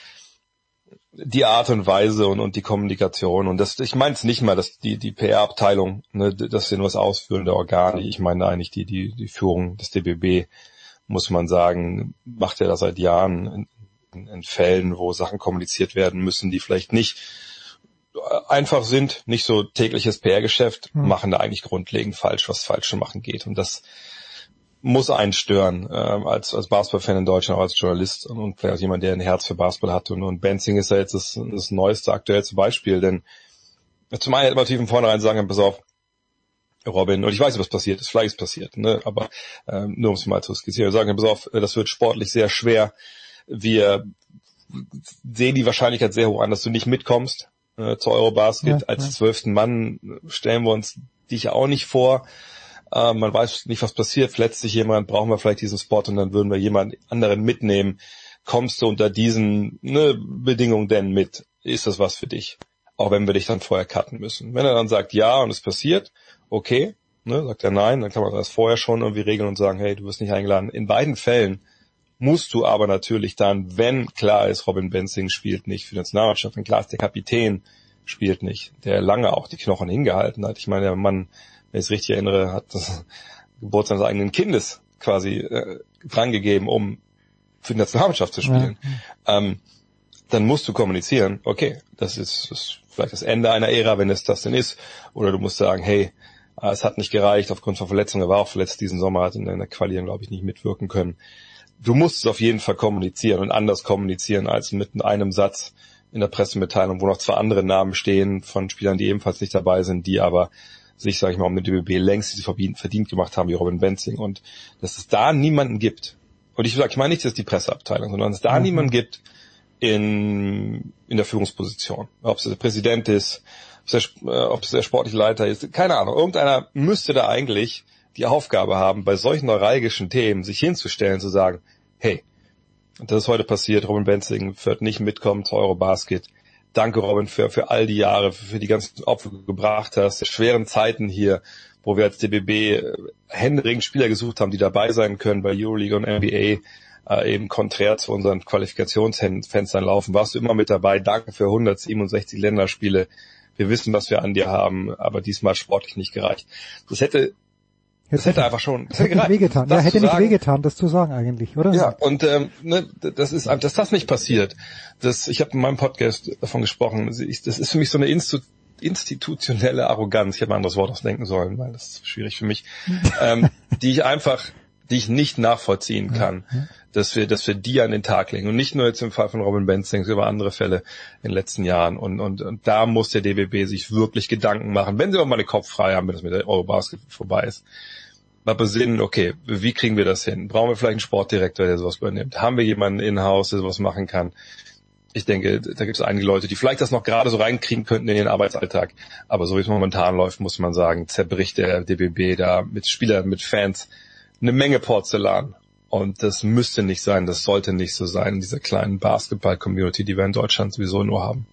die Art und Weise und die Kommunikation und das, ich meine es nicht mal, dass die PR-Abteilung, ne, das sind nur das ausführende Organ, ich meine eigentlich die Führung des DBB, muss man sagen, macht er das seit Jahren in Fällen, wo Sachen kommuniziert werden müssen, die vielleicht nicht einfach sind, nicht so tägliches PR-Geschäft, machen da eigentlich grundlegend falsch, was falsch zu machen geht. Und das muss einen stören, als Basketballfan in Deutschland, auch als Journalist und vielleicht auch jemand, der ein Herz für Basketball hat. Und Benzing ist ja jetzt das neueste, aktuellste Beispiel, denn zum einen hätte man natürlich von vornherein sagen, pass auf, Robin, und ich weiß nicht, was passiert ist, vielleicht ist passiert, ne, aber nur um es mal zu skizzieren, wir sagen, pass auf, das wird sportlich sehr schwer, wir sehen die Wahrscheinlichkeit sehr hoch an, dass du nicht mitkommst zu Eurobasket, als 12. Mann stellen wir uns dich auch nicht vor, man weiß nicht, was passiert, verletzt sich jemand, brauchen wir vielleicht diesen Spot und dann würden wir jemand anderen mitnehmen, kommst du unter diesen Bedingungen denn mit, ist das was für dich? Auch wenn wir dich dann vorher cutten müssen. Wenn er dann sagt ja und es passiert, okay, ne, sagt er nein, dann kann man das vorher schon irgendwie regeln und sagen, hey, du wirst nicht eingeladen. In beiden Fällen musst du aber natürlich dann, wenn klar ist, Robin Benzing spielt nicht für die Nationalmannschaft, wenn klar ist, der Kapitän spielt nicht, der lange auch die Knochen hingehalten hat. Ich meine, der Mann, wenn ich es richtig erinnere, hat das Geburt seines eigenen Kindes quasi drangegeben, um für die Nationalmannschaft zu spielen. Dann musst du kommunizieren, okay, das ist vielleicht das Ende einer Ära, wenn es das denn ist. Oder du musst sagen, hey, es hat nicht gereicht aufgrund von Verletzungen. Er war auch verletzt diesen Sommer, hat in der Quali, glaube ich, nicht mitwirken können. Du musst es auf jeden Fall kommunizieren und anders kommunizieren als mit einem Satz in der Pressemitteilung, wo noch 2 andere Namen stehen von Spielern, die ebenfalls nicht dabei sind, die aber sich, sage ich mal, um den DBB längst verdient gemacht haben, wie Robin Benzing. Und dass es da niemanden gibt, und ich meine nicht, dass die Presseabteilung, sondern dass es da niemanden gibt in der Führungsposition. Ob es der Präsident ist, ob es der sportliche Leiter ist, keine Ahnung. Irgendeiner müsste da eigentlich die Aufgabe haben, bei solchen neuralgischen Themen sich hinzustellen, zu sagen, hey, das ist heute passiert, Robin Benzing wird nicht mitkommen zu Eurobasket. Danke, Robin, für all die Jahre, für die ganzen Opfer, die du gebracht hast, die schweren Zeiten hier, wo wir als DBB händeringend Spieler gesucht haben, die dabei sein können bei Euroleague und NBA, eben konträr zu unseren Qualifikationsfenstern laufen. Warst du immer mit dabei? Danke für 167 Länderspiele. Wir wissen, was wir an dir haben, aber diesmal sportlich nicht gereicht. Das hätte einfach schon, das hätte wehgetan. Ja, hätte nicht wehgetan, das zu sagen eigentlich, oder? Ja, und dass das nicht passiert. Ich habe in meinem Podcast davon gesprochen. Das ist für mich so eine institutionelle Arroganz. Ich habe ein anderes Wort ausdenken sollen, weil das ist schwierig für mich, die ich nicht nachvollziehen kann, dass wir die an den Tag legen. Und nicht nur jetzt im Fall von Robin Benzing, über andere Fälle in den letzten Jahren. Und da muss der DBB sich wirklich Gedanken machen, wenn sie auch mal den Kopf frei haben, wenn das mit der Eurobasket vorbei ist. Mal besinnen, okay, wie kriegen wir das hin? Brauchen wir vielleicht einen Sportdirektor, der sowas übernimmt? Haben wir jemanden in-house, der sowas machen kann? Ich denke, da gibt es einige Leute, die vielleicht das noch gerade so reinkriegen könnten in den Arbeitsalltag. Aber so wie es momentan läuft, muss man sagen, zerbricht der DBB da mit Spielern, mit Fans eine Menge Porzellan. Und das müsste nicht sein, das sollte nicht so sein in dieser kleinen Basketball-Community, die wir in Deutschland sowieso nur haben.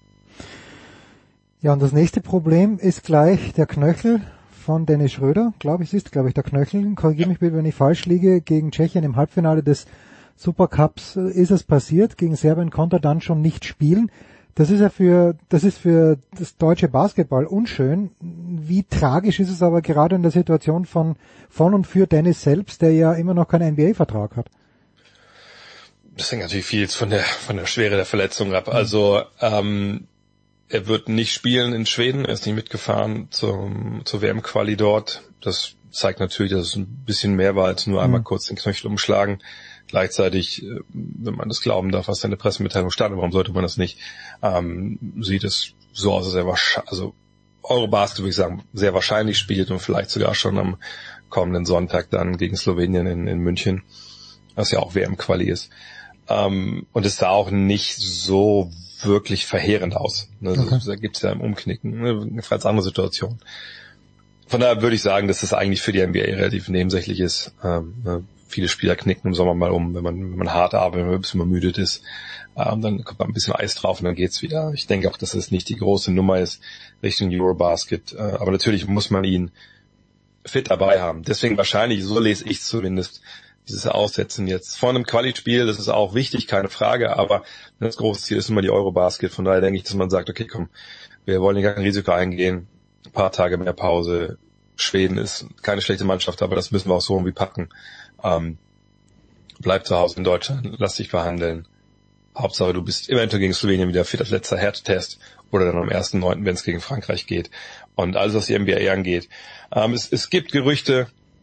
Ja, und das nächste Problem ist gleich der Knöchel von Dennis Schröder, glaube ich, der Knöchel. Korrigiere mich bitte, wenn ich falsch liege. Gegen Tschechien im Halbfinale des Supercups ist es passiert. Gegen Serbien konnte er dann schon nicht spielen. Das ist für das deutsche Basketball unschön. Wie tragisch ist es aber gerade in der Situation von und für Dennis selbst, der ja immer noch keinen NBA-Vertrag hat? Das hängt natürlich viel von der Schwere der Verletzung ab. Also er wird nicht spielen in Schweden, er ist nicht mitgefahren zur WM-Quali dort. Das zeigt natürlich, dass es ein bisschen mehr war als nur einmal kurz den Knöchel umschlagen. Gleichzeitig, wenn man das glauben darf, was seine Pressemitteilung stand, warum sollte man das nicht, sieht es so aus, dass er also Eurobasket, würde ich sagen, sehr wahrscheinlich spielt und vielleicht sogar schon am kommenden Sonntag dann gegen Slowenien in München, was ja auch WM-Quali ist. Und es sah auch nicht so wirklich verheerend aus. Da gibt's ja im Umknicken eine ganz andere Situation. Von daher würde ich sagen, dass das eigentlich für die NBA relativ nebensächlich ist. Viele Spieler knicken im Sommer mal um, wenn man hart arbeitet, wenn man ein bisschen übermüdet ist. Dann kommt ein bisschen Eis drauf und dann geht's wieder. Ich denke auch, dass es nicht die große Nummer ist Richtung Eurobasket. Aber natürlich muss man ihn fit dabei haben. Deswegen wahrscheinlich, so lese ich zumindest, dieses Aussetzen jetzt. Vor einem Quali-Spiel, das ist auch wichtig, keine Frage, aber das große Ziel ist immer die Eurobasket. Von daher denke ich, dass man sagt, okay, komm, wir wollen hier kein Risiko eingehen. Ein paar Tage mehr Pause. Schweden ist keine schlechte Mannschaft, aber das müssen wir auch so irgendwie packen. Bleib zu Hause in Deutschland, lass dich verhandeln. Hauptsache, du bist eventuell gegen Slowenien wieder fit als letzter Härtetest oder dann am 1.9., wenn es gegen Frankreich geht. Und alles, was die NBA angeht. Es gibt Gerüchte,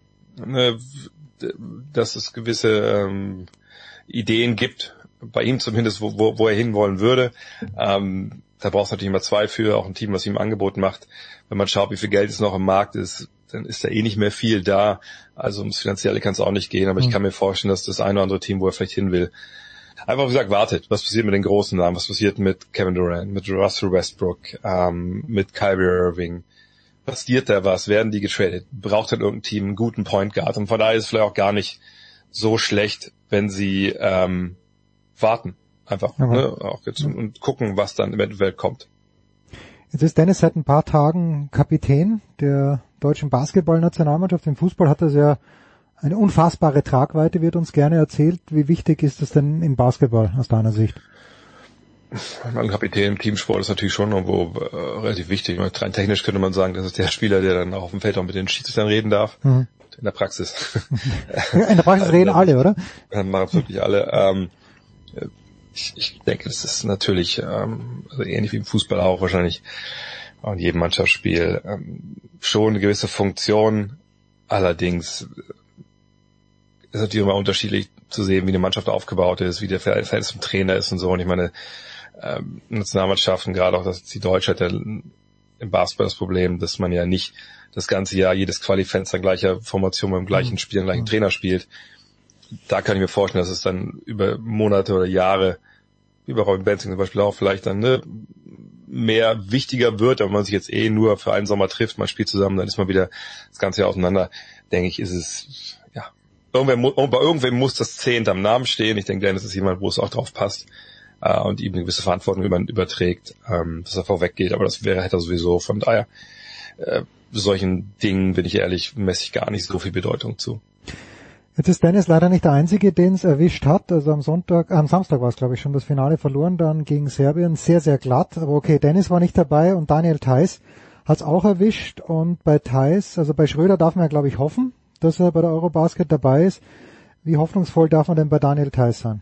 dass es gewisse Ideen gibt, bei ihm zumindest, wo er hinwollen würde. Da braucht es natürlich immer zwei für, auch ein Team, was ihm ein Angebot macht. Wenn man schaut, wie viel Geld es noch im Markt ist, dann ist da nicht mehr viel da. Also ums Finanzielle kann es auch nicht gehen, aber ich kann mir vorstellen, dass das eine oder andere Team, wo er vielleicht hin will, einfach wie gesagt, wartet. Was passiert mit den großen Namen? Was passiert mit Kevin Durant, mit Russell Westbrook, mit Kyrie Irving? Passiert da was? Werden die getradet? Braucht dann irgendein Team einen guten Point Guard? Und von daher ist es vielleicht auch gar nicht so schlecht, wenn sie warten. Einfach auch jetzt und gucken, was dann eventuell kommt. Jetzt ist Dennis seit ein paar Tagen Kapitän der deutschen Basketball-Nationalmannschaft. Im Fußball hat das ja eine unfassbare Tragweite, wird uns gerne erzählt. Wie wichtig ist das denn im Basketball aus deiner Sicht? Ein Kapitän im Teamsport ist natürlich schon irgendwo relativ wichtig. Rein technisch könnte man sagen, das ist der Spieler, der dann auch auf dem Feld auch mit den Schiedsrichtern reden darf. In der Praxis. In der Praxis reden alle, oder? Dann machen es wirklich alle. Ich denke, das ist natürlich also ähnlich wie im Fußball auch wahrscheinlich auch in jedem Mannschaftsspiel schon eine gewisse Funktion. Allerdings ist natürlich immer unterschiedlich zu sehen, wie eine Mannschaft aufgebaut ist, wie der Verhältnis zum Trainer ist und so. Und ich meine, Nationalmannschaften, gerade auch die Deutsche, hat ja im Basketball das Problem, dass man ja nicht das ganze Jahr jedes Quali-Fenster in gleicher Formation beim gleichen Spiel, im gleichen Trainer spielt. Da kann ich mir vorstellen, dass es dann über Monate oder Jahre, wie bei Robin Benzing zum Beispiel auch, vielleicht dann mehr wichtiger wird, aber man sich jetzt nur für einen Sommer trifft, man spielt zusammen, dann ist man wieder das ganze Jahr auseinander. Denke ich, ist es, ja, bei irgendwem muss das 10. am Namen stehen. Ich denke, Dennis ist jemand, wo es auch drauf passt und ihm eine gewisse Verantwortung überträgt, dass er vorweggeht, aber hätte er sowieso. Von daher, solchen Dingen, bin ich ehrlich, messe ich gar nicht so viel Bedeutung zu. Jetzt ist Dennis leider nicht der Einzige, den es erwischt hat. Also am Samstag war es, glaube ich, schon das Finale verloren, dann gegen Serbien, sehr, sehr glatt. Aber okay, Dennis war nicht dabei und Daniel Theis hat es auch erwischt. Und bei Theis, also bei Schröder darf man ja, glaube ich, hoffen, dass er bei der Eurobasket dabei ist. Wie hoffnungsvoll darf man denn bei Daniel Theis sein?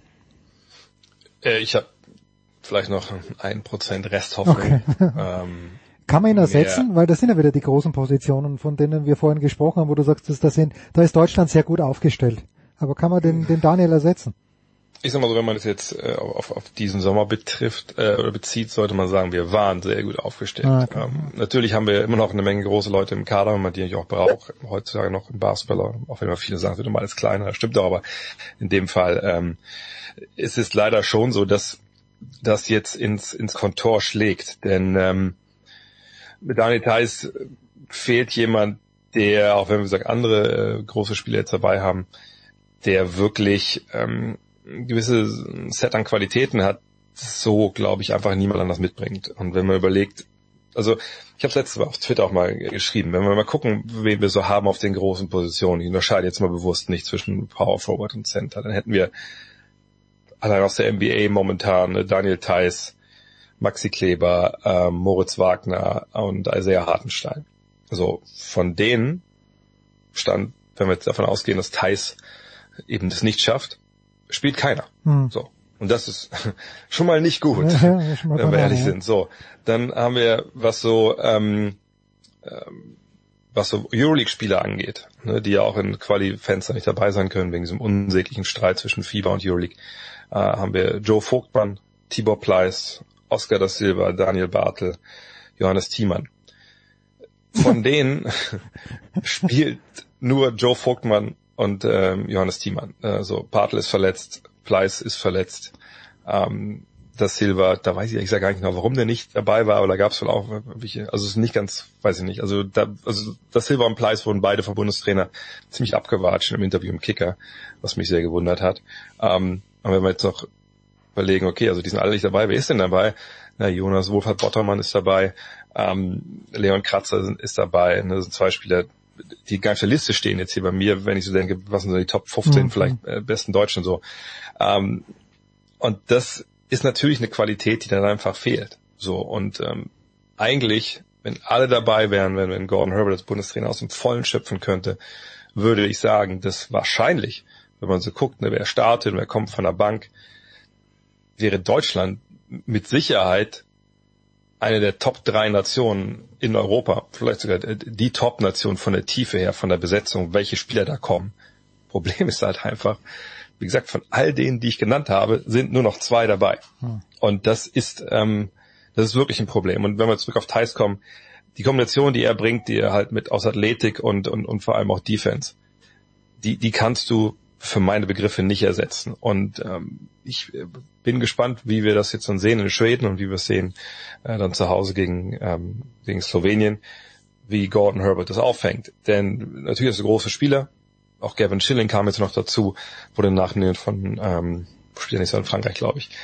Ich habe vielleicht noch 1% Resthoffnung. Okay. Kann man ihn ersetzen? Weil das sind ja wieder die großen Positionen, von denen wir vorhin gesprochen haben, wo du sagst, da ist Deutschland sehr gut aufgestellt. Aber kann man den Daniel ersetzen? Ich sag mal so, wenn man das jetzt auf diesen Sommer betrifft oder bezieht, sollte man sagen, wir waren sehr gut aufgestellt. Okay. Natürlich haben wir immer noch eine Menge große Leute im Kader, wenn man die natürlich auch braucht, heutzutage noch im Basketball, auch wenn man viele sagen, wird immer alles kleiner, das stimmt auch, aber in dem Fall ist es leider schon so, dass das jetzt ins Kontor schlägt, denn mit Daniel Theis fehlt jemand, der, auch wenn wir gesagt andere große Spieler jetzt dabei haben, der wirklich ein gewisses Set an Qualitäten hat, so glaube ich einfach niemand anders mitbringt. Und wenn man überlegt, also ich habe es letztes Mal auf Twitter auch mal geschrieben, wenn wir mal gucken, wen wir so haben auf den großen Positionen, ich unterscheide jetzt mal bewusst nicht zwischen Power Forward und Center, dann hätten wir allein aus der NBA momentan Daniel Theis, Maxi Kleber, Moritz Wagner und Isaiah Hartenstein. Also von denen stand, wenn wir jetzt davon ausgehen, dass Theis eben das nicht schafft, spielt keiner. So. Und das ist schon mal nicht gut, wenn wir ehrlich sind. So. Dann haben wir, was so Euroleague-Spieler angeht, ne, die ja auch in Quali-Fenster nicht dabei sein können, wegen diesem unsäglichen Streit zwischen FIBA und Euroleague, haben wir Joe Vogtmann, Tibor Pleiss, Oscar da Silva, Daniel Bartel, Johannes Thiemann. Von denen spielt nur Joe Vogtmann und Johannes Thiemann. So, Bartel ist verletzt, Pleiss ist verletzt, da Silva, da weiß ich gar nicht genau, warum der nicht dabei war, aber da gab es wohl auch welche, also es ist nicht ganz, weiß ich nicht, also da Silva und Pleiss wurden beide vom Bundestrainer ziemlich abgewatscht im Interview im Kicker, was mich sehr gewundert hat. Und wenn wir jetzt noch überlegen, okay, also die sind alle nicht dabei, wer ist denn dabei? Na, Jonas Wohlfahrt-Bottermann ist dabei, Leon Kratzer ist dabei, ne, das sind zwei Spieler, die gar nicht auf der Liste stehen jetzt hier bei mir, wenn ich so denke, was sind so die Top 15 vielleicht besten Deutschen so. Und das ist natürlich eine Qualität, die dann einfach fehlt. So, und eigentlich, wenn alle dabei wären, wenn Gordon Herbert als Bundestrainer aus dem Vollen schöpfen könnte, würde ich sagen, dass wahrscheinlich, wenn man so guckt, ne, wer startet, wer kommt von der Bank, wäre Deutschland mit Sicherheit eine der Top 3 Nationen in Europa, vielleicht sogar die Top-Nation von der Tiefe her, von der Besetzung, welche Spieler da kommen. Problem ist halt einfach, wie gesagt, von all denen, die ich genannt habe, sind nur noch 2 dabei. Und das ist wirklich ein Problem. Und wenn wir zurück auf Theis kommen, die Kombination, die er bringt, die er halt mit aus Athletik und vor allem auch Defense, die kannst du für meine Begriffe nicht ersetzen. Und ich bin gespannt, wie wir das jetzt dann sehen in Schweden und wie wir es sehen dann zu Hause gegen Slowenien, wie Gordon Herbert das auffängt. Denn natürlich ist er ein großer Spieler. Auch Gavin Schilling kam jetzt noch dazu, wurde nachher von spielt nicht so in Frankreich, glaube ich.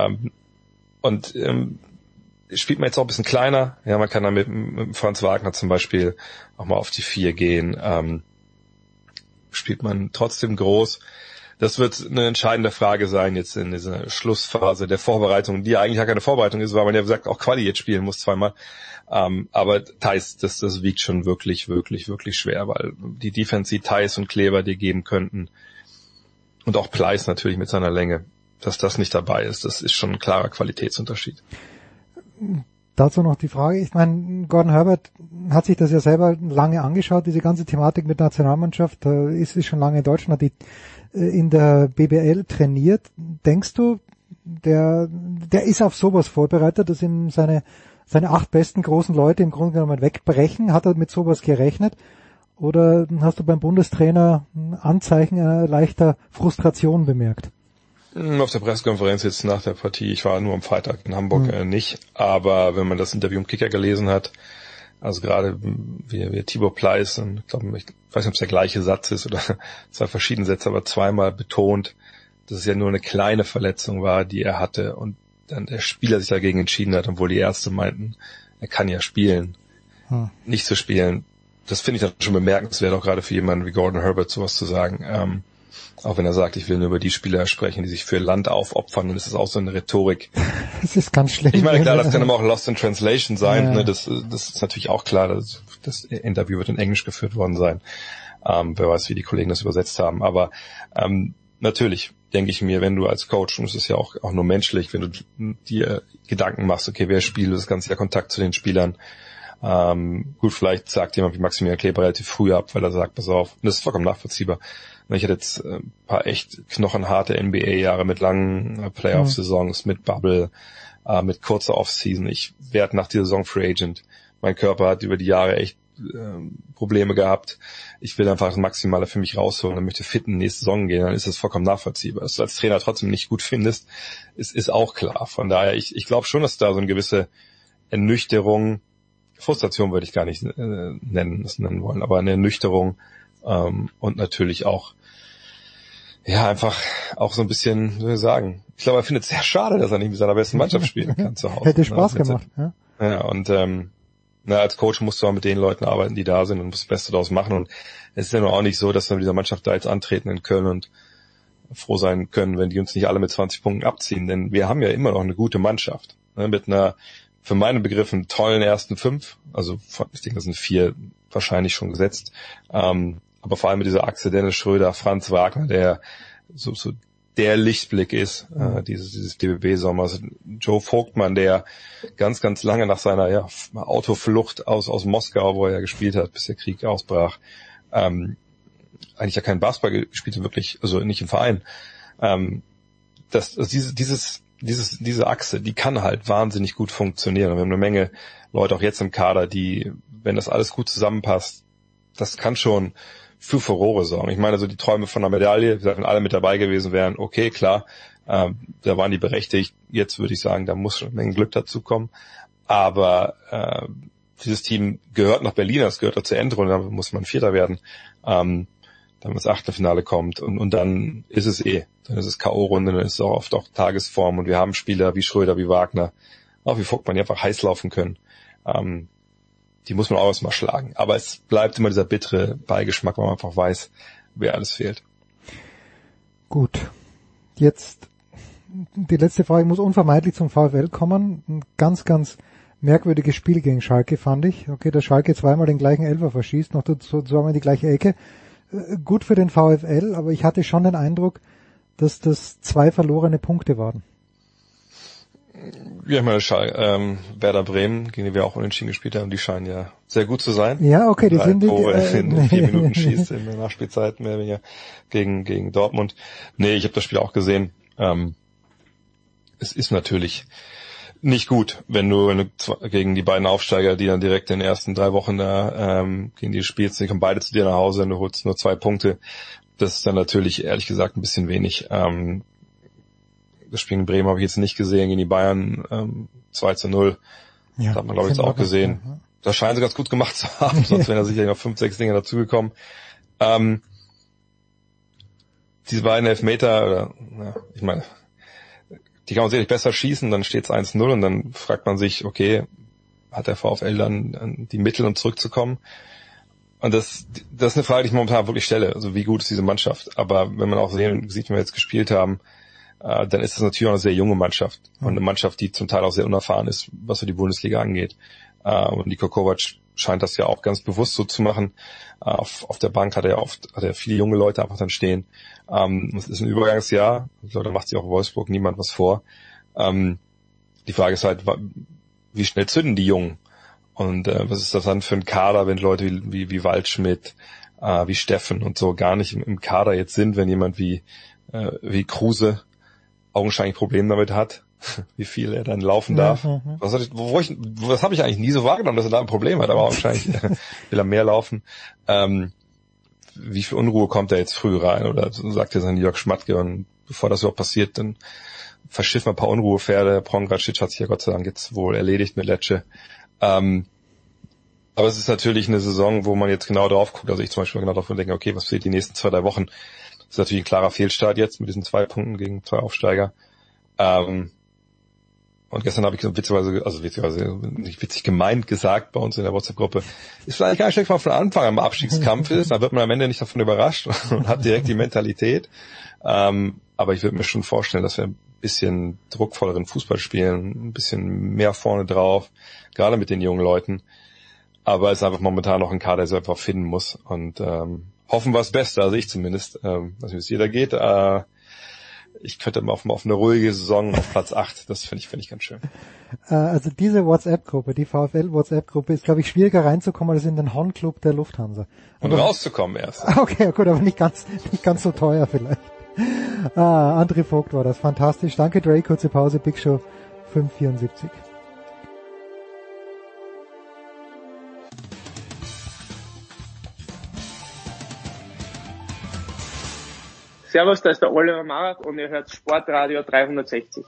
Spielt man jetzt auch ein bisschen kleiner. Ja, man kann dann mit Franz Wagner zum Beispiel auch mal auf die 4 gehen. Spielt man trotzdem groß. Das wird eine entscheidende Frage sein jetzt in dieser Schlussphase der Vorbereitung, die ja eigentlich gar keine Vorbereitung ist, weil man ja gesagt auch Quali jetzt spielen muss zweimal. Aber Theis, das wiegt schon wirklich, wirklich, wirklich schwer, weil die Defense, die Theis und Kleber dir geben könnten und auch Pleiss natürlich mit seiner Länge, dass das nicht dabei ist, das ist schon ein klarer Qualitätsunterschied. Dazu noch die Frage, ich meine, Gordon Herbert hat sich das ja selber lange angeschaut, diese ganze Thematik mit Nationalmannschaft, ist schon lange in Deutschland, hat die in der BBL trainiert. Denkst du, der ist auf sowas vorbereitet, dass ihm seine 8 besten großen Leute im Grunde genommen wegbrechen? Hat er mit sowas gerechnet? Oder hast du beim Bundestrainer Anzeichen leichter Frustration bemerkt? Auf der Pressekonferenz jetzt nach der Partie, ich war nur am Freitag in Hamburg nicht, aber wenn man das Interview im Kicker gelesen hat, also gerade wie Tibor Pleiss, und ich weiß nicht, ob es der gleiche Satz ist oder 2 verschiedene Sätze, aber zweimal betont, dass es ja nur eine kleine Verletzung war, die er hatte und dann der Spieler sich dagegen entschieden hat, obwohl die Ärzte meinten, er kann ja spielen, nicht zu spielen. Das finde ich dann schon bemerkenswert, auch gerade für jemanden wie Gordon Herbert sowas zu sagen. Auch wenn er sagt, ich will nur über die Spieler sprechen, die sich für Land aufopfern, dann ist das auch so eine Rhetorik. Das ist ganz schlimm. Ich meine, klar, das kann aber auch Lost in Translation sein. Ja. Ne? Das ist natürlich auch klar, das Interview wird in Englisch geführt worden sein. Wer weiß, wie die Kollegen das übersetzt haben. Aber natürlich denke ich mir, wenn du als Coach, und es ist ja auch nur menschlich, wenn du dir Gedanken machst, okay, wer spielt das ganze Jahr Kontakt zu den Spielern, gut, vielleicht sagt jemand wie Maximilian Kleber relativ früh ab, weil er sagt, pass auf, und das ist vollkommen nachvollziehbar. Ich hatte jetzt ein paar echt knochenharte NBA-Jahre mit langen Playoff-Saisons, mit Bubble, mit kurzer Off-Season. Ich werde nach dieser Saison Free Agent. Mein Körper hat über die Jahre echt Probleme gehabt. Ich will einfach das Maximale für mich rausholen und möchte fit in die nächste Saison gehen. Dann ist das vollkommen nachvollziehbar. Dass du als Trainer trotzdem nicht gut findest, ist auch klar. Von daher, ich glaube schon, dass da so eine gewisse Ernüchterung, Frustration würde ich gar nicht nennen wollen, aber eine Ernüchterung und natürlich auch einfach auch so ein bisschen, wie soll ich sagen, ich glaube, er findet es sehr schade, dass er nicht mit seiner besten Mannschaft spielen kann zu Hause. Hätte Spaß gemacht. Ja, und als Coach musst du auch mit den Leuten arbeiten, die da sind und musst das Beste daraus machen. Und es ist ja nur auch nicht so, dass wir mit dieser Mannschaft da jetzt antreten in Köln und froh sein können, wenn die uns nicht alle mit 20 Punkten abziehen, denn wir haben ja immer noch eine gute Mannschaft, ne, mit einer, für meine Begriffe, tollen ersten 5, also ich denke, das sind 4 wahrscheinlich schon gesetzt, aber vor allem mit dieser Achse Dennis Schröder, Franz Wagner, der so der Lichtblick ist, dieses DBB-Sommers. Joe Vogtmann, der ganz, ganz lange nach seiner Autoflucht aus Moskau, wo er gespielt hat, bis der Krieg ausbrach, eigentlich ja kein Basketball gespielt hat, wirklich, also nicht im Verein. Diese Achse, die kann halt wahnsinnig gut funktionieren. Und wir haben eine Menge Leute auch jetzt im Kader, die, wenn das alles gut zusammenpasst, das kann schon für Furore sorgen. Ich meine, so die Träume von einer Medaille, wenn alle mit dabei gewesen wären, okay, klar, da waren die berechtigt. Jetzt würde ich sagen, da muss schon eine Menge Glück dazu kommen. Aber dieses Team gehört nach Berlin, es gehört zur Endrunde, da muss man Vierter werden, damit das Achtelfinale kommt. Und dann ist es dann ist es K.O.-Runde, dann ist es auch oft auch Tagesform. Und wir haben Spieler wie Schröder, wie Wagner, auch wie Vogtmann, die einfach heiß laufen können. Die muss man auch erstmal schlagen. Aber es bleibt immer dieser bittere Beigeschmack, weil man einfach weiß, wer alles fehlt. Gut. Jetzt die letzte Frage muss unvermeidlich zum VfL kommen. Ein ganz, ganz merkwürdiges Spiel gegen Schalke, fand ich. Okay, dass Schalke zweimal den gleichen Elfer verschießt, noch zweimal in die gleiche Ecke. Gut für den VfL, aber ich hatte schon den Eindruck, dass das 2 verlorene Punkte waren. Ja, ich meine, Werder Bremen, gegen die wir auch unentschieden gespielt haben, die scheinen ja sehr gut zu sein. Ja, okay, die 3 sind Tore in 4 Minuten schießt in der Nachspielzeit mehr oder weniger gegen Dortmund. Nee, ich habe das Spiel auch gesehen. Es ist natürlich nicht gut, wenn du gegen die beiden Aufsteiger, die dann direkt in den ersten 3 Wochen da gegen die spielst, die kommen beide zu dir nach Hause und du holst nur 2 Punkte. Das ist dann natürlich, ehrlich gesagt, ein bisschen wenig. Das Spiel in Bremen habe ich jetzt nicht gesehen, gegen die Bayern 2-0. Ja, das hat man, glaube ich, jetzt auch gesehen. Ja. Das scheinen sie ganz gut gemacht zu haben, sonst wären da sicherlich noch 5, 6 Dinge dazugekommen. Diese beiden Elfmeter, ich meine, die kann man sicherlich besser schießen, dann steht es 1-0 und dann fragt man sich, okay, hat der VfL dann die Mittel, um zurückzukommen? Und das ist eine Frage, die ich momentan wirklich stelle. Also wie gut ist diese Mannschaft? Aber wenn man auch sieht, wie wir jetzt gespielt haben, dann ist das natürlich auch eine sehr junge Mannschaft und eine Mannschaft, die zum Teil auch sehr unerfahren ist, was so die Bundesliga angeht. Und Niko Kovac scheint das ja auch ganz bewusst so zu machen. Auf der Bank hat er viele junge Leute einfach dann stehen. Es ist ein Übergangsjahr. Ich glaube, da macht sich auch Wolfsburg niemand was vor. Die Frage ist halt, wie schnell zünden die Jungen? Und was ist das dann für ein Kader, wenn Leute wie Waldschmidt, wie Steffen und so gar nicht im Kader jetzt sind, wenn jemand wie Kruse augenscheinlich Probleme damit hat, wie viel er dann laufen darf. Das habe ich eigentlich nie so wahrgenommen, dass er da ein Problem hat, aber augenscheinlich will er mehr laufen. Wie viel Unruhe kommt er jetzt früh rein? Oder sagt er sein Jörg Schmatke, und bevor das überhaupt passiert, dann verschifft man ein paar Unruhepferde. Pongracic hat sich ja Gott sei Dank jetzt wohl erledigt mit Lecce. Aber es ist natürlich eine Saison, wo man jetzt genau drauf guckt. Also ich zum Beispiel genau davon denke, okay, was fehlt die nächsten 2, 3 Wochen? Das ist natürlich ein klarer Fehlstart jetzt mit diesen 2 Punkten gegen 2 Aufsteiger. Und gestern habe ich witzigerweise nicht witzig gemeint gesagt bei uns in der WhatsApp-Gruppe, ist vielleicht gar nicht schlecht, wenn man von Anfang am Abstiegskampf ist, da wird man am Ende nicht davon überrascht und hat direkt die Mentalität. Aber ich würde mir schon vorstellen, dass wir ein bisschen druckvolleren Fußball spielen, ein bisschen mehr vorne drauf, gerade mit den jungen Leuten. Aber es ist einfach momentan noch ein Kader, der sich einfach finden muss. Und hoffen wir das Beste, also ich zumindest, dass es jeder geht. Ich könnte mal auf eine ruhige Saison auf Platz 8, das finde ich ganz schön. Also diese WhatsApp-Gruppe, die VfL-WhatsApp-Gruppe, ist, glaube ich, schwieriger reinzukommen als in den Horn-Club der Lufthansa. Und rauszukommen erst. Okay, gut, aber nicht ganz so teuer vielleicht. André Vogt war das, fantastisch. Danke, Dre, kurze Pause, Big Show 574. Servus, da ist der Oliver Marat und ihr hört Sportradio 360.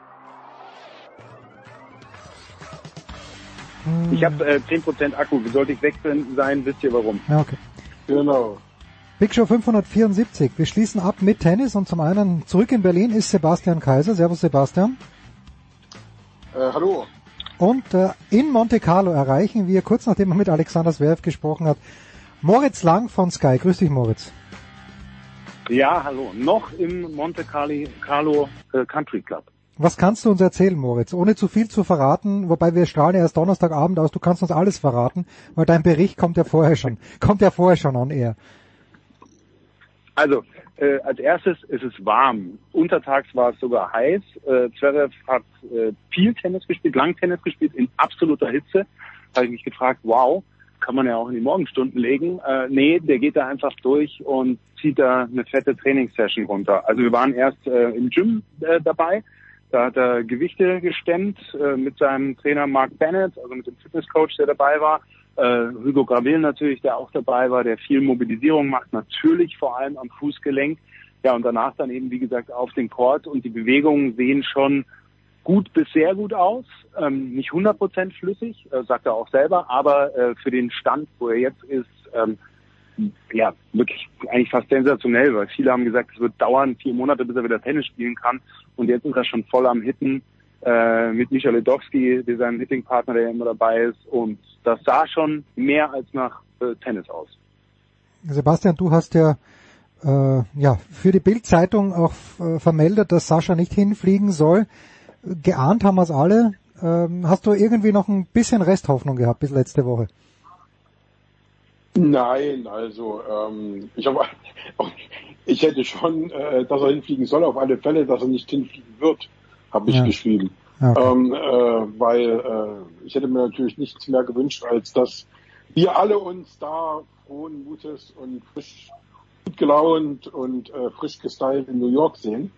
Ich habe 10% Akku. Sollte ich wechseln sein, wisst ihr warum. Ja, okay. Genau. Big Show 574. Wir schließen ab mit Tennis und zum einen zurück in Berlin ist Sebastian Kaiser. Servus Sebastian. Hallo. Und in Monte Carlo erreichen wir, kurz nachdem er mit Alexander Zverev gesprochen hat, Moritz Lang von Sky. Grüß dich, Moritz. Ja, hallo. Noch im Monte Carlo Country Club. Was kannst du uns erzählen, Moritz? Ohne zu viel zu verraten, wobei wir strahlen erst Donnerstagabend aus, du kannst uns alles verraten, weil dein Bericht kommt ja vorher schon on air. Also, als erstes ist es warm. Untertags war es sogar heiß. Zverev hat viel Tennis gespielt, Langtennis gespielt, in absoluter Hitze. Da habe ich mich gefragt, wow, kann man ja auch in die Morgenstunden legen. Nee, der geht da einfach durch und zieht da eine fette Trainingssession runter. Also wir waren erst im Gym dabei. Da hat er Gewichte gestemmt mit seinem Trainer Mark Bennett, also mit dem Fitnesscoach, der dabei war. Hugo Gravil natürlich, der auch dabei war, der viel Mobilisierung macht, natürlich vor allem am Fußgelenk. Ja, und danach dann eben, wie gesagt, auf den Court. Und die Bewegungen sehen schon gut bis sehr gut aus. Nicht 100% flüssig, sagt er auch selber, aber für den Stand, wo er jetzt ist, ja, wirklich eigentlich fast sensationell, weil viele haben gesagt, es wird dauern 4 Monate, bis er wieder Tennis spielen kann. Und jetzt ist er schon voll am Hitten mit Michał Ledowski, seinem Hitting-Partner, der immer dabei ist. Und das sah schon mehr als nach Tennis aus. Sebastian, du hast ja für die Bild-Zeitung auch vermeldet, dass Sascha nicht hinfliegen soll. Geahnt haben wir es alle. Hast du irgendwie noch ein bisschen Resthoffnung gehabt bis letzte Woche? Nein, also ich hätte schon, dass er hinfliegen soll, auf alle Fälle, dass er nicht hinfliegen wird, habe ich geschrieben. Okay. Weil ich hätte mir natürlich nichts mehr gewünscht, als dass wir alle uns da frohen Mutes und frisch gut gelaunt und frisch gestylt in New York sehen.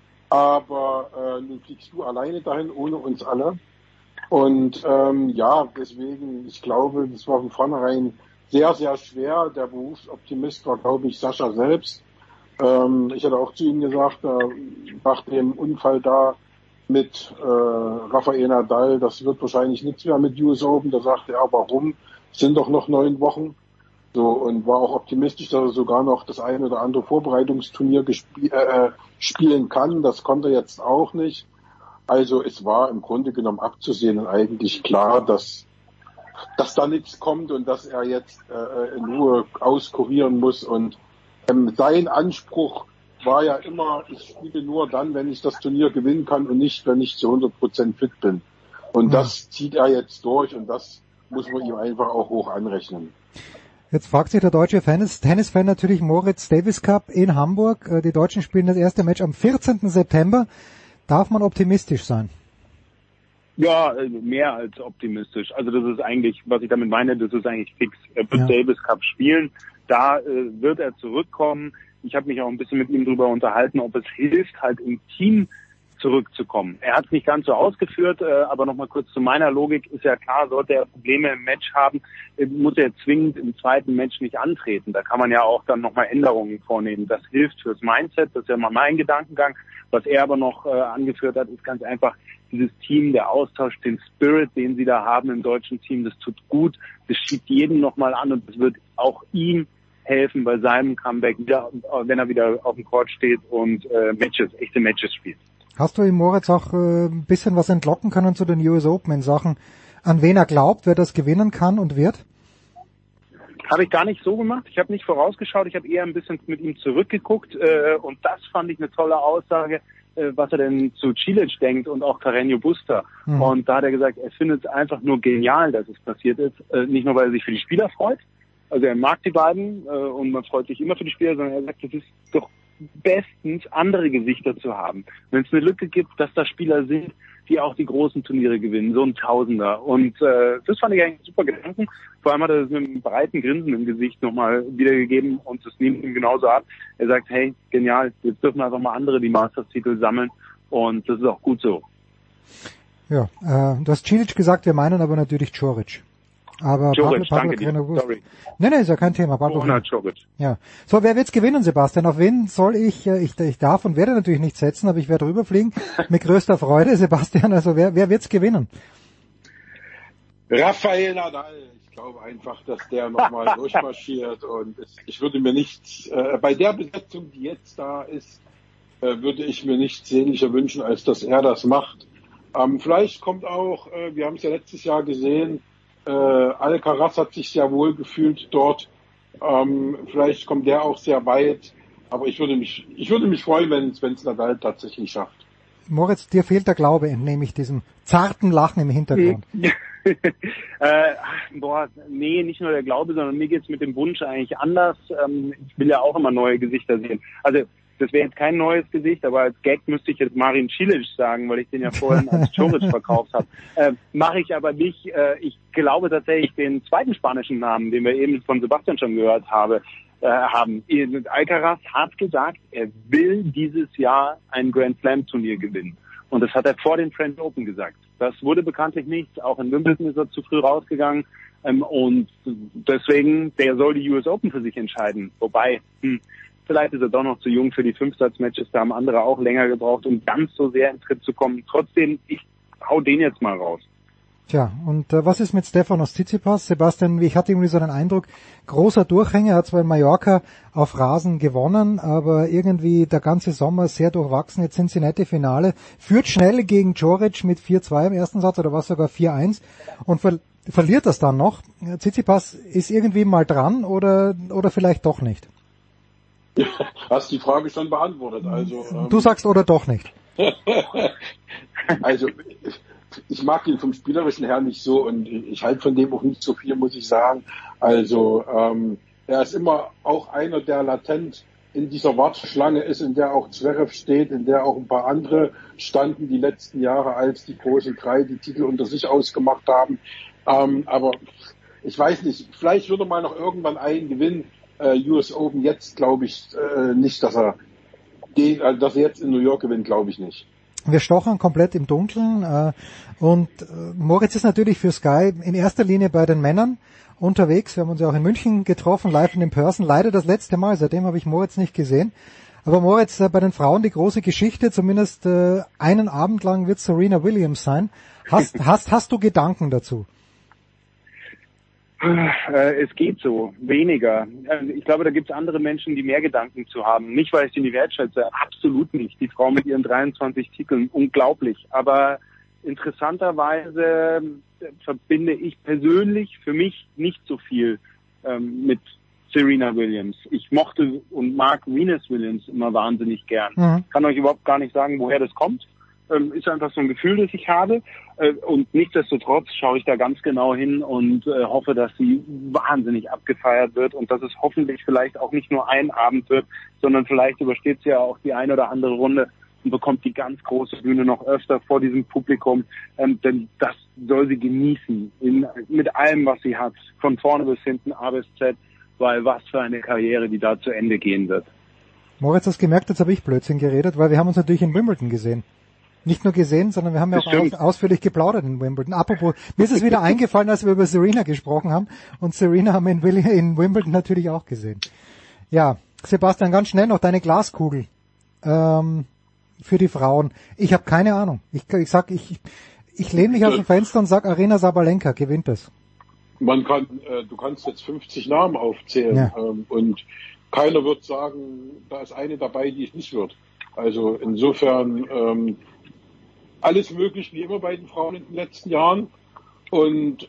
Aber nun fliegst du alleine dahin, ohne uns alle. Und deswegen, ich glaube, das war von vornherein sehr, sehr schwer. Der Berufsoptimist war, glaube ich, Sascha selbst. Ich hatte auch zu ihm gesagt, nach dem Unfall da mit Rafael Nadal, das wird wahrscheinlich nichts mehr mit US Open. Da sagte er, warum? Es sind doch noch 9 Wochen. So, und war auch optimistisch, dass er sogar noch das eine oder andere Vorbereitungsturnier spielen kann. Das konnte er jetzt auch nicht. Also es war im Grunde genommen abzusehen und eigentlich klar, dass da nichts kommt und dass er jetzt in Ruhe auskurieren muss. Und sein Anspruch war ja immer, ich spiele nur dann, wenn ich das Turnier gewinnen kann und nicht, wenn ich zu 100% fit bin. Und das zieht er jetzt durch und das muss man ihm einfach auch hoch anrechnen. Jetzt fragt sich der deutsche Tennisfan natürlich Moritz, Davis Cup in Hamburg. Die Deutschen spielen das erste Match am 14. September. Darf man optimistisch sein? Ja, mehr als optimistisch. Also das ist eigentlich, was ich damit meine, das ist eigentlich fix. Er wird Davis Cup spielen. Da wird er zurückkommen. Ich habe mich auch ein bisschen mit ihm darüber unterhalten, ob es hilft, halt im Team zurückzukommen. Er hat es nicht ganz so ausgeführt, aber nochmal kurz zu meiner Logik. Ist ja klar, sollte er Probleme im Match haben, muss er zwingend im zweiten Match nicht antreten. Da kann man ja auch dann nochmal Änderungen vornehmen. Das hilft fürs Mindset, das ist ja mal mein Gedankengang. Was er aber noch angeführt hat, ist ganz einfach dieses Team, der Austausch, den Spirit, den sie da haben im deutschen Team, das tut gut, das schiebt jeden nochmal an und das wird auch ihm helfen bei seinem Comeback, wieder, wenn er wieder auf dem Court steht und echte Matches spielt. Hast du ihm, Moritz, auch ein bisschen was entlocken können zu den US Open in Sachen, an wen er glaubt, wer das gewinnen kann und wird? Habe ich gar nicht so gemacht. Ich habe nicht vorausgeschaut. Ich habe eher ein bisschen mit ihm zurückgeguckt. Und das fand ich eine tolle Aussage, was er denn zu Cilic denkt und auch Carreño Busta. Und da hat er gesagt, er findet es einfach nur genial, dass es passiert ist. Nicht nur, weil er sich für die Spieler freut. Also er mag die beiden und man freut sich immer für die Spieler, sondern er sagt, es ist doch bestens, andere Gesichter zu haben. Wenn es eine Lücke gibt, dass da Spieler sind, die auch die großen Turniere gewinnen, so ein Tausender. Und das fand ich eigentlich super Gedanken. Vor allem hat er das mit einem breiten Grinsen im Gesicht nochmal wiedergegeben und das nimmt ihm genauso ab. Er sagt, hey, genial, jetzt dürfen einfach mal andere die Masters-Titel sammeln und das ist auch gut so. Ja, du hast Cilic gesagt, wir meinen aber natürlich Djoric. Aber Djoric, danke dir. Sorry. Nee, ist ja kein Thema. Ja. So, wer wird's gewinnen, Sebastian? Auf wen soll ich darf und werde natürlich nicht setzen, aber ich werde rüberfliegen mit größter Freude, Sebastian. Also wer wird's gewinnen? Rafael Nadal. Ich glaube einfach, dass der nochmal durchmarschiert und ich würde mir nichts, bei der Besetzung, die jetzt da ist, würde ich mir nichts sehnlicher wünschen, als dass er das macht. Vielleicht kommt auch, wir haben es ja letztes Jahr gesehen, Alcaraz hat sich sehr wohl gefühlt dort. Vielleicht kommt der auch sehr weit. Aber ich würde mich freuen, wenn es Nadal tatsächlich schafft. Moritz, dir fehlt der Glaube, entnehme ich diesem zarten Lachen im Hintergrund. Nee, nicht nur der Glaube, sondern mir geht's mit dem Wunsch eigentlich anders. Ich will ja auch immer neue Gesichter sehen. Also das wäre jetzt kein neues Gesicht, aber als Gag müsste ich jetzt Marin Cilic sagen, weil ich den ja vorhin als Coric verkauft habe. Mache ich aber nicht. Ich glaube tatsächlich den zweiten spanischen Namen, den wir eben von Sebastian schon gehört haben. Alcaraz hat gesagt, er will dieses Jahr ein Grand Slam Turnier gewinnen. Und das hat er vor den French Open gesagt. Das wurde bekanntlich nicht. Auch in Wimbledon ist er zu früh rausgegangen. Und deswegen, der soll die US Open für sich entscheiden. Wobei, vielleicht ist er doch noch zu jung für die Fünfsatzmatches. Da haben andere auch länger gebraucht, um ganz so sehr in Tritt zu kommen. Trotzdem, ich hau den jetzt mal raus. Tja, und was ist mit Stefanos Tsitsipas? Sebastian, ich hatte irgendwie so einen Eindruck, großer Durchhänger, hat zwar in Mallorca auf Rasen gewonnen, aber irgendwie der ganze Sommer sehr durchwachsen. Jetzt Cincinnati Finale, führt schnell gegen Coric mit 4-2 im ersten Satz oder was sogar 4-1 und verliert das dann noch. Tsitsipas ist irgendwie mal dran oder vielleicht doch nicht? Ja, hast die Frage schon beantwortet. Also du sagst oder doch nicht? Also ich mag ihn vom Spielerischen her nicht so und ich halte von dem auch nicht so viel, muss ich sagen. Also er ist immer auch einer, der latent in dieser Warteschlange ist, in der auch Zverev steht, in der auch ein paar andere standen die letzten Jahre, als die großen drei die Titel unter sich ausgemacht haben. Aber ich weiß nicht, vielleicht würde mal noch irgendwann einen gewinnen. US Open jetzt glaube ich nicht, dass er jetzt in New York gewinnt, glaube ich nicht. Wir stochern komplett im Dunkeln und Moritz ist natürlich für Sky in erster Linie bei den Männern unterwegs. Wir haben uns ja auch in München getroffen, live und in Person. Leider das letzte Mal, seitdem habe ich Moritz nicht gesehen. Aber Moritz, bei den Frauen die große Geschichte, zumindest einen Abend lang wird Serena Williams sein. Hast du Gedanken dazu? Es geht so, weniger. Ich glaube, da gibt es andere Menschen, die mehr Gedanken zu haben. Nicht, weil ich sie nie wertschätze, absolut nicht. Die Frau mit ihren 23 Titeln, unglaublich. Aber interessanterweise verbinde ich persönlich für mich nicht so viel mit Serena Williams. Ich mochte und mag Venus Williams immer wahnsinnig gern. Mhm. Kann euch überhaupt gar nicht sagen, woher das kommt. Ist einfach so ein Gefühl, das ich habe. Und nichtsdestotrotz schaue ich da ganz genau hin und hoffe, dass sie wahnsinnig abgefeiert wird und dass es hoffentlich vielleicht auch nicht nur ein Abend wird, sondern vielleicht übersteht sie ja auch die eine oder andere Runde und bekommt die ganz große Bühne noch öfter vor diesem Publikum. Denn das soll sie genießen, mit allem, was sie hat, von vorne bis hinten, A bis Z, weil was für eine Karriere, die da zu Ende gehen wird. Moritz, hast gemerkt, jetzt habe ich Blödsinn geredet, weil wir haben uns natürlich in Wimbledon gesehen. Nicht nur gesehen, sondern wir haben ja auch ausführlich geplaudert in Wimbledon. Apropos, mir ist es wieder eingefallen, als wir über Serena gesprochen haben. Und Serena haben wir in Wimbledon natürlich auch gesehen. Ja, Sebastian, ganz schnell noch deine Glaskugel für die Frauen. Ich habe keine Ahnung. Ich lehne mich aus dem Fenster und sag, Aryna Sabalenka gewinnt es. Du kannst jetzt 50 Namen aufzählen, ja. Und keiner wird sagen, da ist eine dabei, die es nicht wird. Also insofern alles möglich, wie immer bei den Frauen in den letzten Jahren. Und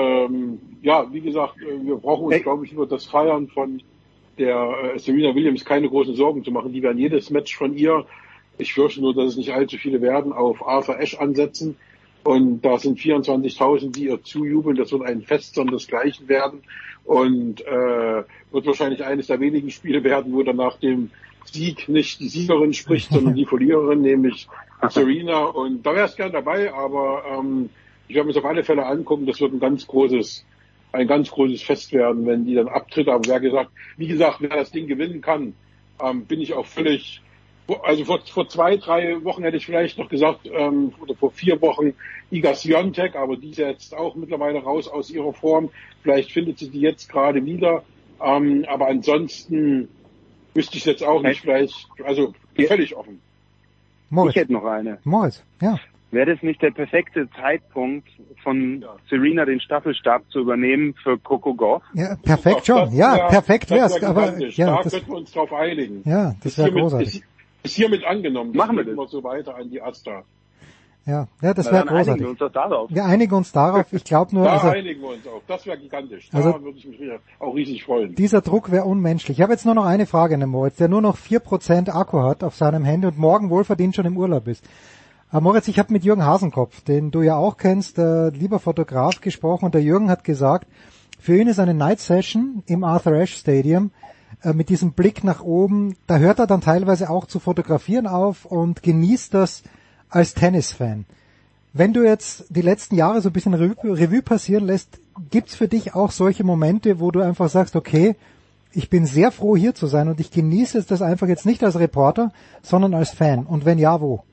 wie gesagt, wir brauchen uns, glaube ich, über das Feiern von der Serena Williams keine großen Sorgen zu machen. Die werden jedes Match von ihr, ich fürchte nur, dass es nicht allzu viele werden, auf Arthur Ashe ansetzen. Und da sind 24.000, die ihr zujubeln. Das wird ein Fest sondersgleichen werden. Und wird wahrscheinlich eines der wenigen Spiele werden, wo dann nach dem Sieg nicht die Siegerin spricht, sondern die Verliererin, nämlich Serena. Und da wäre es gern dabei, aber ich werde mir das auf alle Fälle angucken. Das wird ein ganz großes Fest werden, wenn die dann abtritt. Aber wie gesagt, wer das Ding gewinnen kann, bin ich auch völlig, also vor 2-3 Wochen hätte ich vielleicht noch gesagt, oder vor 4 Wochen Iga Swiatek, aber die ist ja jetzt auch mittlerweile raus aus ihrer Form. Vielleicht findet sie die jetzt gerade wieder. Aber ansonsten wüsste ich jetzt auch nicht, vielleicht, also völlig offen. Moritz. Ich hätte noch eine. Moritz, ja. Wäre das nicht der perfekte Zeitpunkt, von Serena den Staffelstab zu übernehmen für Coco Gauff? Ja, perfekt schon. Ja, perfekt wär's. Aber ja, da könnten wir uns drauf einigen. Ja, das wäre großartig. Ist hiermit angenommen. Machen wir das. Immer so weiter an die Asta. Ja, das wäre großartig. Einigen wir uns doch darauf. Wir einigen uns darauf. Ich glaube nur, da einigen wir uns auch. Das wäre gigantisch. Da würde ich mich auch riesig freuen. Dieser Druck wäre unmenschlich. Ich habe jetzt nur noch eine Frage an den Moritz, der nur noch 4% Akku hat auf seinem Handy und morgen wohlverdient schon im Urlaub ist. Aber Moritz, ich habe mit Jürgen Hasenkopf, den du ja auch kennst, lieber Fotograf, gesprochen und der Jürgen hat gesagt, für ihn ist eine Night Session im Arthur Ashe Stadium mit diesem Blick nach oben, da hört er dann teilweise auch zu fotografieren auf und genießt das als Tennisfan. Wenn du jetzt die letzten Jahre so ein bisschen Revue passieren lässt, gibt's für dich auch solche Momente, wo du einfach sagst, okay, ich bin sehr froh hier zu sein und ich genieße das einfach jetzt nicht als Reporter, sondern als Fan. Und wenn ja, wo?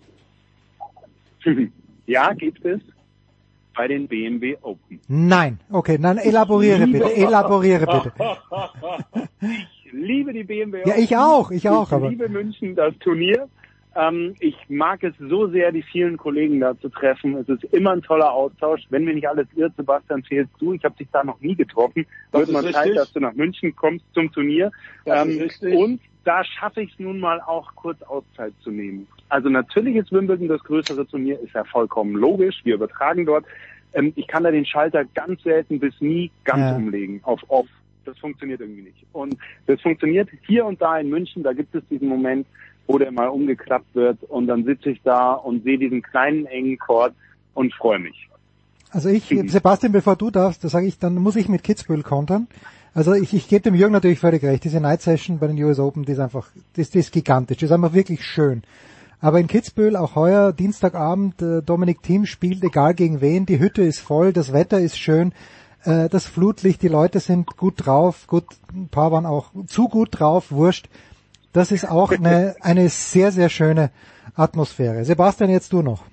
Ja, gibt es bei den BMW Open. Nein, okay, dann elaboriere bitte. Ich liebe die BMW Open. Ja, ich auch. Ich liebe München, das Turnier. Ich mag es so sehr, die vielen Kollegen da zu treffen. Es ist immer ein toller Austausch. Wenn mir nicht alles irrt, Sebastian, zählst du. Ich habe dich da noch nie getroffen. Wird mal Zeit, dass du nach München kommst zum Turnier. Und da schaffe ich es nun mal auch, kurz Auszeit zu nehmen. Also natürlich ist Wimbledon das größere Turnier, ist ja vollkommen logisch. Wir übertragen dort. Ich kann da den Schalter ganz selten bis nie ganz umlegen auf Off. Das funktioniert irgendwie nicht. Und das funktioniert hier und da in München. Da gibt es diesen Moment, wo der mal umgeklappt wird und dann sitze ich da und sehe diesen kleinen, engen Court und freue mich. Also Sebastian, bevor du darfst, da sage ich, dann muss ich mit Kitzbühel kontern. Also ich gebe dem Jürgen natürlich völlig recht. Diese Night Session bei den US Open, die ist einfach, das ist gigantisch, das ist einfach wirklich schön. Aber in Kitzbühel, auch heuer, Dienstagabend, Dominik Thiem spielt, egal gegen wen, die Hütte ist voll, das Wetter ist schön, das Flutlicht, die Leute sind gut drauf, gut, ein paar waren auch zu gut drauf, wurscht. Das ist auch eine sehr, sehr schöne Atmosphäre. Sebastian, jetzt du noch.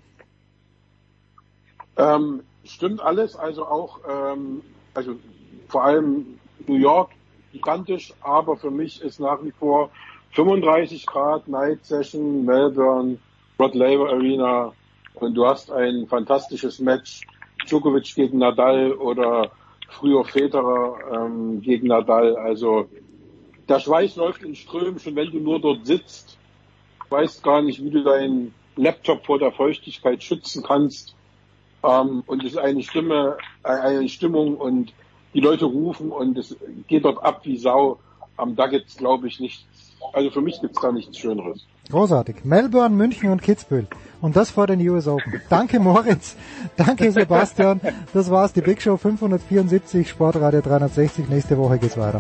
Stimmt alles, also auch, also vor allem New York gigantisch, aber für mich ist nach wie vor 35 Grad Night Session, Melbourne, Rod Laver Arena und du hast ein fantastisches Match, Djokovic gegen Nadal oder früher Federer gegen Nadal, also der Schweiß läuft in Strömen, schon wenn du nur dort sitzt. Du weißt gar nicht, wie du deinen Laptop vor der Feuchtigkeit schützen kannst. Und es ist eine Stimmung und die Leute rufen und es geht dort ab wie Sau. Da gibt's, glaube ich, nichts. Also für mich gibt's da nichts Schöneres. Großartig. Melbourne, München und Kitzbühel. Und das vor den US Open. Danke Moritz. Danke Sebastian. Das war's, die Big Show 574, Sportradio 360. Nächste Woche geht's weiter.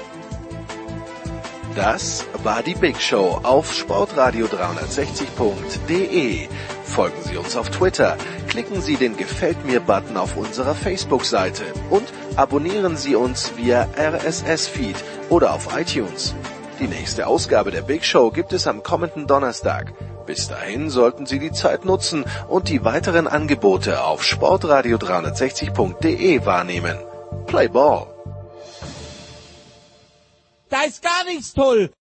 Das war die Big Show auf sportradio360.de. Folgen Sie uns auf Twitter, klicken Sie den Gefällt mir-Button auf unserer Facebook-Seite und abonnieren Sie uns via RSS-Feed oder auf iTunes. Die nächste Ausgabe der Big Show gibt es am kommenden Donnerstag. Bis dahin sollten Sie die Zeit nutzen und die weiteren Angebote auf sportradio360.de wahrnehmen. Play Ball! Da ist gar nichts toll.